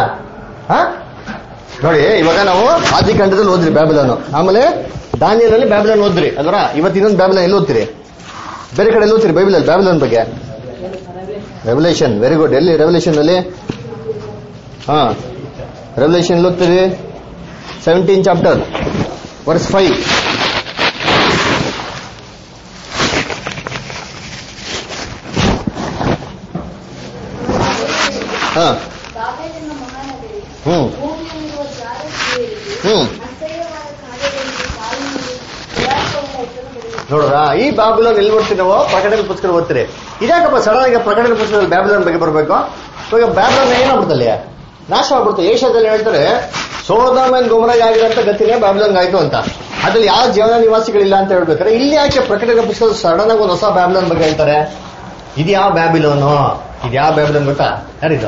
ನೋಡಿ, ಇವಾಗ ನಾವು ಆದಿಕಾಂಡದಲ್ಲಿ ಓದ್ರಿ ಬ್ಯಾಬಿಲೋನು, ಆಮೇಲೆ ದಾನಿಯೇಲಲ್ಲಿ ಬ್ಯಾಬಿಲೋನ್ ಓದ್ರಿ ಅಲ್ರ. ಇವತ್ತು ಇನ್ನೊಂದು ಬ್ಯಾಬಿಲೋನ್ ಎಲ್ಲಿ ಓದ್ತೀರಿ? ಬೇರೆ ಕಡೆ ಎಲ್ಲಿ ಓದ್ತೀರಿ ಬೈಬಲ್ ಅಲ್ಲಿ ಬ್ಯಾಬಿಲೋನ್ ಬಗ್ಗೆ? ರೆವಲ್ಯೂಷನ್. Very good. ಎಲ್ಲಿ ರೆವಲ್ಯೂಷನ್ ಅಲ್ಲಿ? ರೆವಲ್ಯೂಷನ್ ಎಲ್ಲಿ ಓದ್ತೀರಿ? 17 ಚಾಪ್ಟರ್ ವರ್ಸ್ 5. ನೋಡ್ರ, ಈ ಬ್ಯಾಬಿಲೋನ್ ಎಲ್ಲಿ ಓದ್ತೀವಿ ನಾವು? ಪ್ರಕಟಣೆ ಪುಸ್ತಕ ಓದ್ತೀರಿ. ಇದ್ಯಾಕಪ್ಪ ಸಡನ್ ಆಗಿ ಪ್ರಕಟಣೆ ಪುಸ್ತಕದಲ್ಲಿ ಬ್ಯಾಬಿಲೋನ್ ಬಗ್ಗೆ ಬರ್ಬೇಕು? ಇವಾಗ ಬ್ಯಾಬಿಲೋನ್ ಏನಾಗ್ಬಿಡ್ತಲ್ಲಿ? ನಾಶ ಆಗ್ಬಿಡ್ತು. ಏಷ್ಯಾದಲ್ಲಿ ಹೇಳ್ತಾರೆ ಸೋದೋಮ್ ಅಂಡ್ ಗೊಮೊರ್ರಾ ಆಗಿರೋಂಥ ಗತಿನೇ ಬ್ಯಾಬಿಲೋನ್ ಆಯ್ತು ಅಂತ. ಅದ್ರಲ್ಲಿ ಯಾವ ಜೀವನ ನಿವಾಸಿಗಳಿಲ್ಲ ಅಂತ ಹೇಳ್ಬೇಕಾರೆ ಇಲ್ಲಿ ಯಾಕೆ ಪ್ರಕಟಣೆ ಪುಸ್ತಕ ಸಡನ್ ಆಗಿ ಒಂದು ಹೊಸ ಬ್ಯಾಬಿಲೋನ್ ಬಗ್ಗೆ ಹೇಳ್ತಾರೆ? ಇದು ಯಾವ ಬ್ಯಾಬಿಲೋನು? ಇದು ಯಾವ ಬ್ಯಾಬಿಲೋನ್ ಗೊತ್ತಾ? ಯಾರಿದು?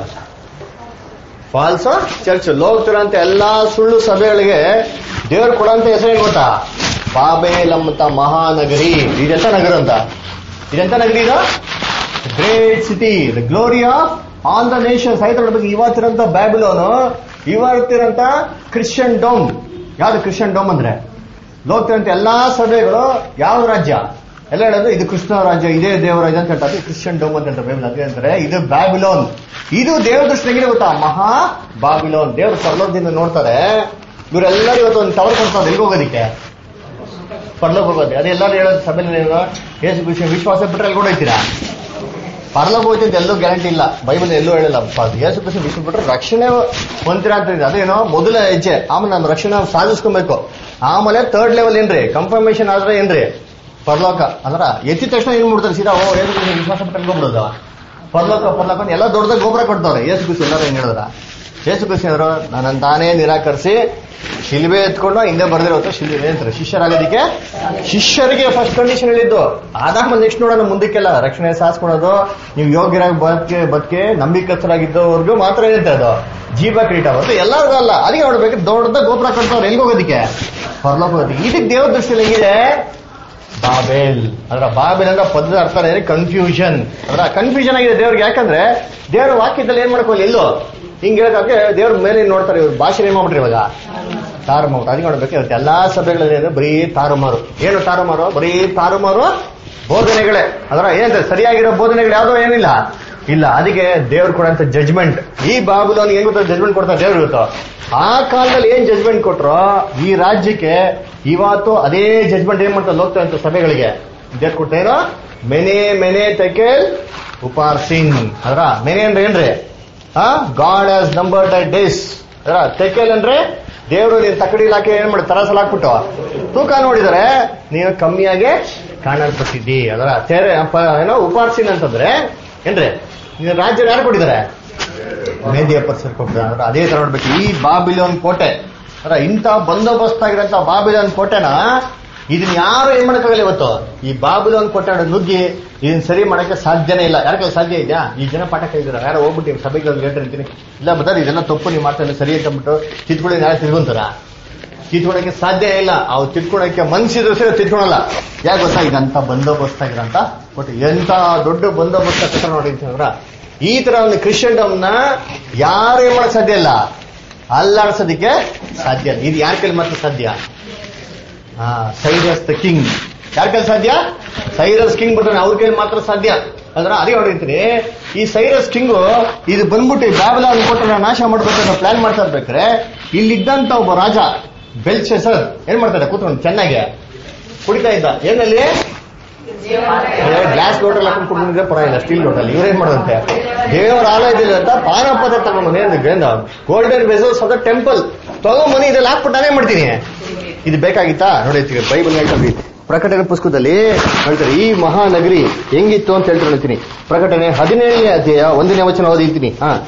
Falls church. ಲೋಕತಿರಂತ ಎಲ್ಲಾ ಸುಳ್ಳು ಸಭೆಗಳಿಗೆ ದೇವ್ರು ಕೊಡೋಂತ ಹೆಸರೇನು ಗೊತ್ತಾ? ಬಾಬೇಲ್ ಅಂತ ಮಹಾನಗರಿ. ಇದೆಂತ ನಗರ ಅಂತ? ಇದೆಂತ ನಗರಿ ಇದು? Great city, the glory of all the nations. ಆಯ್ತು ನೋಡ್ಬೇಕು. ಇವತ್ತಿರಂತ ಬ್ಯಾಬಿಲೋನು, ಇವತ್ತಿರಂತ ಕ್ರಿಶ್ಚಿಯನ್ ಡೋಮ್. ಯಾವ್ದು ಕ್ರಿಶ್ಚಿಯನ್ ಡೋಮ್ ಅಂದ್ರೆ? ಲೋಕತಿರಂತ ಎಲ್ಲಾ ಸಭೆಗಳು ಯಾವ ರಾಜ್ಯ? ಎಲ್ಲ ಹೇಳೋದು ಇದು ಕೃಷ್ಣ ರಾಜ್ಯ, ಇದೇ ದೇವರಾಜ್ಯ ಅಂತ ಹೇಳ್ತಾರೆ. ಕ್ರಿಶ್ಚಿಯನ್ ಡೋಮ್ ಅಂತ ಹೇಳ್ತಾರೆ ಬೈಬಲ್. ಅದೇ ಅಂತಾರೆ ಇದು ಬ್ಯಾಬಿಲೋನ್. ಇದು ದೇವ್ರ ದೃಷ್ಟಿಗೆ ಗೊತ್ತಾ? ಮಹಾ ಬಾಬಿಲೋನ್. ದೇವ್ರ ಪರಲೋಕದಿಂದ ನೋಡ್ತಾರೆ. ಇವರೆಲ್ಲರೂ ಇವತ್ತು ಒಂದು ಟವರ್ ಕೊಡ್ತಾರೆ. ಎಲ್ಲಿ ಹೋಗೋದಿಕ್ಕೆ? ಪರಲೋಕ ಹೋಗೋದು. ಅದೇ ಎಲ್ಲರೂ ಹೇಳೋದು ಸಭೆಯಲ್ಲಿ ಯೇಸು ಕ್ರಿಸ್ತ ವಿಶ್ವಾಸ ಬಿಟ್ಟರೆ ಎಲ್ಲಿ ಹೋಗ್ತೀರಾ? ಪರಲೋಕ ಹೋಗ್ತಿದ್ದು ಎಲ್ಲೂ ಗ್ಯಾರಂಟಿ ಇಲ್ಲ. ಬೈಬಲ್ ಎಲ್ಲೂ ಹೇಳಿಲ್ಲ. ಯೇಸು ಕ್ರಿಸ್ತ ವಿಶ್ವಾಸ ಬಿಟ್ಟರೆ ರಕ್ಷಣೆ ಹೊಂದಿರಾ ಅಂತ ಇದೆ. ಅದೇನೋ ಮೊದಲ ಹೆಜ್ಜೆ. ಆಮೇಲೆ ನಮ್ಮ ರಕ್ಷಣೆ ಸಾಧಿಸ್ಕೊಬೇಕು. ಆಮೇಲೆ ಥರ್ಡ್ ಲೆವೆಲ್ ಏನ್ರಿ? ಕನ್ಫರ್ಮೇಶನ್ ಆದ್ರೆ ಏನ್ರಿ? ಪರಲೋಕ. ಅಂದ್ರ ಎತ್ತಿದ ತಕ್ಷಣ ಏನ್ ಮಾಡ್ತಾರೆ? ಸೀದಾ ಯೇಸು ಕ್ರಿಸ್ತ ವಿಶ್ವಾಸ ಬಿಟ್ಟು ಹೋಗ್ಬಿಡೋದು ಪರಲೋಕ ಎಲ್ಲ ದೊಡ್ಡದಾಗ ಗೋಪುರ ಕೊಡ್ತಾವ್ರೆ. ಯೇಸು ಕ್ರಿಸ್ತ ಎಲ್ಲರೂ ಏನ್ ಹೇಳಿದ್ರ? ಯೇಸು ಕ್ರಿಸ್ತ ಅವರು ನನ್ನನ್ನು ತಾನೇ ನಿರಾಕರಿಸಿ ಶಿಲ್ಬೆ ಎತ್ಕೊಂಡು ಹಿಂದೆ ಬರ್ದಿರೋದು ಶಿಲ್ಬೆ ಅಂತಾರೆ. ಶಿಷ್ಯರಾಗೋದಿಕ್ಕೆ ಶಿಷ್ಯರಿಗೆ ಫಸ್ಟ್ ಕಂಡೀಷನ್ ಹೇಳಿದ್ದು. ಆದಾಗ ನೆಕ್ಸ್ಟ್ ನೋಡೋಣ ಮುಂದಕ್ಕೆಲ್ಲ ರಕ್ಷಣೆ ಸಾಧಿಸ್ಕೊಳೋದು. ನೀವು ಯೋಗ್ಯರಾಗಿ ಬದುಕೆ ನಂಬಿಕಸ್ಥರಾಗಿದ್ದವ್ರಿಗೂ ಮಾತ್ರ ಇರುತ್ತೆ ಅದು ಜೀವ ಕಿರೀಟ. ಹೊರತು ಎಲ್ಲರಿಗೂ ಅಲ್ಲ. ಅದಕ್ಕೆ ನೋಡ್ಬೇಕು ದೊಡ್ಡ ಗೋಪುರ ಕಟ್ತವ್ರು. ಎಲ್ಲಿಗೆ ಹೋಗೋದಿಕ್ಕೆ? ಪರಲೋಕ ಹೋಗೋದಿಕ್ಕೆ. ಇದಕ್ಕೆ ದೇವ್ರ ದೃಷ್ಟಿಯಲ್ಲಿ ಹೆಂಗಿದೆ? ಬಾಬೆಲ್. ಅದರ ಬಾಬೆಲ್ ಅಂದ್ರೆ ಪದದ ಅರ್ಥ ಏನೇ ಕನ್ಫ್ಯೂಷನ್. ಅದರ ಕನ್ಫ್ಯೂಷನ್ ಆಗಿದೆ ದೇವ್ರಿಗೆ. ಯಾಕಂದ್ರೆ ದೇವರ ವಾಕ್ಯದಲ್ಲಿ ಏನ್ ಮಾಡ್ಕೊಳ್ಳಿ ಎಲ್ಲೋ ಹಿಂಗ್ ಹೇಳಕ್ಕೆ ದೇವ್ರ ಮೇಲೆ ನೋಡ್ತಾರೆ. ಇವ್ರು ಭಾಷೆ ಏನ್ ಮಾಡ್ಬಿಟ್ರಿ ಇವಾಗ ತಾರುಮಾರು. ಅದಕ್ಕೆ ನೋಡ್ಬೇಕು ಇವತ್ತು ಎಲ್ಲಾ ಸಭೆಗಳಲ್ಲಿ ಬರೀ ತಾರುಮಾರು. ಏನು ತಾರುಮಾರು? ಬರೀ ತಾರುಮಾರು ಬೋಧನೆಗಳೇ. ಅದರ ಏನಂತಾರೆ ಸರಿಯಾಗಿರೋ ಬೋಧನೆಗಳು ಯಾವ್ದೋ ಏನಿಲ್ಲ ಇಲ್ಲ. ಅದಕ್ಕೆ ದೇವ್ರು ಕೊಡಂತ ಜಜ್ಮೆಂಟ್ ಈ ಬಾಬುಲೋನ್ ಏನ್ ಗೊತ್ತ ಜಜ್ಮೆಂಟ್ ಕೊಡ್ತಾರೆ ದೇವ್ರು ಗೊತ್ತೋ. ಆ ಕಾಲದಲ್ಲಿ ಏನ್ ಜಜ್ಮೆಂಟ್ ಕೊಟ್ರೋ ಈ ರಾಜ್ಯಕ್ಕೆ ಇವತ್ತು ಅದೇ ಜಜ್ಮೆಂಟ್ ಏನ್ ಮಾಡ್ತಾರೆ ಹೋಗ್ತಾ ಅಂತ ಸಭೆಗಳಿಗೆ ದೇವ್ರು ಕೊಟ್ಟೇನೋ ಮೆನೆ ಮೆನೆ ತೆಕೆಲ್ ಉಪಾರ್ಸಿನ್. ಅದರ ಮೆನೆ ಅಂದ್ರೆ ಏನ್ರಿ? God has numbered the days. ಅದರ ತೆಕೆಲ್ ಅಂದ್ರೆ ದೇವರು ನೀನ್ ತಕ್ಕಡಿ ಇಲಾಖೆ ಏನ್ ಮಾಡಿ ತರಾಸಲ್ ಹಾಕ್ಬಿಟ್ಟು ತೂಕ ನೋಡಿದರೆ ನೀನು ಕಮ್ಮಿಯಾಗೆ ಕಾಣಲ್ಪಟ್ಟಿದ್ದಿ. ಅದರ ಏನೋ ಉಪಾರ್ಸಿನ್ ಅಂತಂದ್ರೆ ಏನ್ರಿ? ನೀನು ರಾಜ್ಯ ಯಾರು ಕೊಟ್ಟಿದ್ದಾರೆ? ಮೇದಿಯ ಪರ್ಸರ್ ಕೊಟ್ಟಿದ್ದಾರೆ. ಅದೇ ತರ ನೋಡ್ಬೇಕು ಈ ಬಾಬಿಲೋನ್ ಕೋಟೆ. ಅದ್ರ ಇಂಥ ಬಂದೋಬಸ್ತ್ ಆಗಿರೋಂಥ ಬಾಬಿಲೋನ್ ಕೋಟೆನ ಇದನ್ನ ಯಾರು ಏನ್ ಮಾಡಕ್ಕಾಗಲ್ಲ ಇವತ್ತು. ಈ ಬಾಬಿಲೋನ್ ಕೋಟೆ ನುಗ್ಗಿ ಇದನ್ನ ಸರಿ ಮಾಡಕ್ಕೆ ಸಾಧ್ಯನೇ ಇಲ್ಲ. ಯಾಕೆ ಸಾಧ್ಯ ಇದೆಯಾ? ಈ ಜನ ಪಾಠ ಕಲಿದಾರೆ. ಯಾರೋ ಹೋಗ್ಬಿಟ್ಟು ಸಭೆಗೆ ಹೇಳ್ತೀನಿ ಇಲ್ಲ ಬದರ್ ಇದೆಲ್ಲ ತಪ್ಪು ನೀವು ಮಾಡ್ತಾರೆ ಸರಿ ಅಂತ ಅಂದ್ಬಿಟ್ಟು ತಿದ್ಕೊಳ್ಳಿ ಯಾರು ತಿದ್ಕೊಂತಾರ? ತಿದ್ಕೊಳಕ್ಕೆ ಸಾಧ್ಯ ಇಲ್ಲ. ಅವ್ರು ತಿದ್ಕೊಳಕ್ಕೆ ಮನ್ಸಿದ್ರು ಸರಿ ತಿದ್ಕೊಳಲ್ಲ. ಯಾಕೆ ಗೊತ್ತಾ? ಇದಂತ ಬಂದೋಬಸ್ತ್ ಆಗಿರೋಂಥ ಕೋಟೆ. ಎಂತ ದೊಡ್ಡ ಬಂದೋಬಸ್ತ್ ಕಟ್ಟ ನೋಡಿ ಅಂತಂದ್ರ ಈ ತರ ಒಂದು ಕ್ರಿಶ್ಚಿಯನ್ಡಮ್ನ ಯಾರು ಏನ್ ಮಾಡಕ್ ಸಾಧ್ಯ ಇಲ್ಲ, ಅಲ್ಲಾಡ್ಸೋದಿಕ್ಕೆ ಸಾಧ್ಯ ಇಲ್ಲ. ಇದು ಯಾರ ಕೈಲಿ ಮಾತ್ರ ಸಾಧ್ಯ? Cyrus the king. ಯಾರ ಕೈಲಿ ಸಾಧ್ಯ? ಸೈರಸ್ ಕಿಂಗ್ ಬರ್ತಾನೆ, ಅವ್ರ ಕೈಲಿ ಮಾತ್ರ ಸಾಧ್ಯ. ಅಂದ್ರೆ ಅದೇ ಹೊಡಿತೀನಿ ಈ ಸೈರಸ್ ಕಿಂಗು ಇದು ಬಂದ್ಬಿಟ್ಟು ಬ್ಯಾಬಿಲಾನ್ ಕೋಟೆನ ನಾಶ ಮಾಡ್ಬೇಕಂತ ಪ್ಲಾನ್ ಮಾಡ್ತಾ ಇರ್ಬೇಕಾದ್ರೆ ಇಲ್ಲಿದ್ದಂತ ಒಬ್ಬ ರಾಜ ಬೆಲ್ಶಸ್ಸರ್ ಏನ್ ಮಾಡ್ತಾರೆ ಕೂತ್ಕೊಂಡು ಚೆನ್ನಾಗಿ ಕುಡಿತಾ ಇದ್ದ. ಏನಲ್ಲಿ ಗ್ಲಾಸ್ ಲೋಟಲ್ ಹಾಕೊಂಡು ಕುಡಿದ್ರೆ ಪರವಾಗಿಲ್ಲ, ಸ್ಟೀಲ್ ಲೋಟಲ್. ಇವ್ರೇನ್ ಮಾಡೋದಂತೆ ದೇವರ ಆಲಯದಲ್ಲಿ ಅಂತ ಪಾನಪದ ತಗೊಂಡ್ಬಂದು golden vessels of the temple ತಗೊಂಡ್ಬಂದು ಇದ್ರಲ್ಲಿ ಹಾಕ್ಬಿಟ್ಟು ಏನ್ ಮಾಡ್ತೀನಿ. ಇದು ಬೇಕಾಗಿತ್ತಾ? ನೋಡಿ ಬೈಬಲ್ ಹೇಳ್ತೀವಿ ಪ್ರಕಟಣೆ ಪುಸ್ತಕದಲ್ಲಿ ಹೇಳ್ತಾರೆ ಈ ಮಹಾನಗರಿ ಹೆಂಗಿತ್ತು ಅಂತ ಹೇಳ್ತಾರೆ. ಹೇಳ್ತೀನಿ ಪ್ರಕಟಣೆ 17ನೇ ಅಧ್ಯಾಯ 1ನೇ ವಚನ ಓದಿರ್ತೀನಿ.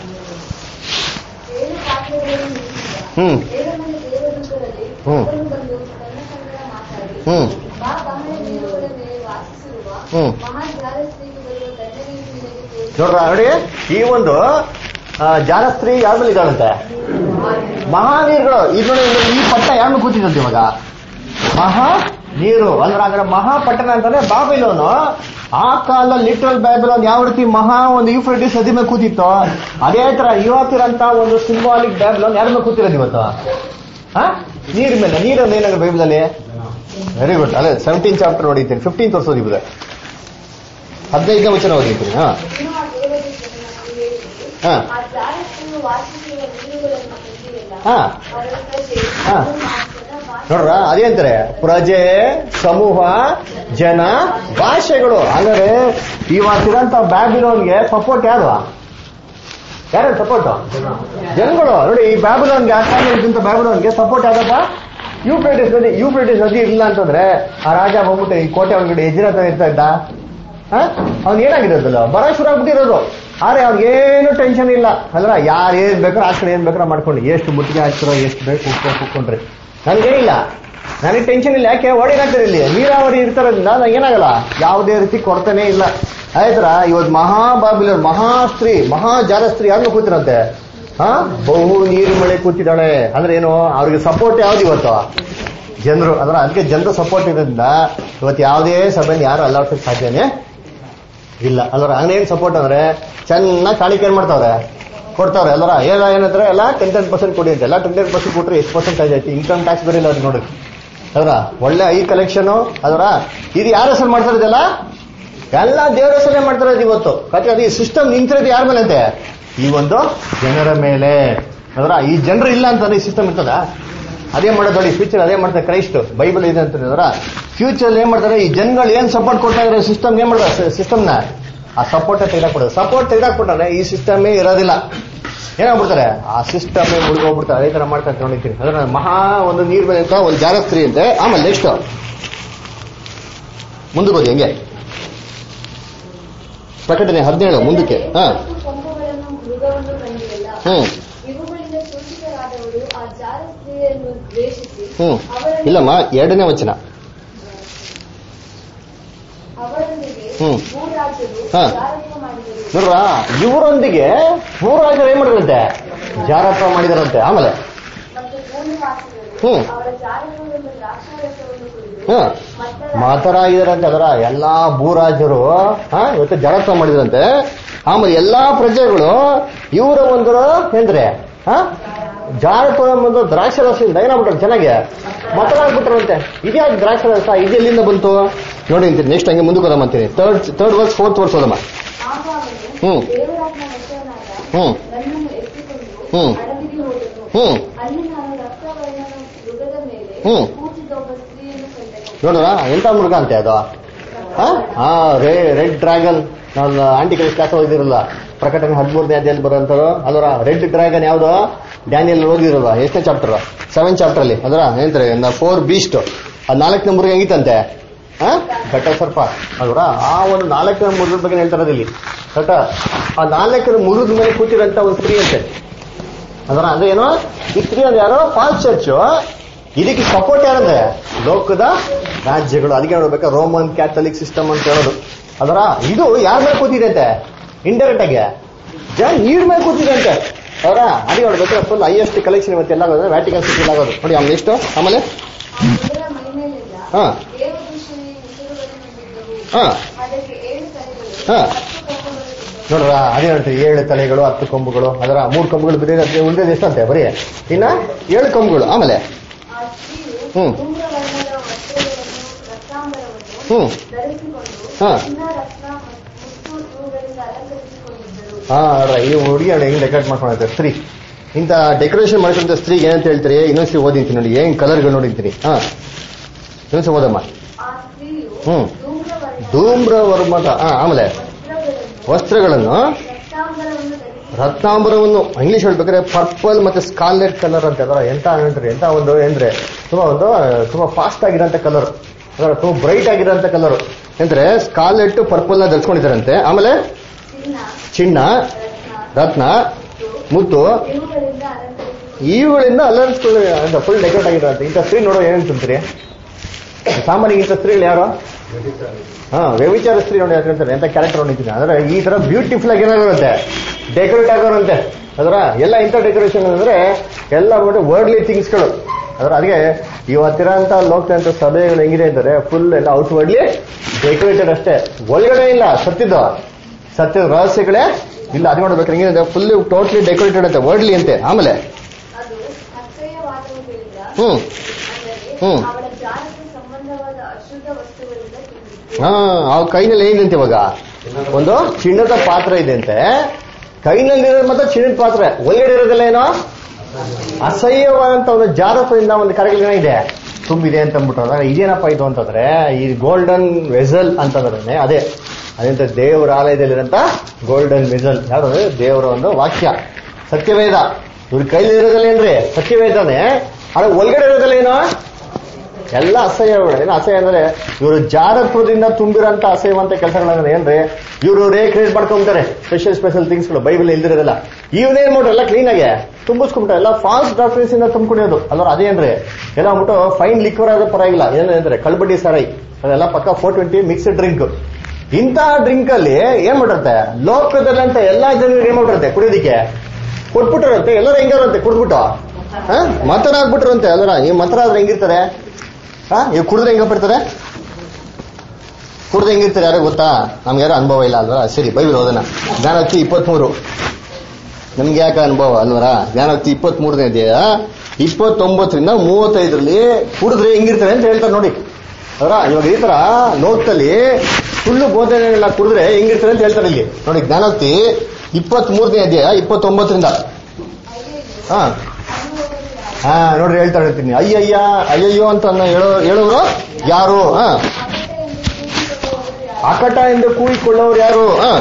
ನೋಡ್ರ ನೋಡಿ ಈ ಒಂದು ಜಾರಸ್ತ್ರೀ ಯಾರ ಮೇಲೆ ಇದ್ದಾಳಂತೆ? ಮಹಾನೀರುಗಳು. ಇದು ಈ ಪಟ್ಟ ಯಾರನ್ನು ಕೂತಿದಂತೆ ಇವಾಗ? ಮಹಾ ನೀರು ಅಂದ್ರೆ ಹಾಗಾದ್ರೆ ಮಹಾಪಟ್ಟಣ ಅಂತಾನೆ ಬಾಬಿಲೋನು. ಆ ಕಾಲದಲ್ಲಿ ಲಿಟ್ರಲ್ ಬ್ಯಾಬಿಲೋನ್ ಯಾವ ರೀತಿ ಮಹಾ ಒಂದು ಯೂಫ್ರೆಟಿಸ್ ನದಿ ಮೇಲೆ ಕೂತಿತ್ತು, ಅದೇ ತರ ಇವತ್ತಿರಂತ ಒಂದು ಸಿಂಬಾಲಿಕ್ ಬ್ಯಾಬಿಲೋನ್ ಯಾರ ಮೇಲೆ ಕೂತಿರೋದು ಇವತ್ತು? ನೀರ್ ಮೇಲೆ. ನೀರನ್ನು ಏನಾಗ ಬೈಬಲಲ್ಲಿ ವೆರಿ ಗುಡ್. ಅಲ್ಲೇ 17 ಚಾಪ್ಟರ್ ನೋಡಿದ್ದೀನಿ, 15 ತೋರಿಸೋದು ಇbude 15ನೇ ವಚನ ಓದಿದ್ದೀನಿ. ನೋಡ್ರ ಅದೇ ಅಂತಾರೆ ಪ್ರಜೆ, ಸಮೂಹ, ಜನ, ಭಾಷೆಗಳು. ಅಂದ್ರೆ ಇವತ್ತಿರಂತ ಬ್ಯಾಬಿಲೋನ್ಗೆ ಸಪೋರ್ಟ್ ಯಾರು? ಯಾರು ಸಪೋರ್ಟ್? ಜನಗಳು. ನೋಡಿ ಈ ಬ್ಯಾಬಿಲೋನ್ಗೆ ಆಕಾಶ ಬ್ಯಾಬಿಲೋನ್ಗೆ ಸಪೋರ್ಟ್ ಯಾರಪ್ಪ? ಯೂಫ್ರೆಟಿಸ್ ನದಿ. ಯೂಫ್ರೆಟಿಸ್ ನದಿ ಇಲ್ಲ ಅಂತಂದ್ರೆ ಆ ರಾಜ ಹೋಗ್ಬಿಟ್ಟು ಈ ಕೋಟೆ ಒಳಗಡೆ ಎಜ್ರಾತ ಇರ್ತಾ ಇದ್ದ. ಅವ್ನ್ ಏನಾಗಿರೋದಲ್ಲ ಬರ ಶುರು ಆಗ್ಬಿಟ್ಟಿರೋದು. ಆದ್ರೆ ಅವ್ನಿಗೇನು ಟೆನ್ಷನ್ ಇಲ್ಲ. ಅಲ್ಲ ಯಾರು ಏನ್ ಬೇಕಾರೋ ಆ ಕಡೆ ಏನ್ ಬೇಕಾರೋ ಮಾಡ್ಕೊಂಡು ಎಷ್ಟು ಮುಟ್ಟಿಗೆ ಹಾಕ್ತಾರೋ ಎಷ್ಟು ಬೇಕು ಕುತ್ಕೊಂಡ್ರಿ ನನ್ಗೇನಿಲ್ಲ, ನನಗೆ ಟೆನ್ಷನ್ ಇಲ್ಲ. ಯಾಕೆ ಓಡಿನಾಗ್ತಾರೆ ಇಲ್ಲಿ ನೀರಾವರಿ ಇರ್ತಾರೋದ್ರಿಂದ ನಂಗೇನಾಗಲ್ಲ, ಯಾವುದೇ ರೀತಿ ಕೊಡ್ತಾನೆ ಇಲ್ಲ. ಆಯ್ತರ ಇವತ್ತು ಮಹಾಬಾಬಿಲೋನ್ ಮಹಾಸ್ತ್ರೀ ಮಹಾಜಾರಸ್ತ್ರೀ ಯಾರನ್ನು ಕೂತಿರಂತೆ? ಬಹು ನೀರು ಮಳೆ ಕೂತಿದ್ದಾಳೆ. ಅಂದ್ರೆ ಏನು ಅವ್ರಿಗೆ ಸಪೋರ್ಟ್ ಯಾವ್ದು ಇವತ್ತು? ಜನರು. ಅದಕ್ಕೆ ಜನರು ಸಪೋರ್ಟ್ ಇರೋದ್ರಿಂದ ಇವತ್ತು ಯಾವುದೇ ಸಭೆಯನ್ನು ಯಾರು ಅಲ್ಲಾಡ್ಸಕ್ಕೆ ಸಾಧ್ಯನೇ ಇಲ್ಲ. ಅಲ್ವರ ಹಂಗೇನ್ ಸಪೋರ್ಟ್ ಅಂದ್ರೆ ಚೆನ್ನಾಗಿ ಕಾಣಿಕೆ ಏನ್ ಮಾಡ್ತಾವ್ರೆ ಕೊಡ್ತಾವ್ರೆ. ಅಲ್ವರ ಏನಂತಾರೆ ಎಲ್ಲ 10% ಕೊಡಿ ಅಂತ. ಎಲ್ಲ 10% ಕೊಟ್ರೆ ಎಷ್ಟು ಪರ್ಸೆಂಟೇಜ್ ಆಯ್ತು? ಇನ್ಕಮ್ ಟ್ಯಾಕ್ಸ್ ಬರೀಲ್ಲ ಅವ್ರಿಗೆ ನೋಡಿ. ಅದರ ಒಳ್ಳೆ ಐ ಕಲೆಕ್ಷನ್. ಅದರ ಇದು ಯಾರ ಹೆಸರು ಮಾಡ್ತಾ ಇರೋದಲ್ಲ? ಎಲ್ಲ ದೇವರ ಹೆಸರೇ ಮಾಡ್ತಾ ಇರೋದು ಇವತ್ತು. ಯಾಕೆ ಅದು ಈ ಸಿಸ್ಟಮ್ ನಿಂತಿರೋದು ಯಾರ ಮೇಲೆ ಅಂತೆ? ಈ ಒಂದು ಜನರ ಮೇಲೆ. ಅದರ ಈ ಜನರು ಇಲ್ಲ ಅಂತಂದ್ರೆ ಈ ಸಿಸ್ಟಮ್ ಇರ್ತದ? ಅದೇ ಮಾಡೋದು ನೋಡಿ ಫ್ಯೂಚರ್ ಅದೇ ಮಾಡ್ತಾರೆ ಕ್ರೈಸ್ಟ್. ಬೈಬಲ್ ಇದೆ ಅಂತಂದ್ರ ಫ್ಯೂಚರ್ ಏನ್ ಮಾಡ್ತಾರೆ? ಈ ಜನಗಳು ಏನ್ ಸಪೋರ್ಟ್ ಕೊಡ್ತಾ ಇದ್ರೆ ಸಿಸ್ಟಮ್ ಏನ್ ಮಾಡ್ತಾರೆ? ಸಿಸ್ಟಮ್ನ ಆ ಸಪೋರ್ಟ್ ತೆಗೆದಾಕ್ಬಿಡೋದು. ಸಪೋರ್ಟ್ ತೆಗೆದಾಕ್ಬಿಟ್ರೆ ಈ ಸಿಸ್ಟಮೇ ಇರೋದಿಲ್ಲ. ಏನಾಗ್ಬಿಡ್ತಾರೆ? ಆ ಸಿಸ್ಟಮೇ ಮುಳುಗೋಗ್ಬಿಡ್ತಾರೆ. ಅದೇ ತರ ಮಾಡ್ತಾರೆ ನೋಡಿರ್ತೀನಿ. ಅದ್ರ ಮಹಾ ಒಂದು ನೀರ್ ಮೇಲೆ ಒಂದು ಜಾರಸ್ತ್ರೀ ಅಂತೆ. ಆಮೇಲೆ ನೆಕ್ಸ್ಟ್ ಮುಂದಕ್ಕೆ ಹೋಗಿ ಹೆಂಗೆ ಪ್ರಕಟಣೆ 17 ಮುಂದಕ್ಕೆ. ಇಲ್ಲಮ್ಮ 2ನೇ ವಚನ. ನೋಡ್ರ ಇವರೊಂದಿಗೆ ಭೂರಾಜರು ಏನ್ ಮಾಡಿದ್ರಂತೆ? ಜಾರತ್ವ ಮಾಡಿದಾರಂತೆ. ಆಮೇಲೆ ಅವಳ ಜಾರತ್ವವೆಂಬ ದ್ರಾಕ್ಷಾರಸವನ್ನು ಕುಡಿದು ಮತರಾಗಿದಾರಂತೆ. ಅದರ ಎಲ್ಲಾ ಭೂರಾಜರು ಇವತ್ತು ಜಳತ್ವ ಮಾಡಿದ್ರಂತೆ. ಆಮೇಲೆ ಎಲ್ಲಾ ಪ್ರಜೆಗಳು ಇವರ ಒಂದು ಏನ್ರೆ ಜಾರತ್ವ ಒಂದು ದ್ರಾಕ್ಷಾರಸದಿಂದ ಏನಾಗ್ಬಿಟ್ರು ಚೆನ್ನಾಗಿ ಮತರಾಗ್ಬಿಟ್ರಂತೆ. ಇದ್ಯಾವ ದ್ರಾಕ್ಷಾರಸ ಇದು ಎಲ್ಲಿಂದ ಬಂತು ನೋಡಿ ಅಂತೀನಿ. ನೆಕ್ಸ್ಟ್ ಹಂಗೆ ಮುಂದಕ್ಕೆ ಹೋದಮ್ಮ ಅಂತೀನಿ. ಥರ್ಡ್ ವರ್ಸ್ ಫೋರ್ತ್ ವರ್ಸ್ ಹೋದಮ್ಮ. ದೇವರಾತ್ಮ ವಶನಾದ ನನ್ನನ್ನು ಎತ್ತಿಕೊಂಡು ಅಡವಿಗೆ ಹೋದನು. ಅಲ್ಲಿ ನಾನು ರಕ್ತವರ್ಣದ ಮೃಗದ ಮೇಲೆ ಕೂತಿದ್ದ ಒಬ್ಬ ಸ್ತ್ರೀಯನ್ನು ಕಂಡೆನು. ನೋಡ್ರ ಎಂತ ಮೃಗ ಅಂತೆ ಅದು? Red dragon. ನಾವು ಆಂಟಿ ಕ್ಲಾಸ್ ಓದಿರಲ್ಲ, ಪ್ರಕಟಣೆ 13ನೇ ಅಧ್ಯಾಯದಲ್ಲಿ ಬರೋಂಥದ್ದು. ಅದರ ರೆಡ್ ಡ್ರ್ಯಾಗನ್ ಯಾವ್ದು? ಡ್ಯಾನಿಯಲ್ ಓದಿರಲ್ಲ, ಎಷ್ಟನೇ ಚಾಪ್ಟರ್? 7th ಚಾಪ್ಟರ್ ಅಲ್ಲಿ. ಅದರ ಏನಂತಾರೆ 4 ಬೀಸ್ಟ್. ಅದು 4ನೇ ಮೃಗ ಹೆಂಗಿತ್ತಂತೆ? ಘಟ ಸರ್ಪ. ಅದರ ಆ ಒಂದು 4ನೇ ಮೃಗದ ಬಗ್ಗೆ ಹೇಳ್ತಾರೆ ಇಲ್ಲಿ. ಘಟ ಆ 4ನೇ ಮೃಗದ ಮೇಲೆ ಕೂತಿರೋಂಥ ಒಂದು ಸ್ತ್ರೀ ಅಂತೆ. ಅದರ ಅಂದ್ರೆ ಏನು? ಈ ಸ್ತ್ರೀ ಅಂದ್ರೆ ಯಾರೋ ಫಾಲ್ಸ್ ಚರ್ಚ್. ಇದಕ್ಕೆ ಸಪೋರ್ಟ್ ಯಾರಂದ್ರೆ ಲೋಕದ ರಾಜ್ಯಗಳು. ಅದಕ್ಕೆ ನೋಡ್ಬೇಕಾ ರೋಮನ್ ಕ್ಯಾಥಲಿಕ್ ಸಿಸ್ಟಮ್ ಅಂತ ಹೇಳೋದು. ಅದರ ಇದು ಯಾರ ಮೇಲೆ ಕೂತಿದೆ ಅಂತೆ? ಇಂಡೈರೆಕ್ಟ್ ಆಗಿ ನೀರ್ ಮೇಲೆ ಕೂತಿದೆ ಅಂತೆ. ಅವರ ಅದಕ್ಕೆ ನೋಡ್ಬೇಕಾದ್ರೆ ಫುಲ್ ಹೈಯೆಸ್ಟ್ ಕಲೆಕ್ಷನ್ ಇವತ್ತು ಎಲ್ಲ ವ್ಯಾಟಿಕನ್ ಸಿಟಿ ಆಗೋದು ನೋಡಿ. ಆಮೇಲೆ ಎಷ್ಟು ಆಮೇಲೆ ನೋಡ್ರ ಅದೇ ಹೇಳ್ತೀವಿ 7 ತಲೆಗಳು 10 ಕೊಂಬುಗಳು. ಅದರ 3 ಕೊಂಬುಗಳು ಬಿದ್ದರೆ ಉಳಿದ ಎಷ್ಟಂತೆ? ಬರೀ ಇನ್ನ 7 ಕೊಂಬುಗಳು. ಆಮೇಲೆ ಈ ಹುಡುಗಿ ಹೆಂಗ್ ಡೆಕೋರೇಟ್ ಮಾಡ್ಕೊಂಡಿರ್ತಾರೆ ಸ್ತ್ರೀ. ಇಂತ ಡೆಕೋರೇಷನ್ ಮಾಡ್ಕೊಂತ ಸ್ತ್ರೀಗೆ ಏನಂತ ಹೇಳ್ತೀರಿ? ಇನ್ನೊಂದ್ಸರಿ ಓದಿರ್ತೀನಿ ನೋಡಿ, ಹೆಂಗ್ ಕಲರ್ಗಳು ನೋಡಿರ್ತೀನಿ. ಇನ್ನೊಂದ್ಸರಿ ಓದಮ್ಮ. ಧೂಮ್ರವರ್ಮದ ಆಮೇಲೆ ವಸ್ತ್ರಗಳನ್ನು ರತ್ನಾಂಬರವನ್ನು ಇಂಗ್ಲಿಷ್ ಹೇಳ್ಬೇಕಾದ್ರೆ ಪರ್ಪಲ್ ಮತ್ತೆ ಸ್ಕಾರ್ಲೆಟ್ ಕಲರ್ ಅಂತ. ಅದರ ಎಂತ ಹೇಳ್ತಾರೆ? ಎಂತ ಒಂದು ಅಂದ್ರೆ ತುಂಬಾ ಫಾಸ್ಟ್ ಆಗಿರೋಂಥ ಕಲರ್. ಅದರ ತುಂಬಾ ಬ್ರೈಟ್ ಆಗಿರೋಂಥ ಕಲರ್ ಅಂದ್ರೆ ಸ್ಕಾರ್ಲೆಟ್ ಪರ್ಪಲ್ ನ ಧರಿಸ್ಕೊಂಡಿದ್ದಾರಂತೆ. ಆಮೇಲೆ ಚಿನ್ನ, ರತ್ನ, ಮುತ್ತು ಇವುಗಳಿಂದ ಅಲಂಕರಿಸಿಕೊಂಡು ಫುಲ್ ಡೆಕೋರೇಟ್ ಆಗಿರೋಂಥ ಇಂಥ ಸ್ತ್ರೀ ನೋಡೋ ಏನೇನು ತುಂಬ್ತೀರಿ? ಸಾಮಾನ್ಯ ಇಂಥ ಸ್ತ್ರೀಗಳು ಯಾರು? ವ್ಯಭಿಚಾರ ಸ್ತ್ರೀ ನೋಡಿ ಹೇಳ್ತಾರೆ. ಎಂತ ಕ್ಯಾರೆಕ್ಟರ್ ನೋಡಿದ್ದೀನಿ. ಅಂದ್ರೆ ಈ ತರ ಬ್ಯೂಟಿಫುಲ್ ಆಗಿ ಏನಾಗಿರುತ್ತೆ? ಡೆಕೋರೇಟ್ ಆಗೋರಂತೆ. ಅದರ ಎಲ್ಲ ಇಂಥ ಡೆಕೋರೇಷನ್ ಅಂದ್ರೆ ಎಲ್ಲ ವರ್ಡ್ಲಿ ಥಿಂಗ್ಸ್ಗಳು. ಅದರ ಅದಕ್ಕೆ ಇವತ್ತಿರೋಂಥ ಲೋಕದಂತ ಸಭೆಗಳು ಹೆಂಗಿದೆ ಅಂತಾರೆ ಫುಲ್ ಎಲ್ಲ ಔಟ್ವರ್ಡ್ಲಿ ಡೆಕೋರೇಟೆಡ್ ಅಷ್ಟೇ, ಒಳಗಡೆ ಇಲ್ಲ ಸತ್ಯದ ರಹಸ್ಯಗಳೇ ಇಲ್ಲ. ಅದು ನೋಡ್ಬೇಕು ಹೆಂಗಿದೆ ಫುಲ್ ಟೋಟ್ಲಿ ಡೆಕೋರೇಟೆಡ್ ಅಂತೆ, ವರ್ಡ್ಲಿ ಅಂತೆ. ಆಮೇಲೆ ಆ ಕೈನಲ್ಲಿ ಏನಿದೆ ಇವಾಗ? ಒಂದು ಚಿನ್ನದ ಪಾತ್ರ ಇದೆ ಅಂತೆ. ಕೈನಲ್ಲಿರೋದು ಮಾತ್ರ ಚಿನ್ನದ ಪಾತ್ರೆ, ಒಳಗಡೆ ಇರೋದಿಲ್ಲ ಏನೋ ಅಸಹ್ಯವಾದಂತ ಒಂದು ಜಾರತ್ವದಿಂದ ಒಂದು ಕರಗಿನ ಇದೆ ತುಂಬಿದೆ ಅಂತ ಅಂದ್ಬಿಟ್ರೆ ಇದೇನಪ್ಪ ಇದು ಅಂತಂದ್ರೆ ಈ ಗೋಲ್ಡನ್ ವೆಸಲ್ ಅಂತಂದ್ರೆ ಅದೇಂತ ದೇವರ ಆಲಯದಲ್ಲಿರಂತ ಗೋಲ್ಡನ್ ವೆಸಲ್. ಯಾರು? ದೇವರ ಒಂದು ವಾಕ್ಯ ಸತ್ಯವೇದ. ಇವ್ರ ಕೈಲಿ ಇರೋದಿಲ್ಲ ಏನ್ರಿ? ಸತ್ಯವೇದನೆ. ಆದ್ರೆ ಒಳಗಡೆ ಇರೋದಿಲ್ಲ ಏನೋ ಎಲ್ಲ ಅಸಹ್ಯಗಳು. ಏನೋ ಅಸಹ್ಯ ಅಂದ್ರೆ ಇವರು ಜಾರತ್ವದಿಂದ ತುಂಬಿರೋಂಥ ಅಸಹ್ಯವಂತ ಕೆಲಸಗಳಂದ್ರೆ ಏನ್ರಿ? ಇವರು ಕ್ರಿಯೇಟ್ ಮಾಡ್ಕೊಂತಾರೆ ಸ್ಪೆಷಲ್ ಥಿಂಗ್ಸ್ಗಳು ಬೈಬಲ್ ಇಲ್ದಿರೋದಿಲ್ಲ. ಇವನೇನ್ ಮಾಡ್ರಿ ಎಲ್ಲ ಕ್ಲೀನ್ ಆಗಿ ತುಂಬಿಸ್ಕೊಂಡ್ಬಿಟ್ರೆ ಎಲ್ಲ ಫಾಲ್ಸ್ ಡಾಕ್ಟರ್ಸ್ ಇಂದ ತುಂಬಿಕೊಂಡಿರೋದು. ಅಲ್ವಾ? ಅದೇನ್ರಿ ಎಲ್ಲ ಅಂದ್ಬಿಟ್ಟು ಫೈನ್ ಲಿಕ್ವರ್ ಆದ ಪರವಾಗಿಲ್ಲ. ಏನಂದ್ರೆ ಕಳ್ಬಡ್ಡಿ ಸಾರಾಯಿ ಅದೆಲ್ಲ ಪಕ್ಕ 420 ಮಿಕ್ಸ್ಡ್ ಡ್ರಿಂಕ್. ಇಂಥ ಡ್ರಿಂಕ್ ಅಲ್ಲಿ ಏನ್ ಮಾಡಿರುತ್ತೆ? ಲೋಕದಲ್ಲಂತ ಎಲ್ಲಾ ಜನರಿಗೆ ಏನ್ ಮಾಡಿರುತ್ತೆ? ಕುಡಿಯೋದಿಕ್ಕೆ ಕೊಟ್ಬಿಟ್ಟಿರುತ್ತೆ. ಎಲ್ಲರೂ ಹೆಂಗಾರಂತೆ ಕುಡ್ಬಿಟ್ಟು ಮತರಾಗ್ಬಿಟ್ರಂತೆ. ಅಲ್ಲರ ಈ ಮತರ ಆದ್ರೆ ಹೆಂಗಿರ್ತಾರೆ? ಇವ್ ಕುಡಿದ್ರೆ ಹೆಂಗ ಬರ್ತಾರೆ? ಕುಡ್ದು ಹೆಂಗಿರ್ತಾರೆ ಯಾರು ಗೊತ್ತಾ? ನಮ್ಗೆ ಯಾರು ಅನುಭವ ಇಲ್ಲ ಅಲ್ವರ? ಸರಿ, ಬೈಬಲ್ ಓದೋಣ. ಜ್ಞಾನೋಕ್ತಿ 23. ನಮ್ಗೆ ಯಾಕೆ ಅನುಭವ ಅಲ್ವರ? ಜ್ಞಾನೋಕ್ತಿ 23ನೇ ಅಧ್ಯಾಯ 29ರಿಂದ 35ರಲ್ಲಿ ಕುಡಿದ್ರೆ ಹೆಂಗಿರ್ತಾರೆ ಅಂತ ಹೇಳ್ತಾರೆ ನೋಡಿ. ಅದರ ಇವಾಗ ಈ ತರ ಲೋಕದಲ್ಲಿ ಸುಳ್ಳು ಬೋಧನೆಗಳನ್ನ ಕುಡಿದ್ರೆ ಹೆಂಗಿರ್ತಾರೆ ಅಂತ ಹೇಳ್ತಾರೆ ಇಲ್ಲಿ ನೋಡಿ. ಜ್ಞಾನೋಕ್ತಿ 23ನೇ ಅಧ್ಯಾಯ 29ರಿಂದ ನೋಡ್ರಿ ಹೇಳ್ತಾ ಇರ್ತೀನಿ. ಅಯ್ಯಯ್ಯೋ ಅಂತ ಹೇಳೋರು ಯಾರು? ಅಕಟ ಎಂದು ಕೂಗಿಕೊಳ್ಳೋರು ಯಾರು?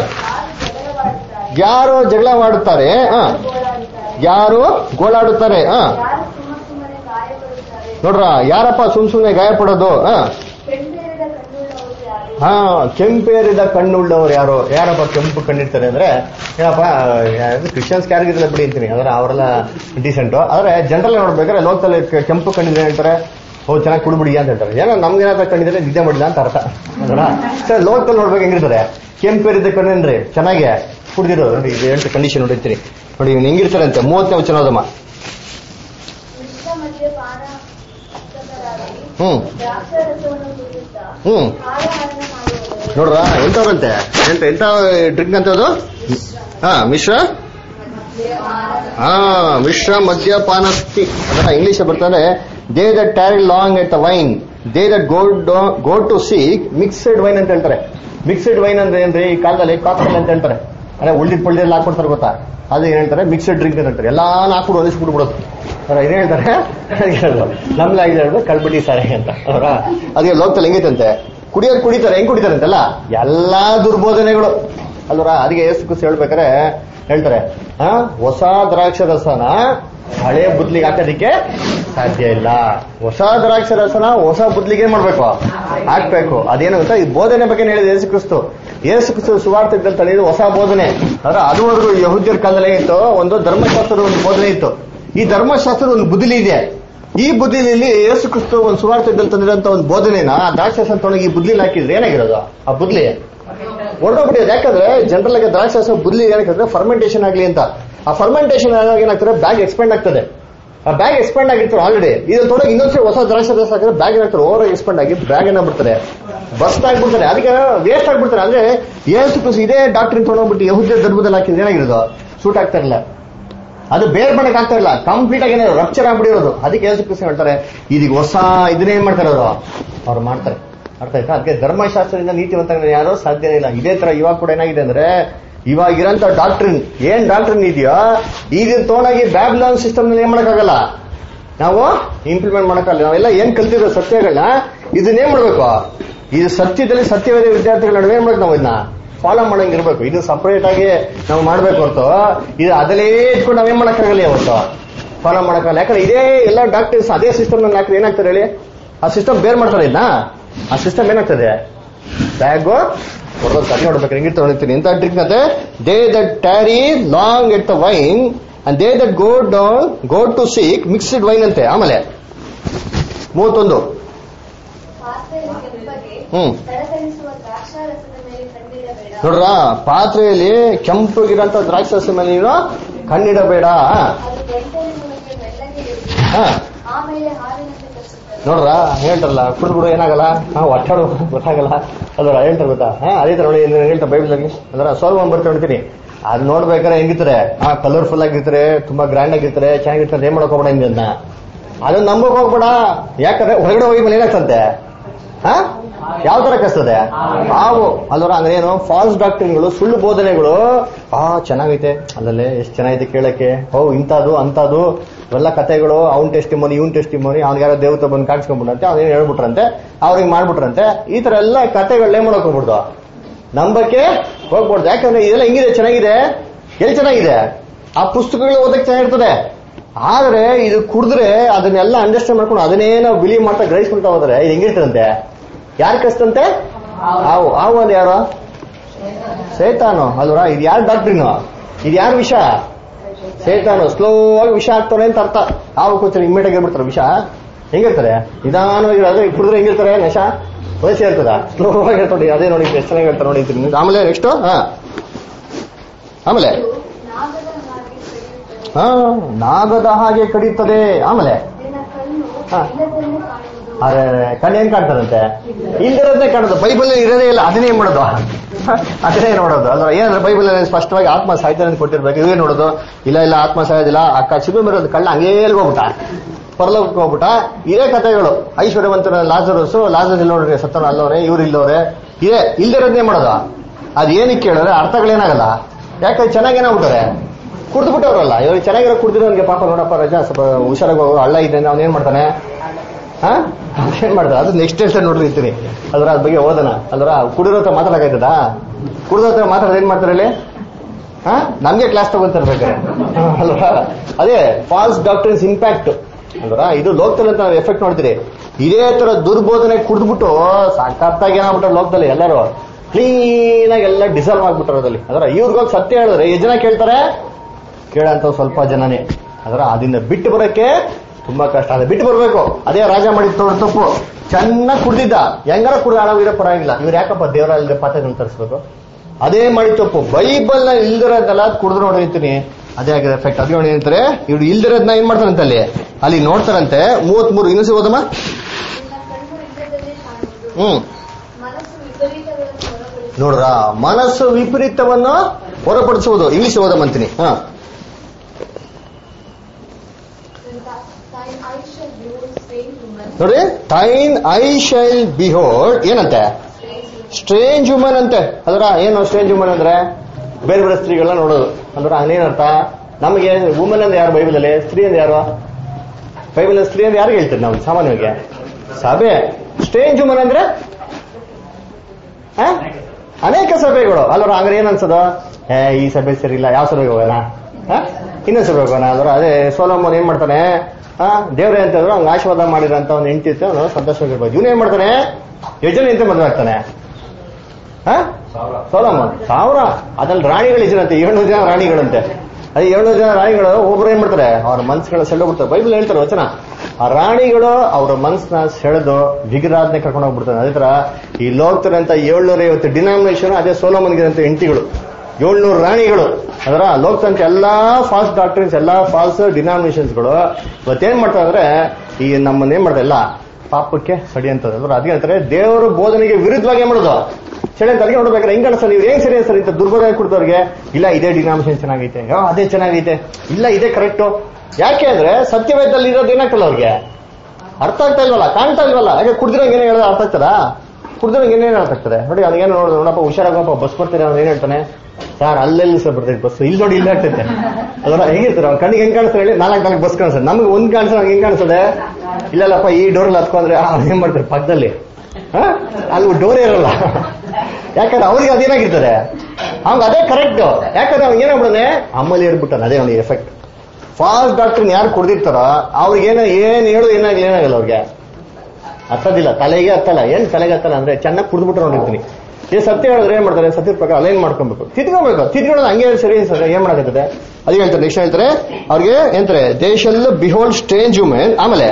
ಯಾರು ಜಗಳ ಮಾಡುತ್ತಾರೆ? ಯಾರು ಗೋಳಾಡುತ್ತಾರೆ? ನೋಡ್ರ ಯಾರಪ್ಪ ಸುಮ್ನೆ ಗಾಯ ಪಡೋದು? ಕೆಂಪೇರಿದ ಕಣ್ಣುಳ್ಳವ್ರು ಯಾರು? ಯಾರಪ್ಪ ಕೆಂಪು ಕಣ್ಣಿರ್ತಾರೆ ಅಂದ್ರೆ ಏನಪ್ಪ ಕ್ರಿಶ್ಚಿಯನ್ಸ್ ಕ್ಯಾರಿಗಿರಲ್ಲ ಬಿಡಿ ಅಂತೀನಿ. ಅದರ ಅವರೆಲ್ಲ ಡೀಸೆಂಟು. ಆದ್ರೆ ಜನರಲ್ ನೋಡ್ಬೇಕಾದ್ರೆ ಲೋಕದಲ್ಲಿ ಕೆಂಪು ಕಣ್ಣಿದ್ರೆ ಹೇಳ್ತಾರೆ ಚೆನ್ನಾಗಿ ಕುಡಿಬಿಡಿ ಅಂತ ಹೇಳ್ತಾರೆ. ಏನೋ ನಮ್ಗೇನಾದ್ರು ಕಣ್ಣಿದ್ರೆ ನಿದ್ದೆ ಮಾಡಿಲ್ಲ ಅಂತ ಅರ್ಥ. ಅದರ ಸರ್ ಲೋಕದಲ್ಲಿ ನೋಡ್ಬೇಕು ಹೆಂಗಿರ್ತಾರೆ? ಕೆಂಪೇರಿದ ಕಣ್ಣೇನ್ರಿ ಚೆನ್ನಾಗಿ ಕುಡಿದಿರೋ ನೋಡಿ. ಇದು ಹೇಳ್ತಾ ಕಂಡೀಷನ್ ನೋಡಿರ್ತೀರಿ ನೋಡಿ. ಇವ್ನು ಹೆಂಗಿರ್ತಾರೆ ಅಂತೆ 30ನೇ ವಚನ ಓದಮ್ಮ. ನೋಡ್ರ ಎಂತವ್ರಂತೆ ಎಂತ ಡ್ರಿಂಕ್ ಅಂತ ಅದು ಮಿಶ್ರ ಮದ್ಯಪಾನಸ್ತಿ ಅದನ್ನ ಇಂಗ್ಲಿಷ್ ಬರ್ತಾರೆ. They that tarry long at the wine, they that go to seek mixed wine ಅಂತ ಹೇಳ್ತಾರೆ. ಮಿಕ್ಸ್ಡ್ ವೈನ್ ಅಂದ್ರೆ ಏನ್ರಿ, ಈ ಕಾಲದಲ್ಲಿ ಕಾಕ್ಟೇಲ್ ಅಂತ ಹೇಳ್ತಾರೆ. ಅಂದ್ರೆ ಉಳ್ಳಿದ್ ಹಾಕೊಡ್ತಾರೆ ಗೊತ್ತಾ, ಅದು ಏನ್ ಹೇಳ್ತಾರೆ ಮಿಕ್ಸ್ಡ್ ಡ್ರಿಂಕ್ ಅಂತ ಹೇಳ್ತಾರೆ. ಎಲ್ಲಾನು ಹಾಕ್ಬಿಡು ಒಲಿಸ್ಬಿಡ್ಬಿಡೋದು. ಇದೇ ಹೇಳ್ತಾರೆ ನಮ್ಲಾಗಿದೆ ಹೇಳಿದ್ರೆ ಕಳ್ಬಿಡಿ ಸಾರೆ ಅಂತ ಅವರ. ಅದೇ ಲೋಕದಲ್ಲಿ ಹೆಂಗೈತಂತೆ, ಕುಡಿಯೋರು ಕುಡಿತಾರೆ, ಹೆಂಗ್ ಕುಡಿತಾರಂತೆಲ್ಲ ಎಲ್ಲಾ ದುರ್ಬೋಧನೆಗಳು ಅಲ್ವರ. ಅದಕ್ಕೆ ಯೇಸು ಕ್ರಿಸ್ತ ಹೇಳ್ಬೇಕಾರೆ ಹೇಳ್ತಾರೆ, ಹೊಸ ದ್ರಾಕ್ಷರಸನ ಹಳೆ ಬುದ್ಲಿಗೆ ಹಾಕೋದಿಕ್ಕೆ ಸಾಧ್ಯ ಇಲ್ಲ. ಹೊಸ ದ್ರಾಕ್ಷರಸನ ಹೊಸ ಬುದ್ಲಿಗೆ ಮಾಡ್ಬೇಕು, ಹಾಕ್ಬೇಕು. ಅದೇನು ಗೊತ್ತಾ, ಈ ಬೋಧನೆ ಬಗ್ಗೆ ಹೇಳಿದ ಯೇಸು ಕ್ರಿಸ್ತು. ಯೇಸು ಕ್ರಿಸ್ತು ಸುವಾರ್ತೆಗಳಲ್ಲಿ ತಳೆಯೋದು ಹೊಸ ಬೋಧನೆ. ಅಂದ್ರೆ ಅದುವರೆಗೂ ಯಹೂದ್ಯರ ಕಾಲದಲ್ಲಿ ಇತ್ತು, ಒಂದು ಧರ್ಮಶಾಸ್ತ್ರದ ಒಂದು ಬೋಧನೆ ಇತ್ತು. ಈ ಧರ್ಮಶಾಸ್ತ್ರದ ಒಂದು ಬುದ್ಲಿ ಇದೆ. ಈ ಬುದ್ಲಿಯಲ್ಲಿ ಯೇಸು ಕ್ರಿಸ್ತು ಒಂದು ಸುವಾರ್ತೆಗಳಲ್ಲಿ ತಂದಿರೋಂತ ಒಂದು ಬೋಧನೆನ ದ್ರಾಕ್ಷರಸನ ತೊಗೊಂಡು ಈ ಬುದ್ಲಿಲಿ ಹಾಕಿದ್ರೆ ಏನಾಗಿರೋದು, ಆ ಬುದ್ಲಿ ಹೊರಟೋಗ್ಬಿಟ್ಟಿದೆ. ಯಾಕಂದ್ರೆ ಜನರಲ್ ಆಗಿ ದ್ರಾಕ್ಷರಸ ಬುದ್ಲಿ ಏನಕ್ಕೆ ಫರ್ಮೆಂಟೇಷನ್ ಆಗ್ಲಿ ಅಂತ. ಆ ಫರ್ಮೆಂಟೇಷನ್ ಆದಾಗ ಏನಾಗ್ತದೆ, ಬ್ಯಾಗ್ ಎಕ್ಸ್ಪೆಂಡ್ ಆಗ್ತದೆ. ಆ ಬ್ಯಾಗ್ ಎಕ್ಸ್ಪೆಂಡ್ ಆಗಿರ್ತಾರೆ ಆಲ್ರೆಡಿ. ಇದನ್ನು ತೊಡಗಿ ಇನ್ನೊಂದ್ಸರಿ ಹೊಸ ದ್ರಾಕ್ಷರಸ ಹಾಕಿದ್ರೆ ಬ್ಯಾಗ್ ಏನಾಗ್ತಾರೆ, ಓವರ್ ಎಕ್ಸ್ಪೆಂಡ್ ಆಗಿ ಬ್ಯಾಗ್ ಏನಾಗ್ಬಿಡ್ತಾರೆ, ಬಸ್ಟ್ ಆಗ್ಬಿಡ್ತಾರೆ. ಅದಕ್ಕೆ ವೇಸ್ಟ್ ಆಗ್ಬಿಡ್ತಾರೆ. ಅಂದ್ರೆ ಯೇಸು ಕ್ರಿಸ್ತು ಇದೇ ಡಾಕ್ಟ್ರಿನ್ ತೊಗೊಂಡ್ಬಿಟ್ಟು ಯಹೂದ್ಯ ಧರ್ಮದಲ್ಲಿ ಹಾಕಿದ್ರೆ ಏನಾಗಿರೋದು, ಸೂಟ್ ಆಗ್ತಾ ಇರಲಿಲ್ಲ. ಅದು ಬೇರೆ ಮಾಡಕ್ ಆಗ್ತಾ ಇಲ್ಲ, ಕಂಪ್ಲೀಟ್ ಆಗಿ ಏನಾದ್ರು ರಪ್ಚರ್ ಆಗ್ಬಿಡಿರೋದು. ಅದಕ್ಕೆ ಯೇಸು ಕ್ರಿಸ್ತು ಹೇಳ್ತಾರೆ, ಇದೀಗ ಹೊಸ ಇದನ್ನೇನ್ ಮಾಡ್ತಾರೆ ಅವ್ರು ಮಾಡ್ತಾರೆ. ಅರ್ಥ ಆಯ್ತಾ? ಅದಕ್ಕೆ ಧರ್ಮಶಾಸ್ತ್ರದಿಂದ ನೀತಿವಂತ ಯಾರೋ ಸಾಧ್ಯನೇ ಇಲ್ಲ. ಇದೇ ತರ ಇವಾಗ ಕೂಡ ಏನಾಗಿದೆ ಅಂದ್ರೆ, ಇವಾಗಿರೋಂಥ ಡಾಕ್ಟ್ರಿನ್ ಏನ್ ಡಾಕ್ಟ್ರಿನ್ ಇದೆಯೋ ಇದನ್ನ ತಗೊಂಡಾಗಿ ಬ್ಯಾಬಿಲಾನ್ ಸಿಸ್ಟಮ್ ನಲ್ಲಿ ಏನ್ ಮಾಡಕ್ಕಾಗಲ್ಲ, ನಾವು ಇಂಪ್ಲಿಮೆಂಟ್ ಮಾಡಕ್ಕಾಗಲ್ಲ. ನಾವೆಲ್ಲ ಏನ್ ಕಲ್ತಿರೋ ಸತ್ಯಗಳನ್ನ ಇದನ್ನೇನ್ ಮಾಡ್ಬೇಕು, ಇದು ಸತ್ಯದಲ್ಲಿ ಸತ್ಯವೇದ ವಿದ್ಯಾರ್ಥಿಗಳ ನಡುವೆ ಏನ್ ಮಾಡ್ಬೇಕು, ನಾವು ಇದನ್ನ ಫಾಲೋ ಮಾಡಂಗಿರ್ಬೇಕು. ಇದು ಸಪರೇಟ್ ಆಗಿ ನಾವು ಮಾಡ್ಬೇಕು ಹೊರತು ಇದು ಅದಲ್ಲೇ ಇಟ್ಕೊಂಡು ನಾವೇನ್ ಮಾಡಕ್ಕಾಗಲ್ಲ, ಅವತ್ತು ಫಾಲೋ ಮಾಡಕ್ಕಾಗಲ್ಲ. ಯಾಕಂದ್ರೆ ಇದೇ ಎಲ್ಲ ಡಾಕ್ಟರ್ಸ್ ಅದೇ ಸಿಸ್ಟಮ್ ನಲ್ಲಿ ಹಾಕಿದ್ರೆ ಏನಾಗ್ತಾರೆ ಹೇಳಿ, ಆ ಸಿಸ್ಟಮ್ ಬೇರೆ ಮಾಡ್ತಾರೆ. ಇದನ್ನ ಆ ಸಿಸ್ಟಮ್ ಏನಾಗ್ತದೆ, ಬ್ಯಾಗು ಹೊರದೊಂದು ಕತೆ ನೋಡ್ಬೇಕು ಹೆಂಗಿರ್ತ ಹೊಡಿತೀನಿ ಇಂಥ ಡ್ರಿಂಕ್ ಅಂತೆ. They that tarry long at the wine and they that go to seek mixed wine ಅಂತೆ. ಆಮೇಲೆ 31 ನೋಡ್ರ, ಪಾತ್ರೆಯಲ್ಲಿ ಕೆಂಪಗಿರಂತ ದ್ರಾಕ್ಷರಸ ಮೇಲೆ ನೀನು ಕಣ್ಣಿಡಬೇಡ. ನೋಡ್ರ ಹೇಳ್ತಾರಲ್ಲ, ಕುಡಿದ್ಬಿಡು ಏನಾಗಲ್ಲ, ಒಟ್ಟಾಡು ಗೊತ್ತಾಗಲ್ಲ ಅದರ ಹೇಳ್ತಾರೆ ಗೊತ್ತಾ. ಅದೇ ತರ ನೋಡಿ ಹೇಳ್ತಾರೆ ಬೈಬಲಲ್ಲಿ. ಅದರ ಸೋಲ್ವಂ ಬರ್ತಾ ನೋಡ್ತೀನಿ, ಅದು ನೋಡ್ಬೇಕಾದ್ರೆ ಹೆಂಗಿರ್ತಾರೆ, ಕಲರ್ಫುಲ್ ಆಗಿರ್ತಾರೆ, ತುಂಬಾ ಗ್ರ್ಯಾಂಡ್ ಆಗಿರ್ತಾರೆ, ಚೆನ್ನಾಗಿರ್ತಾರೆ. ಏನ್ ಮಾಡಕ್ ಹೋಗ್ಬೇಡ ಹಿಂಗನ್ನ, ಅದನ್ನ ನಂಬಕ್ ಹೋಗ್ಬೇಡ. ಯಾಕಂದ್ರೆ ಹೊರಗಡೆ ಹೋಗಿ ಮೇಲೆ ಏನಾಗ್ತಂತೆ, ಯಾವ ತರ ಕಸ್ತದೆ ಹಾವು ಅಲ್ವರ. ಅಂದ್ರೆ ಏನು, ಫಾಲ್ಸ್ ಡಾಕ್ಟ್ರಿನ್ಗಳು, ಸುಳ್ಳು ಬೋಧನೆಗಳು. ಚೆನ್ನಾಗೈತೆ ಅಲ್ಲಲ್ಲೇ, ಎಷ್ಟು ಚೆನ್ನಾಗೈತೆ ಕೇಳಕ್ಕೆ, ಇಂಥದ್ದು ಅಂಥದ್ದು ಇವೆಲ್ಲ ಕಥೆಗಳು. ಅವ್ನ್ ಟೆಸ್ಟಿಮೋನಿ, ಇವ್ನ್ ಟೆಸ್ಟಿಮೋನಿ, ಅವ್ನಿಗೆ ಯಾರೋ ದೇವತೆ ಬಂದು ಕಾಣಿಸ್ಕೊಂಡ್ಬಿಟ್ರಂತೆ, ಅವ್ನೇನು ಹೇಳ್ಬಿಟ್ರಂತೆ, ಅವ್ರಿಗೆ ಮಾಡ್ಬಿಟ್ರಂತೆ. ಈ ತರ ಎಲ್ಲ ಕಥೆಗಳನ್ನೇ ಮಾಡಕ್ ಹೋಗ್ಬಿಡ್ದು, ನಂಬಕ್ಕೆ ಹೋಗ್ಬಿಡ್ದು. ಯಾಕಂದ್ರೆ ಇದೆಲ್ಲ ಹೆಂಗಿದೆ, ಚೆನ್ನಾಗಿದೆ, ಎಲ್ಲಿ ಚೆನ್ನಾಗಿದೆ, ಆ ಪುಸ್ತಕಗಳು ಓದಕ್ಕೆ ಚೆನ್ನಾಗಿರ್ತದೆ. ಆದ್ರೆ ಇದು ಕುಡಿದ್ರೆ ಅದನ್ನೆಲ್ಲ ಅಂಡರ್ಸ್ಟ್ಯಾಂಡ್ ಮಾಡ್ಕೊಂಡು ಅದನ್ನೇ ನಾವು ಬಿಲೀವ್ ಮಾಡ್ತಾ ಗ್ರಹಿಸ್ಕೊಳ್ತಾ ಹೋದ್ರೆ ಇದು ಹೆಂಗಿರ್ತದಂತೆ, ಯಾರು ಕಷ್ಟಂತೆ, ಹಾವು. ಹಾವು ಅಂದ್ರೆ ಯಾರು, ಸೈತಾನು ಅಲ್ವರ. ಇದು ಯಾರು ಡಾಕ್ಟ್ರಿನು, ಇದು ಯಾರು ವಿಷ, ಸೈತಾನು. ಸ್ಲೋ ಆಗಿ ವಿಷ ಆಗ್ತಾರೆ ಅಂತ ಅರ್ಥ. ಹಾವು ಕೂತಾರೆ ಇಮ್ಮಿಡಿಯೇಟ್ ಆಗಿ ಹೇಳ್ಬಿಡ್ತಾರೆ ವಿಷ. ಹೆಂಗಿರ್ತಾರೆ, ನಿಧಾನವಾಗಿರೋದು. ಕುಡಿದ್ರೆ ಹೆಂಗಿರ್ತಾರೆ, ನಶ ವಯಸ್ಸು ಇರ್ತದ, ಸ್ಲೋ ಆಗಿ ಹೇಳ್ತಾರೆ. ಅದೇ ನೋಡಿ ಎಷ್ಟು ಚೆನ್ನಾಗಿ ಹೇಳ್ತಾರೆ ನೋಡಿ. ಆಮೇಲೆ ನೆಕ್ಸ್ಟ್ ಆಮೇಲೆ ನಾಗದ ಹಾಗೆ ಕಡಿಯುತ್ತದೆ. ಆಮೇಲೆ ಅರೆ ಕಣ್ಣೇನ್ ಕಾಣ್ತದಂತೆ, ಇಲ್ದಿರೋದೇ ಕಾಣೋದು. ಬೈಬಲ್ ಇರೋದೇ ಇಲ್ಲ, ಅದನ್ನೇ ಮಾಡೋದು, ಅದನ್ನೇ ನೋಡೋದು ಅಲ್ವಾ. ಏನಂದ್ರೆ ಬೈಬಲ್ ಸ್ಪಷ್ಟವಾಗಿ ಆತ್ಮ ಸಾಯ್ತಾನೆ ಅಂತ ಕೊಟ್ಟಿರ್ಬೇಕು, ಇವೇ ನೋಡೋದು. ಇಲ್ಲ ಆತ್ಮ ಸಾಯೋದಿಲ್ಲ, ಅಕ್ಕ ಚಿಗು ಇರೋದು ಕಳ್ಳ ಹಂಗೇ ಹೋಗ್ಬಿಟ್ಟ, ಪರಲೋಕಕ್ಕೆ ಹೋಗ್ಬಿಟ್ಟ. ಇದೇ ಕಥೆಗಳು. ಐಶ್ವರ್ಯವಂತರ ಲಾಜರಸ್ ಇಲ್ಲಿ ನೋಡ್ರಿ, ಸತ್ತವನು ಅಲ್ಲವ್ರೆ, ಇವ್ರು ಇಲ್ಲವ್ರೆ, ಇದೇ ಇಲ್ದಿರೋದನ್ನೇ ಮಾಡೋದು. ಅದ್ ಏನಕ್ಕೆ ಕೇಳಿದ್ರೆ ಅರ್ಥಗಳೇನಾಗಲ್ಲ. ಯಾಕಂದ್ರೆ ಚೆನ್ನಾಗೇನಾಗ್ಬಿಟ್ಟಾರೆ, ಕುಡ್ದ್ಬಿಟ್ಟವ್ರಲ್ಲ. ಇವಾಗ ಚೆನ್ನಾಗಿರೋ ಕುಡ್ದಿರೋನ್ಗೆ ಪಾಪ ನೋಡಪ್ಪ ರಜಾ ಸ್ವಲ್ಪ ಹುಷಾರಾಗಿ ಹೋಗೋ, ಹಳ್ಳ ಇದ್ದಾನೆ, ಅವನೇನ್ ಮಾಡ್ತಾನೆ, ಏನ್ ಮಾಡ್ತಾರೆ, ಅದು ನೆಕ್ಸ್ಟ್ ಡೇ ನೋಡ್ರಿ ಇರ್ತೀನಿ ಅದ್ರ ಅದ್ ಬಗ್ಗೆ ಓದೋಣ ಅಲ್ರ. ಕುಡಿರೋ ಹತ್ರ ಮಾತಾಡಕ್ಕಾಯ್ತದ, ಕುಡಿದ ಹತ್ರ ಮಾತಾಡೋದು ಏನ್ ಮಾಡ್ತಾರೆ ಹೇಳಿ, ನಮ್ಗೆ ಕ್ಲಾಸ್ ತಗೊಂತಿರ್ಬೇಕಾರೆ ಅಲ್ವಾ. ಅದೇ ಫಾಲ್ಸ್ ಡಾಕ್ಟ್ರಿನ್ಸ್ ಇಂಪ್ಯಾಕ್ಟ್ ಅಲ್ವರ. ಇದು ಲೋಕದಲ್ಲಿ ಅಂತ ನಾವು ಎಫೆಕ್ಟ್ ನೋಡ್ತೀರಿ. ಇದೇ ತರ ದುರ್ಬೋಧನೆ ಕುಡ್ದ್ಬಿಟ್ಟು ಸಖತ್ತಾಗಿ ಏನಾಗ್ಬಿಟ್ಟಾರೆ ಲೋಕದಲ್ಲಿ. ಎಲ್ಲರೂ ಕ್ಲೀನ್ ಆಗಿ ಎಲ್ಲ ಡಿಸಾಲ್ವ್ ಆಗ್ಬಿಟ್ಟಿರೋದಲ್ಲಿ. ಅದರ ಇವ್ರಿಗೋಗಿ ಸತ್ಯ ಹೇಳಿದ್ರೆ ಎಷ್ಟು ಜನ ಕೇಳ್ತಾರೆ, ಕೇಳಂತ ಸ್ವಲ್ಪ ಜನನೇ. ಅದರ ಅದನ್ನ ಬಿಟ್ಟು ಬರೋಕೆ ತುಂಬಾ ಕಷ್ಟ. ಅದೇ ಬಿಟ್ಟು ಬರ್ಬೇಕು. ಅದೇ ರಾಜ ಮಾಡಿದ್ ತಪ್ಪು. ಚೆನ್ನಾಗಿ ಕುಡ್ದಿದ್ದ, ಹೆಂಗಾರ ಕುಡ್ದು ಆಳವಿರೋ ಪರವಾಗಿಲ್ಲ, ಇವ್ರು ಯಾಕಪ್ಪ ದೇವರಲ್ಲಿ ಪಾತ್ರೆಗಳನ್ನ ತರಿಸ್ಬೇಕು, ಅದೇ ಮಾಡಿ ತಪ್ಪು. ಬೈಬಲ್ ನ ಇಲ್ದಿರೋದೆಲ್ಲ ಕುಡಿದು ನೋಡಿರ್ತೀನಿ, ಅದೇ ಆಗಿದೆ ಎಫೆಕ್ಟ್. ಅದು ಏನಂತಾರೆ, ಇವ್ರು ಇಲ್ದಿರೋದನ್ನ ಏನ್ ಮಾಡ್ತಾರಂತೆ ಅಲ್ಲಿ ನೋಡ್ತಾರಂತೆ. 33 ಇನ್ನೊಂದು ಓದಮ್ಮ. ನೋಡ್ರ, ಮನಸ್ಸು ವಿಪರೀತವನ್ನು ಹೊರಪಡಿಸುವುದು. ಇಂಗ್ಲಿಷ್ ಓದಮ್ಮಂತೀನಿ. ನೋಡ್ರಿ, ಥೈನ್ ಐ ಶೈಲ್ ಬಿಹೋಲ್ಡ್ ಏನಂತೆ, ಸ್ಟ್ರೇಂಜ್ ವುಮನ್ ಅಂತೆ. ಅದರ ಏನು ಸ್ಟ್ರೇಂಜ್ ವುಮನ್ ಅಂದ್ರೆ ಬೇರೆ ಬೇರೆ ಸ್ತ್ರೀಗಳನ್ನ ನೋಡೋದು. ಅಂದ್ರೆ ಅದೇನರ್ಥ, ನಮಗೆ ವುಮನ್ ಅಂದ್ರೆ ಯಾರು ಬೈಬಲ್ ಅಲ್ಲಿ? ಸ್ತ್ರೀ ಅಂದ್ರೆ ಯಾರು ಬೈಬಲ್? ಸ್ತ್ರೀ ಅಂದ್ರೆ ಯಾರು ಹೇಳ್ತೀರಿ ನಾವು ಸಾಮಾನ್ಯವಾಗಿ? ಸಭೆ. ಸ್ಟ್ರೇಂಜ್ ವುಮನ್ ಅಂದ್ರೆ ಅನೇಕ ಸಭೆಗಳು ಅಲ್ವರ. ಹಂಗಾರೆ ಏನ್ ಅನ್ಸೋದು, ಈ ಸಭೆ ಸರಿ ಇಲ್ಲ, ಯಾವ ಸಭೆಗೆ ಹೋಗೋಣ, ಇನ್ನೊಂದು ಸಭೆಗೆ ಹೋಗೋಣ. ಅಂದ್ರೆ ಅದೇ ಸೊಲೊಮೋನ್ ಏನ್ ಮಾಡ್ತಾನೆ, ದೇವ್ರೆ ಅಂತಂದ್ರು ಹಂಗ ಆಶೀರ್ವಾದ ಮಾಡಿರಂತ ಅವ್ನು ಹೆಂಡತಿ ಇತ್ತು, ಅವನು ಸಂತೋಷವಾಗಿರ್ಬೋದು. ಇವನು ಏನ್ ಮಾಡ್ತಾನೆ, ಯೋಜನೆ ಅಂತ ಮದುವೆ ಆಗ್ತಾನೆ. ಸೊಲೊಮೋನ್ 1000 ಅದ್ರಲ್ಲಿ ರಾಣಿಗಳು ಇದ್ರಂತೆ, 700 ಜನ ರಾಣಿಗಳಂತೆ. ಅದೇ 700 ಜನ ರಾಣಿಗಳು ಒಬ್ರು ಏನ್ ಮಾಡ್ತಾರೆ, ಅವ್ರ ಮನ್ಸುಗಳ ಸೆಳೆದ್ಬಿಡ್ತಾರೆ. ಬೈಬಲ್ ಹೇಳ್ತಾರೆ ವಚನ, ಆ ರಾಣಿಗಳು ಅವ್ರ ಮನ್ಸನ್ನ ಸೆಳೆದು ವಿಗ್ರಹಾಧನೆ ಕರ್ಕೊಂಡು ಹೋಗ್ಬಿಡ್ತಾರೆ. ಅದೇ ತರ ಈ ಲೋಕದಂತ 750 ಡಿನಾಮಿನೇಷನ್, ಅದೇ ಸೊಲೊಮನ್ಗಿರಂತ ಹೆಂಡತಿಗಳು 700 ರಾಣಿಗಳು. ಅದರ ಲೋಕದಂತ ಎಲ್ಲಾ ಫಾಲ್ಸ್ ಡಾಕ್ಟ್ರಿನ್ಸ್, ಎಲ್ಲಾ ಫಾಲ್ಸ್ ಡಿನಾಮಿನೇಷನ್ಸ್ಗಳು ಇವತ್ತೇನ್ ಮಾಡ್ತಾರೆ ಅಂದ್ರೆ ಈ ನಮ್ಮನ್ನ ಏನ್ ಮಾಡ್ತಾರೆ, ಎಲ್ಲ ಪಾಪಕ್ಕೆ ಸಡಿ ಅಂತದೆ. ಅದಕ್ಕೆ ಹೇಳ್ತಾರೆ ದೇವರು ಬೋಧನೆಗೆ ವಿರುದ್ಧವಾಗಿ ಏನ್ ಮಾಡೋದು, ಸರಿ ಅಂತ. ಅದಕ್ಕೆ ನೋಡ್ಬೇಕಾದ್ರೆ ಹೆಂಗ್ ಕಾಣಿಸ್ತಾರೆ, ನೀವು ಏನ್ ಸರಿ ಸರಿ ಅಂತ ದುರ್ಬೋಧನೆ ಕೊಡ್ತವ್ರಿಗೆ, ಇಲ್ಲ ಇದೇ ಡಿನಾಮಿನೇಷನ್ ಚೆನ್ನಾಗೈತೆ, ಅದೇ ಚೆನ್ನಾಗೈತೆ, ಇಲ್ಲ ಇದೇ ಕರೆಕ್ಟು. ಯಾಕೆ ಅಂದ್ರೆ ಸತ್ಯವೇದದಲ್ಲಿ ಇರೋದು ಏನಾಗ್ತಲ್ಲ ಅವ್ರಿಗೆ ಅರ್ಥ ಆಗ್ತಾ ಇಲ್ವಲ್ಲ, ಕಾಣ್ತಾ ಇಲ್ವಲ್ಲ. ಯಾಕೆ ಕುಡ್ದಿರಂಗೆ ಏನೇ ಹೇಳೋದು ಅರ್ಥ ಆಗ್ತದ? ಕುಡ್ದಿರಂಗೆ ಏನೇನು ಅರ್ಥ ಆಗ್ತದೆ ನೋಡಿ. ಅವ್ನಿಗೇನು ನೋಡಪ್ಪ ಹುಷಾರಾಗಪ್ಪ, ಬಸ್ ಬರ್ತಾರೆ, ಅವ್ನು ಏನ್ ಹೇಳ್ತಾನೆ, ಯಾರು ಅಲ್ಲೆಲ್ಲಿ ಸರ್ ಬರ್ತೈತೆ ಬಸ್, ಇಲ್ಲಿ ನೋಡಿ ಇಲ್ಲಿ ಆಗ್ತೈತೆ. ಅದರ ಹೇಗಿರ್ತಾರೆ ಅವ್ನ ಕಣ್ಣಿಗೆ ಹೆಂಗ್ ಕಾಣಿಸ್ತಾರೆ ಹೇಳಿ, 4 ಬಸ್ ಕಾಣಿಸ್ತದೆ. ನಮ್ಗೆ ಒಂದ್ ಕಾಣಿಸೋ ಹೆಂಗ್ ಕಾಣಿಸ್ತದೆ, ಇಲ್ಲಲ್ಲಪ್ಪ ಈ ಡೋರಲ್ಲಿ ಹತ್ಕೊಂಡ್ರೆ ಏನ್ ಮಾಡ್ತಾರೆ ಪಕ್ಕದಲ್ಲಿ, ಅಲ್ಲಿ ಡೋರ್ ಇರಲ್ಲ. ಯಾಕಂದ್ರೆ ಅವ್ರಿಗೆ ಅದೇನಾಗಿರ್ತದೆ, ಅವ್ಗ ಅದೇ ಕರೆಕ್ಟ್. ಯಾಕಂದ್ರೆ ಅವ್ನಿಗೆ ಏನಾಗ್ಬಿಡನೆ ಅಮ್ಮಲ್ಲಿ ಏರ್ಬಿಟ್ಟಾನೆ, ಅದೇ ಅವ್ನಿಗೆ ಎಫೆಕ್ಟ್. ಫಾಲ್ಸ್ ಡಾಕ್ಟರ್ ಯಾರು ಕುಡ್ದಿರ್ತಾರೋ ಅವ್ರಿಗೇನ ಏನ್ ಹೇಳು ಏನಾಗಲ್ಲ, ಅವ್ರಿಗೆ ಹತ್ತದಿಲ್ಲ, ತಲೆಗೆ ಹತ್ತಲ್ಲ. ಏನ್ ತಲೆಗೆ ಹತ್ತಲ್ಲ ಅಂದ್ರೆ ಚೆನ್ನಾಗಿ ಕುಡ್ದ್ಬಿಟ್ರೆ ನೋಡಿರ್ತೀನಿ. ಈ ಸತ್ಯ ಹೇಳಿದ್ರೆ ಏನ್ ಮಾಡ್ತಾರೆ, ಸತ್ಯದ ಪ್ರಕಾರ ಅಲೈನ್ ಮಾಡ್ಕೊಬೇಕು, ತಿದ್ಕೊಳ್ಳೋದು ಹಂಗೆ ಸರಿ ಏನ್ ಮಾಡಾಕತ್ತದೆ. ಅದೇ ಹೇಳ್ತಾರೆ, ನೆಕ್ಸ್ಟ್ ಹೇಳ್ತಾರೆ ಅವ್ರಿಗೆ ಏನಂತಾರೆ, they shall behold strange women. ಆಮೇಲೆ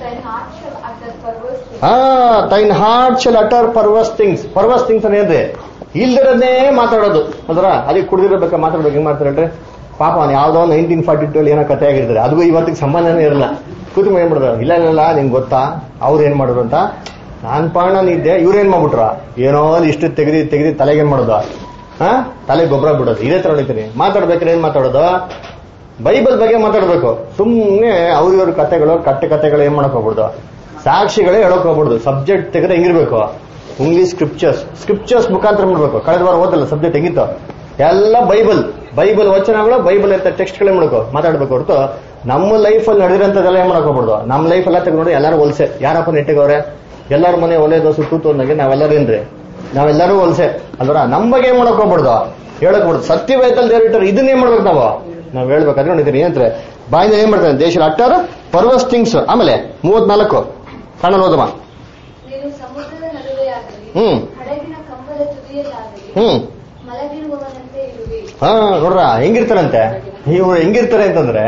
thine heart shall utter perverse things. Perverse things ಏನ್ರಿ, ಇಲ್ದಿರೋದೇ ಮಾತಾಡೋದು. ಅದರ ಅದಕ್ಕೆ ಕುಡಿದಿರ್ಬೇಕಾ ಮಾತಾಡ್ಬೇಕು. ಹೆಂಗ್ ಮಾಡ್ತಾರೆ ಹೇಳ್ರಿ, ಪಾಪ ಅವ್ನು ಯಾವ್ದೋ 1942 ಏನೋ ಕಥೆ ಆಗಿರ್ತಾರೆ, ಅದಕ್ಕೂ ಇವತ್ತಿಗೆ ಸಂಬಂಧನೇ ಇರಲ್ಲ. ಕೂತ್ಕೊಂಡು ಏನ್ ಮಾಡಿದ್ರು, ಇಲ್ಲ ನಿಂಗೆ ಗೊತ್ತಾ ಅವ್ರು ಏನ್ ಮಾಡಿದ್ರು ಅಂತ. ನಾನ್ ಪಾಣನಿದ್ದೆ, ಇವ್ರೇನ್ ಮಾಡ್ಬಿಟ್ರ, ಏನೋ ಇಷ್ಟು ತೆಗೆದಿ ತಲೆಗೆ ಏನ್ ಮಾಡೋದು, ತಲೆ ಗೊಬ್ಬರ ಬಿಡೋದು. ಇದೇ ತರ ಹೊಡಿತೀನಿ. ಮಾತಾಡ್ಬೇಕಾದ್ರೆ ಏನ್ ಮಾತಾಡೋದು, ಬೈಬಲ್ ಬಗ್ಗೆ ಮಾತಾಡ್ಬೇಕು. ಸುಮ್ನೆ ಅವ್ರಿವ್ರ ಕಥೆಗಳು ಕಥೆಗಳು ಏನ್ ಮಾಡಕ್ ಹೋಗ್ಬಿಡ್ದು, ಸಾಕ್ಷಿಗಳೇ ಹೇಳಕ್ ಹೋಗ್ಬಿಡ್ದು. ಸಬ್ಜೆಕ್ಟ್ ತೆಗೆದ್ರೆ ಹೆಂಗಿರ್ಬೇಕು, ಇಂಗ್ಲಿಷ್ ಸ್ಕ್ರಿಪ್ಚರ್ಸ್ ಮುಖಾಂತರ ಮಾಡ್ಬೇಕು. ಕಳೆದ ವಾರ ಓದಲ್ಲ ಸಬ್ಜೆಕ್ಟ್ ಹೆಂಗಿತ್ತು, ಎಲ್ಲ ಬೈಬಲ್ ವಚನಗಳು, ಬೈಬಲ್ ಅಂತ ಟೆಕ್ಸ್ಟ್ಗಳೇ ಮಾಡಬೇಕು, ಮಾತಾಡ್ಬೇಕು ಹೊರತು ನಮ್ಮ ಲೈಫಲ್ಲಿ ನಡೆದಿರೋಂಥದ್ದೆಲ್ಲ ಏನ್ ಮಾಡಕ್ ಹೋಗ್ಬಿಡ್ದು. ನಮ್ಮ ಲೈಫ್ ಎಲ್ಲ ತೆಗೆದು ನೋಡಿ ಎಲ್ಲರೂ ಹೊಲ್ಸೆ. ಯಾರಪ್ಪ ನೆಟ್ಟಿಗವ್ರೆ, ಎಲ್ಲರ ಮನೆ ಒಳ್ಳೆ ದೋಸೆ ತೂತು ಅಂದಾಗೆ ನಾವೆಲ್ಲರೂ ಹೊಲ್ಸೆ ಅಲ್ವರ. ನಮ್ಮ ಬಗ್ಗೆ ಏನ್ ಮಾಡಕ್ ಹೋಗ್ಬಿಡ್ದು, ಹೇಳಕ್ ಬಿಡುದು. ಸತ್ಯವೇದದಲ್ಲಿ ದೇವ್ರು ಇಟ್ಟರು, ಇದನ್ನೇ ಮಾಡ್ಬೇಕು ನಾವು ಹೇಳ್ಬೇಕು. ಅದ್ರ ನೋಡಿದ್ದೀನಿ ಏನಂದ್ರೆ ಬಾಯಿಂದ ಏನ್ ಮಾಡ್ತಾನೆ, ದೇಶ ಅಟ್ಟರ್ ಪರ್ವಸ್ ಥಿಂಗ್ಸ್. ಆಮೇಲೆ 34 ಕಣ್ಣ ಓದಮ್ಮ. ನೀನು ಸಮುದ್ರದ ನಡುವೆಯಾಗಲಿ, ಹಡಗಿನ ಕಂಬದ ತುದಿಯಲ್ಲಾಗಲಿ ಮಲಗಿರುವವನಂತೆ ಇರುವೆ. ನೋಡ್ರ ಹೆಂಗಿರ್ತಾರಂತೆ ಇವ್ರು, ಹೆಂಗಿರ್ತಾರೆ ಅಂತಂದ್ರೆ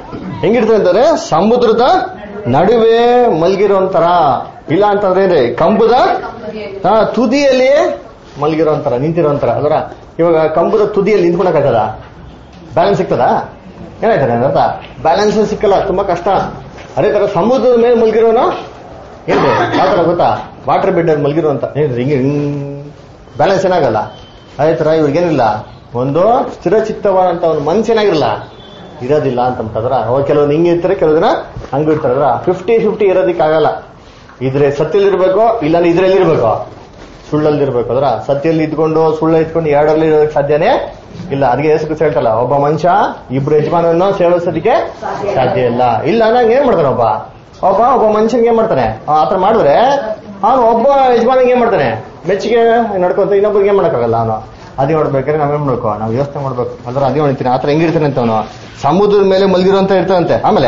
ಸಮುದ್ರದ ನಡುವೆ ಮಲ್ಗಿರೋಂತರ, ಇಲ್ಲ ಅಂತಂದ್ರೆ ಕಂಬದ ತುದಿಯಲ್ಲಿ ಮಲ್ಗಿರೋಂತರ, ನಿಂತಿರೋಂತರ. ಅದರ ಇವಾಗ ಕಂಬದ ತುದಿಯಲ್ಲಿ ನಿಂತ್ಕೊಳಕಾಗದ, ಬ್ಯಾಲೆನ್ಸ್ ಸಿಗ್ತದ? ಏನಾಯ್ತಾರೆ ಅಂತ ಬ್ಯಾಲೆನ್ಸ್ ಸಿಕ್ಕಲ್ಲ, ತುಂಬಾ ಕಷ್ಟ. ಅದೇ ತರ ಸಮುದ್ರದ ಮೇಲೆ ಮಲ್ಗಿರೋನ ಏನ್ರಿ ಯಾವ ತರ ಗೊತ್ತಾ, ವಾಟರ್ ಬೆಡ್ ಅಲ್ಲಿ ಮಲ್ಗಿರೋ ಅಂತ ಏನ್ರಿ, ಹಿಂಗೆ ಬ್ಯಾಲೆನ್ಸ್ ಏನಾಗಲ್ಲ. ಅದೇ ತರ ಇವ್ರಿಗೇನಿಲ್ಲ, ಒಂದು ಸ್ಥಿರಚಿತ್ತವಾದಂತ ಒಂದು ಮನ್ಸೇನಾಗಿರಲ್ಲ, ಇರೋದಿಲ್ಲ ಅಂತಂದ್ರ. ಅವಾಗ ಕೆಲವೊಂದು ಹಿಂಗಿರ್ತಾರೆ, ಕೆಲವೊಂದಿನ ಹಂಗೂ ಇರ್ತಾರೆ. 50-50 ಇರೋದಕ್ಕಾಗಲ್ಲ. ಇದ್ರೆ ಸತ್ಯಲ್ಲಿರ್ಬೇಕು, ಇಲ್ಲಾಂದ್ರೆ ಇದ್ರಲ್ಲಿರ್ಬೇಕು, ಸುಳ್ಳಲ್ಲಿರ್ಬೇಕು. ಅದರ ಸತ್ಯಲ್ಲಿ ಇದ್ಕೊಂಡು ಸುಳ್ಳ ಇದ್ಕೊಂಡು ಎರಡರಲ್ಲಿ ಇರೋದಕ್ಕೆ ಸಾಧ್ಯನೇ ಇಲ್ಲ. ಅದಕ್ಕೆ ಯೇಸು ಕ್ರಿಸ್ತ ಹೇಳ್ತಲ್ಲ, ಒಬ್ಬ ಮನುಷ್ಯ ಇಬ್ರು ಯಜಮಾನನ್ನು ಸೇವಿಸೋದಕ್ಕೆ ಸಾಧ್ಯ ಇಲ್ಲ. ನಂಗೆ ಏನ್ ಮಾಡ್ತಾನೆ, ಒಬ್ಬ ಮನುಷ್ಯನ್ಗೆ ಏನ್ ಮಾಡ್ತಾನೆ, ಆತರ ಮಾಡಿದ್ರೆ ಅವನು ಒಬ್ಬ ಯಜಮಾನಿಗೆ ಏನ್ ಮಾಡ್ತಾನೆ, ಮೆಚ್ಚುಗೆ ನಡ್ಕೊಂತ ಇನ್ನೊಬ್ಬರಿಗೆ ಏನ್ ಮಾಡಕ್ಕಾಗಲ್ಲ. ಅವನು ಅದೇ ನೋಡ್ಬೇಕಾದ್ರೆ ನಾವೇನ್ ಮಾಡ್ಬೇಕು, ನಾವು ಯೋಚನೆ ಮಾಡ್ಬೇಕು. ಅಂದ್ರೆ ಅದೇ ಹೊಡಿತೀನಿ ಆತರ ಹೆಂಗಿರ್ತಾನೆ ಅಂತ. ಅವನು ಸಮುದ್ರದ ಮೇಲೆ ಮಲಗಿರುವಂತ ಇರ್ತಾನಂತೆ. ಆಮೇಲೆ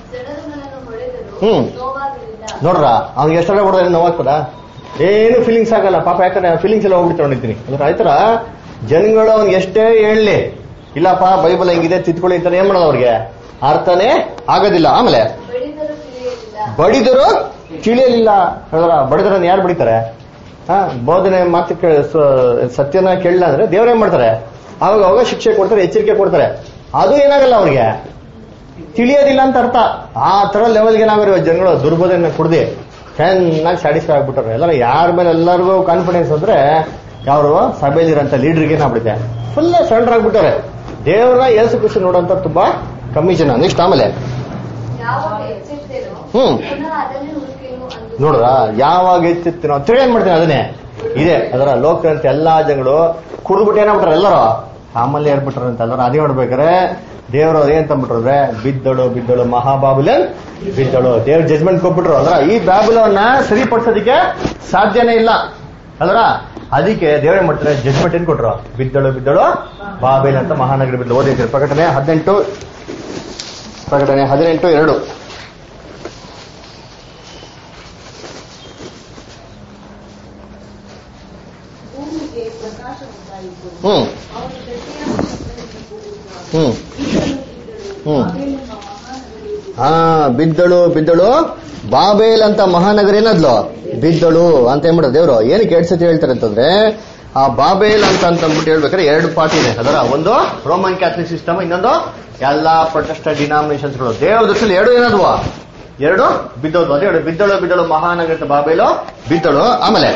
ನೋಡ್ರ ಅವ್ನಿಗೆ ಎಷ್ಟೆಲ್ಲ ಹೊಡೆದ್ರೆ ನೋವಾಗ್ತದ, ಏನು ಫೀಲಿಂಗ್ಸ್ ಆಗಲ್ಲ ಪಾಪ. ಯಾಕಂದ್ರೆ ಫೀಲಿಂಗ್ಸ್ ಎಲ್ಲ ಹೋಗ್ಬಿಟ್ಟು ಹೊಡಿತೀನಿ. ಅಂದ್ರೆ ಆಯ್ತರ ಜನಗಳು ಅವ್ನಿಗೆ ಎಷ್ಟೇ ಹೇಳಲಿ, ಇಲ್ಲಪ್ಪ ಬೈಬಲ್ ಹೆಂಗಿದೆ ತಿದ್ಕೊಳ್ಳಿ ಅಂತಾನೆ ಏನ್ ಮಾಡೋದು, ಅವ್ರಿಗೆ ಅರ್ಥನೇ ಆಗೋದಿಲ್ಲ. ಆಮೇಲೆ ಬಡಿದರು ತಿಳಿಯಲಿಲ್ಲ. ಬಡಿದರನ್ನ ಯಾರು ಬಡಿತಾರೆ, ಬೋಧನೆ ಮಾತು ಸತ್ಯನ ಕೇಳಲ್ಲ ಅಂದ್ರೆ ದೇವ್ರೇನ್ ಮಾಡ್ತಾರೆ, ಅವಾಗ ಶಿಕ್ಷೆ ಕೊಡ್ತಾರೆ, ಎಚ್ಚರಿಕೆ ಕೊಡ್ತಾರೆ. ಅದು ಏನಾಗಲ್ಲ ಅವ್ರಿಗೆ ತಿಳಿಯೋದಿಲ್ಲ ಅಂತ ಅರ್ಥ. ಆ ತರ ಲೆವೆಲ್ಗೆ ಏನಾಗಿರೋ ಜನಗಳು ದುರ್ಬೋಧನೆ ಕುಡ್ದಿ ಚೆನ್ನಾಗಿ ಸ್ಯಾಟಿಸ್ಫೈ ಆಗ್ಬಿಟ್ಟಾರೆ. ಎಲ್ಲರೂ ಯಾರ ಮೇಲೆ ಎಲ್ಲರಿಗೂ ಕಾನ್ಫಿಡೆನ್ಸ್ ಅಂದ್ರೆ ಯಾರು ಸಭೆಯಲ್ಲಿರೋಂಥ ಲೀಡರ್ಗೆ ಏನಾಗ್ಬಿಡುತ್ತೆ ಫುಲ್ ಸರೆಂಡರ್ ಆಗ್ಬಿಟ್ಟಾರೆ. ದೇವರ ಯೇಸು ಕ್ರಿಸ್ತ ನೋಡೋಂತ ತುಂಬಾ ಕಮ್ಮಿ ಜನ. ನೆಕ್ಸ್ಟ್ ಆಮೇಲೆ ನೋಡ್ರ ಯಾವಾಗ ಎಚ್ಚೆತ್ತೇನೋ ತಿಳಿ ಏನ್ ಮಾಡ್ತೇನೆ ಅದನ್ನೇ ಇದೆ ಅದರ ಲೋಕದಂತ ಎಲ್ಲಾ ಜನಗಳು ಕುಡಿದ್ಬಿಟ್ಟು ಏನಾಗ್ಬಿಟ್ರೆ ಎಲ್ಲರೂ ಆಮೇಲೆ ಏರ್ಬಿಟ್ರಂತ ಎಲ್ಲರೂ ಅದೇ ನೋಡ್ಬೇಕಾರೆ ದೇವರು ಅದೇನ್ ತಂದ್ಬಿಟ್ರೆ ಬಿದ್ದಳು ಬಿದ್ದಳು ಮಹಾಬಾಬುಲನ್ ಬಿದ್ದಳು. ದೇವ್ರ ಜಜ್ಮೆಂಟ್ ಕೊಟ್ಬಿಟ್ರು. ಅದ್ರ ಈ ಬ್ಯಾಬುಲನ್ನ ಸರಿಪಡಿಸೋದಕ್ಕೆ ಸಾಧ್ಯನೇ ಇಲ್ಲ ಅಲ್ರ. ಅದಕ್ಕೆ ದೇವರೇ ಮಾಡ್ತಾರೆ ಜಜ್ಮೆಂಟ್ ಏನ್ ಕೊಟ್ರು, ಬಿದ್ದಳು ಬಿದ್ದಳು ಬಾಬೇಲ್ ಅಂತ ಮಹಾನಗರ ಬಿದ್ದಳು. ಓದಿದ್ರು ಪ್ರಕಟಣೆ 18:2. ಬಿದ್ದಳು ಬಿದ್ದಳು ಬಾಬೇಲ್ ಅಂತ ಮಹಾನಗರ ಏನದ್ಲು ಬಿದ್ದಳು ಅಂತ ಏನ್ಬಿಡೋದು ದೇವ್ರು ಏನಕ್ಕೆ 2 ಸತಿ ಹೇಳ್ತಾರೆ ಅಂತಂದ್ರೆ ಆ ಬಾಬೇಲ್ ಅಂತ ಅಂದ್ಬಿಟ್ಟು ಹೇಳ್ಬೇಕಾದ್ರೆ 2 ಪಾರ್ಟ್ ಇದೆ. ಅದರ ಒಂದು ರೋಮನ್ ಕ್ಯಾಥಲಿಕ್ ಸಿಸ್ಟಮ್, ಇನ್ನೊಂದು ಎಲ್ಲಾ ಪ್ರೊಟೆಸ್ಟೆಂಟ್ ಡಿನಾಮಿನೇಷನ್ಸ್ಗಳು. ದೇವ್ರ ದೃಷ್ಟಿಯಲ್ಲಿ 2 ಏನದ್ವು 2 ಬಿದ್ದೋದು. ಅದೇ ಬಿದ್ದಳು ಬಿದ್ದಳು ಮಹಾನಗರ ಬಾಬೇಲು ಬಿದ್ದಳು. ಆಮೇಲೆ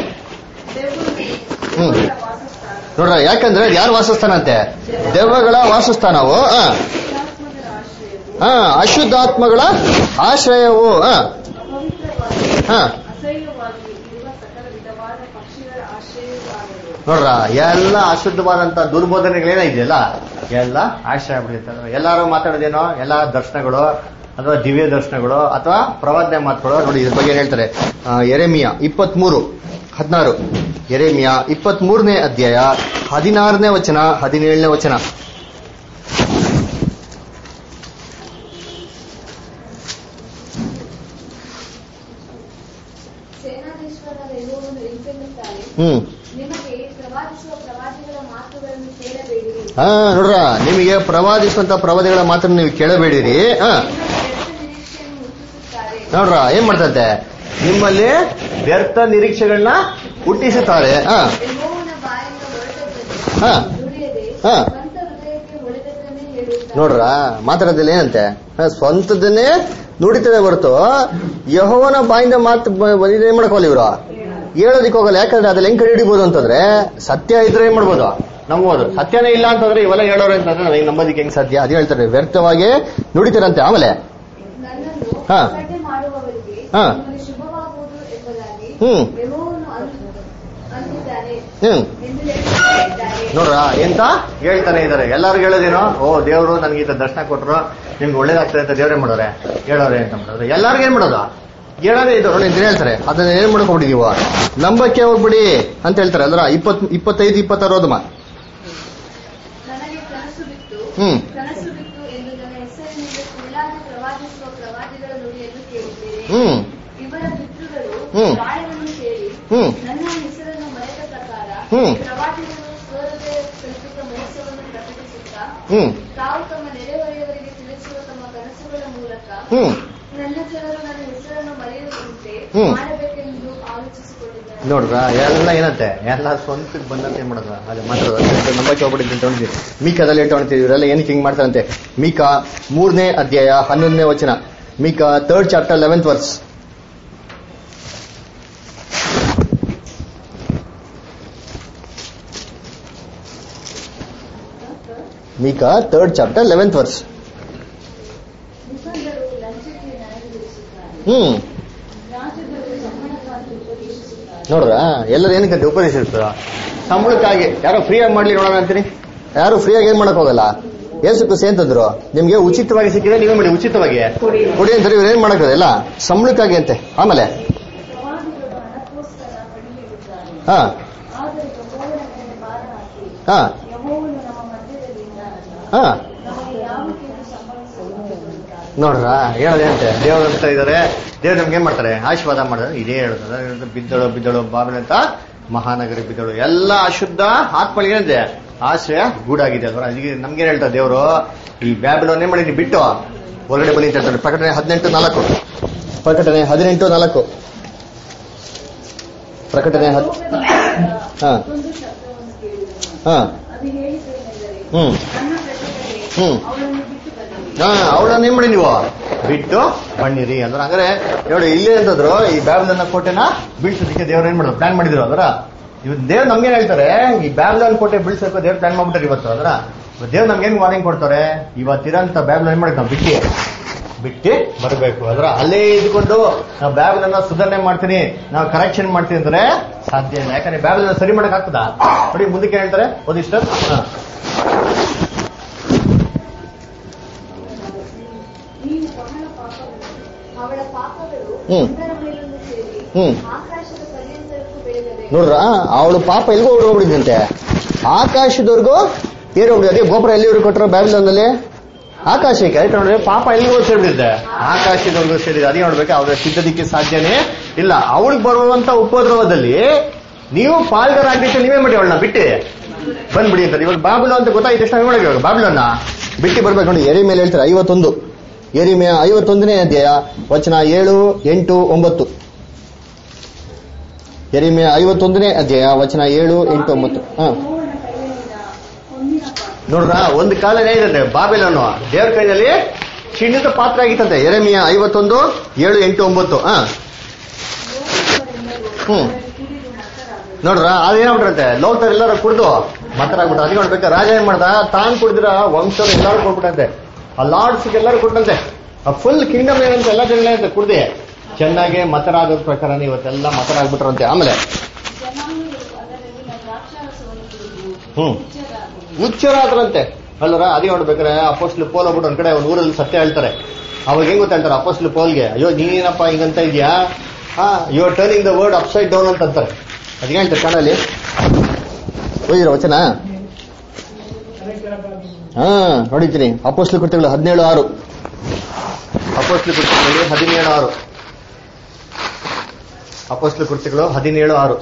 ನೋಡ್ರ ಯಾಕಂದ್ರೆ ಯಾರು ವಾಸಸ್ಥಾನ ಅಂತೆ ದೆವ್ವಗಳ ವಾಸಸ್ಥಾನವು, ಅಶುದ್ಧಾತ್ಮಗಳ ಆಶ್ರಯವು, ನೋಡ್ರ ಎಲ್ಲ ಅಶುದ್ಧವಾದಂತ ದುರ್ಬೋಧನೆಗಳೇನಿದೆಯಲ್ಲ ಎಲ್ಲ ಆಶ್ರಯ ಬಿಡುತ್ತೆ. ಎಲ್ಲಾರು ಮಾತಾಡೋದೇನೋ ಎಲ್ಲಾ ದರ್ಶನಗಳು ಅಥವಾ ದಿವ್ಯ ದರ್ಶನಗಳು ಅಥವಾ ಪ್ರವಾದನೆ ಮಾತುಗಳು. ನೋಡಿ ಇದ್ರ ಬಗ್ಗೆ ಏನ್ ಹೇಳ್ತಾರೆ ಯೆರೆಮೀಯ 23:16. ಯೆರೆಮೀಯ 23ನೇ ಅಧ್ಯಾಯ 16ನೇ ವಚನ 17ನೇ ವಚನ. ನೋಡ್ರ ನಿಮಗೆ ಪ್ರವಾದಿಸುವಂತ ಪ್ರವಾದಿಗಳ ಮಾತನ್ನು ನೀವು ಕೇಳಬೇಡಿರಿ. ನೋಡ್ರ ಏನ್ ಮಾಡ್ತಂತೆ ನಿಮ್ಮಲ್ಲಿ ವ್ಯರ್ಥ ನಿರೀಕ್ಷೆಗಳನ್ನ ಹುಟ್ಟಿಸುತ್ತಾರೆ. ನೋಡ್ರ ಮಾತಾಡೋದಿಲ್ಲ ಏನಂತೆ ಸ್ವಂತದನ್ನೇ ನುಡಿತದೆ ಹೊರತು ಯೆಹೋವನ ಬಾಯಿಂದ ಮಾತು ಏನ್ ಮಾಡ್ಕೋಲ್ಲ ಇವರು ಹೇಳೋದಿಕ್ ಹೋಗಲ್ಲ. ಯಾಕಂದ್ರೆ ಅದ್ರಲ್ಲಿ ಹೆಂಗ್ ಕಂಡುಹಿಡಿಬಹುದು ಅಂತಂದ್ರೆ ಸತ್ಯ ಇದ್ರೆ ಏನ್ ಮಾಡ್ಬೋದು ನಂಬೋದು, ಸತ್ಯನೇ ಇಲ್ಲ ಅಂತಂದ್ರೆ ಇವೆಲ್ಲ ಹೇಳೋರು ಅಂತಂದ್ರೆ ನನಗೆ ನಂಬೋದಿಕ್ಕೆ ಹೆಂಗ್ ಸಾಧ್ಯ? ಅದು ಹೇಳ್ತಾರೆ ವ್ಯರ್ಥವಾಗಿ ನುಡಿತಾರಂತೆ. ಆಮೇಲೆ ನೋಡ್ರ ಎಂತ ಹೇಳ್ತಾನೆ ಇದಾರೆ. ಎಲ್ಲಾರು ಹೇಳೋದೇನೋ ಓ ದೇವ್ರು ನನ್ಗೆ ಈ ದರ್ಶನ ಕೊಟ್ರು ನಿಮ್ಗೆ ಒಳ್ಳೇದಾಗ್ತದೆ ಅಂತ ದೇವ್ರೇ ಮಾಡೋರೆ ಹೇಳೋರೆ ಅಂತ ಮಾಡಿದ್ರೆ ಎಲ್ಲಾರ್ಗು ಏನ್ ಮಾಡೋದು ಹೇಳೋದೇ ಇದು. ನೋಡಿ ಅಂತ ಹೇಳ್ತಾರೆ ಅದನ್ನ ಏನ್ ಮಾಡ್ಕೊಬಿಟ್ಟಿದೀವ ನಂಬಕ್ಕೆ ಹೋಗ್ಬಿಡಿ ಅಂತ ಹೇಳ್ತಾರೆ. ಅದ್ರ 25-26 ಓದಮ್ಮ. ನೋಡ್ರ ಎಲ್ಲ ಏನಂತೆ ಎಲ್ಲ ಸ್ವಂತಕ್ಕೆ ಬಂದಂತೆ ಏನ್ ಮಾಡೋದು ಅದೇ ಮಾತಾಡೋದು ನಂಬಕ್ಕೆ ಹೋಗ್ಬಿಟ್ಟಿದ್ದೆ ಅಂತ ಹೇಳಿದ್ವಿ. ಮೀಕಾದಲ್ಲಿ ಏಟ್ ಹೊಣ್ತೀವಿ ಇವರೆಲ್ಲ ಏನಕ್ಕೆ ಹಿಂಗ್ ಮಾಡ್ತಾರಂತೆ. ಮೀಕಾ 3ನೇ ಅಧ್ಯಾಯ 11ನೇ ವಚನ. Micah 3rd chapter 11th verse. Micah 3rd chapter 11th verse. ನೋಡ್ರ ಎಲ್ಲರೂ ಏನಕ್ಕಂತೆ ಉಪದೇಶಿಸ್ತಾರ ಸಂಬಳಕ್ಕಾಗಿ. ಯಾರೋ ಫ್ರೀಯಾಗಿ ಮಾಡ್ಲಿ ನೋಡೋಣ ಅಂತೀನಿ. ಯಾರು ಫ್ರೀಯಾಗಿ ಏನ್ ಮಾಡಕ್ ಹೋಗಲ್ಲ. ಯೇಸು ಕ್ರಿಸ್ತ ಅಂತಂದ್ರು ನಿಮ್ಗೆ ಉಚಿತವಾಗಿ ಸಿಕ್ಕಿದ್ರೆ ನೀವೇ ಮಾಡಿ ಉಚಿತವಾಗಿ ಕೊಡಿ ಅಂತಾರೆ. ಇವ್ರು ಏನ್ ಮಾಡಕ್ಕೋದಿಲ್ಲ ಸಂಬಳಕ್ಕಾಗಿ ಅಂತೆ. ಆಮೇಲೆ ನೋಡ್ರ ಹೇಳೋದೇಂತೆ ದೇವ್ರ ಅಂತ ಇದಾರೆ. ದೇವ್ರು ನಮ್ಗೆ ಏನ್ ಮಾಡ್ತಾರೆ ಆಶೀರ್ವಾದ ಮಾಡ್ತಾರೆ. ಇದೇ ಹೇಳುತ್ತೆ ಬಿದ್ದಳು ಬಿದ್ದಳು ಬಾಬೆಲ್ ಅಂತ ಮಹಾನಗರಿ ಬಿದ್ದಳು. ಎಲ್ಲ ಅಶುದ್ಧ ಆತ್ಮಳಿಗೆ ಆಶ್ರಯ ಗೂಡಾಗಿದೆ ಅಲ್ವ. ಅದಕ್ಕೆ ನಮ್ಗೇನ್ ಹೇಳ್ತಾರೆ ದೇವರು ಈ ಬ್ಯಾಬಿಲೋನ್ ಮಾಡಿ ಬಿಟ್ಟು ಹೊರಗಡೆ ಬನ್ನಿ ಅಂತ ಹೇಳ್ತಾರೆ. ಪ್ರಕಟಣೆ 18:4. ಪ್ರಕಟಣೆ 18:4. ಪ್ರಕಟಣೆ ಅವಳನ್ನು ಬಿಟ್ಟು ಬನ್ನಿರಿ. ಅವಳನ್ನ ಏನ್ ಮಾಡಿ ನೀವು ಬಿಟ್ಟು ಬಣ್ಣಿರಿ ಅಂದ್ರೆ ಹಂಗಾರೆ ನೋಡಿ ಇಲ್ಲೇ ಅಂತಂದ್ರು ಈ ಬ್ಯಾಬಿಲೋನ್ ಕೋಟೆನ ಬೀಳ್ಸೋದಕ್ಕೆ ದೇವ್ರು ಏನ್ ಮಾಡಿದ್ರು ಪ್ಲಾನ್ ಮಾಡಿದ್ರು ಅದರ ಇವತ್ತು ದೇವ್ರು ನಮ್ಗೇನ್ ಹೇಳ್ತಾರೆ ಈ ಬ್ಯಾಬಿಲೋನ್ ಕೋಟೆ ಬೀಳ್ಸೋಕೆ ದೇವ್ರು ಪ್ಲಾನ್ ಮಾಡ್ಬಿಟ್ಟಾರೆ ಇವತ್ತು ಅದರ ದೇವ್ರು ನಮ್ಗೇನ್ ವಾರ್ನಿಂಗ್ ಕೊಡ್ತಾರೆ ಇವತ್ತಿರಂತ ಬ್ಯಾಬಿಲೋನ್ ಏನ್ ಮಾಡಿದ್ ನಾವು ಬಿಟ್ಟು ಬರಬೇಕು ಅದರ ಅಲ್ಲೇ ಇದ್ಕೊಂಡು ನಾವು ಬ್ಯಾಬಿಲೋನ್ನ ಸುಧಾರಣೆ ಮಾಡ್ತೀನಿ ನಾವು ಕರೆಕ್ಷನ್ ಮಾಡ್ತೀನಿ ಅಂದ್ರೆ ಸಾಧ್ಯ ಇಲ್ಲ. ಯಾಕಂದ್ರೆ ಬ್ಯಾಬಿಲೋನ್ ಸರಿ ಮಾಡಕ್ ಆಗ್ತದ ನೋಡಿ ಮುಂದಕ್ಕೆ ಹೇಳ್ತಾರೆ ಓದಿಷ್ಟ ಅವಳ ಪಾಪಗಳು ಒಂದರ ಮೇಲೊಂದು ಸೇರಿ ಆಕಾಶದ ಪರ್ಯಂತರಕ್ಕೂ ಬೆಳೆದವೆ. ನೋಡ್ರ ಅವಳು ಪಾಪ ಎಲ್ಗೋ ಹೋಗ್ಬಿಡಿದಂತೆ ಆಕಾಶದವರೆಗೂ ಏರೋಗ್ಬಿಡಿ. ಅದೇ ಗೋಪುರ ಎಲ್ಲಿವರೆಗೂ ಕೊಟ್ಟರು ಬ್ಯಾಬಿಲೋನ್ನಲ್ಲಿ ಆಕಾಶಕ್ಕೆ ಆಯ್ತು ನೋಡ್ರಿ ಪಾಪ ಎಲ್ಲಿಗೂ ಸೇರಿಬಿಟ್ಟಿದೆ ಆಕಾಶದವರೆಗೂ ಸೇರಿದೆ. ಅದೇ ನೋಡ್ಬೇಕು ಅವ್ರ ಸಿದ್ಧದಿಕ್ಕೆ ಸಾಧ್ಯನೇ ಇಲ್ಲ. ಅವಳಿಗೆ ಬರುವಂತ ಉಪದ್ರವದಲ್ಲಿ ನೀವು ಪಾಲ್ಗಾರ ಆಗ್ಲಿಕ್ಕೆ ನೀವೇ ಮಾಡಿ ಅವಳನ್ನ ಬಿಟ್ಟು ಬಂದ್ಬಿಡಿ ಅಂತ. ಇವಾಗ ಬ್ಯಾಬಿಲೋನ್ ಅಂತ ಗೊತ್ತಾಯ್ತು ಎಷ್ಟು ನಾವೇ ಮಾಡೋದು ಬ್ಯಾಬಿಲೋನ್ನ ಬಿಟ್ಟು ಬರ್ಬೇಕು ನೋಡಿ. ಎರಿಮೇಲೆ ಹೇಳ್ತಾರೆ 51 ಎರಿಮೆಯ 51ನೇ ಅಧ್ಯಾಯ ವಚನ 7, 8, 9. ಎರಿಮೆಯ 51ನೇ ಅಧ್ಯಾಯ ವಚನ 7, 8, 9. ನೋಡ್ರ ಒಂದು ಕಾಲನೇ ಇದೆ ಬಾಬಿಲೋನು ದೇವ್ರ ಕೈಯಲ್ಲಿ ಚಿನ್ನದ ಪಾತ್ರ ಆಗಿತ್ತಂತೆ. ಎರೆಮಿಯ 51, 7, 8, 9. ನೋಡ್ರ ಅದೇನಾಗ್ಬಿಟ್ರಂತೆ ಲೋಕದವ್ರು ಎಲ್ಲರೂ ಕುಡಿದು ಮಾತಾಡ್ಬಿಟ್ರು. ಅದಕ್ಕೆ ನೋಡ್ಬೇಕು ರಾಜ ಏನ್ ಮಾಡ್ದ ತಾನು ಕುಡಿದ್ರ ವಂಶದವ್ರು ಎಲ್ಲರೂ ಕೊಟ್ಬಿಟ್ಟಂತೆ. ಆ ಲಾರ್ಡ್ಸ್ಗೆ ಎಲ್ಲರೂ ಕೊಟ್ಟಂತೆ. ಆ ಫುಲ್ ಕಿಂಗ್ಡಮ್ ಏನಂತ ಎಲ್ಲ ಜನ ಅಂತ ಕುಡ್ದೆ ಚೆನ್ನಾಗಿ ಮತರಾಗೋದ್ ಪ್ರಕಾರ ಇವತ್ತೆಲ್ಲ ಮತರಾಗ್ಬಿಟ್ರಂತೆ. ಆಮೇಲೆ ಹುಚ್ಚರಾದ್ರಂತೆ ಅಲ್ಲರ. ಅದೇ ನೋಡ್ಬೇಕಾರೆ ಅಪೋಸ್ಟ್ಲ್ ಪೋಲ್ ಹೋಗ್ಬಿಟ್ಟು ಒಂದ್ ಕಡೆ ಒಂದ್ ಊರಲ್ಲಿ ಸತ್ಯ ಹೇಳ್ತಾರೆ. ಅವಾಗ ಹೆಂಗ್ ಗೊತ್ತ ಹೇಳ್ತಾರೆ ಅಪೋಸ್ಟ್ಲ್ ಪೋಲ್ಗೆ, ಅಯ್ಯೋ ನೀನೇನಪ್ಪ ಹಿಂಗಂತ ಇದೆಯಾ you are turning the word upside down ಅಂತ ಅಂತಾರೆ. ಅದಕ್ಕೆ ಹೇಳ್ತಾರೆ ಕನ್ನಡಲ್ಲಿ ಓದಿರ ವಚನ ನೋಡಿದ್ದೀನಿ. ಅಪೋಸ್ಟ್ಲ್ ಕೃತ್ಯಗಳು 17:6. ಅಪೋಸ್ಟ್ಲ್ ಕೃತ್ಯಗಳಲ್ಲಿ 17:6. ಅಪೋಸ್ಟ್ಲ್ ಕೃತ್ಯಗಳು 17:6.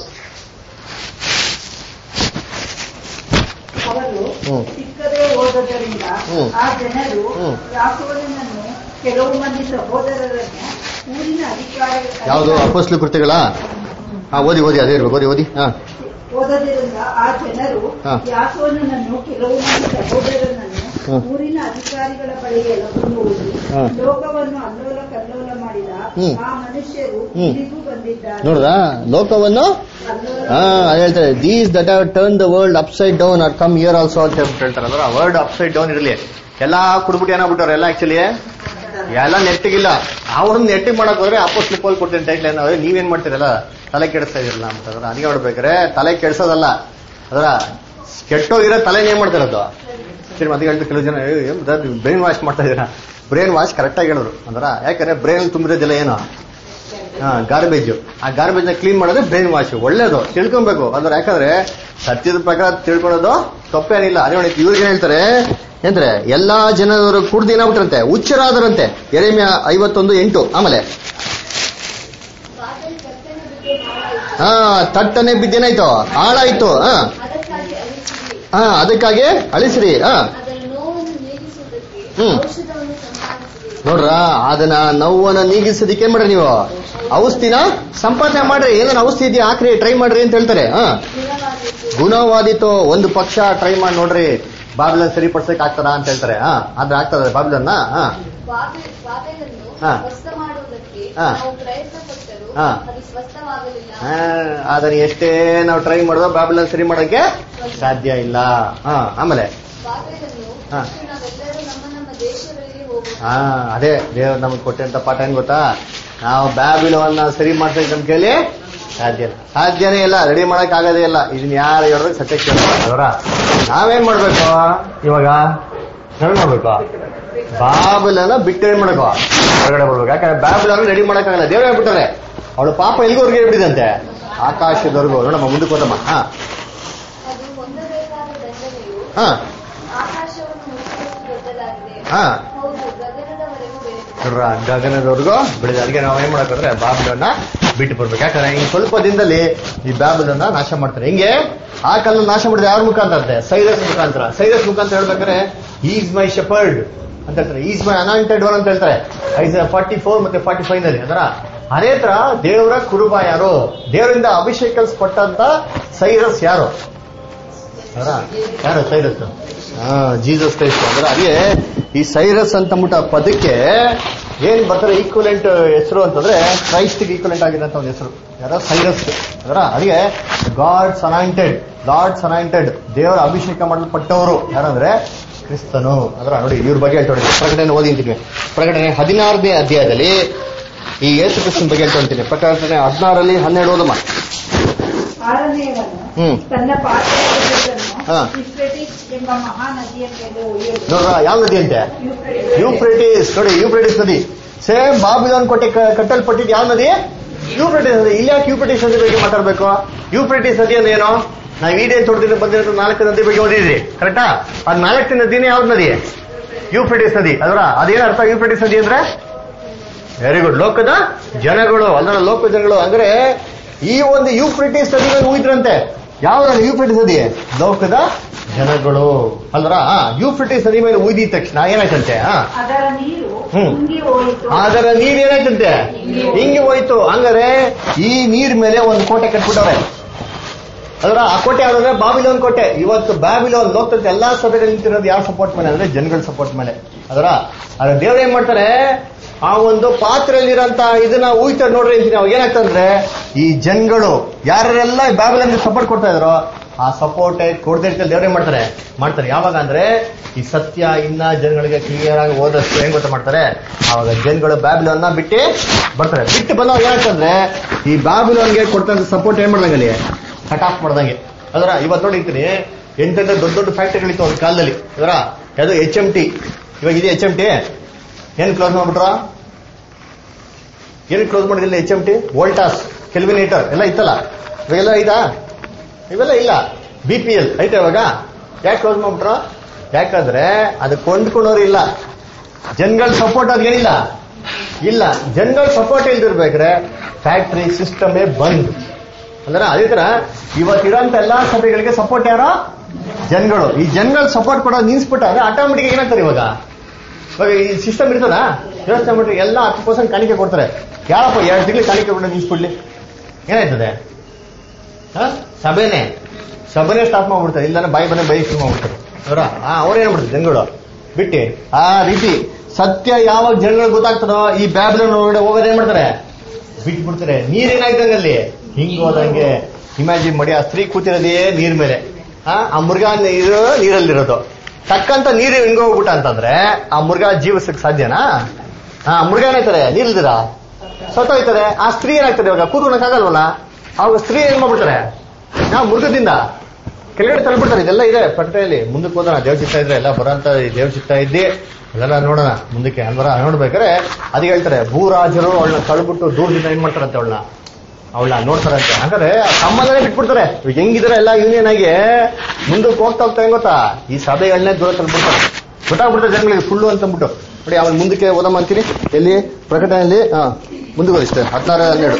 ಅವರು ಸಿಕ್ಕದೆ ಹೋದದರಿಂದ ಆ ಜನರು ಯಾಕೋಬನನ್ನು ಕೆಲವು ಮಂದಿ ಸಹೋದರರನ್ನು ಊರಿನ ಅಧಿಕಾರಿಗಳು ಯಾವುದು ಅಪೋಸ್ಟ್ಲ್ ಕೃತ್ಯಗಳ ಓದಿ ಅದೇ ಇರ್ಬೇಕು ಓದಿ. ಓದೋದರಿಂದ ಆ ಜನರು ಯಾಸೋನನನ್ನು ಕೆಲವು ಮಂದಿ ಸಹೋದರನನ್ನು ಊರಿನ ಅಧಿಕಾರಿಗಳ ಬಳಿಗೆ ಎಳೆದುಕೊಂಡು ಹೋಗಿ ಲೋಕವನ್ನು ಅಲ್ಲೋಲ ಕಲ್ಲೋಲ ಮಾಡಿದ ಆ ಮನುಷ್ಯರು ಇಲ್ಲಿಗೂ ಬಂದಿದ್ದಾರೆ. ನೋಡ್ರ ಲೋಕವನ್ನು ಹೇಳ್ತಾರೆ these that have turn the world upside down are come here also ಅಂತ ಹೇಳ್ತಾರೆ. ಅಂದ್ರೆ ವರ್ಲ್ಡ್ ಅಪ್ಸೈಡ್ ಡೌನ್ ಇರಲಿ ಎಲ್ಲಾ ಕುಡ್ಬಿಟ್ಟು ಏನಾಗ್ಬಿಟ್ಟವ್ರೆ ಎಲ್ಲ ಆಕ್ಚುಲಿ ಎಲ್ಲ ನೆಟ್ಟಿಗಿಲ್ಲ. ಅವ್ರನ್ನ ನೆಟ್ಟಿಗೆ ಮಾಡಕ್ ಹೋದ್ರೆ ಅಪೋಸ್ಟ್ಲ್ ಪೋಲ್ ಕೊಡ್ತೀನಿ ಟೈಟ್ಲ್ ಏನೋ ನೀವೇನ್ ಮಾಡ್ತೀರಲ್ಲ ತಲೆ ಕೆಡಿಸ್ತಾ ಇದಿರಲ್ಲ ಅಂತಂದ್ರೆ ಅದಕ್ಕೆ ನೋಡ್ಬೇಕಾರೆ ತಲೆ ಕೆಡ್ಸೋದಲ್ಲ ಅದರ ಕೆಟ್ಟೋಗಿರೋ ತಲೆನೇ ಏನ್ ಮಾಡ್ತಿರೋದು ಸರಿ. ಮತ್ತೆ ಹೇಳ್ತು ಕೆಲವು ಜನ ಬ್ರೈನ್ ವಾಶ್ ಮಾಡ್ತಾ ಇದೀರ. ಬ್ರೈನ್ ವಾಶ್ ಕರೆಕ್ಟ್ ಆಗಿ ಹೇಳಿದ್ರು ಅಂದ್ರ ಯಾಕಂದ್ರೆ ಬ್ರೈನ್ ತುಂಬಿರೋದಿಲ್ಲ ಏನೋ ಗಾರ್ಬೇಜ್. ಆ ಗಾರ್ಬೇಜ್ ನ ಕ್ಲೀನ್ ಮಾಡೋದು ಬ್ರೈನ್ ವಾಶ್ ಒಳ್ಳೇದು ತಿಳ್ಕೊಬೇಕು. ಅಂದ್ರೆ ಯಾಕಂದ್ರೆ ಸತ್ಯದ ಪ್ರಕಾರ ತಿಳ್ಕೊಳ್ಳೋದು ತಪ್ಪೇನಿಲ್ಲ. ಅದೇ ನೋಡಿ ಇವ್ರಿಗೆ ಹೇಳ್ತಾರೆ ಅಂದ್ರೆ ಎಲ್ಲಾ ಜನರು ಕುಡ್ದು ಏನಾಗ್ಬಿಟ್ರಂತೆ ಹುಚ್ಚರಾದರಂತೆ. ಎರೆಮಿಯ 51:8. ಆಮೇಲೆ ತಟ್ಟನೆ ಬಿದ್ದೇನಾಯ್ತು ಹಾಳಾಯ್ತು. ಅದಕ್ಕಾಗಿ ಅಳಿಸ್ರಿ. ನೋಡ್ರ ಅದನ್ನ ನೋವನ್ನ ನೀಗಿಸೋದಕ್ಕೆ ಏನ್ ಮಾಡ್ರಿ ನೀವು ಔಷಧಿನ ಸಂಪಾದನೆ ಮಾಡ್ರಿ. ಏನೇನು ಔಷಧಿ ಇದೆಯಾ ಹಾಕ್ರಿ ಟ್ರೈ ಮಾಡ್ರಿ ಅಂತ ಹೇಳ್ತಾರೆ. ಗುಣವಾದಿತ್ತು ಒಂದು ಪಕ್ಷ ಟ್ರೈ ಮಾಡಿ ನೋಡ್ರಿ ಬಾಬಿಲೋನ್ ಸರಿಪಡಿಸಕ್ ಆಗ್ತದ ಅಂತ ಹೇಳ್ತಾರೆ. ಆದ್ರೆ ಆಗ್ತದ ಬಾಬಿಲೋನ್ನ ಅದನ್ನ ಎಷ್ಟೇ ನಾವು ಟ್ರೈ ಮಾಡಿದ್ರೂ ಬಾಬಿಲೋನ್ ಸರಿ ಮಾಡೋಕೆ ಸಾಧ್ಯ ಇಲ್ಲ. ಆಮೇಲೆ ಅದೇ ದೇವ್ರು ನಮ್ಗೆ ಕೊಟ್ಟಂತ ಪಾಠ ಏನ್ ಗೊತ್ತಾ, ನಾವು ಬ್ಯಾಬಿಲೋನ್ನ ಸರಿ ಮಾಡ್ಸಕ್ ನಮ್ ಕೈಲಿ ಸಾಧ್ಯನೇ ಇಲ್ಲ, ರೆಡಿ ಮಾಡಕ್ ಆಗೋದೇ ಇಲ್ಲ. ಇದನ್ನ ಯಾರು ಹೇಳಿದ್ರೆ ಸತ್ಯ ಕೇಳೋರ ನಾವೇನ್ ಮಾಡ್ಬೇಕು ಇವಾಗ ಸರಿ ಮಾಡ್ಬೇಕು ಬಾಬಿಲೋನ್ನ ಬಿಟ್ಟು ಏನ್ ಮಾಡ್ಬೇಕು ಹೊರಗಡೆ ಬರ್ಬೇಕು. ಯಾಕಂದ್ರೆ ಬಾಬಿಲೋನ್ನ ರೆಡಿ ಮಾಡಕ್ಕಾಗಲ್ಲ, ದೇವ್ರು ಹೇಳ್ಬಿಟ್ಟಾರೆ. ಅವಳು ಪಾಪ ಎಲ್ಗೋರ್ಗೆ ಹೇಳ್ಬಿಟ್ಟಿದಂತೆ ಆಕಾಶದವರೆಗೂ. ನೋಡಮ್ಮ ಮುಂದಕ್ಕೆ ಹೋದಮ್ಮ. ಗಗನದವರೆಗೂ ಬೆಳೆದ. ಅದಕ್ಕೆ ನಾವು ಏನ್ ಮಾಡಕಂದ್ರೆ ಬಾಬಿಲೋನ್ನ ಬಿಟ್ಟು ಬರ್ಬೇಕು. ಯಾಕಂದ್ರೆ ಈ ಸ್ವಲ್ಪ ದಿನದಲ್ಲಿ ಈ ಬಾಬಿಲೋನ್ನ ನಾಶ ಮಾಡ್ತಾರೆ. ಹಿಂಗೆ ಆ ಕಾಲ ನಾಶ ಮಾಡಿದ್ರೆ ಯಾರ ಮುಖಾಂತರ ಅಂತೆ ಸೈರಸ್ ಮುಖಾಂತರ. ಸೈರಸ್ ಮುಖಾಂತರ ಹೇಳ್ಬೇಕಾದ್ರೆ ಈಸ್ ಮೈ ಶೆಪರ್ಡ್ ಅಂತ ಹೇಳ್ತಾರೆ, ಈಸ್ ಮೈ ಅನಾಯಿಂಟೆಡ್ ಒನ್ ಅಂತ ಹೇಳ್ತಾರೆ. 44 ಮತ್ತೆ 45 ನಲ್ಲಿ. ಅದರ ಅದೇ ತರ ದೇವರ ಕುರುಬ ಯಾರು, ದೇವರಿಂದ ಅಭಿಷೇಕಲ್ಸ್ಪಟ್ಟಂತ ಸೈರಸ್ ಯಾರು? ಯಾರು ಸೈರಸ್? ಜೀಸಸ್ ಕ್ರೈಸ್ಟ್ ಅಂದ್ರೆ ಅದೇ ಈ ಸೈರಸ್ ಅಂತ ಪದಕ್ಕೆ ಏನ್ ಬರ್ತಾರೆ ಈಕ್ವಲೆಂಟ್ ಹೆಸರು ಅಂತಂದ್ರೆ ಕ್ರೈಸ್ಟ್ಗೆ ಈಕ್ವಲೆಂಟ್ ಆಗಿರೋಂಥ ಒಂದು ಹೆಸರು ಯಾರೋ ಸೈರಸ್ ಅದರ ಅದೇ ಗಾಡ್ಸ್ ಅನಾಯಿಂಟೆಡ್ ದೇವರ ಅಭಿಷೇಕ ಮಾಡಲ್ಪಟ್ಟವರು ಯಾರಂದ್ರೆ ಕ್ರಿಸ್ತನು ಅದರ ನೋಡಿ ಇವ್ರ ಬಗ್ಗೆ ಹೇಳ್ತೊಡ್ತೀನಿ. ಪ್ರಕಟಣೆ ಓದಿದ್ದೀನಿ. ಪ್ರಕಟಣೆ 16ನೇ ಅಧ್ಯಾಯದಲ್ಲಿ ಈ ಯೇಸು ಕ್ರಿಸ್ತನ ಬಗ್ಗೆ ಹೇಳ್ತೊಡ್ತೀನಿ. ಪ್ರಕಟಣೆ 16ರಲ್ಲಿ 12 ಓದಮ್ಮ. ತನ್ನ ಪಾತ್ರೆಯನ್ನು ಯುಫ್ರೇಟಿಸ್ ಎಂಬ ಮಹಾನದಿಯ ಮೇಲೆ ಒಯ್ಯುವುದು. ನೋಡ್ರ ಯಾವ ನದಿ ಅಂತೆ? ಯೂಫ್ರೇಟಿಸ್. ನೋಡಿ ಯೂಫ್ರೇಟಿಸ್ ನದಿ ಸೇಮ್ ಬಾಬಿಲೋನ್ ಕೋಟೆ ಕಟ್ಟಲ್ಪಟ್ಟಿದ್ದು ಯಾವ ನದಿ? ಯೂಫ್ರೇಟಿಸ್ ನದಿ. ಇಲ್ಲಿ ಯಾಕೆ ಯೂಫ್ರೇಟಿಸ್ ನದಿ ಬಗ್ಗೆ ಮಾತಾಡ್ಬೇಕು? ಯೂಫ್ರೇಟಿಸ್ ನದಿ ಅಂದ್ರೆ ಏನು? ನಾವು ಈಡೇನ್ ತೋಟದಿಂದ ಬಂದಿರೋ 4 ನದಿ ಬಗ್ಗೆ ಓದಿದ್ರಿ ಕರೆಕ್ಟಾ? ಆ 4 ನದಿನೇ ಯಾವ್ದು ನದಿ? ಯೂಫ್ರೇಟಿಸ್ ನದಿ. ಅದರ ಅದೇನ ಅರ್ಥ ಯೂಫ್ರೇಟಿಸ್ ನದಿ ಅಂದ್ರೆ? ವೆರಿ ಗುಡ್, ಲೋಕದ ಜನಗಳು ಅಲ್ಲ, ಲೋಕದ ಜನಗಳು ಅಂದ್ರೆ ಈ ಒಂದು ಯೂಫ್ರೇಟಿಸ್ ನದಿ ಮೇಲೆ ಹೋಗಿದ್ರಂತೆ. ಯಾವ್ದು ಯೂಫ್ರೇಟಿಸ್ ನದಿ? ಲೋಕದ ಜನಗಳು ಅಲ್ರ. ಯೂಫ್ರೇಟಿಸ್ ನದಿ ಮೇಲೆ ಉಯ್ದಿದ ತಕ್ಷಣ ಏನಾಯ್ತಂತೆ? ಅದರ ನೀರು ಏನಾಯ್ತಂತೆ? ಹಿಂಗೆ ಹೋಯ್ತು. ಹಂಗಾರೆ ಈ ನೀರ್ ಮೇಲೆ ಒಂದು ಕೋಟೆ ಕಟ್ಬಿಟ್ಟವ್ರೆ. ಅದರ ಆ ಕೋಟೆ ಯಾವ್ದಂದ್ರೆ ಬಾಬಿಲೋನ್ ಕೋಟೆ. ಇವತ್ತು ಬಾಬಿಲೋನ್ ಲೋಕದ ಎಲ್ಲಾ ಸಭೆಗಳು ನಿಂತಿರೋದು ಯಾವ ಸಪೋರ್ಟ್ ಮೇಲೆ ಅಂದ್ರೆ ಜನಗಳ ಸಪೋರ್ಟ್ ಮೇಲೆ. ಅದರ ದೇವ್ರು ಏನ್ ಮಾಡ್ತಾರೆ, ಆ ಒಂದು ಪಾತ್ರೆಯಲ್ಲಿರೋಂತ ಇದನ್ನ ಉಯ್ತಾರೆ ನೋಡ್ರಿ ಅಂತೀನಿ. ಅವಾಗ ಏನಾಗ್ತಂದ್ರೆ ಈ ಜನಗಳು ಯಾರೆಲ್ಲ ಬಾಬಿಲೋನ್ಗೆ ಸಪೋರ್ಟ್ ಕೊಡ್ತಾ ಇದ್ರು ಆ ಸಪೋರ್ಟ್ ಕೊಡದೇ ಇರ್ತಾರೆ ದೇವ್ರು ಏನ್ ಮಾಡ್ತಾರೆ. ಯಾವಾಗ ಅಂದ್ರೆ ಈ ಸತ್ಯ ಇನ್ನ ಜನಗಳಿಗೆ ಕ್ಲಿಯರ್ ಆಗಿ ಓದಷ್ಟು ಏನ್ ಗೊತ್ತ ಮಾಡ್ತಾರೆ, ಅವಾಗ ಜನಗಳು ಬಾಬಿಲೋನ್ನ ಬಿಟ್ಟು ಬರ್ತಾರೆ. ಬಿಟ್ಟು ಬಂದವಾಗ ಏನಾಗ್ತಂದ್ರೆ ಈ ಬಾಬಿಲೋನ್ಗೆ ಕೊಡ್ತಂತ ಸಪೋರ್ಟ್ ಏನ್ ಮಾಡ್ದಂಗೆ ಕಟ್ ಆಫ್ ಮಾಡ್ದಂಗೆ. ಅದರ ಇವತ್ತು ನೋಡಿರ್ತೀನಿ ಎಂತೆಂತ ದೊಡ್ಡ ದೊಡ್ಡ ಫ್ಯಾಕ್ಟರಿಗಳಿತ್ತು ಒಂದು ಕಾಲದಲ್ಲಿ. ಅದರ ಯಾವುದು HMT. ಇವಾಗ ಇದೆ HMT ಏನ್ ಕ್ಲೋಸ್ ಮಾಡ್ಬಿಟ್ರ? ಏನು ಕ್ಲೋಸ್ ಮಾಡಿದಿಲ್ಲ HMT? ವೋಲ್ಟಾಸ್, ಕೆಲ್ವಿನೇಟರ್ ಎಲ್ಲ ಇತ್ತಲ್ಲ, ಇವಾಗೆಲ್ಲ ಐತಾ? ಇವೆಲ್ಲ ಇಲ್ಲ. BPL ಐತೆ ಇವಾಗ. ಯಾಕೆ ಕ್ಲೋಸ್ ಮಾಡ್ಬಿಟ್ರ? ಯಾಕಂದ್ರೆ ಅದು ಕೊಂಡ್ಕೊಳ್ಳೋರು ಇಲ್ಲ, ಜನಗಳ ಸಪೋರ್ಟ್ ಅದೇನಿಲ್ಲ ಇಲ್ಲ. ಜನಗಳ ಸಪೋರ್ಟ್ ಇಲ್ದಿರ್ಬೇಕ್ರೆ ಫ್ಯಾಕ್ಟರಿ ಸಿಸ್ಟಮೇ ಬಂದ್. ಅಂದ್ರೆ ಅದೇ ತರ ಇವತ್ತಿರೋಂತ ಎಲ್ಲಾ ಸಭೆಗಳಿಗೆ ಸಪೋರ್ಟ್ ಯಾರೋ? ಜನಗಳು. ಈ ಜನಗಳ ಸಪೋರ್ಟ್ ಕೊಡೋದು ನಿಲ್ಸ್ಬಿಟ್ಟಾದ್ರೆ ಆಟೋಮೆಟಿಕ್ ಏನಾಗ್ತಾರೆ ಇವಾಗ ಈ ಸಿಸ್ಟಮ್ ಇರ್ತದ ಯೋಚನೆ ಮಾಡ್ರಿ. ಎಲ್ಲ 10% ಕಾಣಿಕೆ ಕೊಡ್ತಾರೆ. ಯಾರಪ್ಪ 2 ತಿಂಗಳು ಕಾಣಿಕೆ ಕೊಡ ನಿಲ್ಸ್ಬಿಡ್ಲಿ, ಏನಾಯ್ತದೆ? ಸಭೆನೇ ಸ್ಟಾಪ್ ಮಾಡ್ಬಿಡ್ತಾರೆ. ಇಲ್ಲ ಬಾಯಿ ಶುರು ಮಾಡ್ಬಿಡ್ತಾರೆ. ಅವ್ರೇನ್ ಮಾಡ್ತಾರೆ ಜನಗಳು ಬಿಟ್ಟು ಆ ರೀತಿ ಸತ್ಯ ಯಾವಾಗ ಜನಗಳು ಗೊತ್ತಾಗ್ತದೋ ಈ ಬ್ಯಾಬಿಲೋನ್ ಒಳಗಡೆ ಹೋಗೋದು ಏನ್ ಮಾಡ್ತಾರೆ, ಬಿಟ್ಬಿಡ್ತಾರೆ. ನೀರೇನಾಯ್ತಂಗೆ ಅಲ್ಲಿ ಹಿಂಗ್ ಹೋದಂಗೆ ಇಮ್ಯಾಜಿನ್ ಮಾಡಿ. ಆ ಸ್ತ್ರೀ ಕೂತಿರೋದೇ ನೀರ್ ಮೇಲೆ, ಆ ಮೃಗ ನೀರಲ್ಲಿರೋದು ತಕ್ಕಂತ ನೀರು ಹಿಂಗ ಹೋಗ್ಬಿಟ್ಟ ಅಂತಂದ್ರೆ ಆ ಮೃಗ ಜೀವಿಸಕ್ ಸಾಧ್ಯನಾ? ಆ ಮೃಗ ಏನಾಯ್ತಾರೆ ನೀರಿಲ್ದಿರ ಸತ್ತೋಯ್ತಾರೆ. ಆ ಸ್ತ್ರೀ ಏನಾಗ್ತದೆ ಇವಾಗ ಕೂತ್ಕೊಳಕ್ಕಾಗಲ್ವಲ್ಲ. ಅವಾಗ ಸ್ತ್ರೀ ಏನ್ ಮಾಡ್ಬಿಡ್ತಾರೆ, ನಾವು ಮೃಗದಿಂದ ಕೆಳಗಡೆ ತಳ್ಬಿಡ್ತಾರೆ. ಇದೆಲ್ಲ ಇದೆ ಪ್ರಕಟಣೆಯಲ್ಲಿ. ಮುಂದಕ್ಕೆ ಹೋದ ದೇವ್ರ ಚಿತ್ತ ಇದ್ರೆ ಎಲ್ಲ ಬರೋಂತ ದೇವ್ರ ಚಿತ್ತ ಇದ್ದಿ ಅದೆಲ್ಲ ನೋಡೋಣ ಮುಂದಕ್ಕೆ ಅಲ್ವರ. ನೋಡ್ಬೇಕಾರೆ ಅದಕ್ಕೆ ಹೇಳ್ತಾರೆ ಭೂರಾಜರು ಅವಳನ್ನ ತಳ್ಬಿಟ್ಟು ದೂರದಿಂದ ಏನ್ ಮಾಡ್ತಾರಂತೆ ಅವಳನ್ನ ನೋಡ್ತಾರಂತೆ. ಹಾಗಾದ್ರೆ ಸಂಬಂಧನೇ ಬಿಟ್ಬಿಡ್ತಾರೆ. ಹೆಂಗಿದ್ರೆ ಎಲ್ಲ ಯೂನಿಯನ್ ಆಗಿ ಮುಂದಕ್ಕೆ ಹೋಗ್ತಾ ಹೆಂಗ್ ಗೊತ್ತಾ, ಈ ಸಭೆಗಳನ್ನೇ ದೂರ ತಳ್ಬಿಡ್ತಾರೆ. ಗೊತ್ತಾಗ್ಬಿಡ್ತಾರೆ ಜನಗಳಿಗೆ ಸುಳ್ಳು ಅಂತ ಅಂದ್ಬಿಟ್ಟು. ನೋಡಿ ಅವ್ನು ಮುಂದಕ್ಕೆ ಓದಮ್ಮ ಅಂತೀನಿ. ಎಲ್ಲಿ ಪ್ರಕಟಣೆಯಲ್ಲಿ ಮುಂದಕ್ಕೆ ಹೋದ ಇಷ್ಟೇ 16-12.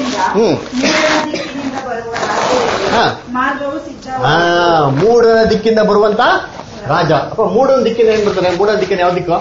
ಮೂಡನ ದಿಕ್ಕಿಂದ ಬರುವಂತ ರಾಜ. ಅಪ್ಪ ಮೂಡನ ದಿಕ್ಕಿಂದ ಏನ್ ಬರ್ತಾರೆ? ಮೂಡನ ದಿಕ್ಕಿನ ಯಾವ ದಿಕ್ಕು?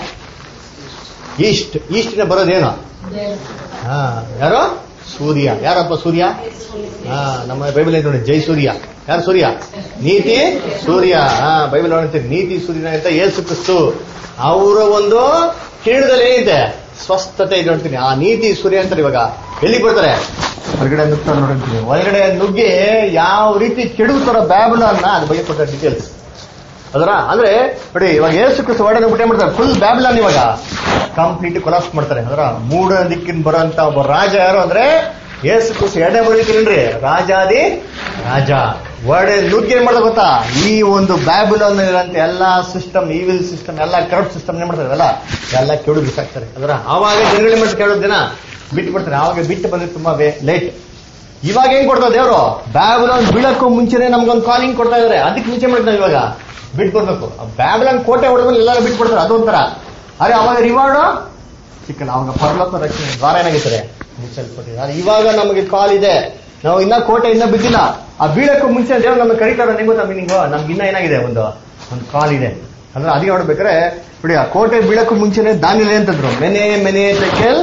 ಈಸ್ಟಿನ ಬರೋದೇನು? ಯಾರೋ ಸೂರ್ಯ. ಯಾರಪ್ಪ ಸೂರ್ಯ? ನಮ್ಮ ಬೈಬಲ್ ನೋಡಿ ಜೈ ಸೂರ್ಯ. ಯಾರು ಸೂರ್ಯ? ನೀತಿ ಸೂರ್ಯ. ಬೈಬಲ್ ನೋಡ್ತೀವಿ ನೀತಿ ಸೂರ್ಯನ ಅಂತ ಯೇಸು ಕ್ರಿಸ್ತು. ಅವರ ಒಂದು ಕಿರಣದಲ್ಲಿ ಏನಿದೆ ಸ್ವಸ್ಥತೆ ಇದೆ ನೋಡ್ತೀನಿ. ಆ ನೀತಿ ಸೂರ್ಯ ಅಂತಾರೆ. ಇವಾಗ ಎಲ್ಲಿಗೆ ಬರ್ತಾರೆ? ಹೊರಗಡೆ ನುಗ್ತಾರೆ ನೋಡಿರ್ತೀನಿ. ಹೊರಗಡೆ ನುಗ್ಗಿ ಯಾವ ರೀತಿ ಕೆಡುತ್ತಾರೋ ಬ್ಯಾಬಿಲೋನ್ನ ಅದ್ರ ಬಗ್ಗೆ ಕೊಡ್ತಾರೆ ಡೀಟೇಲ್ಸ್. ಅದರ ಅಂದ್ರೆ ನೋಡಿ ಇವಾಗ ಯೇಸು ಕ್ರಿಸ್ತು ಹೊರಗಡೆ ನುಗ್ಗಿ ಮಾಡ್ತಾರೆ ಫುಲ್ ಬ್ಯಾಬಿಲೋನ್ ಇವಾಗ ಕಂಪ್ಲೀಟ್ ಕೊಲಾಪ್ಸ್ ಮಾಡ್ತಾರೆ. ಅದರ ಮೂಡ ದಿಕ್ಕಿನ ಬರೋಂತ ಒಬ್ಬ ರಾಜ ಯಾರು ಅಂದ್ರೆ ಯೇಸು ಕ್ರಿಸ್ತು. ಎರಡನೇ ಬರೀತೀರೇನ್ರಿ ರಾಜಾದಿ ರಾಜ. ಹೊರಗಡೆ ನುಗ್ಗಿ ಏನ್ ಮಾಡ್ತಾರೆ ಗೊತ್ತಾ, ಈ ಒಂದು ಬ್ಯಾಬಿಲೋನ್ ಇರೋಂತ ಎಲ್ಲಾ ಸಿಸ್ಟಮ್, ಈವಿಲ್ ಸಿಸ್ಟಮ್, ಎಲ್ಲ ಕರಪ್ಟ್ ಸಿಸ್ಟಮ್ ಏನ್ ಮಾಡ್ತಾರೆ ಎಲ್ಲ ಕೆಡು ಬಿಸಾಕ್ತಾರೆ. ಅದರ ಆವಾಗ ಜನಗಳ ಮಟ್ಟ ಕೇಳೋದ್ ದಿನ ಬಿಟ್ಟು ಬಿಡ್ತಾರೆ. ಆವಾಗ ಬಿಟ್ಟು ಬಂದ್ರೆ ತುಂಬಾ ಲೇಟ್. ಇವಾಗ ಏನ್ ಕೊಡ್ತಾರೆ ದೇವರು? ಬ್ಯಾಬಿಲೋನ್ ಬೀಳಕ್ಕೂ ಮುಂಚೆನೆ ನಮ್ಗೊಂದು ಕಾಲಿಂಗ್ ಕೊಡ್ತಾ ಇದಾರೆ. ಅದಕ್ಕೆ ಮುಂಚೆ ಮಾಡ್ತಾರೆ ಇವಾಗ ಬಿಟ್ಟು ಬರ್ಬೇಕು. ಬ್ಯಾಬಿಲೋನ್ ಕೋಟೆ ಹೊಡೆದ್ಮೇಲೆ ಎಲ್ಲರೂ ಬಿಟ್ಟು ಬಿಡ್ತಾರೆ ಅದೊಂಥರ. ಅರೆ ಅವಾಗ ರಿವಾರ್ಡ್ ಸಿಕ್ಕಲ್ಲ. ಅವಾಗ ಪರಲೋಕ ರಕ್ಷಣೆ ದ್ವಾರ ಏನಾಗಿರ್ತಾರೆ ಮುಚ್ಚಲ್ಪಟ್ಟಿದೆ. ಇವಾಗ ನಮಗೆ ಕಾಲ್ ಇದೆ, ನಾವು ಇನ್ನ ಕೋಟೆ ಇನ್ನ ಬಿದ್ದಿಲ್ಲ. ಆ ಬೀಳಕ್ಕೂ ಮುಂಚೆ ದೇವ್ರು ನಮ್ಗೆ ಕರೀತಾರೆ. ನಿಂಗೋ ಮೀನಿಂಗು ನಮ್ಗೆ ಇನ್ನ ಏನಾಗಿದೆ ಒಂದು ಕಾಲ್ ಇದೆ ಅಂದ್ರೆ ಅದೇ ನೋಡ್ಬೇಕಾರೆ ನೋಡಿ. ಆ ಕೋಟೆ ಬೀಳಕ್ಕೂ ಮುಂಚೆನೆ ದಾನಿಯೇಲ ಅಂತಂದ್ರು ಮೆನೆ ಟೆಕೆಲ್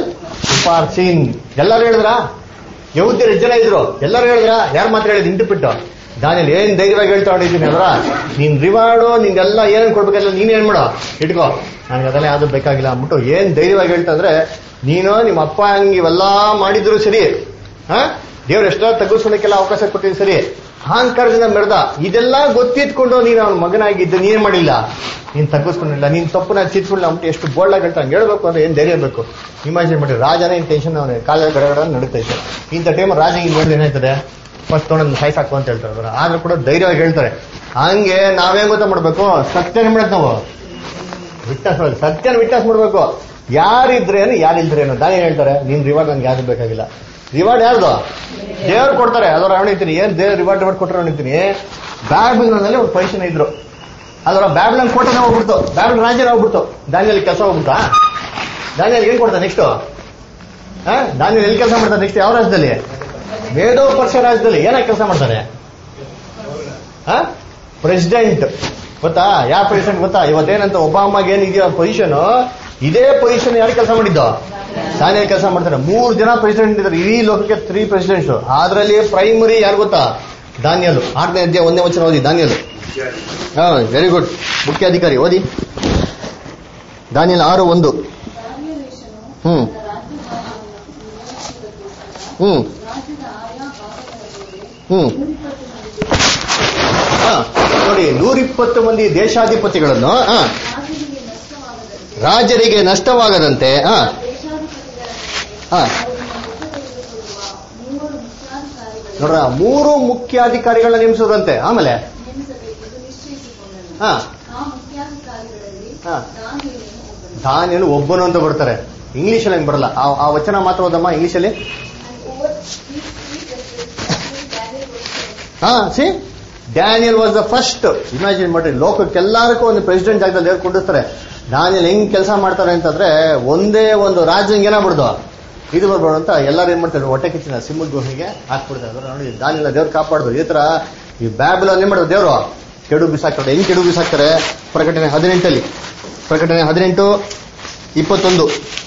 ಉಪಾರ್ಸಿನ್. ಎಲ್ಲರೂ ಹೇಳಿದ್ರ? ಯಹೂದ್ಯರು 8 ಜನ ಇದ್ರು. ಎಲ್ಲರೂ ಹೇಳಿದ್ರ? ಯಾರು ಮಾತ್ರ ಹೇಳಿದ್? ಇಂಟರ್ಪ್ರಿಟ್ ದಾನಿಯಲ್ಲಿ ಏನ್ ಧೈರ್ಯವಾಗಿ ಹೇಳ್ತಾ ಹೊಡಿದ್ದೀನಿ ಅದರ ನೀನ್ ರಿವಾರ್ಡು ನಿಂಗೆಲ್ಲ ಏನೇನು ಕೊಡ್ಬೇಕಲ್ಲ ನೀನೇನ್ ಮಾಡೋ ಇಟ್ಕೋ, ನಂಗೆ ಅದೆಲ್ಲ ಯಾವ್ದು ಬೇಕಾಗಿಲ್ಲ ಅಂದ್ಬಿಟ್ಟು ಏನ್ ಧೈರ್ಯವಾಗಿ ಹೇಳ್ತಾ ಅಂದ್ರೆ, ನೀನು ನಿಮ್ಮ ಅಪ್ಪ ಹಂಗೆ ಇವೆಲ್ಲ ಮಾಡಿದ್ರು ಸರಿ, ದೇವ್ರು ಎಷ್ಟೋ ತಗ್ಗಿಸೋದಕ್ಕೆಲ್ಲ ಅವಕಾಶ ಕೊಟ್ಟಿದ್ದು ಸರಿ, ಅಹಂಕಾರದಿಂದ ಮೆರೆದ, ಇದೆಲ್ಲ ಗೊತ್ತಿಟ್ಕೊಂಡು ನೀನು ಅವನ ಮಗನಾಗಿದ್ದು ನೀನ್ ಮಾಡಿಲ್ಲ, ನೀನ್ ತಗ್ಗಿಸ್ಕೊಂಡಿಲ್ಲ, ನೀನ್ ತಪ್ಪು ಚಿತ್ಕೊಂಡಿಲ್ಲ ಅಂದ್ಬಿಟ್ಟು ಎಷ್ಟು ಬೋಲ್ಡ್ ಆಗಿ ಹೇಳ್ತಾ ಹೇಳ್ಬೇಕು ಅಂದ್ರೆ ಏನ್ ಧೈರ್ಯ ಬೇಕು. ಇಮ್ಯಾಜಿನ್ ಮಾಡಿ, ರಾಜನೇ ಇನ್ ಟೆನ್ಷನ್ ಅವನೇ ಕಾಲ ಗಡಗಡ ನಡೀತೈತೆ. ಇಂಥ ಟೈಮ್ ರಾಜ ಹಿಂಗ್ ನೋಡಿದ್ರೆ ಏನಾಯ್ತದೆ, ಫಸ್ಟ್ ತೊಗೊಂಡು ಸಾಯ್ಸಾಕು ಅಂತ ಹೇಳ್ತಾರೆ. ಆದ್ರೂ ಕೂಡ ಧೈರ್ಯವಾಗಿ ಹೇಳ್ತಾರೆ. ಹಂಗೆ ನಾವೇನ್ ಗೊತ್ತಾ ಮಾಡ್ಬೇಕು, ಸತ್ಯನ ಮಾಡಕ್ ನಾವು ವಿಟ್ನೆಸ್ ಮಾಡೋದು, ಸತ್ಯನ ವಿಟ್ನೆಸ್ ಮಾಡ್ಬೇಕು. ಯಾರಿದ್ರೇನು ಯಾರಿಲ್ದ್ರೇನು. ದಾನಿ ಹೇಳ್ತಾರೆ, ನೀನ್ ರಿವಾರ್ಡ್ ನನ್ಗೆ ಯಾರು ಬೇಕಾಗಿಲ್ಲ. ರಿವಾರ್ಡ್ ಯಾರ್ದು? ದೇವ್ರು ಕೊಡ್ತಾರೆ. ಅದರ ಅವಣಿತೀನಿ ಏನ್ ದೇವ್ರು ರಿವಾರ್ಡ್ ಕೊಟ್ಟರೆ ಅವಣಿತೀನಿ. ಬ್ಯಾಬಿಲೋನಲ್ಲಿ ಒಂದು ಪೊಸಿಷನ್ ಇದ್ರು, ಅದರ ಬ್ಯಾಬಿಲೋನ್ ಕೋಟೆನೇ ಹೋಗ್ಬಿಡ್ತು, ಬ್ಯಾಬಿಲೋನ್ ರಾಜ್ಯನೇ ಹೋಗ್ಬಿಡ್ತು. ದಾನಿಯಲ್ಲಿ ಕೆಲಸ ಹೋಗ್ಬಿಡ್ತಾ? ದಾನಿಯಲ್ಲಿ ಏನ್ ಕೊಡ್ತಾರೆ ನೆಕ್ಸ್ಟ್? ದಾನಿಯಲ್ಲಿ ಎಲ್ಲಿ ಕೆಲಸ ಮಾಡ್ತಾರೆ ನೆಕ್ಸ್ಟ್? ಯಾವ ರಾಜ್ಯದಲ್ಲಿ? ಮೇದೋ ಪರ್ಷ ರಾಜ್ಯದಲ್ಲಿ. ಏನಾಗಿ ಕೆಲಸ ಮಾಡ್ತಾರೆ? ಪ್ರೆಸಿಡೆಂಟ್. ಗೊತ್ತಾ ಯಾವ ಪ್ರೆಸಿಡೆಂಟ್ ಗೊತ್ತಾ? ಇವತ್ತೇನಂತ ಒಬಾಮಾಗೆ ಏನಿದೆಯೋ ಪೊಸಿಷನ್, ಇದೇ ಪೊಸಿಷನ್ ಯಾರು ಕೆಲಸ ಮಾಡಿದ್ದು? ದಾನಿಯಲ್ಲಿ ಕೆಲಸ ಮಾಡ್ತಾರೆ. 3 ಜನ ಪ್ರೆಸಿಡೆಂಟ್ ಇದ್ದಾರೆ ಇಡೀ ಲೋಕಕ್ಕೆ, 3 ಪ್ರೆಸಿಡೆಂಟ್ಸ್. ಅದರಲ್ಲಿ ಪ್ರೈಮರಿ ಯಾರು ಗೊತ್ತಾ? ದಾನಿಯಲು. 8ನೇ ಅಧ್ಯಾಯ 1ನೇ ವಚನ ಓದಿ. ದಾನಿಯಲು ವೆರಿ ಗುಡ್, ಮುಖ್ಯ ಅಧಿಕಾರಿ. ಓದಿ ದಾನಿಯಲ್ 6:1. ಹ್ಮ್ ಹ್ಮ್ ಹ್ಮ್ ನೋಡಿ, 120 ಮಂದಿ ದೇಶಾಧಿಪತಿಗಳನ್ನು ರಾಜರಿಗೆ ನಷ್ಟವಾಗದಂತೆ ನೋಡ್ರ 3 ಮುಖ್ಯಾಧಿಕಾರಿಗಳನ್ನ ನೇಮಿಸೋದಂತೆ. ಆಮೇಲೆ ದಾನಿಯೇಲು ಒಬ್ಬನು ಅಂತ ಬರ್ತಾರೆ. ಇಂಗ್ಲಿಷಲ್ಲಿ ಹಂಗೆ ಬರಲ್ಲ. ಆ ವಚನ ಮಾತ್ರ ಓದಮ್ಮ ಇಂಗ್ಲಿಷಲ್ಲಿ. See Daniel was the first. Imagine ಮಾಡ್ರಿ, ಲೋಕಕ್ಕೆಲ್ಲರಿಗೂ ಒಂದು ಪ್ರೆಸಿಡೆಂಟ್ ಜಾಗದಲ್ಲಿ ದೇವ್ರು ಕೊಡಿಸ್ತಾರೆ. ಡ್ಯಾನಿಯಲ್ ಹೆಂಗ್ ಕೆಲಸ ಮಾಡ್ತಾರೆ ಅಂತಂದ್ರೆ, ಒಂದೇ ಒಂದು ರಾಜ್ಯಂಗೆ ಏನಾಗ್ಬಿಡ್ದು ಇದು ಬರ್ಬೋದು ಅಂತ ಎಲ್ಲರೂ ಏನ್ ಮಾಡ್ತಾರೆ, ಹೊಟ್ಟೆ ಕಿಚ್ಚಿನ ಸಿಂಹದ ಗುಹೆಗೆ ಹಾಕ್ಬಿಡ್ತಾರೆ. ನೋಡಿ, ದಾನಿಯಲ್ ದೇವ್ರು ಕಾಪಾಡ್ದು. ಈ ತರ ಈ ಬ್ಯಾಬಿಲೋನ್ ಏನ್ ಮಾಡೋದು, ದೇವ್ರು ಕೆಡು ಬಿಸಾಕ್ತಾರೆ. ಹೆಂಗ್ ಕೆಡು ಬಿಸಾಕ್ತಾರೆ? ಪ್ರಕಟಣೆ 18 ಪ್ರಕಟಣೆ 18:21.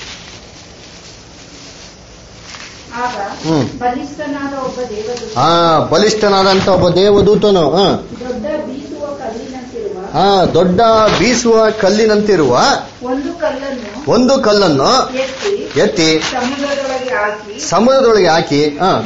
ಬಲಿಷ್ಠನಾದಂತ ಒಬ್ಬ ದೇವದೂತನು ದೊಡ್ಡ ಬೀಸುವ ಕಲ್ಲಿನಂತಿರುವ ಒಂದು ಕಲ್ಲನ್ನು ಎತ್ತಿ ಸಮುದ್ರದೊಳಗೆ ಹಾಕಿ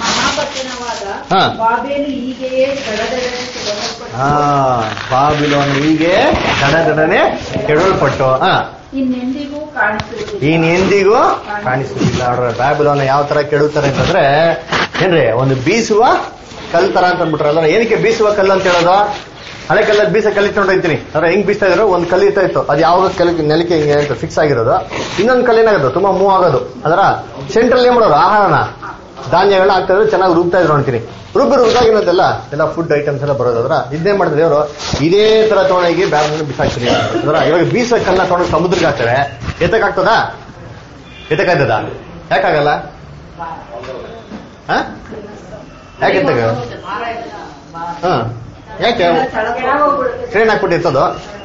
ಬಾಬಿಲೋನ್ ಹೀಗೆ ದಡದಡನೆ ಕೆಡವಲ್ಪಟ್ಟು ಇನ್ನೆಂದಿಗೂ ಕಾಣಿಸುವುದಿಲ್ಲ. ಬ್ಯಾಬಿಲೋನ್ ಯಾವ ತರ ಕೆಡುತ್ತಾರೆ ಅಂತಂದ್ರೆ ಏನ್ರಿ, ಒಂದು ಬೀಸುವ ಕಲ್ ತರ ಅಂತ ಅಂದ್ಬಿಟ್ರಲ್ಲ. ಏನಕ್ಕೆ ಬೀಸುವ ಕಲ್ಲು ಅಂತ ಹೇಳೋದು? ಹಳೆ ಕಲ್ಲಲ್ಲಿ ಬೀಸ ಕಲ್ಲಿಟ್ಟು ನೋಡಿರ್ತೀನಿ. ಅಂದ್ರೆ ಹೆಂಗ್ ಬೀಸ್ತಾ ಇದ್ರು, ಒಂದು ಕಲ್ಲು ಇರ್ತಾ ಇತ್ತು, ಅದು ಯಾವಾಗ ನೆಲಕ್ಕೆ ಹಿಂಗೆ ಫಿಕ್ಸ್ ಆಗಿರೋದು. ಇನ್ನೊಂದು ಕಲ್ಲು ಏನಾಗೋದು, ತುಂಬಾ ಮೂವ್ ಆಗೋದು. ಅದರ ಸೆಂಟ್ರಲ್ ಏನ್ ಮಾಡೋರು, ಆಹಾರನ ಧಾನ್ಯಗಳನ್ನ ಹಾಕ್ತಾ ಇದ್ರು, ಚೆನ್ನಾಗಿ ರುಬ್ತಾ ಇದ್ರು ಅಂತೀನಿ. ರುಬ್ಬಾಗಿರೋದೆಲ್ಲ ಎಲ್ಲ ಫುಡ್ ಐಟಮ್ಸ್ ಎಲ್ಲ ಬರೋದು. ಅದರ ಇದನ್ನೇ ಮಾಡಿದ್ರೆ ಅವರು ಇದೇ ತರ ತೊಗೊಂಡೋಗಿ ಬ್ಯಾಗ್ ಬಿಸಾಕ್ತೀನಿ. ಅದರ ಇವಾಗ ಬೀಸ ಕಲ್ಲನ್ನ ತೊಗೊಂಡು ಸಮುದ್ರಕ್ಕೆ ಹಾಕ್ತಾರೆ. ಎತ್ತಕ್ಕಾಗ್ತದ? ಎತ್ತಕ್ಕಾಗ್ತದ? ಯಾಕಾಗಲ್ಲ? ಯಾಕೆ ಎತ್ತಕ? ಯಾಕೆ ಟ್ರೈನ್ ಹಾಕ್ಬಿಟ್ಟಿರ್ತದೋ?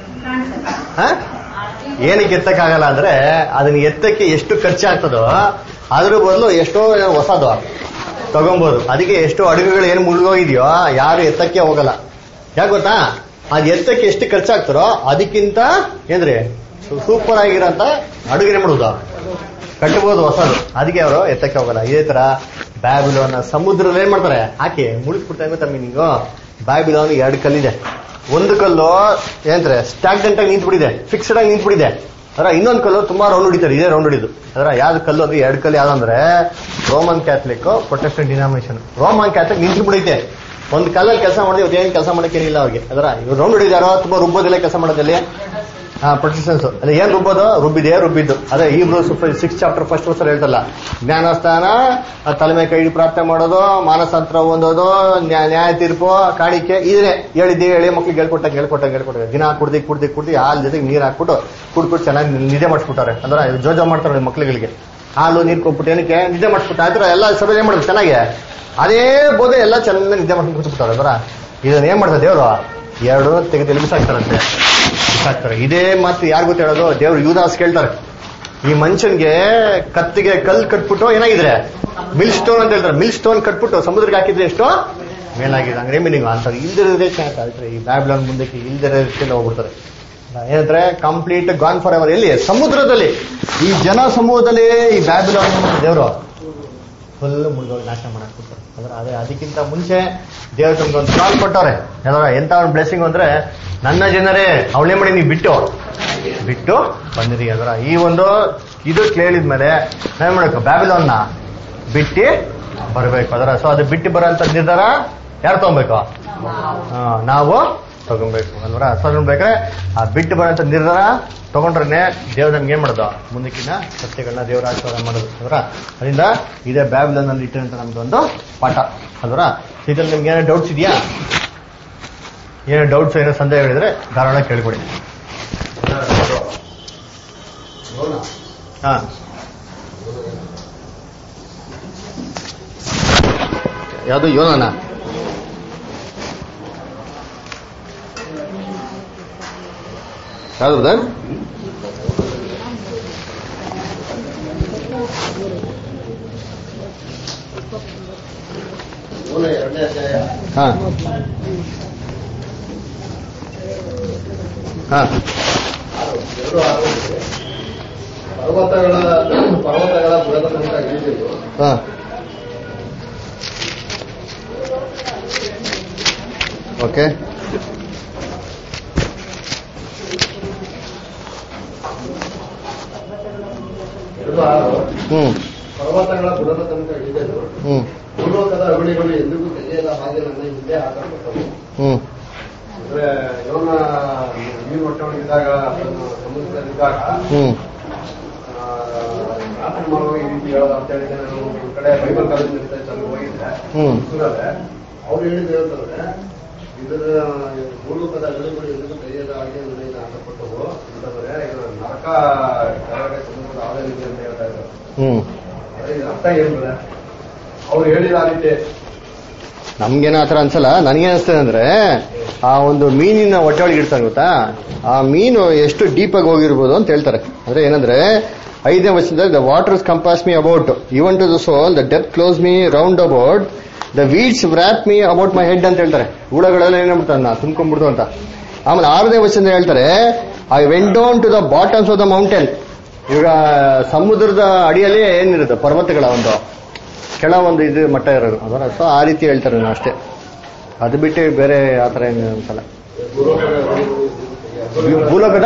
ಏನಕ್ಕೆ ಎತ್ತಕ್ಕಾಗಲ್ಲ ಅಂದ್ರೆ, ಅದನ್ನ ಎತ್ತಕ್ಕೆ ಎಷ್ಟು ಖರ್ಚಾಗ್ತದೋ ಅದ್ರ ಬದಲು ಎಷ್ಟೋ ಹೊಸದು ತಗೊಬೋದು. ಅದಕ್ಕೆ ಎಷ್ಟೋ ಅಡುಗೆಗಳು ಏನು ಮುಳುಗೋಗಿದೆಯೋ ಯಾರು ಎತ್ತಕ್ಕೆ ಹೋಗಲ್ಲ. ಯಾಕೆ ಗೊತ್ತಾ? ಅದು ಎತ್ತಕ್ಕೆ ಎಷ್ಟು ಖರ್ಚಾಗ್ತಾರೋ ಅದಕ್ಕಿಂತ ಏನ್ರಿ ಸೂಪರ್ ಆಗಿರೋಂತ ಅಡುಗೆ ಮಾಡುವುದು ಕಟ್ಟಬಹುದು ಹೊಸದು. ಅದಕ್ಕೆ ಅವರು ಎತ್ತಕ್ಕೆ ಹೋಗಲ್ಲ. ಇದೇ ತರ ಬ್ಯಾಬಿಲೋನ್ ಸಮುದ್ರದಲ್ಲಿ ಏನ್ ಮಾಡ್ತಾರೆ, ಹಾಕಿ ಮುಳುಗ್ಬಿಡ್ತಾ ಗೊತ್ತಾ ಮೀನಿಂಗು. ಬ್ಯಾಬಿಲೋನ್ 2 ಕಲ್ಲಿದೆ. ಒಂದು ಕಲ್ಲು ಏನಂತಾರೆ ಸ್ಟಾಗ್ನೆಂಟ್ ಆಗಿ ನಿಂತ್ಬಿಟ್ಟಿದೆ, ಫಿಕ್ಸ್ಡ್ ಆಗಿ ನಿಂತ್ಬಿಟ್ಟಿದೆ. ಅದರ ಇನ್ನೊಂದು ಕಲ್ಲು ತುಂಬಾ ರೌಂಡ್ ಹೊಡಿತಾರೆ, ಇದೇ ರೌಂಡ್ ಹೊಡಿದು. ಅದರ ಯಾವ್ದು ಕಲ್ಲು ಅಂದ್ರೆ 2 ಕಲ್ಲು ಯಾವ್ದಂದ್ರೆ Roman Catholic, Protestant denomination. Roman Catholic ನಿಂತ್ಬಿಡೈತೆ. ಒಂದು ಕಲ್ಲಲ್ಲಿ ಕೆಲಸ ಮಾಡಿದ್ರೆ ಇವತ್ತೇನು ಕೆಲಸ ಮಾಡಕ್ಕೇನಿಲ್ಲ ಅವ್ರಿಗೆ. ಅದರ ಇವ್ರು ರೌಂಡ್ ಹೊಡಿದಾರೋ ತುಂಬಾ ರುಬ್ಬೋದಿಲ್ಲ ಕೆಲಸ ಮಾಡೋದಲ್ಲಿ. ಪ್ರೊಟೆಸ್ಟೆನ್ಸ್ ಅಲ್ಲಿ ಏನ್ ರುಬ್ಬಿದ್ದು ಅದೇ Hebrews 6 ಚಾಪ್ಟರ್ 1 ವರ್ಷ ಹೇಳ್ತಲ್ಲ, ಜ್ಞಾನಸ್ಥಾನ, ತಲೆ ಮೇಲೆ ಕೈ ಪ್ರಾರ್ಥನೆ ಮಾಡೋದು, ಮಾನಸಾಂತರ ಓದೋದು, ನ್ಯಾಯ ತೀರ್ಪು, ಕಾಣಿಕೆ, ಇದೇ ಹೇಳಿ ಮಕ್ಳಿಗೆ ಹೇಳ್ಕೊಟ್ಟ ದಿನ ಕುಡ್ದಿ ಹಾಲು ಜೊತೆಗೆ ನೀರು ಹಾಕ್ಬಿಟ್ಟು ಕುಡ್ಬಿಟ್ಟು ಚೆನ್ನಾಗಿ ನಿದ್ದೆ ಮಾಡಿಸ್ಬಿಟ್ಟಾರೆ. ಅಂದ್ರೆ ಜೋಜೋ ಮಾಡ್ತಾರೆ ಮಕ್ಳುಗಳಿಗೆ. ಹಾಲು ನೀರು ಕೊಟ್ಬಿಟ್ಟು ಏನಕ್ಕೆ ನಿದ್ದೆ ಮಾಡಿಸ್ಬಿಟ್ಟು ಆಯ್ತರ ಎಲ್ಲ ಸಭೆ ಏನ್ ಮಾಡೋದು ಚೆನ್ನಾಗಿ ಅದೇ ಬೋಧೆ ಎಲ್ಲ ಚೆನ್ನಾಗಿ ನಿದ್ದೆ ಮಾಡ್ಕೊಂಡು ಕೂತ್ಬಿಟ್ಟಾರೆ. ಅಂದ್ರೆ ಇದನ್ನ ಏನ್ ಮಾಡ್ತಾರೆ ದೇವರು 2 ತೆಗೆದು ಬಿಸಾಕ್ತಾರಂತೆ. ಇದೇ ಮಾತು ಯಾರು ಗೊತ್ತ ಹೇಳೋದು? ದೇವ್ರು ಯೂದಾಸ್ ಕೇಳ್ತಾರೆ, ಈ ಮನುಷ್ಯನ್ಗೆ ಕತ್ತಿಗೆ ಕಲ್ ಕಟ್ಬಿಟ್ಟು ಏನಾಗಿದ್ರೆ ಮಿಲ್ ಸ್ಟೋನ್ ಅಂತ ಹೇಳ್ತಾರೆ. ಮಿಲ್ ಸ್ಟೋನ್ ಕಟ್ಬಿಟ್ಟು ಸಮುದ್ರಕ್ಕೆ ಹಾಕಿದ್ರೆ ಎಷ್ಟೋ ಮೇಲಾಗಿದೆ ಅಂದ್ರೆ ಮೀನಿಂಗ್ ಅಂತಾರೆ ಇಲ್ದಿರೋದೇ ಚೆನ್ನಾಗ್ತಾರೆ. ಈ ಬ್ಯಾಬಿಲೋನ್ ಮುಂದಕ್ಕೆ ಇಲ್ದಿರೋ ರೀತಿಯಲ್ಲಿ ಹೋಗ್ಬಿಡ್ತಾರೆ. ಏನಂದ್ರೆ ಕಂಪ್ಲೀಟ್ ಗಾನ್ ಫಾರ್ ಎವರ್. ಎಲ್ಲಿ? ಸಮುದ್ರದಲ್ಲಿ. ಈ ಜನ ಸಮೂಹದಲ್ಲಿ ಈ ಬ್ಯಾಬಿಲೋನ್ ದೇವರು ಫುಲ್ ಮುಳುಗೋಗಿ ನಾಶ ಮಾಡಕ್ ಕೊಡ್ತಾರೆ. ಅಂದ್ರೆ ಅದೇ ಅದಕ್ಕಿಂತ ಮುಂಚೆ ದೇವ್ರು ತಮ್ಗೊಂದು ಕಾಲ್ ಕೊಟ್ಟವ್ರೆ. ಎಂತ ಒಂದು ಬ್ಲೆಸ್ಸಿಂಗ್ ಅಂದ್ರೆ, ನನ್ನ ಜನರೇ ಅವಳೇ ಮಾಡಿ ನೀವು ಬಿಟ್ಟು ಬಂದಿರಿ ಅದರ ಈ ಒಂದು ಇದು ಕೇಳಿದ್ಮೇಲೆ ನಾವೇನ್ ಮಾಡಬೇಕು? ಬ್ಯಾಬಿಲೋನ್ನ ಬಿಟ್ಟು ಬರ್ಬೇಕು ಅದರ. ಸೊ ಅದು ಬಿಟ್ಟು ಬರೋಂಥ ನಿರ್ಧಾರ ಯಾರು ತಗೊಬೇಕು? ನಾವು ತಗೊಬೇಕು ಅಲ್ವರ. ತಗೊಳ್ಬೇಕಾದ್ರೆ ಆ ಬಿಟ್ಟು ಬರೋಂಥ ನಿರ್ಧಾರ ತಗೊಂಡ್ರೆ ದೇವ್ರ ನಮ್ಗೆ ಏನ್ ಮಾಡೋದು? ಮುಂದಕ್ಕಿನ ಸತ್ಯಗಳನ್ನ ದೇವರ ಆಶೀರ್ವಾದ ಮಾಡೋದು ಅಲ್ವರ. ಅದರಿಂದ ಇದೇ ಬ್ಯಾಬಿಲೋನ್ ಅಲ್ಲಿ ಇಟ್ಟಿರಂತ ನಮ್ದೊಂದು ಪಾಠ ಅಲ್ವರ. ಇದ್ರಲ್ಲಿ ನಿಮ್ಗೆ ಏನೋ ಡೌಟ್ಸ್ ಇದೆಯಾ? ಏನೋ ಡೌಟ್ಸ್ ಏನೋ ಸಂದೇಹಗಳಿದ್ರೆ ಧಾರಾಳ ಕೇಳ್ಕೊಡಿ. ಹಾ, ಯಾವುದು? ಯೋನನ? ಯಾವ್ದು ಬ್ರದರ್? ಹಾ ಹಾ ಪರ್ವತಗಳ ಬುಡದ ಇಳಿದಿದ್ದು. ಹಾ ಓಕೆ. ಪರ್ವತಗಳ ಬುಡದ ತನಕ ಇಳಿದೆನು. ಭೂಲೋಕದ ಅಗುಳಿಗಳು ಎಂದಿಗೂ ತೆಗೆಯದ ಹಾಗೆ ನನ್ನ ಹಿಂದೆ ಆತಂಕಪಟ್ಟವು. ಅಂದ್ರೆ ಯೋನ ನೀರು ಹೊಟ್ಟೆಯೊಳಗಿದ್ದಾಗ ಸಮುದ್ರದಲ್ಲಿದ್ದಾಗ ಪ್ರಾರ್ಥನೆ ಮಾಡುವಾಗ ಈ ರೀತಿ ಹೇಳೋದು ಅಂತ ಹೇಳಿದ್ರೆ, ನಾನು ಒಂದು ಕಡೆ ಬೈಬಲ್ ಕಾಲೇಜ್ ನಡೀತಾ ಇತ್ತು, ಅಲ್ಲಿ ಹೋಗಿದ್ದೆ. ಅವ್ರು ಹೇಳಿದ್ರು ಹೇಳ್ತಾರೆ, ಇದರ ಭೂಲೋಕದ ಅಗುಳಿಗಳು ಎಂದಿಗೂ ತೆಗೆಯದ ಹಾಗೆ ನನ್ನ ಹಿಂದೆ ಆತಂಕಪಟ್ಟವು ಅಂತಂದ್ರೆ ಇದು ನರಕ ಕೆಳಗಡೆ ಸಮುದ್ರದ ಆಳವಿದೆ ಅಂತ ಹೇಳ್ತಾ ಇದ್ದಾರೆ. ಅರ್ಥ ಏನಿಲ್ಲ ಅವ್ರು ಹೇಳಿದ ಆ ರೀತಿ ನಮ್ಗೇನ ಆತರ ಅನ್ಸಲ್ಲ. ನನಗೇನ್ ಅನ್ಸ್ತದೆ ಅಂದ್ರೆ, ಆ ಒಂದು ಮೀನಿನ ಹೊಟ್ಟೆ ಒಳಗೆ ಇಡ್ತಾರೆ ಗೊತ್ತಾ, ಆ ಮೀನು ಎಷ್ಟು ಡೀಪ್ ಆಗಿ ಹೋಗಿರ್ಬೋದು ಅಂತ ಹೇಳ್ತಾರೆ. ಅಂದ್ರೆ ಏನಂದ್ರೆ 5ನೇ ವರ್ಷದಲ್ಲಿ the waters compass me about even to the soul, the death close me round about, the weeds wrap me about my head ಅಂತ ಹೇಳ್ತಾರೆ. ಹುಳಗಳೆಲ್ಲ ಏನಾಗ್ಬಿಡ್ತಾರ ತುಂಬ್ಕೊಂಡ್ಬಿಡ್ತು ಅಂತ. ಆಮೇಲೆ 6ನೇ ವರ್ಷದಿಂದ ಹೇಳ್ತಾರೆ, I went down to the bottoms of the mountain. ಈಗ ಸಮುದ್ರದ ಅಡಿಯಲ್ಲಿ ಏನಿರುತ್ತೆ? ಪರ್ವತಗಳ ಒಂದು ಕೆಳ ಒಂದು ಇದು ಮಟ್ಟ ಇರೋದು ಅದರ. ಸೊ ಆ ರೀತಿ ಹೇಳ್ತಾರೆ ಅಷ್ಟೇ. ಅದು ಬಿಟ್ಟು ಬೇರೆ ಆತರ ಏನು ಅನ್ಸಲ್ಲ. ಭೂಲೋಕದ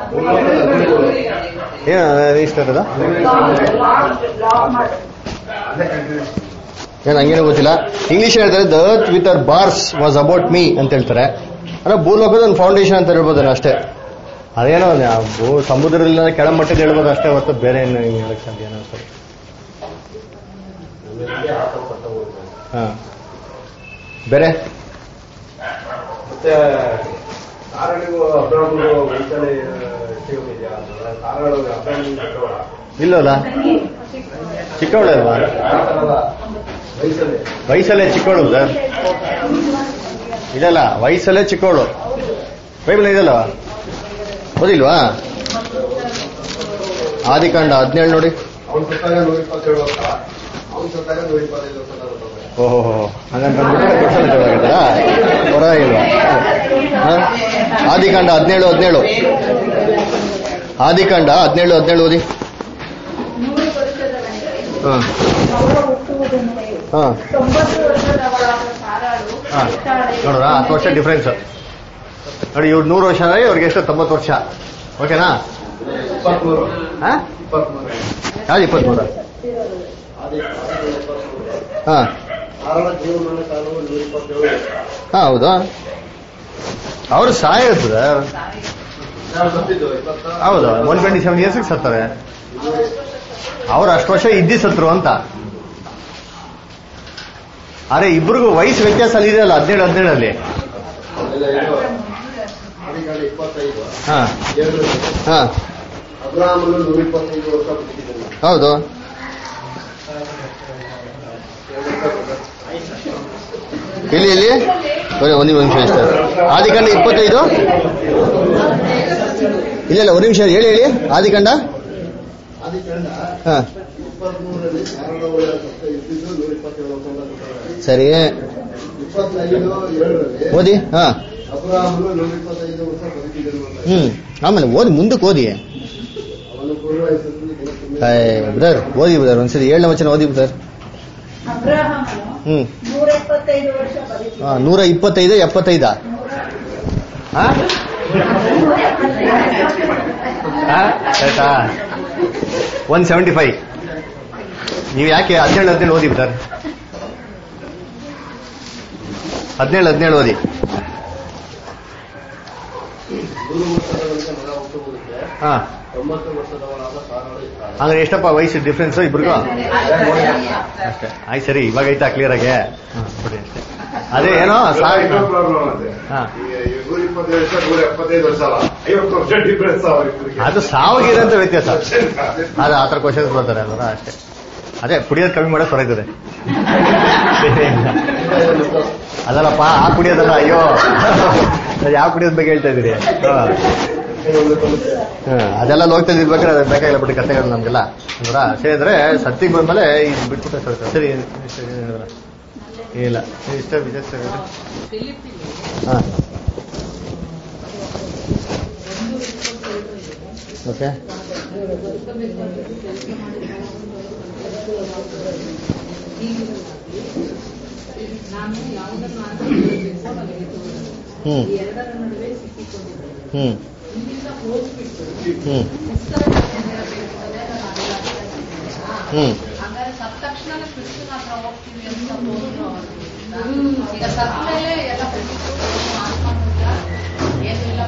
ಏನಿಸ್ತದ ಏನ್ ಹಂಗೇನೋ ಗೊತ್ತಿಲ್ಲ. ಇಂಗ್ಲಿಷ್ ಹೇಳ್ತಾರೆ the earth with our bars was about me ಅಂತ ಹೇಳ್ತಾರೆ. ಅಂದ್ರೆ ಭೂಲೋಕದ ಒಂದು ಫೌಂಡೇಶನ್ ಅಂತ ಹೇಳ್ಬೋದು ಅಷ್ಟೇ. ಅದೇನೋ ಸಮುದ್ರದಿಂದ ಕೆಳಮಟ್ಟದ ಹೇಳ್ಬೋದು ಅಷ್ಟೇ ಹೊತ್ತು ಬೇರೆ ಏನು ಹೇಳಕ್ ಸಾಧ್ಯ ಏನೋ ಸರಿ. ಹಾ ಬೇರೆ ಮತ್ತೆ ಸಾರಳಿಗೂ ಅಬ್ರಾಹ್ಮಣು ವಯಸ್ಸಲ್ಲಿ ಸಿಗೋದಿದೆಯಾ? ಸಾರಳು ಅಬ್ರಾಹ್ಮಣ ಇಲ್ಲಲ್ಲ, ಚಿಕ್ಕವಳೆ ಅಲ್ವಾ? ವಯಸ್ಸಲ್ಲೇ ಚಿಕ್ಕವಳು ಸರ್. ಇದಲ್ಲ, ವಯಸ್ಸಲ್ಲೇ ಚಿಕ್ಕವಳು. ಬೈಬಲ್ ಇದಲ್ಲ, ಓದಿಲ್ವಾ? ಆದಿಕಾಂಡ 17 ನೋಡಿ. ಅವನು ಸತ್ತಾಗ 127 ವರ್ಷ, ಅವನು ಸತ್ತಾಗ 125 ವರ್ಷ. ಓಹೋ ಹಂಗಂತ ಪರವಾಗಿಲ್ವಾ? ಆದಿಕಾಂಡ 17 ಆದಿಕಾಂಡ 17 ಓದಿ. ನೋಡ್ರ 10 ವರ್ಷ ಡಿಫ್ರೆನ್ಸ್ ನೋಡಿ. ಇವ್ರು 100 ವರ್ಷ ಅಂದ್ರೆ ಇವ್ರಿಗೆ ಎಷ್ಟು? 90 ವರ್ಷ. ಓಕೆನಾ? 23. ಯಾವ್ದು 23? ಹಾ ಹೌದಾ? ಅವ್ರು ಸಾಯಿರ್ತದ. ಹೌದು, 127 ಇಯರ್ಸ್ ಸತ್ತಾರೆ. ಅವ್ರು ಅಷ್ಟು ವರ್ಷ ಇದ್ದಿ ಸತ್ರು ಅಂತ. ಆದ್ರೆ ಇಬ್ರಿಗೂ ವಯಸ್ಸು ವ್ಯತ್ಯಾಸ ಅಲ್ಲಿ ಇದೆಯಲ್ಲ, 17 ಹಾ ಹಾ ಹೌದು. ಇಲ್ಲಿ ಒಂದು ನಿಮಿಷ ಇಷ್ಟ. ಆದಿಕಾಂಡ 25 ಇಲ್ಲ ಒಂದು ನಿಮಿಷ ಹೇಳಿ. ಆದಿಕಾಂಡ ಹಾ ಸರಿ. 25:7 ಓದಿ. ಹಾ, ಅಬ್ರಹಾಮನು 125 ವರ್ಷ ಬದುಕಿದನು. ಆಮೇಲೆ ಓದಿ, ಮುಂದಕ್ಕೆ ಓದಿ. ಅವನು ಪೂರ್ವ ವಯಸ್ಸಲ್ಲಿ ಬ್ರದರ್ ಓದಿ ಬ್ರದರ್, ಒಂದ್ಸರಿ 7ನೇ ವಚನ ಓದಿ ಬ್ರದರ್. ಅಬ್ರಹಾಮನು 125 ವರ್ಷ ಬದುಕಿದನು. 125, 75 ಆಯ್ತಾ? 175. ನೀವು ಯಾಕೆ 17 ಓದಿ ಬ್ರದರ್? 17 ಓದಿ. 100 ವರ್ಷದವರೆಗೆ ಮಗ ಹುಟ್ಟುವುದಕ್ಕೆ ಹಾ, 90 ವರ್ಷದವರಾದ ಸಾರಳು ಇರ್ತಾಳೆ. ಅಂದ್ರೆ ಎಷ್ಟಪ್ಪ ವಯಸ್ಸು ಡಿಫ್ರೆನ್ಸ್ ಇಬ್ರಿಗೂ? ಅಷ್ಟೇ. ಆಯ್ತು, ಸರಿ, ಇವಾಗ ಐತಾ ಕ್ಲಿಯರ್ ಆಗಿ? ಬಿಡಿ ಅಷ್ಟೇ. ಅದೇ ಏನೋ ಪ್ರಾಬ್ಲಮ್ ಅದೇ. 125 ವರ್ಷ 175 ವರ್ಷ ಅಲ್ಲ, 50 ವರ್ಷ ಡಿಫರೆನ್ಸ್ ಅವರಿಬ್ಬರಿಗೆ. ಅದು ಸಾವಿಗಿರೋಂಥ ವ್ಯತ್ಯಾಸ. ಅದು ಆ ಥರ ಕ್ವಶನ್ಸ್ ಬರ್ತಾರೆ ಅಲ್ವ? ಅಷ್ಟೇ. ಅದೇ ಕುಡಿಯೋದು ಕಮ್ಮಿ ಮಾಡೋದು ಹೊರಗಿದೆ. ಅದಲ್ಲಪ್ಪ, ಆ ಕುಡಿಯೋದಲ್ಲ. ಅಯ್ಯೋ, ಯಾವ ಕುಡಿಯೋದ್ ಬಗ್ಗೆ ಹೇಳ್ತಾ ಇದ್ದೀರಿ? ಅದೆಲ್ಲ ಹೋಗ್ತಾ ಇದ್ಬೇಕಾದ್ರೆ ಅದು ಬೇಕಾಗಿಲ್ಲ ಬಿಟ್ಟು ಕಥೆಗಳು ನಮ್ಗೆಲ್ಲ ಅಂದ್ರ. ಸರಿ, ಅಂದ್ರೆ ಸತ್ತಿಗೆ ಬಂದ್ಮೇಲೆ ಇದು ಬಿಟ್ಬಿಟ್ಟೆ ಸರಿ. ಇಲ್ಲ ಇಷ್ಟ ವಿಜಯ್. ಹಾ, ಓಕೆ. ಹಾಗಾದ್ರೆ ಸತ್ತ ತಕ್ಷಣ ಕ್ರಿಸ್ತನ ಹತ್ರ ಹೋಗ್ತೀವಿ ಅಂತ ಈಗ ಸತ್ತ ಮೇಲೆ ಎಲ್ಲ ಆತ್ಮೂಲ ಏನಿಲ್ಲ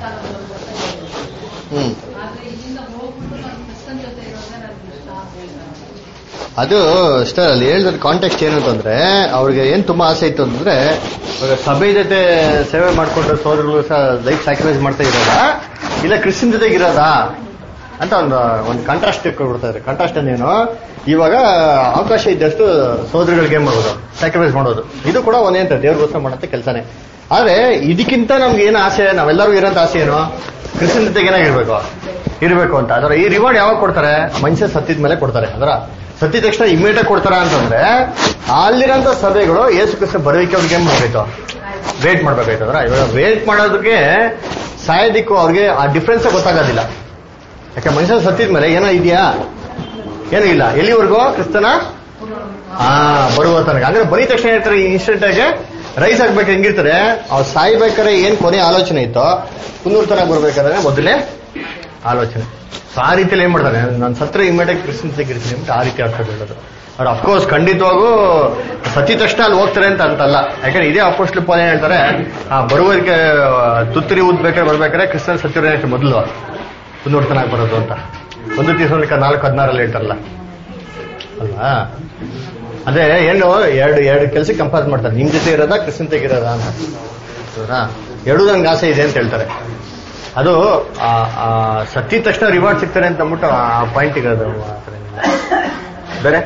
ಆದ್ರೆ ಇಲ್ಲಿಂದ ಹೋಗ್ಬಿಟ್ಟು ನಾನು ಕ್ರಿಸ್ತನ್ ಜೊತೆ ಇರೋದೇ ನನ್ಗೆ ಇಷ್ಟ ಅಂತ ಹೇಳ್ತಾರೆ. ಅದು ಅಷ್ಟೇ. ಅಲ್ಲಿ ಹೇಳಿದ ಕಾಂಟೆಕ್ಸ್ಟ್ ಏನು ಅಂತಂದ್ರೆ, ಅವ್ರಿಗೆ ಏನ್ ತುಂಬಾ ಆಸೆ ಇತ್ತು ಅಂತಂದ್ರೆ, ಸಭೆ ಜೊತೆ ಸೇವೆ ಮಾಡ್ಕೊಂಡು ಸೋದರಗಳು ಸಹ ಲೈಫ್ ಸ್ಯಾಕ್ರಿಫೈಸ್ ಮಾಡ್ತಾ ಇರೋದಾ, ಇಲ್ಲ ಕ್ರಿಶ್ಚಿಯನ್ ಜೊತೆಗೆ ಇರೋದಾ ಅಂತ ಒಂದು ಕಾಂಟ್ರಾಸ್ಟ್ ಕೊಡ್ತಾರೆ. ಕಾಂಟ್ರಾಸ್ಟ್ ಅಂದೇನು, ಇವಾಗ ಅವಕಾಶ ಇದ್ದಷ್ಟು ಸೋದರಿಗಳಿಗೆ ಏನ್ ಮಾಡೋದು, ಸ್ಯಾಕ್ರಿಫೈಸ್ ಮಾಡೋದು. ಇದು ಕೂಡ ಒಂದೇಂತ ದೇವ್ರಿಗೋಸ್ಕರ ಮಾಡಂತ ಕೆಲಸನೇ. ಆದ್ರೆ ಇದಕ್ಕಿಂತ ನಮ್ಗೆ ಏನು ಆಸೆ, ನಾವೆಲ್ಲರೂ ಇರೋಂಥ ಆಸೆ ಏನು, ಕ್ರಿಶ್ಚಿಯನ್ ಜೊತೆಗೆ ಇರಬೇಕು ಅಂತ. ಅದರ ಈ ರಿವಾರ್ಡ್ ಯಾವಾಗ ಕೊಡ್ತಾರೆ? ಮನುಷ್ಯ ಸತ್ತಿದ ಮೇಲೆ ಕೊಡ್ತಾರೆ. ಅದರ ಸತ್ತಿದ ತಕ್ಷಣ ಇಮಿಡಿಯೇಟ್ ಕೊಡ್ತಾರ ಅಂತಂದ್ರೆ, ಅಲ್ಲಿರೋಂಥ ಸಭೆಗಳು ಯೇಸು ಕ್ರಿಸ್ತ ಬರುವಿಕೆ ಅವ್ರಿಗೆ ಏನ್ ಮಾಡ್ಬೇಕು, ವೇಟ್ ಮಾಡ್ಬೇಕಾಯ್ತು. ಅದರ ಇವಾಗ ವೇಟ್ ಮಾಡೋದಕ್ಕೆ ಸಾಯೋದಿಕ್ಕೂ ಅವ್ರಿಗೆ ಆ ಡಿಫ್ರೆನ್ಸ್ ಗೊತ್ತಾಗೋದಿಲ್ಲ. ಯಾಕೆ ಮನುಷ್ಯನ ಸತ್ತಿದ ಮೇಲೆ ಏನೋ ಇದೆಯಾ, ಏನೂ ಇಲ್ಲ. ಎಲ್ಲಿವರೆಗೂ ಕ್ರಿಸ್ತನ ಬರುವ ತನಕ. ಅಂದ್ರೆ ಬರೀ ತಕ್ಷಣ ಹೇಳ್ತಾರೆ ಇನ್ಸ್ಟೆಂಟ್ ಆಗಿ ರೈಸ್ ಆಗ್ಬೇಕು. ಹೆಂಗಿರ್ತಾರೆ, ಅವ್ರು ಸಾಯ್ಬೇಕಾದ್ರೆ ಏನ್ ಕೊನೆ ಆಲೋಚನೆ ಇತ್ತೋ, ಪುನರ್ತನಾಗಿ ಬರ್ಬೇಕಾದ್ರೆ ಮೊದಲೇ ಆಲೋಚನೆ. ಆ ರೀತಿಯಲ್ಲಿ ಏನ್ ಮಾಡ್ತಾರೆ, ನಾನು ಸತ್ರ ಇಮಿಡಿಯೇಟ್ ಕ್ರಿಸ್ತನ್ ತೆಗಿರ್ತೀನಿ ಅಂತ ಆ ರೀತಿ ಅರ್ಥ ಹೇಳೋದು. ಅವ್ರು ಅಫ್ಕೋರ್ಸ್ ಖಂಡಿತವಾಗೂ ಸತಿ ತಕ್ಷಣ ಅಲ್ಲಿ ಹೋಗ್ತಾರೆ ಅಂತ ಅಂತಲ್ಲ. ಯಾಕಂದ್ರೆ ಇದೇ ಅಪೊಸ್ತಲ ಪೌಲ ಏನ್ ಹೇಳ್ತಾರೆ, ಬರುವುದಕ್ಕೆ ತುತ್ತೂರಿ ಊದ್ಬೇಕಾದ್ರೆ ಬರ್ಬೇಕಾದ್ರೆ ಕ್ರಿಸ್ತನ್ ಸತ್ಯರೇ ಮೊದಲು ಪುನರ್ತನಾಗಿ ಬರೋದು ಅಂತ 1 Thessalonians 4:16 ಹೇಳ್ತಾರಲ್ಲ ಅಲ್ವಾ. ಅದೇ ಏನು ಎರಡು ಕೆಲಸಕ್ಕೆ ಕಂಪೇರ್ ಮಾಡ್ತಾರೆ, ನಿಮ್ ಜೊತೆ ಇರೋದಾ ಕ್ರಿಸ್ತನ್ ತೆಗಿರೋದಾ ಅಂತ. ಎರಡೂ ನಂಗೆ ಆಸೆ ಇದೆ ಅಂತ ಹೇಳ್ತಾರೆ. ಅದು ಸತ್ತಿದ ತಕ್ಷಣ ರಿವಾರ್ಡ್ ಸಿಗ್ತಾರೆ ಅಂತ ಅಂದ್ಬಿಟ್ಟು ಆ ಪಾಯಿಂಟ್ ಇರೋದು ಬೇರೆ.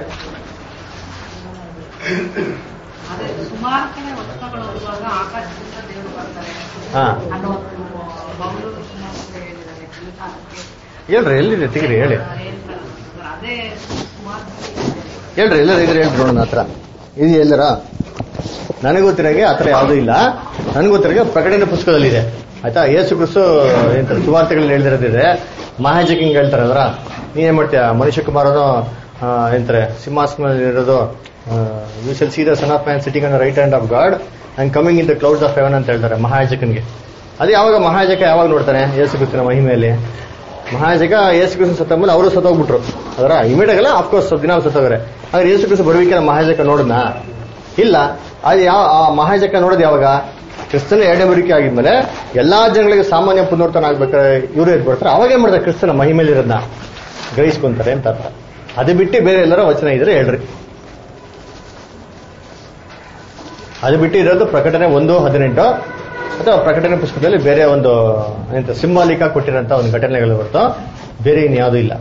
ಸುಮಾರು ಕಡೆ ವಸ್ತುಗಳು ಹೋಗುವಾಗ ಆಕಾಶದಿಂದ ದೇವರು ಬರ್ತಾರೆ ಅನ್ನೋ ಹೇಳ್ರಿ, ಎಲ್ಲಿದೆ ತೆಗಿರಿ, ಹೇಳಿ ಅದೇ ಹೇಳ್ರಿ, ಎಲ್ಲರೂ ಇದ್ರೆ ಹೇಳ್ರಿ ನೋಡೋಣ. ಹತ್ರ ಇದು ಎಲ್ಲರ ನನಗೆ ಗೊತ್ತಿರೋಗೆ ಆ ಥರ ಯಾವುದೂ ಇಲ್ಲ. ನನಗೆ ಗೊತ್ತಿರೋಗೆ ಪ್ರಕಟಣೆ ಪುಸ್ತಕದಲ್ಲಿದೆ ಆಯ್ತಾ. ಯೇಸು ಕ್ರಿಸ್ತು ಎಂತಾರೆ ಸುವಾರ್ತೆಗಳಲ್ಲಿ ಹೇಳ್ದಿರೋದಿದೆ. ಮಹಾಜಕಿಂಗ್ ಹೇಳ್ತಾರೆ ಅದರ, ನೀನೇನ್ ಮಾಡ್ತೀಯ, ಮನುಷ್ಯ ಕುಮಾರನು ಎಂತಾರೆ ಸಿಂಹಾಸನದಲ್ಲಿರೋದು, you shall see the son of man sitting on the right hand of God and coming in the clouds of heaven ಅಂತ ಹೇಳ್ತಾರೆ ಮಹಾಯಾಜಕನ್ಗೆ. ಅದು ಯಾವಾಗ ಮಹಾಯಾಜಕ ಯಾವಾಗ ನೋಡ್ತಾನೆ, ಯೇಸು ಕ್ರಿಸ್ತನ ಮಹಿಮೆಯಲ್ಲಿ. ಮಹಾಯಾಜಕ ಯೇಸು ಕ್ರಿಸ್ತನ ಸತ್ತ ಮೇಲೆ ಅವರು ಸತ್ತೋಗ್ಬಿಟ್ರು. ಅದರ ಇಮಿಡಿಯೇಟ್ ಅಲ್ಲ, ಅಫ್ಕೋರ್ಸ್ ದಿನ ಸತ್ತೋಗ್ರೆ. ಆದ್ರೆ ಯೇಸು ಕ್ರಿಸ್ತ ಬರುವಿಕೆ ಮಹಾಯಾಜಕ ನೋಡಿದ್ನ ಇಲ್ಲ. ಅದು ಯಾವ ಆ ಮಹಾಯಾಜಕ ನೋಡೋದು ಯಾವಾಗ, ಕ್ರಿಸ್ತನ ಎರಡನೇ ಬರುವಿಕೆ ಆಗಿದ್ಮೇಲೆ ಎಲ್ಲಾ ಜನಗಳಿಗೆ ಸಾಮಾನ್ಯ ಪುನರ್ತನ ಆಗ್ಬೇಕಾದ್ರೆ ಇವರು ಎದ್ದು ಬರ್ತಾರೆ. ಅವಾಗ ಏನ್ ಮಾಡ್ತಾರೆ, ಕ್ರಿಸ್ತನ ಮಹಿಮೇಲೆ ಇರೋದನ್ನ ಗ್ರಹಿಸ್ಕೊಂತಾರೆ ಅಂತ ಅರ್ಥ. ಅದು ಬಿಟ್ಟು ಬೇರೆ ಎಲ್ಲರ ವಚನ ಇದ್ರೆ ಹೇಳ್ರಿ. ಅದು ಬಿಟ್ಟು ಇರೋದು ಪ್ರಕಟಣೆ 1:18 ಅಥವಾ ಪ್ರಕಟಣೆ ಪುಸ್ತಕದಲ್ಲಿ ಬೇರೆ ಒಂದು ಎಂತ ಸಿಂಬಾಲಿಕ ಕೊಟ್ಟಿರೋಂಥ ಒಂದು ಘಟನೆಗಳು ಹೊರತು ಬೇರೆ ಇನ್ಯಾವುದೂ ಇಲ್ಲ.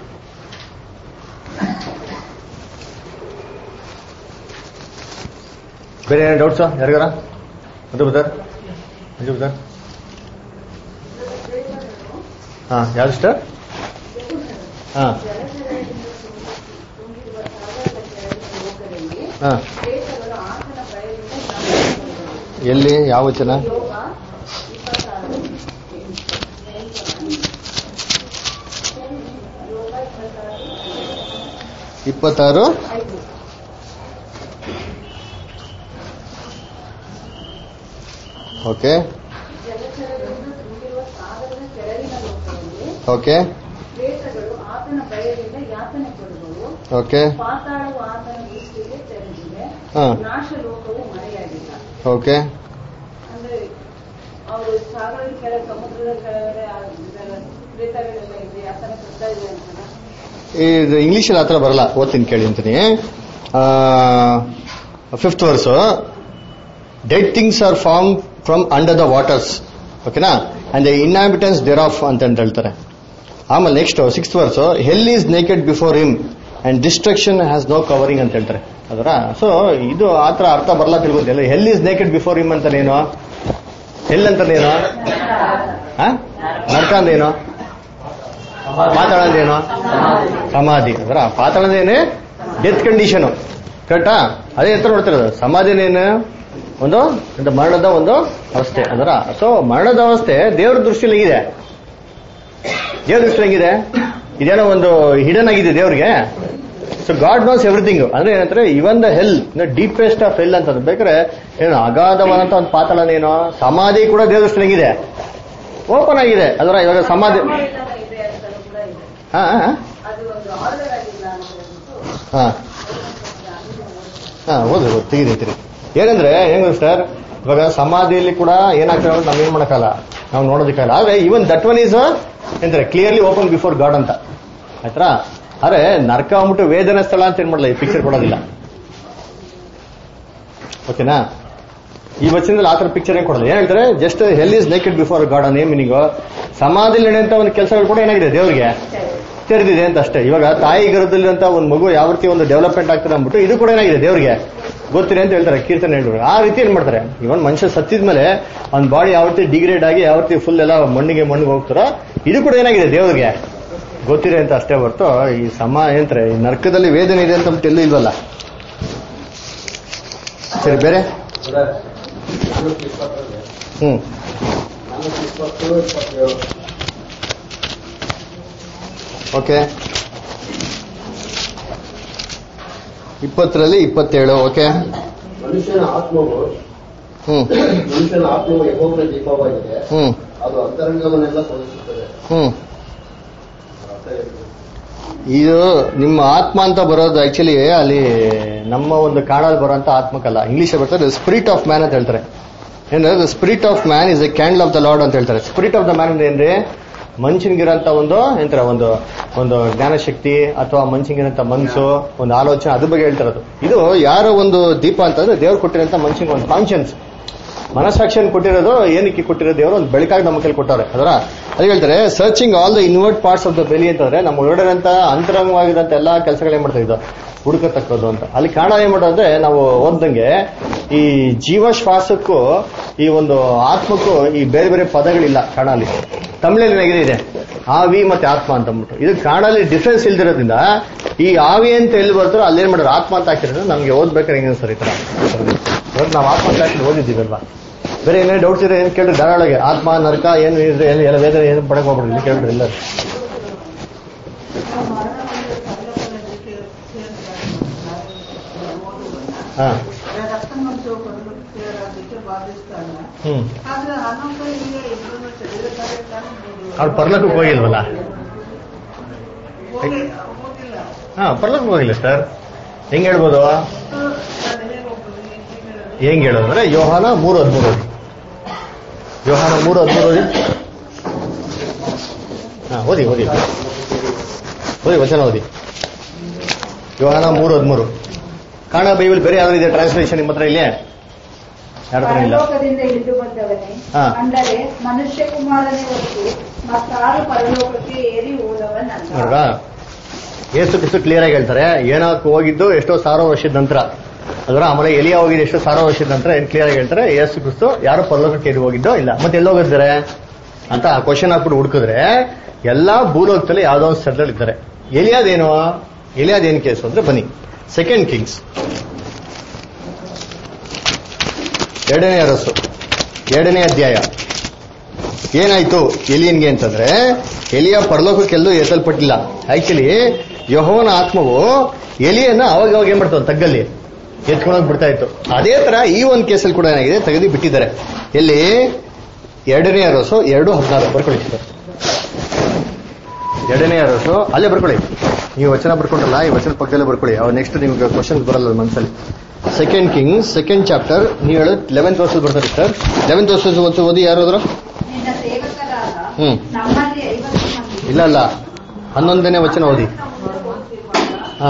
ಬೇರೆ ಏನೇ ಡೌಟ್ಸ್ ಯಾರಿಗಾರ? ಅದು ಬದರ್ ಯಾವ್ದು ಸ್ಟಾರ್? ಎಲ್ಲಿ ಯಾವ ವಚನ? ಯೋಗ 26 ಓಕೆ ಜಲಚರಗಳಿಂದ ತುಂಬಿರುವ ಸಾಗರದ ಕೆಳಗಿನ ಲೋಕದಲ್ಲಿ ಓಕೆ ಪ್ರೇತಗಳು ಆತನ ಭಯದಿಂದ ಯಾತನೆ ಪಡುವವು. ಓಕೆ ಪಾತಾಳವು ಆತನ ದೃಷ್ಟಿಗೆ ತೆರೆದಿದೆ. ಹಾ ನಾಶ ಲೋಕವು ಮರೆಯಾಗಿಲ್ಲ. ಓಕೆ ಅಂದ್ರೆ ಅವರು ಸಾಗರದ ಕೆಳಗೆ, ಸಮುದ್ರದ ಕೆಳಗಡೆ ಪ್ರೇತಗಳೆಲ್ಲ ಇದೆ, ಆತನ ಶಬ್ದ ಇದೆ ಅಂತ. ಇದು ಇಂಗ್ಲಿಷಲ್ಲಿ ಆ ಥರ ಬರಲ್ಲ, ಓದ್ತೀನಿ ಕೇಳಿ ಅಂತೀನಿ. 5th verse, dead things are form from under the waters, ಓಕೆನಾ, and the inhabitants thereof ಅಂತ ಹೇಳ್ತಾರೆ. ಆಮೇಲೆ next 6th verse, hell is naked before him and destruction has no covering ಅಂತ ಹೇಳ್ತಾರೆ. ಅದರ ಸೊ ಇದು ಆ ಥರ ಅರ್ಥ ಬರಲ್ಲ ತಿಳ್ಕೊಂತಿಲ್ಲ. Hell is naked before him ಅಂತಾನೇನು? ಹೆಲ್ ಅಂತಾನೇನು? ನರಕ ಅಂದೇನು? ಪಾತಾಳಂದೇನು? ಸಮಾಧಿ. ಅದರ ಪಾತಾಳದೇನೆ ಡೆತ್ ಕಂಡೀಷನ್, ಕರೆಕ್ಟಾ? ಅದೇ ಅಂತ ನೋಡ್ತಿರೋದು. ಸಮಾಧಿನೇನು ಒಂದು ಮರಣದ ಒಂದು ಅವಸ್ಥೆ. ಅದರ ಸೊ ಮರಣದ ಅವಸ್ಥೆ ದೇವ್ರ ದೃಷ್ಟಿಯಲ್ಲಿ ಇದೆ. ದೇವ್ರ ದೃಷ್ಟಿಯಲ್ಲಿ ಹೆಂಗಿದೆ? ಇದೇನೋ ಒಂದು ಹಿಡನ್ ಆಗಿದೆ ದೇವ್ರಿಗೆ. So god knows everything. ಅಂದ್ರೆ ಏನಂತಾರೆ, even the hell, deepest of hell ಅಂತ ಬೇಕಾದ್ರೆ ಏನು ಅಗಾಧವಾದಂತ ಒಂದು ಪಾತಾಳನೇನೋ, ಸಮಾಧಿ ಕೂಡ ದೇವ್ರ ದೃಷ್ಟಿಯಲ್ಲಿ ಹೆಂಗಿದೆ? ಓಪನ್ ಆಗಿದೆ. ಅದರ ಇವಾಗ ಸಮಾಧಿ ಓದು ತೆಗಿರಿ. ಏನಂದ್ರೆ ಹೆಂಗ ಸರ್, ಇವಾಗ ಸಮಾಧಿಯಲ್ಲಿ ಕೂಡ ಏನಾಗ್ತದೆ ಅಂತ ನಾವೇನ್ ಮಾಡಕ್ಕಲ್ಲ, ನಾವು ನೋಡೋದಕ್ಕಲ್ಲ. ಆದ್ರೆ ಇವನ್ ದಟ್ ಒನ್ ಈಸ್ ಎಂತಾರೆ ಕ್ಲಿಯರ್ಲಿ ಓಪನ್ ಬಿಫೋರ್ ಗಾಡ್ ಅಂತ ಆಯ್ತಾ. ಆದ್ರೆ ನರಕ ಅಂದ್ಬಿಟ್ಟು ವೇದನೆ ಸ್ಥಳ ಅಂತ ಏನ್ ಮಾಡಲ್ಲ, ಈ ಪಿಕ್ಚರ್ ಕೊಡೋದಿಲ್ಲ, ಓಕೆನಾ? ಈ ವಚನದಲ್ಲಿ ಆತರ ಪಿಕ್ಚರ್ ಏನ್ ಕೊಡೋದು. ಏನ್ ಹೇಳ್ತಾರೆ, just hell is naked before god ಅನ್ನೋ ಮೀನಿಂಗು. ಸಮಾಧಿಯಲ್ಲಿ ನಡೆಯುವಂತ ಒಂದು ಕೆಲಸಗಳು ಕೂಡ ಏನಾಗಿದೆ ದೇವ್ರಿಗೆ ತೆರೆದಿದೆ ಅಂತ ಅಷ್ಟೇ. ಇವಾಗ ತಾಯಿ ಗರ್ಭದಲ್ಲಿರುವಂತ ಒಂದು ಮಗು ಯಾವ ರೀತಿ ಒಂದು ಡೆವಲಪ್ಮೆಂಟ್ ಆಗ್ತದೆ ಅಂದ್ಬಿಟ್ಟು ಇದು ಕೂಡ ಏನಾಗಿದೆ ದೇವ್ರಿಗೆ ಗೊತ್ತಿದೆ ಅಂತ ಹೇಳ್ತಾರೆ ಕೀರ್ತನೆ ಹೇಳಿದ್ರು. ಆ ರೀತಿ ಏನ್ ಮಾಡ್ತಾರೆ, ಇವನ್ ಮನುಷ್ಯ ಸತ್ತಿದ ಮೇಲೆ ಅವ್ನ ಬಾಡಿ ಯಾವ ರೀತಿ ಡಿಗ್ರೇಡ್ ಆಗಿ ಯಾವ ರೀತಿ ಫುಲ್ ಎಲ್ಲ ಮಣ್ಣಿಗೆ ಹೋಗ್ತಾರೋ ಇದು ಕೂಡ ಏನಾಗಿದೆ ದೇವ್ರಿಗೆ ಗೊತ್ತಿದೆ ಅಂತ ಅಷ್ಟೇ ಹೊರತು ಈ ಏನಂತಾರೆ ಈ ನರಕದಲ್ಲಿ ವೇದನೆ ಇದೆ ಅಂತ ಎಲ್ಲೂ ಇಲ್ವಲ್ಲ. ಸರಿ, ಬೇರೆ ಓಕೆ 20ರಲ್ಲಿ 27 ಓಕೆ. ಮನುಷ್ಯನ ಆತ್ಮವು ಯೆಹೋವನ ದೀಪವಾಗಿದೆ, ಅದು ಅಂತರಂಗವನ್ನೆಲ್ಲ ತೋರಿಸುತ್ತದೆ. ಇದು ನಿಮ್ಮ ಆತ್ಮ ಅಂತ ಬರೋದು ಆಕ್ಚುಲಿ ಅಲ್ಲಿ ನಮ್ಮ ಒಂದು ಕಾಣಲ್ಲಿ ಬರೋಂತ ಆತ್ಮಕ್ಕಲ್ಲ. ಇಂಗ್ಲಿಷ್ ಬರ್ತಾರೆ ಸ್ಪಿರಿಟ್ ಆಫ್ ಮ್ಯಾನ್ ಅಂತ ಹೇಳ್ತಾರೆ. ಏನಂದ್ರೆ the spirit of man is a candle of the lord ಅಂತ ಹೇಳ್ತಾರೆ. ಸ್ಪಿರಿಟ್ ಆಫ್ ದ ಮ್ಯಾನ್ ಏನ್ರಿ, ಮನುಷ್ಯನಿಗಿರೋಂತ ಒಂದು ಎಂತರ ಒಂದು ಜ್ಞಾನಶಕ್ತಿ ಅಥವಾ ಮನುಷ್ಯನಿಗಿರೋಂತ ಮನಸ್ಸು, ಒಂದು ಆಲೋಚನೆ, ಅದ್ರ ಬಗ್ಗೆ ಹೇಳ್ತಿರೋದು. ಇದು ಯಾರೋ ಒಂದು ದೀಪ ಅಂತಂದ್ರೆ ದೇವ್ರು ಕೊಟ್ಟಿರೋಂತ ಮನುಷ್ಯನಿಗೆ ಒಂದು ಕಾನ್ಶಿಯನ್ಸ್, ಮನಸ್ಸಾಕ್ಷಿಯನ್ನು ಕೊಟ್ಟಿರೋದು. ಏನಕ್ಕೆ ಕೊಟ್ಟಿರೋದು ದೇವರು? ಒಂದು ಬೆಳಕಾಗಿ ನಮ್ಮ ಕೈಲಿ ಕೊಟ್ಟವ್ರೆ. ಅದರ ಅದು ಹೇಳ್ತಾರೆ searching all the inward parts of the belly ಅಂತಂದ್ರೆ ನಮ್ಮ ಹೊರಡಿರೋಂತ ಅಂತರಂಗವಾಗಿರೋಂತ ಎಲ್ಲಾ ಕೆಲಸಗಳೇನ್ ಮಾಡ್ತಾ ಇದ್ದು ಹುಡುಕತಕ್ಕದ್ದು ಅಂತ. ಅಲ್ಲಿ ಕಾರಣ ಏನ್ ಮಾಡೋದಂದ್ರೆ ನಾವು ಓದ್ದಂಗೆ ಈ ಜೀವಶ್ವಾಸಕ್ಕೂ ಈ ಒಂದು ಆತ್ಮಕ್ಕೂ ಈ ಬೇರೆ ಬೇರೆ ಪದಗಳಿಲ್ಲ ಕಾಣಲ್ಲಿ. ತಮಿಳಲ್ಲಿ ಏನಾಗಿದೆ ಇದೆ ಆವಿ ಮತ್ತೆ ಆತ್ಮ ಅಂತ ಅಂದ್ಬಿಟ್ಟು. ಇದು ಕಾಣಲ್ಲಿ ಡಿಫ್ರೆನ್ಸ್ ಇಲ್ದಿರೋದ್ರಿಂದ ಈ ಆವಿ ಅಂತ ಎಲ್ಲಿ ಬರ್ತಾರೋ ಅಲ್ಲೇನ್ ಮಾಡೋರು ಆತ್ಮ ಅಂತ ಹಾಕಿರೋದು ನಮ್ಗೆ ಓದ್ಬೇಕಾದ್ರೆ ಹೆಂಗ ಸರ್ ಈ ತರ ಇವಾಗ ನಾವು ಆತ್ಮ ಅಂತ ಹಾಕಿ ಓದಿದ್ದೀವಲ್ವಾ. ಬೇರೆ ಏನೇ ಡೌಟ್ಸ್ ಇದ್ರೆ ಏನ್ ಕೇಳ್ರಿ ಧಾರಾಳಗೆ. ಆತ್ಮ ನರಕ ಏನು ಇದ್ರೆ ಎಲ್ಲ ವೇದನೆ ಏನು ಪಡಕ್ ಹೋಗ್ಬಿಡ್ರಿ, ಇಲ್ಲಿ ಕೇಳ್ರಿ ಇಲ್ಲ. ಹಾ ಅವ್ರು ಪರ್ಲಕ್ಕೂ ಹೋಗಿಲ್ವಲ್ಲ. ಪರ್ಲಕ್ಕೂ ಹೋಗಿಲ್ಲ ಸರ್. ಹೆಂಗ್ ಹೇಳ್ಬೋದು? ಹೆಂಗ್ ಹೇಳೋದು ಅಂದ್ರೆ ಯೋಹಾನ 3:13 ಯೋಹಾನ 3:13 ಓದಿ ವಚನ ಓದಿ. ಯೋಹಾನ 3:13 ಕಾಣ ಬೈಬಲ್ ಬೇರೆ ಯಾವ್ದು ಇದೆ ಟ್ರಾನ್ಸ್ಲೇಷನ್ ನಿಮ್ಮ ಹತ್ರ? ಇಲ್ಲಿ ಯಾರ ಹತ್ರ ಇಲ್ಲ. ಪರಲೋಕದಿಂದ ಇಳಿದು ಬಂದವನೇ, ಅಂದರೆ ಮನುಷ್ಯ ಕುಮಾರನೇ ಹೊರತು ಮತ್ತಾರು ಪರಲೋಕಕ್ಕೆ ಏರಿ ಹೋದವನಲ್ಲ. ನೋಡ್ರಾ, ಯೇಸು ಕ್ರಿಸ್ತು ಕ್ಲಿಯರ್ ಆಗಿ ಹೇಳ್ತಾರೆ. ಏನಕ್ಕೆ ಹೋಗಿದ್ದು ಎಷ್ಟೋ 1000 ವರ್ಷದ ನಂತರ, ಅದರ ಆಮೇಲೆ ಎಲಿಯಾ ಹೋಗಿದ್ದು ಎಷ್ಟೋ 1000 ವರ್ಷದ ನಂತರ ಏನ್ ಕ್ಲಿಯರ್ ಆಗಿ ಹೇಳ್ತಾರೆ, ಯೇಸು ಕ್ರಿಸ್ತು ಯಾರು ಪರಲೋಕಕ್ಕೆ ಏರಿ ಹೋಗಿದ್ದೋ ಇಲ್ಲ. ಮತ್ತೆ ಎಲ್ಲಿ ಹೋಗಿದ್ದಾರೆ ಅಂತ ಕ್ವಶನ್ ಹಾಕ್ಬಿಟ್ಟು ಹುಡುಕಿದ್ರೆ ಎಲ್ಲಾ ಭೂಲೋಕದಲ್ಲಿ ಯಾವ್ದೋ ಒಂದು ಸ್ಥಳದಲ್ಲಿ ಇದ್ದಾರೆ. ಎಲಿಯಾದೇನು ಕೇಸು ಅಂದ್ರೆ ಬನ್ನಿ 2 Kings 2ನೇ ಅರಸು 2ನೇ ಅಧ್ಯಾಯ. ಏನಾಯ್ತು ಎಲಿಯನ್ಗೆ ಅಂತಂದ್ರೆ, ಎಲಿಯ ಪರಲೋಕಕ್ಕೆಲ್ಲೂ ಎತ್ತಲ್ಪಟ್ಟಿಲ್ಲ. ಆಕ್ಚುಲಿ ಯೆಹೋವನ ಆತ್ಮವು ಎಲಿಯನ್ನ ಅವಾಗ ಏನ್ ಮಾಡ್ತಾವ ತಗ್ಗಲ್ಲಿ ಎತ್ಕೊಂಡೋಗಿ ಬಿಡ್ತಾ ಇತ್ತು. ಅದೇ ತರ ಈ ಒಂದು ಕೇಸಲ್ಲಿ ಕೂಡ ಏನಾಗಿದೆ, ತೆಗೆದು ಬಿಟ್ಟಿದ್ದಾರೆ. ಎಲ್ಲಿ 2ನೇ ಅರಸು 2:16 ಬರ್ಕೊಳ್ಳಿ. 2ನೇ ಅರಸು ಅಲ್ಲೇ ಬರ್ಕೊಳ್ಳಿ. ನೀವು ವಚನ ಬರ್ಕೊಂಡ್ರಲ್ಲ, ಈ ವಚನ ಪಕ್ಕದಲ್ಲೇ ಬರ್ಕೊಳ್ಳಿ. ಅವ್ ನೆಕ್ಸ್ಟ್ ನಿಮ್ಗೆ ಕ್ವಶನ್ ಬರಲ್ಲ ಮನಸ್ಸಲ್ಲಿ. 2 Kings 2nd chapter ನೀವು ಹೇಳೋದು 11th ವರ್ಷ ಬರ್ತಾರೆ ಸರ್. 11th ವರ್ಷ ಓದಿ ಯಾರು ಹೋದ್ರು? ನಿನ್ನ ಸೇವಕರಾದ ನಮ್ಮಲ್ಲಿ 50 ಮಂದಿ. ಇಲ್ಲ 11ನೇ ವಚನ ಓದಿ. ಹಾ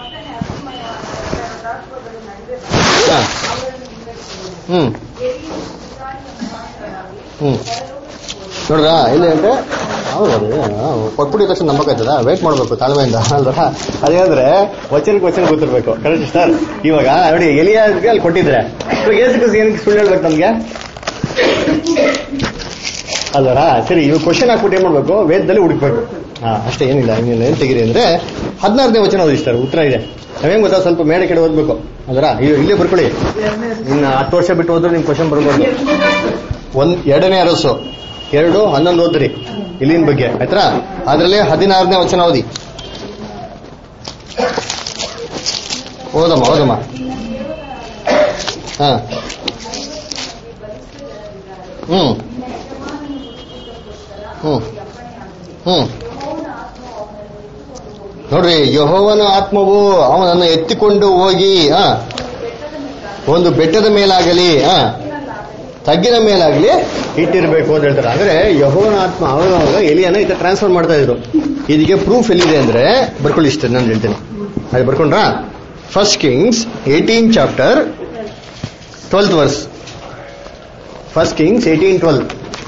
ನೋಡ್ರಾ ಇಲ್ಲಿ ಅಂದ್ರೆ ಹೌದು ಕೊಟ್ಬಿಟ್ಟಿದ ತಕ್ಷಣ ನಂಬಕಾಯ್ತದ, ವೇಟ್ ಮಾಡ್ಬೇಕು ತಾಳ್ಮೆಯಿಂದ ಅಲ್ವಾ? ಅದೇಂದ್ರೆ ವಚನಕ್ಕೆ ಗೊತ್ತಿರ್ಬೇಕು. Correct sir. ಇವಾಗ ನೋಡಿ ಎಲಿಯಾಗೆ ಅಲ್ಲಿ ಕೊಟ್ಟಿದ್ರೆ ಇವಾಗ ಏನಕ್ಕೆ ಸುಳ್ಳು ಹೇಳ್ಬೇಕು ನಮ್ಗೆ ಅಲ್ವರಾ? ಸರಿ, ಇವಾಗ ಕ್ವಶನ್ ಹಾಕ್ಬಿಟ್ಟು ಏನ್ ಮಾಡ್ಬೇಕು, ವೇದದಲ್ಲಿ ಹುಡುಕ್ಬೇಕು. ಅಷ್ಟೇ, ಏನಿಲ್ಲ ಏನ್ ತೆಗಿರಿ ಅಂದ್ರೆ 16ನೇ ವಚನ ಓದಿಸ್ತಾರೆ, ಉತ್ತರ ಇದೆ. ನಾವೇನ್ ಗೊತ್ತಾ, ಸ್ವಲ್ಪ ಮೇಡೆ ಕಡೆ ಓದ್ಬೇಕು ಅಲ್ವರಾ? ಇಲ್ಲೇ ಬರ್ಕೊಳ್ಳಿ. ಇನ್ನು 10 ವರ್ಷ ಬಿಟ್ಟು ಹೋದ್ರೆ ನಿಮ್ ಕ್ವಶನ್ ಬರ್ಬೋದು. 2ನೇ ಅರಸು 2:11 ಓದ್ರಿ ಇಲ್ಲಿನ ಬಗ್ಗೆ ಆಯ್ತಾ? ಅದ್ರಲ್ಲಿ 16ನೇ ವಚನ ಓದಿ. ಓದಮ್ಮ. ಹಾ ನೋಡ್ರಿ, ಯೆಹೋವನ ಆತ್ಮವು ಅವನನ್ನು ಎತ್ತಿಕೊಂಡು ಹೋಗಿ ಒಂದು ಬೆಟ್ಟದ ಮೇಲಾಗಲಿ ತಗ್ಗಿನ ಮೇಲಾಗ್ಲಿ ಇಟ್ಟಿರ್ಬೇಕು ಅಂತ ಹೇಳ್ತಾರೆ. ಅಂದ್ರೆ ಯೆಹೋವನ ಆತ್ಮ ಅವಾಗ ಎಲಿಯನ್ನ ಇತ್ತ ಟ್ರಾನ್ಸ್ಫರ್ ಮಾಡ್ತಾ ಇದ್ರು. ಇದಕ್ಕೆ ಪ್ರೂಫ್ ಎಲ್ಲಿದೆ ಅಂದ್ರೆ ಬರ್ಕೊಳ್ಳಿ, ಇಷ್ಟ ನಾನು ಹೇಳ್ತೇನೆ. ಅದು ಬರ್ಕೊಂಡ್ರಾ? 1 Kings 18 chapter 12th verse. 1 Kings 18:12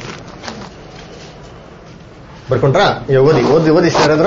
ಬರ್ಕೊಂಡ್ರಾ? ಓದಿ ಇಷ್ಟ ಯಾರಾದ್ರು?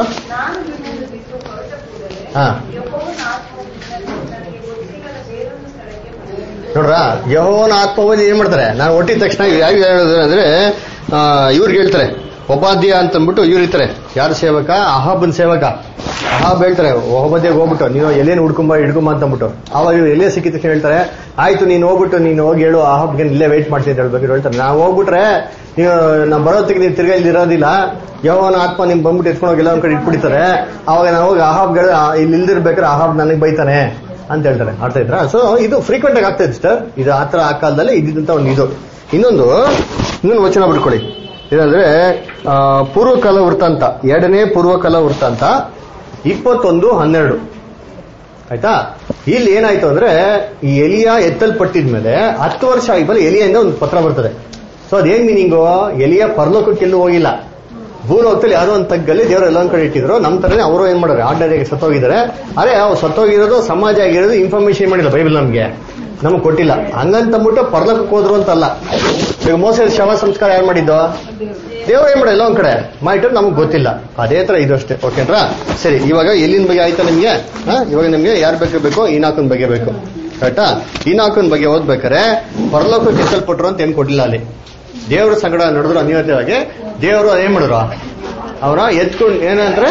ನೋಡ್ರಾ, ಯೆಹೋವನ ಆತ್ಮವು ಏನ್ ಮಾಡ್ತಾರೆ, ನಾನು ಒಟ್ಟಿದ ತಕ್ಷಣ ಯಾರು ಹೇಳೋದು ಅಂದ್ರೆ ಇವ್ರಿಗೆ ಹೇಳ್ತಾರೆ, ಒಬಾದ್ಯ ಅಂತಂದ್ಬಿಟ್ಟು ಇವ್ರು ಇರ್ತಾರೆ. ಯಾರು ಸೇವಕ? ಅಹಾಬನ್ ಸೇವಕ. ಅಹಾಬ್ ಹೇಳ್ತಾರೆ ಒಬಾದ್ಯಗೆ ಹೋಗ್ಬಿಟ್ಟು ನೀನು ಎಲೆಯನ್ನು ಹಿಡ್ಕೊಂಬ ಅಂತಂದ್ಬಿಟ್ಟು. ಅವಾಗ ಇವ್ರು ಎಲೆ ಸಿಕ್ಕಿದ ತಕ್ಷಣ ಹೇಳ್ತಾರೆ, ಆಯ್ತು ನೀನು ಹೋಗಿ ಹೇಳು ಅಹಾಬ್ಗೆ ಇಲ್ಲೇ ವೇಟ್ ಮಾಡ್ತೀನಿ ಅಂತ ಹೇಳ್ಬೇಕು. ಹೇಳ್ತಾರೆ, ನಾವು ಹೋಗ್ಬಿಟ್ರೆ ನೀವು ನಾವು ಬರೋತ್ತಿಗೆ ನೀವು ತಿರ್ಗಾ ಇಲ್ಲಿ ಇರೋದಿಲ್ಲ, ಯೆಹೋವನ ಆತ್ಮ ನಿಮ್ ಬಂದ್ಬಿಟ್ಟು ಎತ್ಕೊಂಡು ಹೋಗಿ ಎಲ್ಲ ಒಂದ್ ಕಡೆ ಇಟ್ಬಿಡ್ತಾರೆ. ಅವಾಗ ನಾವು ಹೋಗಿ ಅಹಾಬ್ಗಳು ಇಲ್ಲಿ ಇಲ್ದಿರ್ಬೇಕಾದ್ರೆ ಅಹಾಬ್ ನನಗೆ ಬೈತಾನೆ ಅಂತ ಹೇಳ್ತಾರೆ. ಅರ್ಥ ಆಯ್ತಾ? ಸೊ ಇದು ಫ್ರೀಕ್ವೆಂಟ್ ಆಗಿ ಆಗ್ತಾ ಇದೆ ಸರ್. ಇದು ಆತರ ಆ ಕಾಲದಲ್ಲಿ ಇದ್ದಿದ್ದಂತ ಒಂದು ಇದು. ಇನ್ನೊಂದು ವಚನ ಬಿಡ್ಕೊಳ್ಳಿ. ಇದಂದ್ರೆ ಪೂರ್ವಕಾಲ ವೃತ್ತಾಂತ 2ನೇ ಪೂರ್ವಕಾಲ ವೃತ್ತಾಂತ 21:12 ಆಯ್ತಾ? ಇಲ್ಲಿ ಏನಾಯ್ತು ಅಂದ್ರೆ, ಈ ಎಲಿಯ ಎತ್ತಲ್ಪಟ್ಟಿದ್ಮೇಲೆ 10 ವರ್ಷ ಆಗಿದ್ಮೇಲೆ ಎಲಿಯಿಂದ ಒಂದು ಪತ್ರ ಬರ್ತದೆ. ಸೊ ಅದೇನ್ ಮೀನಿಂಗು? ಎಲಿಯ ಪರಲೋಕಕ್ಕೆಲ್ಲೂ ಹೋಗಿಲ್ಲ, ಭೂಲೋಕದಲ್ಲಿ ಯಾರೋ ಒಂದು ತಗ್ಗಲ್ಲಿ ದೇವರು ಎಲ್ಲ ಒಂದ್ ಕಡೆ ಇಟ್ಟಿದ್ರು. ನಮ್ಮ ತರನೇ ಅವರು ಏನ್ ಮಾಡೋರು, ಆರ್ಡಿನರಿಯಾಗಿ ಸತ್ತೋಗಿದ್ದಾರೆ. ಅರೆ ಅವ್ರು ಸತ್ತೋಗಿರೋದು ಸಮಾಜ ಆಗಿರೋದು ಇನ್ಫಾರ್ಮೇಶನ್ ಮಾಡಿಲ್ಲ, ಬೈಬಲ್ ನಮ್ಗೆ ಕೊಟ್ಟಿಲ್ಲ. ಹಂಗಂತಂದ್ಬಿಟ್ಟು ಪರಲೋಕಕ್ಕೆ ಹೋದ್ರು ಅಂತಲ್ಲ. ಈಗ ಮೋಸದ ಶವ ಸಂಸ್ಕಾರ ಯಾರು ಮಾಡಿದ್ದು? ದೇವ್ರು ಏನ್ ಮಾಡಿಲ್ಲ ಒಂದ್ ಕಡೆ ಮಾಡಿಟ್ಟು ನಮ್ಗೆ ಗೊತ್ತಿಲ್ಲ. ಅದೇ ತರ ಇದು ಅಷ್ಟೇ. ಓಕೆನ್ರಾ? ಸರಿ, ಇವಾಗ ಎಲ್ಲಿನ ಬಗ್ಗೆ ಆಯ್ತಾ ನಿಮ್ಗೆ? ಇವಾಗ ನಿಮ್ಗೆ ಯಾರು ಬೇಕು? ಈನಾಕನ್ ಬಗ್ಗೆ ಬೇಕು. ಕರೆಕ್ಟಾ? ಈನಾಕನ್ ಬಗ್ಗೆ ಓದ್ಬೇಕಾರೆ ಪರಲೋಕಕ್ಕೆ ಎತ್ತಲ್ಪಟ್ರು ಅಂತ ಏನ್ ಕೊಡ್ಲಿಲ್ಲ. ಅಲ್ಲಿ ದೇವ್ರ ಸಂಗಡ ನಡೆದ್ರು ಅನಿವಾರ್ಯವಾಗಿ. ದೇವರು ಏನ್ ಮಾಡಿದ್ರು, ಅವರ ಎತ್ಕೊಂಡು ಏನಂದ್ರೆ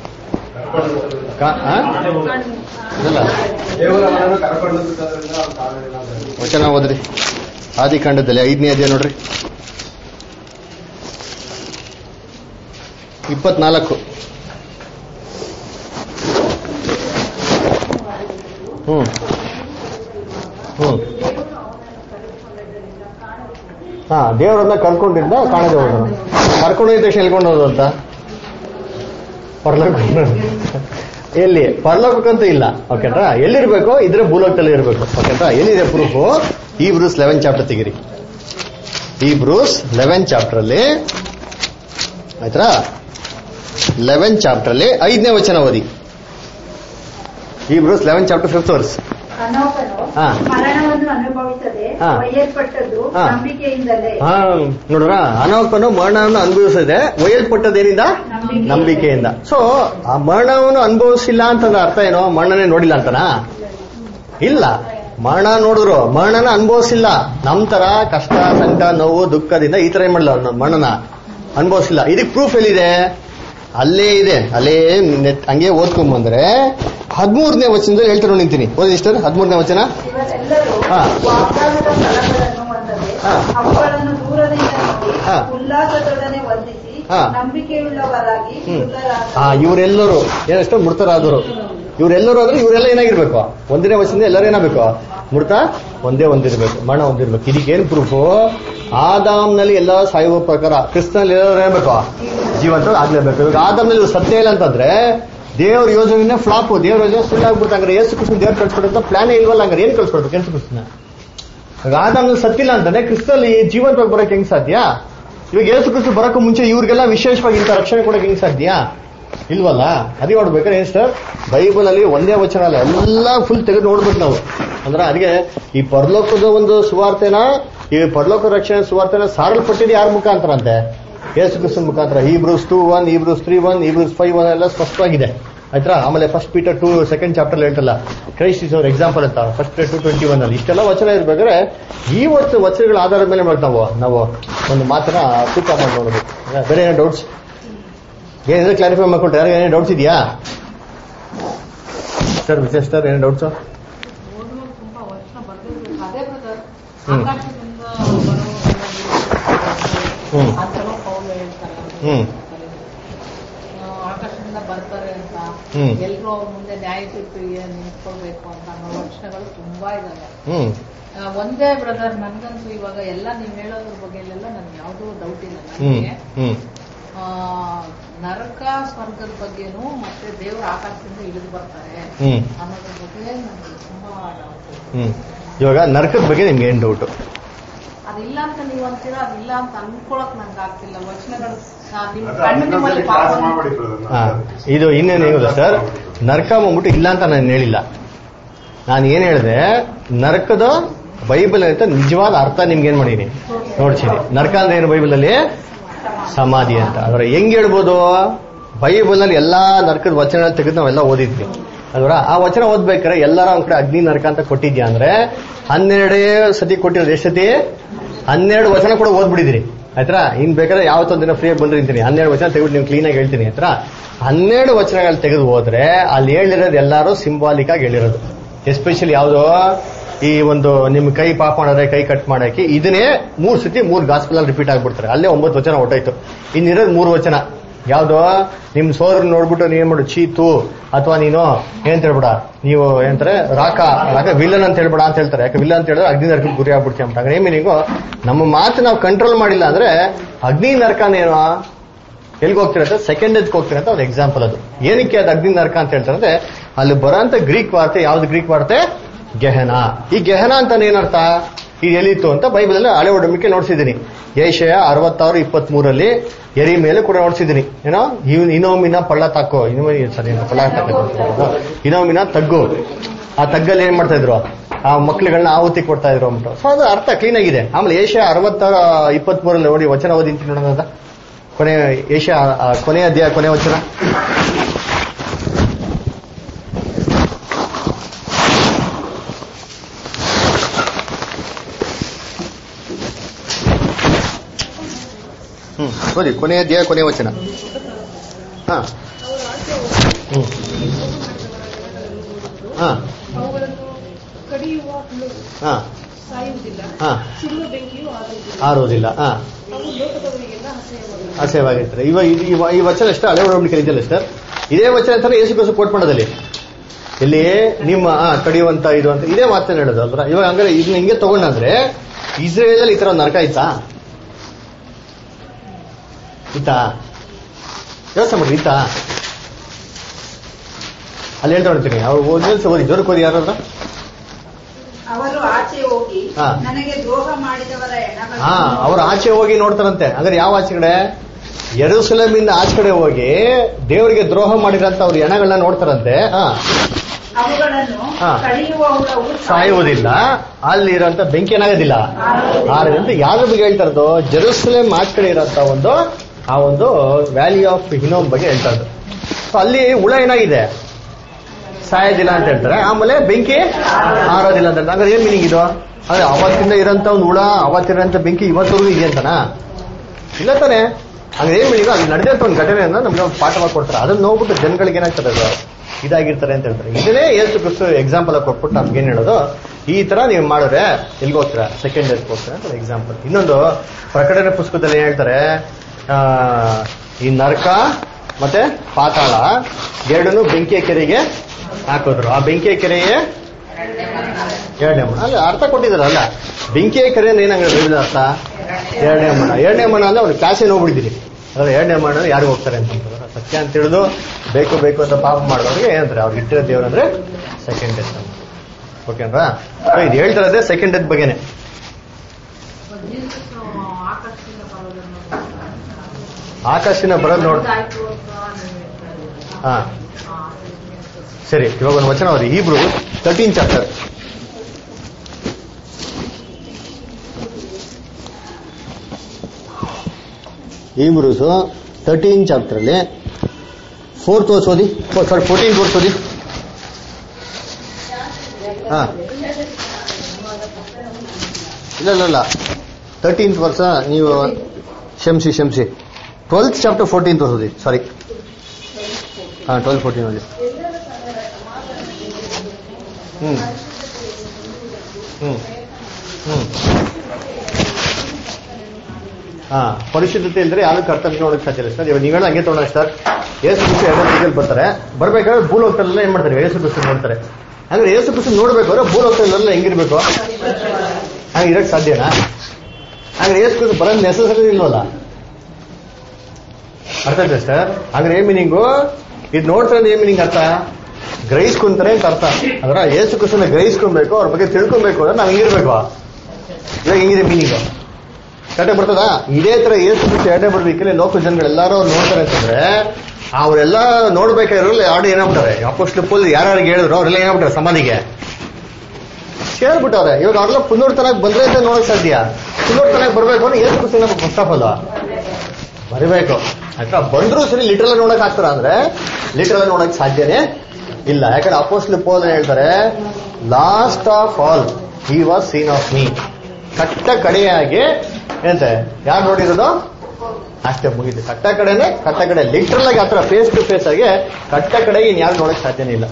ವಚನ ಓದ್ರಿ. ಆದಿಕಾಂಡದಲ್ಲಿ 5ನೇ ಅಧ್ಯಾಯ ನೋಡ್ರಿ, 24. ದೇವರನ್ನ ಕರ್ಕೊಂಡಿದ್ದ ಕಾಣದೆ ಹೋದ. ಕರ್ಕೊಂಡೋದ ತಕ್ಷಣ ಎಲ್ಕೊಂಡು ಹೋದ ಅಂತ ಪರಲೋಕ. ಎಲ್ಲಿ ಪರಲೋಕಕ್ಕಂತೂ ಇಲ್ಲ. ಓಕೆಂಟ್ರಾ? ಎಲ್ಲಿರ್ಬೇಕು? ಇದ್ರೆ ಭೂಲೋಕದಲ್ಲಿ ಇರ್ಬೇಕು. ಓಕೆಂಟ್ರಾ? ಎಲ್ಲಿದೆ ಪ್ರೂಫು? Hebrews 11 chapter ತೆಗಿರಿ. Hebrews 11 chapter ಅಲ್ಲಿ ಆಯ್ತಾ? 11 chapter ಅಲ್ಲಿ 5ನೇ ವಚನ ಓದಿ. Hebrews 11 chapter 5th verse. ಮರಣವನ್ನು ಅನುಭವಿಸದೆ ಒಯ್ಯಲ್ಪಟ್ಟದ್ದು ನಂಬಿಕೆಯಿಂದಲೇ. ನೋಡ್ರ, ಅನೋಕನು ಮರಣವನ್ನು ಅನುಭವಿಸದೆ ಒಯ್ಯಲ್ಪಟ್ಟದೇನಿಂದ? ನಂಬಿಕೆಯಿಂದ. ಸೊ ಆ ಮರಣವನ್ನು ಅನುಭವಿಸಿಲ್ಲ ಅಂತಂದ್ರೆ ಅರ್ಥ ಏನೋ? ಮರಣನೇ ನೋಡಿಲ್ಲ ಅಂತನಾ? ಇಲ್ಲ, ಮರಣ ನೋಡಿದ್ರು, ಮರಣನ ಅನುಭವಿಸಿಲ್ಲ. ನಮ್ ತರ ಕಷ್ಟ, ಸಂಕಟ, ನೋವು, ದುಃಖದಿಂದ ಈ ತರ ಏನ್ ಮಾಡಲ್ಲ, ಮರಣನ ಅನುಭವಿಸಿಲ್ಲ. ಇದಕ್ಕೆ ಪ್ರೂಫ್ ಎಲ್ಲಿದೆ? ಅಲ್ಲೇ ಇದೆ. ಅಲ್ಲೇ ಹಂಗೆ ಓದ್ಕೊಂಡ್ ಬಂದ್ರೆ 13ನೇ ವಚನದಲ್ಲಿ ಹೇಳ್ತಾರೆ ನಿಂತೀನಿ ಓದಿ ಸಿಸ್ಟರ್ 13ನೇ ವಚನ. ಇವರೆಲ್ಲರೂ ಹಾ. ವಾಗ್ದಾನದ ಫಲಗಳನ್ನು ಹೊಂದದೆ ಹಾ. ಅವುಗಳನ್ನು ದೂರದಿಂದ ನೋಡಿ ಹಾ. ಉಲ್ಲಾಸದೊಡನೆ ವಂದಿಸಿ ಹಾ. ನಂಬಿಕೆಯುಳ್ಳವರಾಗಿ ಹ್ಮ್. ಮೃತರಾದರು. ಇವರೆಲ್ಲರೂ ಏನಷ್ಟು ಮೃತರಾದರು. ಇವರೆಲ್ಲರೂ ಆದ್ರೆ ಇವರೆಲ್ಲ ಏನಾಗಿರ್ಬೇಕು? ಒಂದನೇ ವಚನದಿಂದ ಎಲ್ಲರೂ ಏನಾಗಬೇಕು? ಮೃತ ಒಂದಿರ್ಬೇಕು, ಮರಣ ಹೊಂದಿರ್ಬೇಕು. ಇದಕ್ಕೇನು ಪ್ರೂಫು? ಆದಾಮ್ನಲ್ಲಿ ಎಲ್ಲ ಸಾಯುವ ಪ್ರಕಾರ ಕ್ರಿಸ್ತನಲ್ಲಿ ಎಲ್ಲರೂ ಏನ್ಬೇಕು? ಜೀವಂತ ಆಗ್ಲೇಬೇಕು. ಇವಾಗ ಆದಾಮ್ನಲ್ಲಿ ಇವ್ರು ಸತ್ಯ ಇಲ್ಲ ಅಂತಂದ್ರೆ ದೇವ್ರ ಯೋಜನೆ ಫ್ಲಾಪ್, ದೇವ್ರ ಯೋಜನೆ ಸುಳ್ಳಾಗ್ಬಿಡ್ತು. ಹಂಗಾರೆ ಯೇಸು ಕೃಷ್ಣ ದೇವ್ರು ಕಳ್ಸ್ಕೊಡೋ ಪ್ಲಾನೇ ಇಲ್ವಲ್ಲ. ಹಂಗಾರೆ ಏನ್ ಕಳ್ಸ್ಕೊಡ್ಬೇಕು ಯೇಸು ಕೃಷ್ಣ? ಇವಾಗ ಆದಾಮ್ನಲ್ಲಿ ಸತ್ತಿಲ್ಲ ಅಂತಂದ್ರೆ ಕ್ರಿಸ್ತಲ್ಲಿ ಜೀವಂತವಾಗಿ ಬರೋಕೆ ಹೆಂಗ್ ಸಾಧ್ಯ? ಇವಾಗ ಯೇಸು ಕೃಷ್ಣ ಬರೋಕ್ಕೂ ಮುಂಚೆ ಇವ್ರಿಗೆಲ್ಲ ವಿಶೇಷವಾಗಿ ಇಂಥ ರಕ್ಷಣೆ ಕೊಡೋಕೆ ಹೆಂಗ್ ಸಾಧ್ಯ? ಇಲ್ವಲ್ಲ. ಅದೇ ನೋಡ್ಬೇಕಾದ್ರೆ ಏನ್ ಸರ್, ಬೈಬಲ್ ಅಲ್ಲಿ ಒಂದೇ ವಚನ ಅಲ್ಲ, ಎಲ್ಲ ಫುಲ್ ತೆಗೆದು ನೋಡ್ಬೇಕು ನಾವು. ಅಂದ್ರೆ ಅದಕ್ಕೆ ಈ ಪರಲೋಕದ ಒಂದು ಸುವಾರ್ತೆನ, ಈ ಪರಲೋಕ ರಕ್ಷಣೆ ಸುವಾರ್ತೆನ ಸಾರಲ್ಪಟ್ಟಿದ್ದು ಯಾರ ಮುಖಾಂತರ ಅಂತೆ? ಯೇಸು ಕ್ರಿಸ್ತನ ಮುಖಾಂತರ. Hebrews 2:1, Hebrews 3:1, Hebrews 5:1 ಎಲ್ಲ ಸ್ಪಷ್ಟವಾಗಿದೆ ಆಯ್ತಾ. ಆಮೇಲೆ 1 Peter 2 2nd ಚಾಪ್ಟರ್ ಹೇಳ್ತಲ್ಲ, ಕ್ರೈಸ್ಟ್ ಇಸ್ ಅವರ್ ಎಕ್ಸಾಂಪಲ್ ಅಂತ 1 Peter 2:21 ಅಲ್ಲಿ ಇಷ್ಟೆಲ್ಲ ವಚನ ಇರ್ಬೇಕಾದ್ರೆ ಈ ವಚನಗಳ ಆಧಾರದ ಮೇಲೆ ನಾವು ಒಂದು ಮಾತನ್ನ ತೂಕ ಮಾಡಿ ನೋಡಬೇಕು. ಬೇರೆ ಏನೋ ಡೌಟ್ಸ್ ಏನಿದ್ರೆ ಕ್ಲಾರಿಫೈ ಮಾಡ್ಕೊಳ್ತಾರೆ. ಯಾರು ಏನೇ ಡೌಟ್ಸ್ ಇದೆಯಾ ಸರ್? ವಿಶೇಷ ಏನೇ ಡೌಟ್ಸ್? ಓದುವಾಗ ತುಂಬಾ ವರ್ಷ ಬರ್ದಿರ್ಬೇಕು. ಅದೇ ಬ್ರದರ್, ಹ್ಮ್. ಆಕಾಶದಿಂದ ಹ್ಮ್. ಅಂತಲೂ ಪೌಲ ಹೇಳ್ತಾರೆ. ಹ್ಮ್. ಆಕಾಶದಿಂದ ಬರ್ತಾರೆ ಅಂತ, ಹ್ಮ್. ಎಲ್ರೂ ಅವ್ರ ಮುಂದೆ ನ್ಯಾಯ ತೀರ್ಪಿಗೆ ನಿಂತ್ಕೊಳ್ಬೇಕು ಅಂತ ಅನ್ನೋ ವರ್ಷಗಳು ತುಂಬಾ ಇದಾವೆ. ಹ್ಮ್. ಒಂದೇ ಬ್ರದರ್, ನನ್ಗಂತೂ ಇವಾಗ ಎಲ್ಲ ನೀವ್ ಹೇಳೋದ್ರ ಬಗ್ಗೆ ನನ್ಗೆ ಯಾವ್ದೂ ಡೌಟ್ ಇಲ್ಲ. ಹ್ಮ್. ನನಗೆ ಹ್ಮ್. ನರಕ ಸ್ವರ್ಗದ ಬಗ್ಗೆನೂ ಮತ್ತೆ ದೇವ್ರ ಆಕಾಶದಿಂದ ಇಳಿದು ಬರ್ತಾರೆ ಹ್ಮ್. ಅನ್ನೋದ್ರ ಬಗ್ಗೆ ನನಗೆ ತುಂಬಾ ಡೌಟ್. ಹ್ಮ್. ಇವಾಗ ನರಕದ ಬಗ್ಗೆ ನಿಮ್ಗೆ ಏನ್ ಡೌಟ್? ಅದಿಲ್ಲ ಅಂತ ನೀವು ಅಂತೀರಾ, ಅದಿಲ್ಲ ಅಂತ ಅನ್ಕೊಳಕ್ ನಂಗೆ ಆಗ್ತಿಲ್ಲ. ವಚನಗಳು ನಿಮ್ ಕಣ್ಣು ನಿಮ್ಮಲ್ಲಿ ಪಾಪ ಇದು ಇನ್ನೇನು ಗೊತ್ತಾ ಸರ್, ನರಕ ಬಂದ್ಬಿಟ್ಟು ಇಲ್ಲ ಅಂತ ನಾನು ಹೇಳಿಲ್ಲ. ನಾನು ಏನ್ ಹೇಳಿದೆ, ನರಕದ ಬೈಬಲ್ ಅಂತ ನಿಜವಾದ ಅರ್ಥ ನಿಮ್ಗೆ ಏನ್ ಮಾಡೀನಿ ನೋಡ್ತೀನಿ. ನರಕ ಅಂದ್ರೆ ಏನು ಬೈಬಲ್ ಅಲ್ಲಿ? ಸಮಾಧಿ ಅಂತ. ಅದರ ಹೆಂಗ್ ಹೇಳ್ಬೋದು? ಬೈಬಲ್ ನಲ್ಲಿ ಎಲ್ಲಾ ನರಕದ ವಚನ ತೆಗೆದು ನಾವೆಲ್ಲ ಓದಿದ್ವಿ ಅಲ್ವರ. ಆ ವಚನ ಓದ್ಬೇಕಾದ್ರೆ ಎಲ್ಲಾರ ಒಂದ್ ಕಡೆ ಅಗ್ನಿ ನರಕ ಅಂತ ಕೊಟ್ಟಿದ್ಯಾ ಅಂದ್ರೆ 12 ಸತಿ ಕೊಟ್ಟಿರೋದು. ಎಷ್ಟು ಸತಿ? 12 ವಚನ ಕೂಡ ಓದ್ಬಿಡಿದ್ರಿ ಆಯ್ತಾ. ಇನ್ ಬೇಕಾದ್ರೆ ಯಾವತ್ತೊಂದ್ ದಿನ ಫ್ರೀಯಾಗಿ ಬಂದ್ರೆ ಇಂತೀನಿ 12 ವಚನ ತೆಗೆದು ನೀವು ಕ್ಲೀನ್ ಆಗಿ ಹೇಳ್ತೀನಿ ಆಯ್ತಾ. 12 ವಚನಗಳು ತೆಗೆದು ಹೋದ್ರೆ ಅಲ್ಲಿ ಹೇಳಿರೋದು ಎಲ್ಲಾರು ಸಿಂಬಾಲಿಕ್ ಆಗಿ ಹೇಳಿರೋದು. ಎಸ್ಪೆಷಲಿ ಯಾವ್ದು? ಈ ಒಂದು ನಿಮ್ ಕೈ ಪಾಪ ಮಾಡಿದ್ರೆ ಕೈ ಕಟ್ ಮಾಡಕ್ಕೆ ಇದನ್ನೇ 3 ಸತಿ 3 ಗಾಸ್ಪಲ್ ಅಲ್ಲಿ ರಿಪೀಟ್ ಆಗ್ಬಿಡ್ತಾರೆ. ಅಲ್ಲೇ 9 ವಚನ ಹೊಟ್ಟಾಯ್ತು. ಇನ್ನಿರೋದು 3 ವಚನ. ಯಾವ್ದು? ನಿಮ್ ಸೋರ್ ನೋಡ್ಬಿಟ್ಟು ನೀನ್ ಮಾಡು ಚೀತು, ಅಥವಾ ನೀನು ಏನ್ ಹೇಳ್ಬೇಡ, ನೀವು ಏನಂತಾರೆ ರಾಕ ವಿಲ್ಲನ್ ಅಂತ ಹೇಳ್ಬೇಡ ಅಂತ ಹೇಳ್ತಾರೆ. ಯಾಕೆ ವಿಲ್ಲನ್ ಅಂತ ಹೇಳಿದ್ರೆ ಅಗ್ನಿ ನರಕಕ್ಕೆ ಗುರಿ ಆಗ್ಬಿಡ್ತೀವಿ ಅಂತ. ಹಾಗೆ ಮೀನಿಂಗು ನಮ್ಮ ಮಾತು ನಾವು ಕಂಟ್ರೋಲ್ ಮಾಡಿಲ್ಲ ಅಂದ್ರೆ ಅಗ್ನಿ ನರಕನೇನೋ ಎಲ್ಗೆ ಹೋಗ್ತಿರತ್ತೆ? ಸೆಕೆಂಡ್ ಎಜ್ಗೆ ಹೋಗ್ತಿರತ್ತೆ. ಒಂದು ಎಕ್ಸಾಂಪಲ್ ಅದು. ಏನಕ್ಕೆ ಅದು ಅಗ್ನಿ ನರಕ ಅಂತ ಹೇಳ್ತಾರೆ? ಅಲ್ಲಿ ಬರೋಂತ ಗ್ರೀಕ್ ವಾರ್ತೆ ಯಾವ್ದು? ಗ್ರೀಕ್ ವಾರ್ತೆ ಗೆಹನ. ಈ ಗೆಹನ ಅಂತ ಏನರ್ಥ? ಇದು ಎಲ್ಲಿತ್ತು ಅಂತ ಬೈಬಲ್ ಅಲ್ಲಿ ಹಳೆ ಒಡಂಬಡಿಕೆ ನೋಡ್ಸಿದ್ದೀನಿ. ಯೆಶಯ 66:23 ಎರಿ ಮೇಲೆ ಕೂಡ ನೋಡ್ಸಿದ್ದೀನಿ. ಏನೋ ಇನೋಮಿನ ಪಳ್ಳತಾಕೋ, ಇನೋಮಿನ ತಗ್ಗು. ಆ ತಗ್ಗಲ್ಲಿ ಏನ್ ಮಾಡ್ತಾ ಇದ್ರು? ಆ ಮಕ್ಳುಗಳನ್ನ ಆಹುತಿ ಕೊಡ್ತಾ ಇದ್ರು ಅಂದ್ಬಿಟ್ಟು. ಸೊ ಅದು ಅರ್ಥ ಕ್ಲೀನ್ ಆಗಿದೆ. ಆಮೇಲೆ ಯೆಶಯ 66:23 ನೋಡಿ ವಚನ ಓದಿಂತೀನಿ ನೋಡೋದ. ಯೆಶಯ ಕೊನೆಯ ಅಧ್ಯಾಯ ಕೊನೆ ವಚನ. ಓದಿ ಕೊನೆಯ ಅಧ್ಯಾಯ ಕೊನೆಯ ವಚನ. ಹಾ. ಹಾ. ಹಾ. ಆರೋದಿಲ್ಲ. ಹಾ. ಅಸಹ್ಯವಾಗಿರ್ತಾರೆ. ಈ ವಚನ ಎಷ್ಟು ಹಳೆ ಒಡಂಬಡಿಕೆ ಇದೆಯಲ್ಲ ಸರ್, ಇದೇ ವಚನ ಅಂತಾನೆ ಯೇಸು ಕ್ರಿಸ್ತ ಕೋಟ್ ಮಾಡೋದಲ್ಲಿ ಇಲ್ಲಿ ನಿಮ್ಮ ಕಡಿಯುವಂತ ಇದು ಅಂತ ಇದೇ ಮಾತನ್ನ ಹೇಳೋದು ಅಲ್ರ. ಇವಾಗ ಹಂಗಾರೆ ಇದನ್ನ ಹಿಂಗೆ ತಗೊಂಡ್ರೆ ಇಸ್ರೇಲ್ ಅಲ್ಲಿ ಈ ತರ ಒಂದು ನರಕ ಆಯ್ತಾ? ಇತ್ತಾ? ಯೋಚನೆ ಮಾಡ್ರಿ, ಇತ್ತಾ? ಅಲ್ಲಿ ಹೇಳ್ತಾ ನೋಡ್ತೀನಿ. ಅವ್ರು ಓದಿ ಜೋರಕ್ಕೆ ಓದಿ. ಯಾರಾದ್ರ? ಅವರು ಆಚೆ ಹೋಗಿ ನನಗೆ ದ್ರೋಹ ಮಾಡಿದವರ ಅವ್ರು ಆಚೆ ಹೋಗಿ ನೋಡ್ತಾರಂತೆ. ಹಾಗಾದ್ರೆ ಯಾವ ಆಚೆ ಕಡೆ? ಯೆರೂಸಲೇಮಿಂದ ಆಚೆ ಕಡೆ ಹೋಗಿ ದೇವರಿಗೆ ದ್ರೋಹ ಮಾಡಿರಂತ ಅವ್ರ ಹೆಣಗಳನ್ನ ನೋಡ್ತಾರಂತೆ. ಸಾಯುವುದಿಲ್ಲ, ಅಲ್ಲಿರೋಂಥ ಬೆಂಕಿ ಏನಾಗೋದಿಲ್ಲ, ಆರದಂತೆ. ಯಾವ್ದ್ರ ಬಗ್ಗೆ ಹೇಳ್ತಾ ಇರೋದು? ಜೆರೂಸಲೇಮ್ ಆಚೆ ಕಡೆ ಇರೋಂಥ ಆ ಒಂದು ವ್ಯಾಲಿ ಆಫ್ ಹಿನೋಮ್ ಬಗ್ಗೆ ಹೇಳ್ತಾ ಇರೋದು. ಸೊ ಅಲ್ಲಿ ಹುಳ ಏನಾಗಿದೆ? ಸಾಯೋದಿಲ್ಲ ಅಂತ ಹೇಳ್ತಾರೆ. ಆಮೇಲೆ ಬೆಂಕಿ ಆರೋದಿಲ್ಲ ಅಂತ. ಹಾಗಾದ್ರೆ ಏನ್ ಮೀನಿಂಗ್ ಇದು? ಅಂದ್ರೆ ಅವತ್ತಿಂದ ಇರೋಂಥ ಒಂದು ಹುಳ, ಅವತ್ತಿರೋಂಥ ಬೆಂಕಿ ಇವತ್ತವರೆಗೂ ಇದೆ ಅಂತನಾ? ಇಲ್ಲ ತಾನೆ? ಹಾಗೆ ಏನ್ ಮೀನಿಂಗ್? ಅದು ನಡೆದಂತ ಒಂದು ಘಟನೆಯನ್ನ ನಮ್ಗೆ ಪಾಠವಾಗಿ ಕೊಡ್ತಾರೆ. ಅದನ್ನ ನೋಡ್ಬಿಟ್ಟು ಜನಗಳಿಗೆ ಏನಾಗ್ತದೆ ಅದು ಇದಾಗಿರ್ತಾರೆ ಅಂತ ಹೇಳ್ತಾರೆ. ಇದನ್ನೇ ಯೇಸು ಕ್ರಿಸ್ತು ಎಕ್ಸಾಂಪಲ್ ಕೊಟ್ಬಿಟ್ಟು ನಮ್ಗೆ ಏನ್ ಹೇಳೋದು, ಈ ತರ ನೀವು ಮಾಡಿದ್ರೆ ಎಲ್ಲಿಗೆ ಹೋಗ್ತೀರಾ, ಸೆಕೆಂಡ್ ಡೇಸ್ಗೆ ಹೋಗ್ತೀರಾ ಅಂತ ಎಕ್ಸಾಂಪಲ್. ಇನ್ನೊಂದು ಪ್ರಕಟಣೆ ಪುಸ್ತಕದಲ್ಲಿ ಏನ್ ಹೇಳ್ತಾರೆ, ಈ ನರಕ ಮತ್ತೆ ಪಾತಾಳ ಎರಡನ್ನು ಬೆಂಕಿಯ ಕೆರೆಗೆ ಹಾಕಿದ್ರು. ಆ ಬೆಂಕಿಯ ಕೆರೆಗೆ ಎರಡನೇ ಮಣ ಅಲ್ಲ ಅರ್ಥ ಕೊಟ್ಟಿದಾರಲ್ಲ. ಬೆಂಕಿಯ ಕೆರೆ ಏನಾಗಿರೋದು ಅರ್ಥ ಎರಡನೇ ಮಣ. ಎರಡನೇ ಮಣ ಅಂದ್ರೆ ಅವ್ರಿಗೆ ಕ್ಲಾಸೇ ನೋಡ್ಬಿಟ್ಟಿದ್ದೀರಿ. ಅದ್ರ ಎರಡನೇ ಮಣ ಯಾರು ಹೋಗ್ತಾರೆ ಅಂತ ಸತ್ಯ ಅಂತ ತಿಳಿದು ಬೇಕು ಬೇಕು ಅಂತ ಪಾಪ ಮಾಡೋರಿಗೆ ಏನಂತಾರೆ, ಅವ್ರಿಗೆ ಇಟ್ಟಿರೋ ದೇವ್ರಂದ್ರೆ ಸೆಕೆಂಡ್ ಡೆತ್ ಅಂತ. ಓಕೆನಾ? ಇದು ಹೇಳ್ತಾರದೇ ಸೆಕೆಂಡ್ ಡೆತ್ ಬಗ್ಗೆನೆ. ಆಕಾಶಿನ ಬರೋದು ನೋಡ್. ಹಾ ಸರಿ, ಇವಾಗ ಒಂದು ವಚನ ಅವ್ರಿ, ಹೀಬ್ರೂ 13 ಚಾಪ್ಟರ್. ಹೀಬ್ರೂಸ್ 13 ಚಾಪ್ಟರ್ ಅಲ್ಲಿ 4th ವರ್ಸ್ ಓದಿ, 14th ವರ್ಸ್ ಓದಿ. ಹಾ ಇಲ್ಲ 13th ವರ್ಷ ನೀವು ಕ್ಷಮಿಸಿ 12th ಚಾಪ್ಟರ್ 14th ವರ್ಷ ಓದಿ. ಸಾರಿ, 12-14 ಓದಿ. ಪರಿಶುದ್ಧತೆ ಇಲ್ಲದ್ರೆ ಯಾರು ಕರ್ತವ್ಯ ನೋಡಕ್ ಸಾಧ್ಯ ಇಲ್ಲ ಸರ್. ಇವಾಗ ನೀವೇಳ ಹಂಗೆ ತೊಗೊಂಡ ಸರ್, ಯೇಸು ಕ್ರಿಸ್ತು ಎರಡು ಬರ್ತಾರೆ, ಬರ್ಬೇಕಾದ್ರೆ ಭೂಲೋಕದಲ್ಲೆಲ್ಲ ಏನ್ ಮಾಡ್ತಾರೆ, ಯೇಸು ಕ್ರಿಸ್ತು ನೋಡ್ತಾರೆ. ಅಂದ್ರೆ ಯೇಸು ಕ್ರಿಸ್ತು ನೋಡ್ಬೇಕಾದ್ರೆ ಭೂಲೋಕದಲ್ಲೆಲ್ಲ ಹೆಂಗಿರ್ಬೇಕು, ಹಂಗೆ ಇರಕ್ ಸಾಧ್ಯನಾ? ಅಂದ್ರೆ ಯೇಸು ಕ್ರಿಸ್ತು ಬರೋದು ನೆಸಸರಿ ಇಲ್ವಲ್ಲ, ಅರ್ಥ ಆಯ್ತಾ ಸರ್? ಅಂದ್ರೆ ಏನ್ ಮೀನಿಂಗು, ಇದು ನೋಡ್ತಾರೆ ಏನ್ ಮೀನಿಂಗ್ ಅರ್ಥ, ಗ್ರಹಿಸ್ಕೊಂತಾರೆ ಅಂತ ಅರ್ಥ. ಅದರ ಯೇಸು ಕ್ರಿಸ್ತನ ಗ್ರಹಿಸ್ಕೊಬೇಕು, ಅವ್ರ ಬಗ್ಗೆ ತಿಳ್ಕೊಬೇಕು ಅಂದ್ರೆ ನಾವ್ ಹೆಂಗಿರ್ಬೇಕು, ಇವಾಗ ಹೆಂಗಿದೆ ಮೀನಿಂಗು ಕರೆಕ್ಟ್ ಬರ್ತದ? ಇದೇ ತರ ಯೇಸು ಕ್ರಿಸ್ತು ಎರಡನೇ ಬರ್ಬೇಕಲ್ಲಿ ಲೋಕ ಜನಗಳೆಲ್ಲಾರು ನೋಡ್ತಾರೆ ಅಂತಂದ್ರೆ ಅವರೆಲ್ಲ ನೋಡ್ಬೇಕಾಗಿರೋಲ್ಲ ಯಾರು ಏನಾಗ್ಬಿಟ್ಟಾರೆ, ಅಪೊಸ್ತಲರು ಪೌಲ್ ಯಾರ್ಯಾರಿಗೆ ಹೇಳಿದ್ರು ಅವರೆಲ್ಲ ಏನಾಗ್ಬಿಟ್ಟಾರೆ, ಸಮಾಧಿಗೆ ಸೇರ್ಬಿಟ್ಟವ್ರೆ. ಇವಾಗ ಅವ್ರೆಲ್ಲ ಪುನರ್ತನಾಗಿ ಬಂದ್ರೆ ಅಂತ ನೋಡಕ್ ಸಾಧ್ಯ. ಪುನರ್ತನಾಗಿ ಬರ್ಬೇಕು ಅಂದ್ರೆ ಯೇಸು ಕ್ರಿಸ್ತು ಫಸ್ಟ್ ಆಫ್ ಆಲ್ ಬರಬೇಕು ಆಯ್ತಾ. ಬಂದ್ರು ಸರಿ ಲಿಟ್ರಲ್ ನೋಡಕ್ ಆಗ್ತಾರ ಅಂದ್ರೆ ಲಿಟ್ರಲ್ ನೋಡಕ್ ಸಾಧ್ಯನೇ ಇಲ್ಲ. ಯಾಕಂದ್ರೆ ಅಪೊಸ್ತಲರು ಪೌಲ್ ಹೇಳ್ತಾರೆ, last of all he was seen of me. ಕಟ್ಟ ಕಡೆಯಾಗಿ ಏನಂತೆ ಯಾರು ನೋಡಿರೋದು ಅಷ್ಟೇ, ಮುಗಿದು. ಕಟ್ಟ ಕಡೆ ಲಿಟ್ರಲ್ ಆಗಿ ಆತರ ಫೇಸ್ ಟು ಫೇಸ್ ಆಗಿ ಕಟ್ಟ ಕಡೆಗೆ ಇನ್ ಯಾರು ನೋಡಕ್ ಸಾಧ್ಯನೇ ಇಲ್ಲ.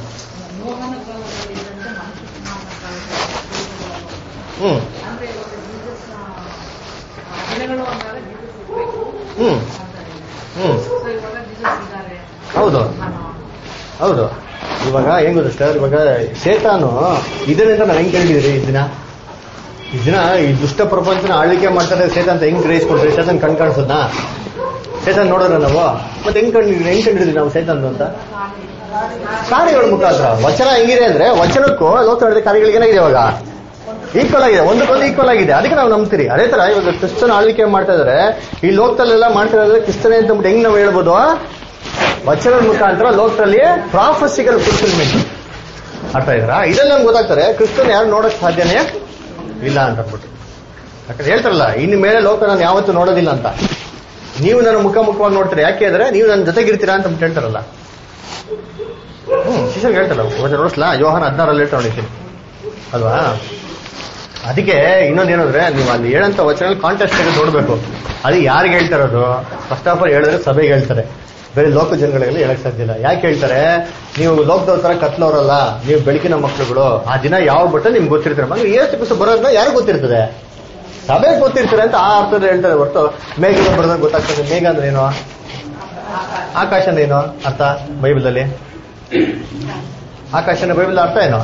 ಹೌದು. ಇವಾಗ ಹೆಂಗ್ ಗೊತ್ತ ಸರ್, ಇವಾಗ ಶೇತಾನು ಇದರಿಂದ ನಾವ್ ಹೆಂಗ್ ಕೇಳಿದ್ರಿ, ಈ ದಿನ ಈ ದುಷ್ಟ ಪ್ರಪಂಚನ ಆಳ್ವಿಕೆ ಮಾಡ್ತಾರೆ ಸೇತ ಅಂತ ಹೆಂಗ್ ಗ್ರಹಿಸ್ಕೊಡ್ತೀವಿ? ಸೇತನ್ ಕಣ್ ಕಾಣಿಸೋದಾ? ಸೇತನ್ ನೋಡೋರ ನಾವು ಮತ್ತೆ ಹೆಂಗ್ ಕಂಡಿದ್ವಿ ನಾವು ಸೇತನ್ ಅಂತ? ಕಾರ್ಯಗಳ ಮುಖಾಂತರ. ವಚನ ಹೆಂಗಿದೆ ಅಂದ್ರೆ ವಚನಕ್ಕೂ ಲೋಕ ನಡೆದ ಕಾರ್ಯಗಳಿಗೆ ಏನಾಗಿದೆ ಇವಾಗ ಈಕ್ವಲ್ ಆಗಿದೆ, ಒಂದಕ್ಕೊಂದು ಈಕ್ವಲ್ ಆಗಿದೆ. ಅದಕ್ಕೆ ನಾವು ನಂಬ್ತೀರಿ. ಅದೇ ತರ ಇವಾಗ ಕ್ರಿಸ್ತನ ಆಳ್ವಿಕೆ ಮಾಡ್ತಾ ಇದಾರೆ, ಈ ಲೋಕದಲ್ಲೆಲ್ಲ ಮಾಡ್ತಾ ಇದ್ರೆ ಕ್ರಿಸ್ತನೇ ಅಂತ ಹೆಂಗ್ ನಾವು ಹೇಳ್ಬೋದು, ವಚನದ ಮುಖಾಂತರ ಲೋಕದಲ್ಲಿ ಪ್ರಾಫೆಸಿಕಲ್ ಫುಲ್ಫಿಲ್ಮೆಂಟ್. ಅರ್ಥ ಇದ್ರಾ? ಇದೆಲ್ಲ ನಮ್ಗೆ ಗೊತ್ತಾಗ್ತಾರೆ ಕ್ರಿಸ್ತನ ಯಾರು ನೋಡಕ್ ಸಾಧ್ಯನೇ ಇಲ್ಲ ಅಂತ ಅಂದ್ಬಿಟ್ಟು. ಯಾಕಂದ್ರೆ ಹೇಳ್ತಾರಲ್ಲ, ಇನ್ನು ಮೇಲೆ ಲೋಕ ನಾನು ಯಾವತ್ತೂ ನೋಡೋದಿಲ್ಲ ಅಂತ. ನೀವು ನನ್ನ ಮುಖಾಮುಖವಾಗಿ ನೋಡ್ತೀರಾ, ಯಾಕೆ ಅಂದ್ರೆ ನೀವು ನನ್ನ ಜೊತೆಗಿರ್ತೀರಾ ಅಂತ ಹೇಳ್ತಾರಲ್ಲ. ಶಿಷ್ಯರಿಗೆ ಹೇಳ್ತಾರಲ್ಲ, ನೋಡಿಸ್ಲಾ ಯೋಹಾನ 16 ನೋಡಿದ್ದೀನಿ ಅಲ್ವಾ? ಅದಕ್ಕೆ ಇನ್ನೊಂದೇನಂದ್ರೆ ನೀವು ಅಲ್ಲಿ ಹೇಳಂತ ವಚನ ಕಾಂಟೆಸ್ಟ್ ಆಗಿ ನೋಡ್ಬೇಕು. ಅದು ಯಾರಿಗೆ ಹೇಳ್ತಾರೋದು? ಫಸ್ಟ್ ಆಫ್ ಆಲ್ ಹೇಳಿದ್ರೆ ಸಭೆಗೆ ಹೇಳ್ತಾರೆ, ಬೇರೆ ಲೋಕ ಜನಗಳಿಗೆಲ್ಲ ಹೇಳಕ್ ಸಾಧ್ಯ ಇಲ್ಲ. ಯಾಕೆ ಹೇಳ್ತಾರೆ? ನೀವು ಲೋಕದವ್ರ ತರ ಕತ್ಲವ್ರಲ್ಲ, ನೀವು ಬೆಳಕಿನ ಮಕ್ಕಳುಗಳು. ಆ ದಿನ ಯಾವ ಬಟ್ಟ ನಿಮ್ಗೆ ಗೊತ್ತಿರ್ತಾರೆ. ಅಂದ್ರೆ ಏಸು ಕ್ರಿಸ್ತು ಬರೋದನ್ನ ಯಾರಿಗೆ ಗೊತ್ತಿರ್ತದೆ? ಸಭೆಗೆ ಗೊತ್ತಿರ್ತಾರೆ ಅಂತ ಆ ಅರ್ಥದಲ್ಲಿ ಹೇಳ್ತಾರೆ ಹೊರತು ಮೇಘದ ಬರೋದಾಗ ಗೊತ್ತಾಗ್ತದೆ. ಮೇಘ ಅಂದ್ರೆ ಏನು? ಆಕಾಶ ಅಂದ್ರೆ ಏನು ಅರ್ಥ ಬೈಬಲಲ್ಲಿ? ಆಕಾಶನ ಬೈಬಲ್ ಅರ್ಥ ಏನು?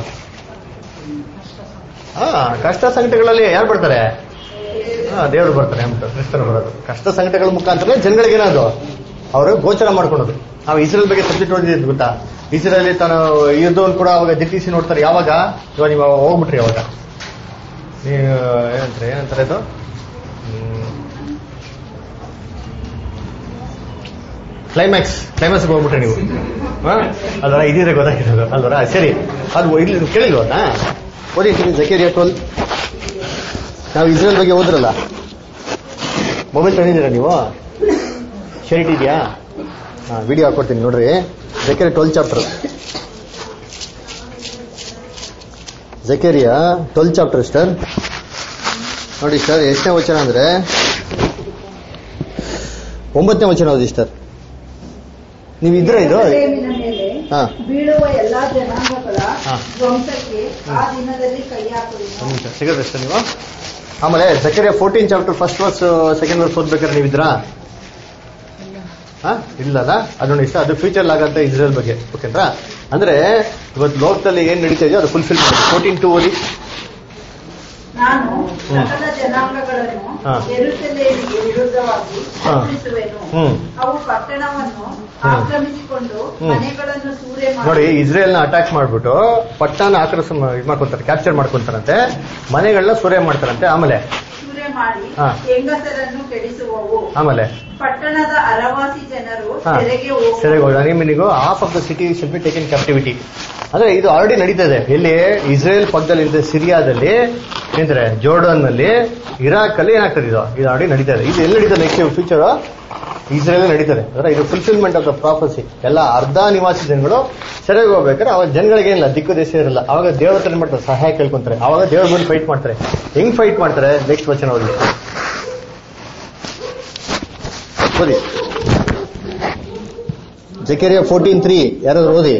ಕಷ್ಟ ಸಂಕಟಗಳಲ್ಲಿ ಯಾರು ಬರ್ತಾರೆ? ದೇವರು ಬರ್ತಾರೆ ಅಂತ ಕ್ರಿಸ್ತರು ಬರೋದು. ಕಷ್ಟ ಸಂಕಟಗಳ ಮುಖಾಂತರ ಜನಗಳಿಗೆ ಏನಾದ್ರು ಅವರು ಗೋಚರ ಮಾಡ್ಕೊಳೋದು. ನಾವು ಇಸ್ರೇಲ್ ಬಗ್ಗೆ ಸಬ್ಜೆಕ್ಟ್ ನೋಡಿದ್ದು ಗೊತ್ತಾ? ಇಸ್ರೇಲ್ ತಾನು ಯುದ್ಧವನ್ನು ಕೂಡ ಅವಾಗ ದಿಟ್ಟಿಸಿ ನೋಡ್ತಾರೆ. ಯಾವಾಗ? ಇವಾಗ ನೀವು ಹೋಗ್ಬಿಟ್ರಿ, ಅವಾಗ ನೀವು ಏನಂತಾರೆ ಇದು ಕ್ಲೈಮ್ಯಾಕ್ಸ್ ಹೋಗ್ಬಿಟ್ರಿ ನೀವು ಅಲ್ವರ? ಇದಿದ್ರೆ ಗೊತ್ತಾಗಿರೋದು ಅಲ್ವರ? ಸರಿ, ಅದು ಇಲ್ಲಿ ಕೇಳಿಲ್ವಲ್ಲ? ಓದಿ ಜಕರಿಯಾ 12. ನಾವು ಇಸ್ರೇಲ್ ಬಗ್ಗೆ ಓದ್ರಲ್ಲ, ಮೊಬೈಲ್ ತಂದಿದ್ದೀರಾ ನೀವು? ಶೇರಿಟ್ ಇದೆಯಾ? ವಿಡಿಯೋ ಹಾಕೊಡ್ತೀನಿ ನೋಡ್ರಿ. ಜಕರಿಯಾ 12 ಚಾಪ್ಟರ್. ಜಕರಿಯಾ 12 ಚಾಪ್ಟರ್ ಸ್ಟರ್ ನೋಡಿ ಸರ್. ಎಷ್ಟನೇ ವಚನ ಅಂದ್ರೆ 9ನೇ ವಚನ ಓದಿ ಸರ್. ನೀವಿದ್ರೆ ಇದು ಬೀಳುವ ಎಲ್ಲಾ ಜನಾಂಗಗಳ ಧ್ವಂಸಕ್ಕೆ ಆ ದಿನದಲ್ಲಿ ಕೈ ಹಾಕುವೆನು. ಸಿಗೋದು ಸರ್ ನೀವು. ಆಮೇಲೆ ಜಕರಿಯಾ 14 ಚಾಪ್ಟರ್ 1 ವರ್ಸ್ 2 ವರ್ಸ್ ಓದ್ಬೇಕಾದ್ರೆ ನೀವಿದ್ರಾ? ಇಲ್ಲಲ್ಲ, ಅದೊಂದು ಇಷ್ಟ. ಅದು ಫ್ಯೂಚರ್ ಆಗಂತ ಇಸ್ರೇಲ್ ಬಗ್ಗೆ. ಓಕೆನಾ? ಅಂದ್ರೆ ಇವತ್ತು ಲೋಕದಲ್ಲಿ ಏನ್ ನಡೀತಾ ಇದೆಯೋ ಅದು ಫುಲ್ಫಿಲ್ ಮಾಡಿ. 14:2 ಓದಿ. ನಾನು ಸಕಲ ಜನಾಂಗಗಳನ್ನು ಯೆರೂಸಲೇಮಿಗೆ ವಿರುದ್ಧವಾಗಿ ಎಬ್ಬಿಸುವೆನು. ಅವು ಪಟ್ಟಣವನ್ನು ಆಕ್ರಮಿಸಿಕೊಂಡು ಮನೆಗಳನ್ನು ಸೂರೆ ಮಾಡಿ. ನೋಡಿ, ಇಸ್ರೇಲ್ನ ಅಟ್ಯಾಕ್ ಮಾಡ್ಬಿಟ್ಟು ಪಟ್ಟಣ ಮಾಡ್ಕೊಂತಾರೆ, ಕ್ಯಾಪ್ಚರ್ ಮಾಡ್ಕೊಂತಾರಂತೆ, ಮನೆಗಳನ್ನ ಸೂರೆ ಮಾಡ್ತಾರಂತೆ. ಆಮೇಲೆ ಸೂರೆ ಮಾಡಿ ಹೆಂಗಸರನ್ನು ಕೆಡಿಸುವವು. ಆಮೇಲೆ ಪಟ್ಟಣದ ಅರವಾಸಿ ಜನರು ಸೆರೆಗೆ ಹೋಗಿ ನಿಮಗೂ half of the city should be taken captivity. ಅಂದ್ರೆ ಇದು ಆಲ್ರೆಡಿ ನಡೀತಾ ಇದೆ. ಎಲ್ಲಿ? ಇಸ್ರೇಲ್ ಪಕ್ಕದಲ್ಲಿ ಇದೆ, ಸಿರಿಯಾದಲ್ಲಿ, ಏನಂತಾರೆ ಜೋರ್ಡನ್ ನಲ್ಲಿ, ಇರಾಕ್ ಅಲ್ಲಿ ಏನಾಗ್ತದೆ ಇದು ಆಲ್ರೆಡಿ ನಡೀತಾ ಇದೆ. ಇದು ಎಲ್ಲಿ ನಡೀತದೆ? ನೆಕ್ಸ್ಟ್ ಫ್ಯೂಚರ್ ಇಸ್ರೇಲ್ ನಡೀತದೆ. ಅಂದ್ರೆ ಇದು ಫುಲ್ಫಿಲ್ಮೆಂಟ್ ಆಫ್ ದ ಪ್ರಾಫೆಸಿ. ಎಲ್ಲ ಅರ್ಧ ನಿವಾಸಿ ಜನಗಳು ಸೆರೆಗೆ ಹೋಗ್ಬೇಕಾದ್ರೆ ಅವಾಗ ಜನಗಳಿಗೆ ಏನಿಲ್ಲ, ದಿಕ್ಕು ದೇಶ ಇರಲ್ಲ. ಅವಾಗ ದೇವ್ರ ಹತ್ರ ಏನ್ ಮಾಡ್ತಾರೆ? ಸಹಾಯ ಕೇಳ್ಕೊಂತಾರೆ. ಅವಾಗ ದೇವ್ರ ಬಂದು ಫೈಟ್ ಮಾಡ್ತಾರೆ. ಹೆಂಗ್ ಫೈಟ್ ಮಾಡ್ತಾರೆ? ನೆಕ್ಸ್ಟ್ ವಚನ ಓದಿ. ಜಕರಿಯಾ 14:3 ಯಾರಾದ್ರೂ ಓದಿ.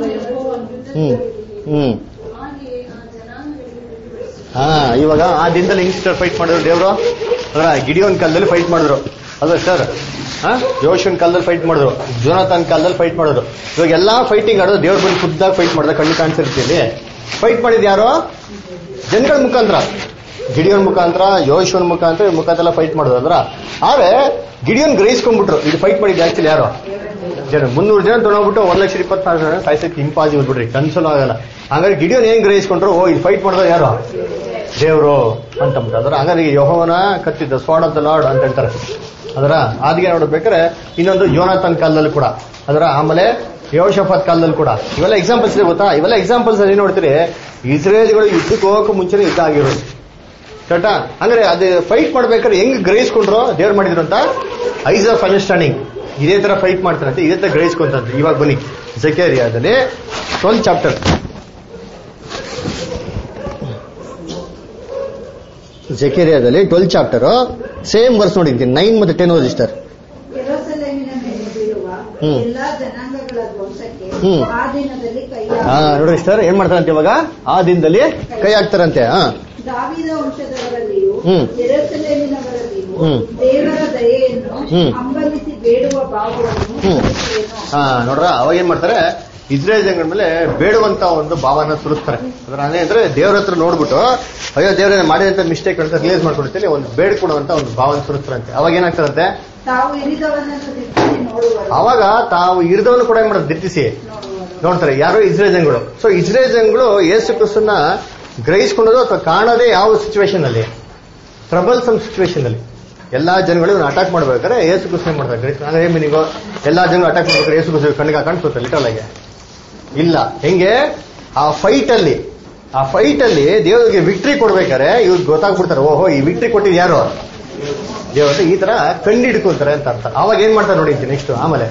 ಇವಾಗ ಆ ದಿನದಲ್ಲಿ ಹಿಂಗ್ ಫೈಟ್ ಮಾಡಿದ್ರು ದೇವ್ರು. ಗಿಡಿಯೋನ್ ಕಾಲದಲ್ಲಿ ಫೈಟ್ ಮಾಡಿದ್ರು ಅಲ್ವಾ ಸರ್? ಯೋಶನ್ ಕಾಲದಲ್ಲಿ ಫೈಟ್ ಮಾಡಿದ್ರು, ಜೋನಾಥನ್ ಕಾಲದಲ್ಲಿ ಫೈಟ್ ಮಾಡಿದ್ರು. ಇವಾಗ ಎಲ್ಲಾ ಫೈಟಿಂಗ್ ಆಡೋದು ದೇವ್ರ ಬಂದು ಖುದ್ದಾಗಿ ಫೈಟ್ ಮಾಡಿದ ಕಣ್ಣು ಕಾಣಿಸಿರ್ತೀವಿ. ಫೈಟ್ ಮಾಡಿದ್ ಯಾರು? ಜನಗಳ ಮುಖಾಂತರ, ಗಿಡಿಯೋನ್ ಮುಖಾಂತರ, ಯೋಶನ್ ಮುಖಾಂತರ ಫೈಟ್ ಮಾಡೋದು ಅಂದ್ರ. ಆದ್ರೆ ಗಿಡಿಯೋನ್ ಗ್ರಹಿಸ್ಕೊಂಡ್ಬಿಟ್ರು ಇದು ಫೈಟ್ ಮಾಡಿದ್ದು ಆಕ್ಚುಲಿ ಯಾರು? ಜನ 300 ಜನ ತೊಗೊಂಡ್ಬಿಟ್ಟು 1,24,000 ಜನ ಸಾಯಿಸಕ್ಕೆ ಇಂಪಾಸಿಬಲ್ ಬಿಡ್ರಿ, ಕನ್ಸೋಲ್ ಆಗಲ್ಲ. ಹಂಗಾದ್ರೆ ಗಿಡಿಯೋನ್ ಏನ್ ಗ್ರಹಿಸ್ಕೊಂಡ್ರು? ಇದು ಫೈಟ್ ಮಾಡೋದು ಯಾರು? ದೇವ್ರು ಅಂತಂದ್ಬಿಟ್ಟು. ಅದ್ರ ಹಂಗಾದ್ರೆ ಯೆಹೋವನ ಕತ್ತಿದ್ದ ಸ್ವಾರ್ಡ್ ಆಫ್ ದ ಲಾರ್ಡ್ ಅಂತ ಹೇಳ್ತಾರೆ. ಅದರ ಆದಿಗೆ ನೋಡ್ಬೇಕಾದ್ರೆ ಇನ್ನೊಂದು ಯೋನಾಥನ್ ಕಾಲದಲ್ಲಿ ಕೂಡ, ಅದರ ಆಮೇಲೆ ಯೋಷಫತ್ ಕಾಲದಲ್ಲಿ ಕೂಡ ಇವೆಲ್ಲ ಎಕ್ಸಾಂಪಲ್ಸ್ ಇದೆ ಗೊತ್ತಾ? ಇವೆಲ್ಲ ಎಕ್ಸಾಂಪಲ್ಸ್ ಅಲ್ಲಿ ನೋಡ್ತೀರಿ ಇಸ್ರೇಲ್ಗಳು ಯುದ್ಧಕ್ಕೆ ಹೋಗಕ್ಕೆ ಮುಂಚೆನೆ ಯುದ್ಧ ಆಗಿರೋದು. ಕರೆಕ್ಟಾ? ಅಂದ್ರೆ ಅದು ಫೈಟ್ ಮಾಡ್ಬೇಕಾದ್ರೆ ಹೆಂಗ್ ಗ್ರಹಿಸ್ಕೊಂಡ್ರು ದೇವ್ರು ಮಾಡಿದ್ರು ಅಂತ ಐಸ್ ಆಫ್ ಅಂಡರ್ಸ್ಟ್ಯಾಂಡಿಂಗ್. ಇದೇ ತರ ಫೈಟ್ ಮಾಡ್ತಾರಂತೆ, ಇದೇ ತರ ಗ್ರಹಿಸ್ಕೊಂತಂತೆ. ಇವಾಗ ಬನ್ನಿ ಜಕರಿಯಾದಲ್ಲಿ 12 ಚಾಪ್ಟರ್. ಜಕರಿಯಾದಲ್ಲಿ 12 ಚಾಪ್ಟರ್ ಸೇಮ್ ವರ್ಸ್ ನೋಡಿದ್ದೀನಿ. 9 ಮತ್ತು 10 ಓದಿ ಸರ್. ಯೆರೂಸಲೇಮಿನ ಮೇಲೆ ಬೀಳುವ ಎಲ್ಲಾ ಜನಾಂಗಗಳ ಧ್ವಂಸಕ್ಕೆ ಆ ದಿನದಲ್ಲಿ ಕೈ ನೋಡಿ ಸರ್ ಏನ್ ಮಾಡ್ತಾರಂತೆ ಇವಾಗ? ಆ ದಿನದಲ್ಲಿ ಕೈ ಹಾಕ್ತಾರಂತೆ. ದಾವೀದ ವಂಶದವರಲ್ಲಿಯೂ ಯೆರೂಸಲೇಮಿನವರಲ್ಲಿಯೂ ದೇವರ ದಯೆಯನ್ನು ಹಂಬಲಿಸಿ ಬೇಡುವ ಭಾವವನ್ನು ನೋಡ್ರ ಅವಾಗ ಏನ್ ಮಾಡ್ತಾರೆ? ಇಸ್ರೇಲ್ ಜನಗಳ ಮೇಲೆ ಬೇಡುವಂತ ಒಂದು ಭಾವನ ಸುರಿಸ್ತಾರೆ. ಅದ್ರ ಅಂದ್ರೆ ದೇವ್ರ ಹತ್ರ ನೋಡ್ಬಿಟ್ಟು ಅಯ್ಯೋ ದೇವ್ರ ಮಾಡಿದಂತ ಮಿಸ್ಟೇಕ್ ಅಂತ ರಿಲೈಸ್ ಮಾಡ್ಕೊಂಡಿರ್ತೀನಿ, ಒಂದು ಬೇಡ್ಕೊಡುವಂತ ಒಂದು ಭಾವನ ಸುರಿಸ್ತಾರಂತೆ. ಅವಾಗ ಏನಾಗ್ತಾರಂತೆ? ಅವಾಗ ತಾವು ಇರಿದವನು ಕೂಡ ಏನ್ ಮಾಡೋದು? ದಿಟ್ಟಿಸಿ ನೋಡ್ತಾರೆ. ಯಾರು? ಇಸ್ರೇಲ್ ಜನಗಳು. ಸೊ ಇಸ್ರೇಲ್ ಜನಗಳು ಯೇಸು ಕ್ರಿಸ್ತನ ಗ್ರಹಿಸ್ಕೊಂಡೋದು ಅಥವಾ ಕಾಣದೇ ಯಾವ ಸಿಚುವೇಶನ್ ಅಲ್ಲಿ? ಟ್ರಬಲ್ಸಮ್ ಸಿಚುವೇಶನ್ ಅಲ್ಲಿ ಎಲ್ಲಾ ಜನಗಳು ಅಟ್ಯಾಕ್ ಮಾಡ್ಬೇಕಾದ್ರೆ ಯೇಸು ಕ್ರಿಸ್ತನ ಮಾಡ್ತಾರೆ. ಗ್ರಹಿಸ್ಕೊಂಡ್ರೆ ನೀವು ಎಲ್ಲಾ ಜನಗಳು ಅಟ್ಯಾಕ್ ಮಾಡ್ಬೇಕಾದ್ರೆ ಯೇಸು ಕ್ರಿಸ್ತ ಕಣ್ಣಿಗೆ ಕಾಣಿಸುತ್ತೆ ಲಿಟಲ್ ಆಗಿ ಇಲ್ಲ. ಹೆಂಗೆ? ಆ ಫೈಟ್ ಅಲ್ಲಿ ದೇವರಿಗೆ ವಿಕ್ಟ್ರಿ ಕೊಡ್ಬೇಕಾರೆ ಇವ್ರಿಗೆ ಗೊತ್ತಾಗ್ಬಿಡ್ತಾರೆ, ಓಹೋ ಈ ವಿಕ್ಟ್ರಿ ಕೊಟ್ಟಿದ್ ಯಾರು? ದೇವರು. ಈ ತರ ಕಂಡು ಹಿಡ್ಕೊಂತಾರೆ ಅಂತ ಅರ್ಥ. ಅವಾಗ ಏನ್ ಮಾಡ್ತಾರೆ ನೋಡಿ ನೆಕ್ಸ್ಟ್. ಆಮೇಲೆ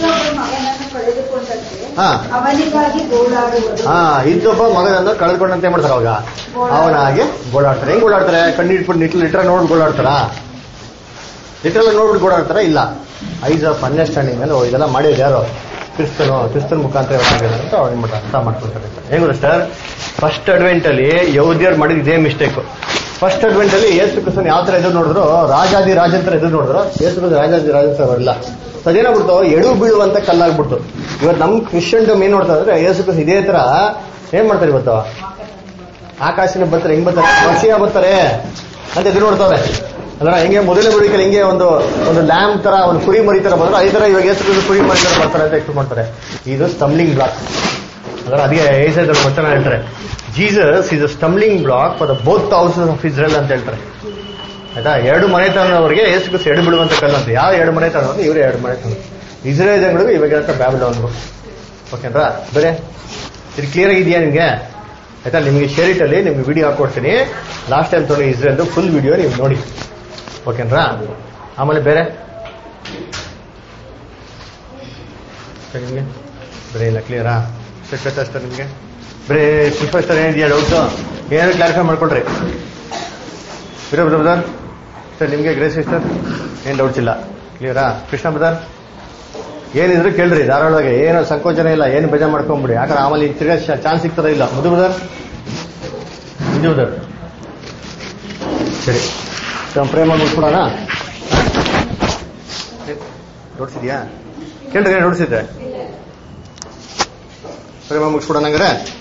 ಇದ್ದೊಬ್ಬ ಮಗನನ್ನು ಕಳೆದುಕೊಂಡಂತೆ ಮಾಡ್ತಾರೆ. ಅವಾಗ ಅವನಾಗೆ ಗೋಳಾಡ್ತಾರೆ. ಹೆಂಗ್ ಗೋಳಾಡ್ತಾರೆ? ಕಂಡು ಹಿಡ್ಬಿಟ್ಟು ಲಿಟ್ರಲ್ ನೋಡ್ ಗೋಳಾಡ್ತಾರ? ಲಿಟ್ರಲ್ ನೋಡ್ಬಿಟ್ಟು ಗೋಳಾಡ್ತಾರ? ಇಲ್ಲ. ಐಸ್ ಆಫ್ ಅಂಡರ್ಸ್ಟ್ಯಾಂಡಿಂಗ್ ಅಂದ್ರೆ ಇದೆಲ್ಲ ಮಾಡಿದ್ರು ಯಾರು? ಕ್ರಿಸ್ತನ ಮುಖಾಂತರ ಅಂತ ಅರ್ಥ ಮಾಡ್ಕೊಳ್ತಾರೆ. ಹೆಂಗ್ ಸರ್? ಫಸ್ಟ್ ಅಡ್ವೆಂಟ್ ಅಲ್ಲಿ ಯಹೂದ್ಯರು ಮಾಡಿದ ಇದೇ ಮಿಸ್ಟೇಕ್. ಫಸ್ಟ್ ಅಡ್ವೆಂಟ್ ಅಲ್ಲಿ ಯೇಸು ಕ್ರಿಸ್ತನ ಯಾವ ತರ ಎದುರು ನೋಡಿದ್ರು? ರಾಜಾದಿ ರಾಜಂತರ ಎದುರು ನೋಡಿದ್ರು. ಯೇಸು ಕ್ರಿಸ್ತ ರಾಜಾದಿ ರಾಜಂತರ ಇಲ್ಲ. ಅದೇನಾಗ್ಬಿಡ್ತು? ಎಡು ಬೀಳುವಂತ ಕಲ್ಲಾಗ್ಬಿಡ್ತು. ಇವತ್ತು ನಮ್ ಕ್ರಿಶ್ಚಿಯನ್ ಏನ್ ನೋಡ್ತಾ ಇದ್ರೆ ಯೇಸು ಕ್ರಿಸ್ತ ಇದೇ ತರ ಏನ್ ಮಾಡ್ತಾರೆ ಇವತ್ತು? ಆಕಾಶನ ಬರ್ತಾರೆ, ಹೆಂಗ್ ಬರ್ತಾರೆ? ಮಸಿಯ ಬರ್ತಾರೆ ಅಂತ ಎದುರು ನೋಡ್ತಾವೆ. ಅದ್ರ ಹೆಂಗೆ ಮೊದಲನೇ ಬದುಕಲ್ಲಿ ಹಿಂಗೆ ಒಂದು ಲ್ಯಾಂಪ್ ತರ, ಒಂದು ಕುರಿ ಮರಿ ತರ ಬಂದ್ರೆ ಅದೇ ತರ ಇವಾಗ ಯೇಸು ಕ್ರಿಸ್ತ ಕುರಿ ಮರಿ ತರ ಬರ್ತಾರೆ ಅಂತ ಎಕ್ಸ್ಪೆಕ್ಟ್ ಮಾಡ್ತಾರೆ. ಇದು ಸ್ಟಂಬ್ಲಿಂಗ್ ಬ್ಲಾಕ್. ಅದರ ಅದಕ್ಕೆ ಏಸೈದ ವಚನ ಹೇಳ್ತಾರೆ, Jesus is a stumbling block for the both houses of Israel ಅಂತ ಹೇಳ್ತಾರೆ. ಆಯ್ತಾ? ಎರಡು ಮನೆತನದವರಿಗೆ ಯೇಸು ಕ್ರಿಸ್ತ ಎಡು ಬಿಡುವಂತ ಕಲ್ಲಂತ. ಯಾವ ಎರಡು ಮನೆತನ? ಇವರೇ ಎರಡು ಮನೆತನ. ಇಸ್ರೇಲ್ ಜನಗಳಿಗೂ ಇವಾಗ ಬ್ಯಾಬಿಲೋನ್ಗೂ. ಓಕೆನಾ? ಬೇರೆ ಇದು ಕ್ಲಿಯರ್ ಆಗಿದೆಯಾ ನಿಮ್ಗೆ? ಆಯ್ತಾ? ನಿಮ್ಗೆ ಶೇರಿಟ್ ಅಲ್ಲಿ ನಿಮ್ಗೆ ವಿಡಿಯೋ ಹಾಕೊಡ್ತೀನಿ. ಲಾಸ್ಟ್ ಟೈಮ್ ತೊಗೊಂಡು ಇಸ್ರೇಲ್ದು ಫುಲ್ ವಿಡಿಯೋ ನೀವು ನೋಡಿ. ಓಕೆನಾ? ಆಮೇಲೆ ಬೇರೆ ನಿಮ್ಗೆ ಬೇರೆ ಇಲ್ಲ? ಕ್ಲಿಯರಾ? ಅಷ್ಟೇ ನಿಮ್ಗೆ? ಬೇರೆ ಸಿಸ್ಟರ್ ಏನಿದೆಯಾ ಡೌಟ್ಸು? ಏನಾದ್ರು ಕ್ಲಾರಿಫೈ ಮಾಡ್ಕೊಳ್ರಿ. ಬ್ರದರ್ ಸರ್ ನಿಮ್ಗೆ ಗ್ರೇಸ್ ಸಿಸ್ಟರ್ ಏನು ಡೌಟ್ಸ್ ಇಲ್ಲ? ಕ್ಲಿಯರಾ? ಕೃಷ್ಣ ಬ್ರದರ್ ಏನಿದ್ರು ಕೇಳ್ರಿ ಧಾರಾಳವಾಗಿ, ಏನೋ ಸಂಕೋಚನೆ ಇಲ್ಲ, ಏನು ಬೇಜಾರ್ ಮಾಡ್ಕೊಂಬಿಡಿ. ಯಾಕಂದ್ರೆ ಆಮೇಲೆ ತಿರ್ಗಾ ಚಾನ್ಸ್ ಸಿಗ್ತದ ಇಲ್ಲ. ಮುದ್ದು ಸರಿ, ಪ್ರೇಮ ಮುಗಿಸ್ಬಿಡೋಣ. ನೋಡ್ಸಿದ್ಯಾ? ಕೇಳ್ರಿ, ನೋಡ್ಸಿದ್ರೆ ಪ್ರೇಮ ಮುಗಿಸ್ಬಿಡೋಣ ಹಂಗಾರೆ.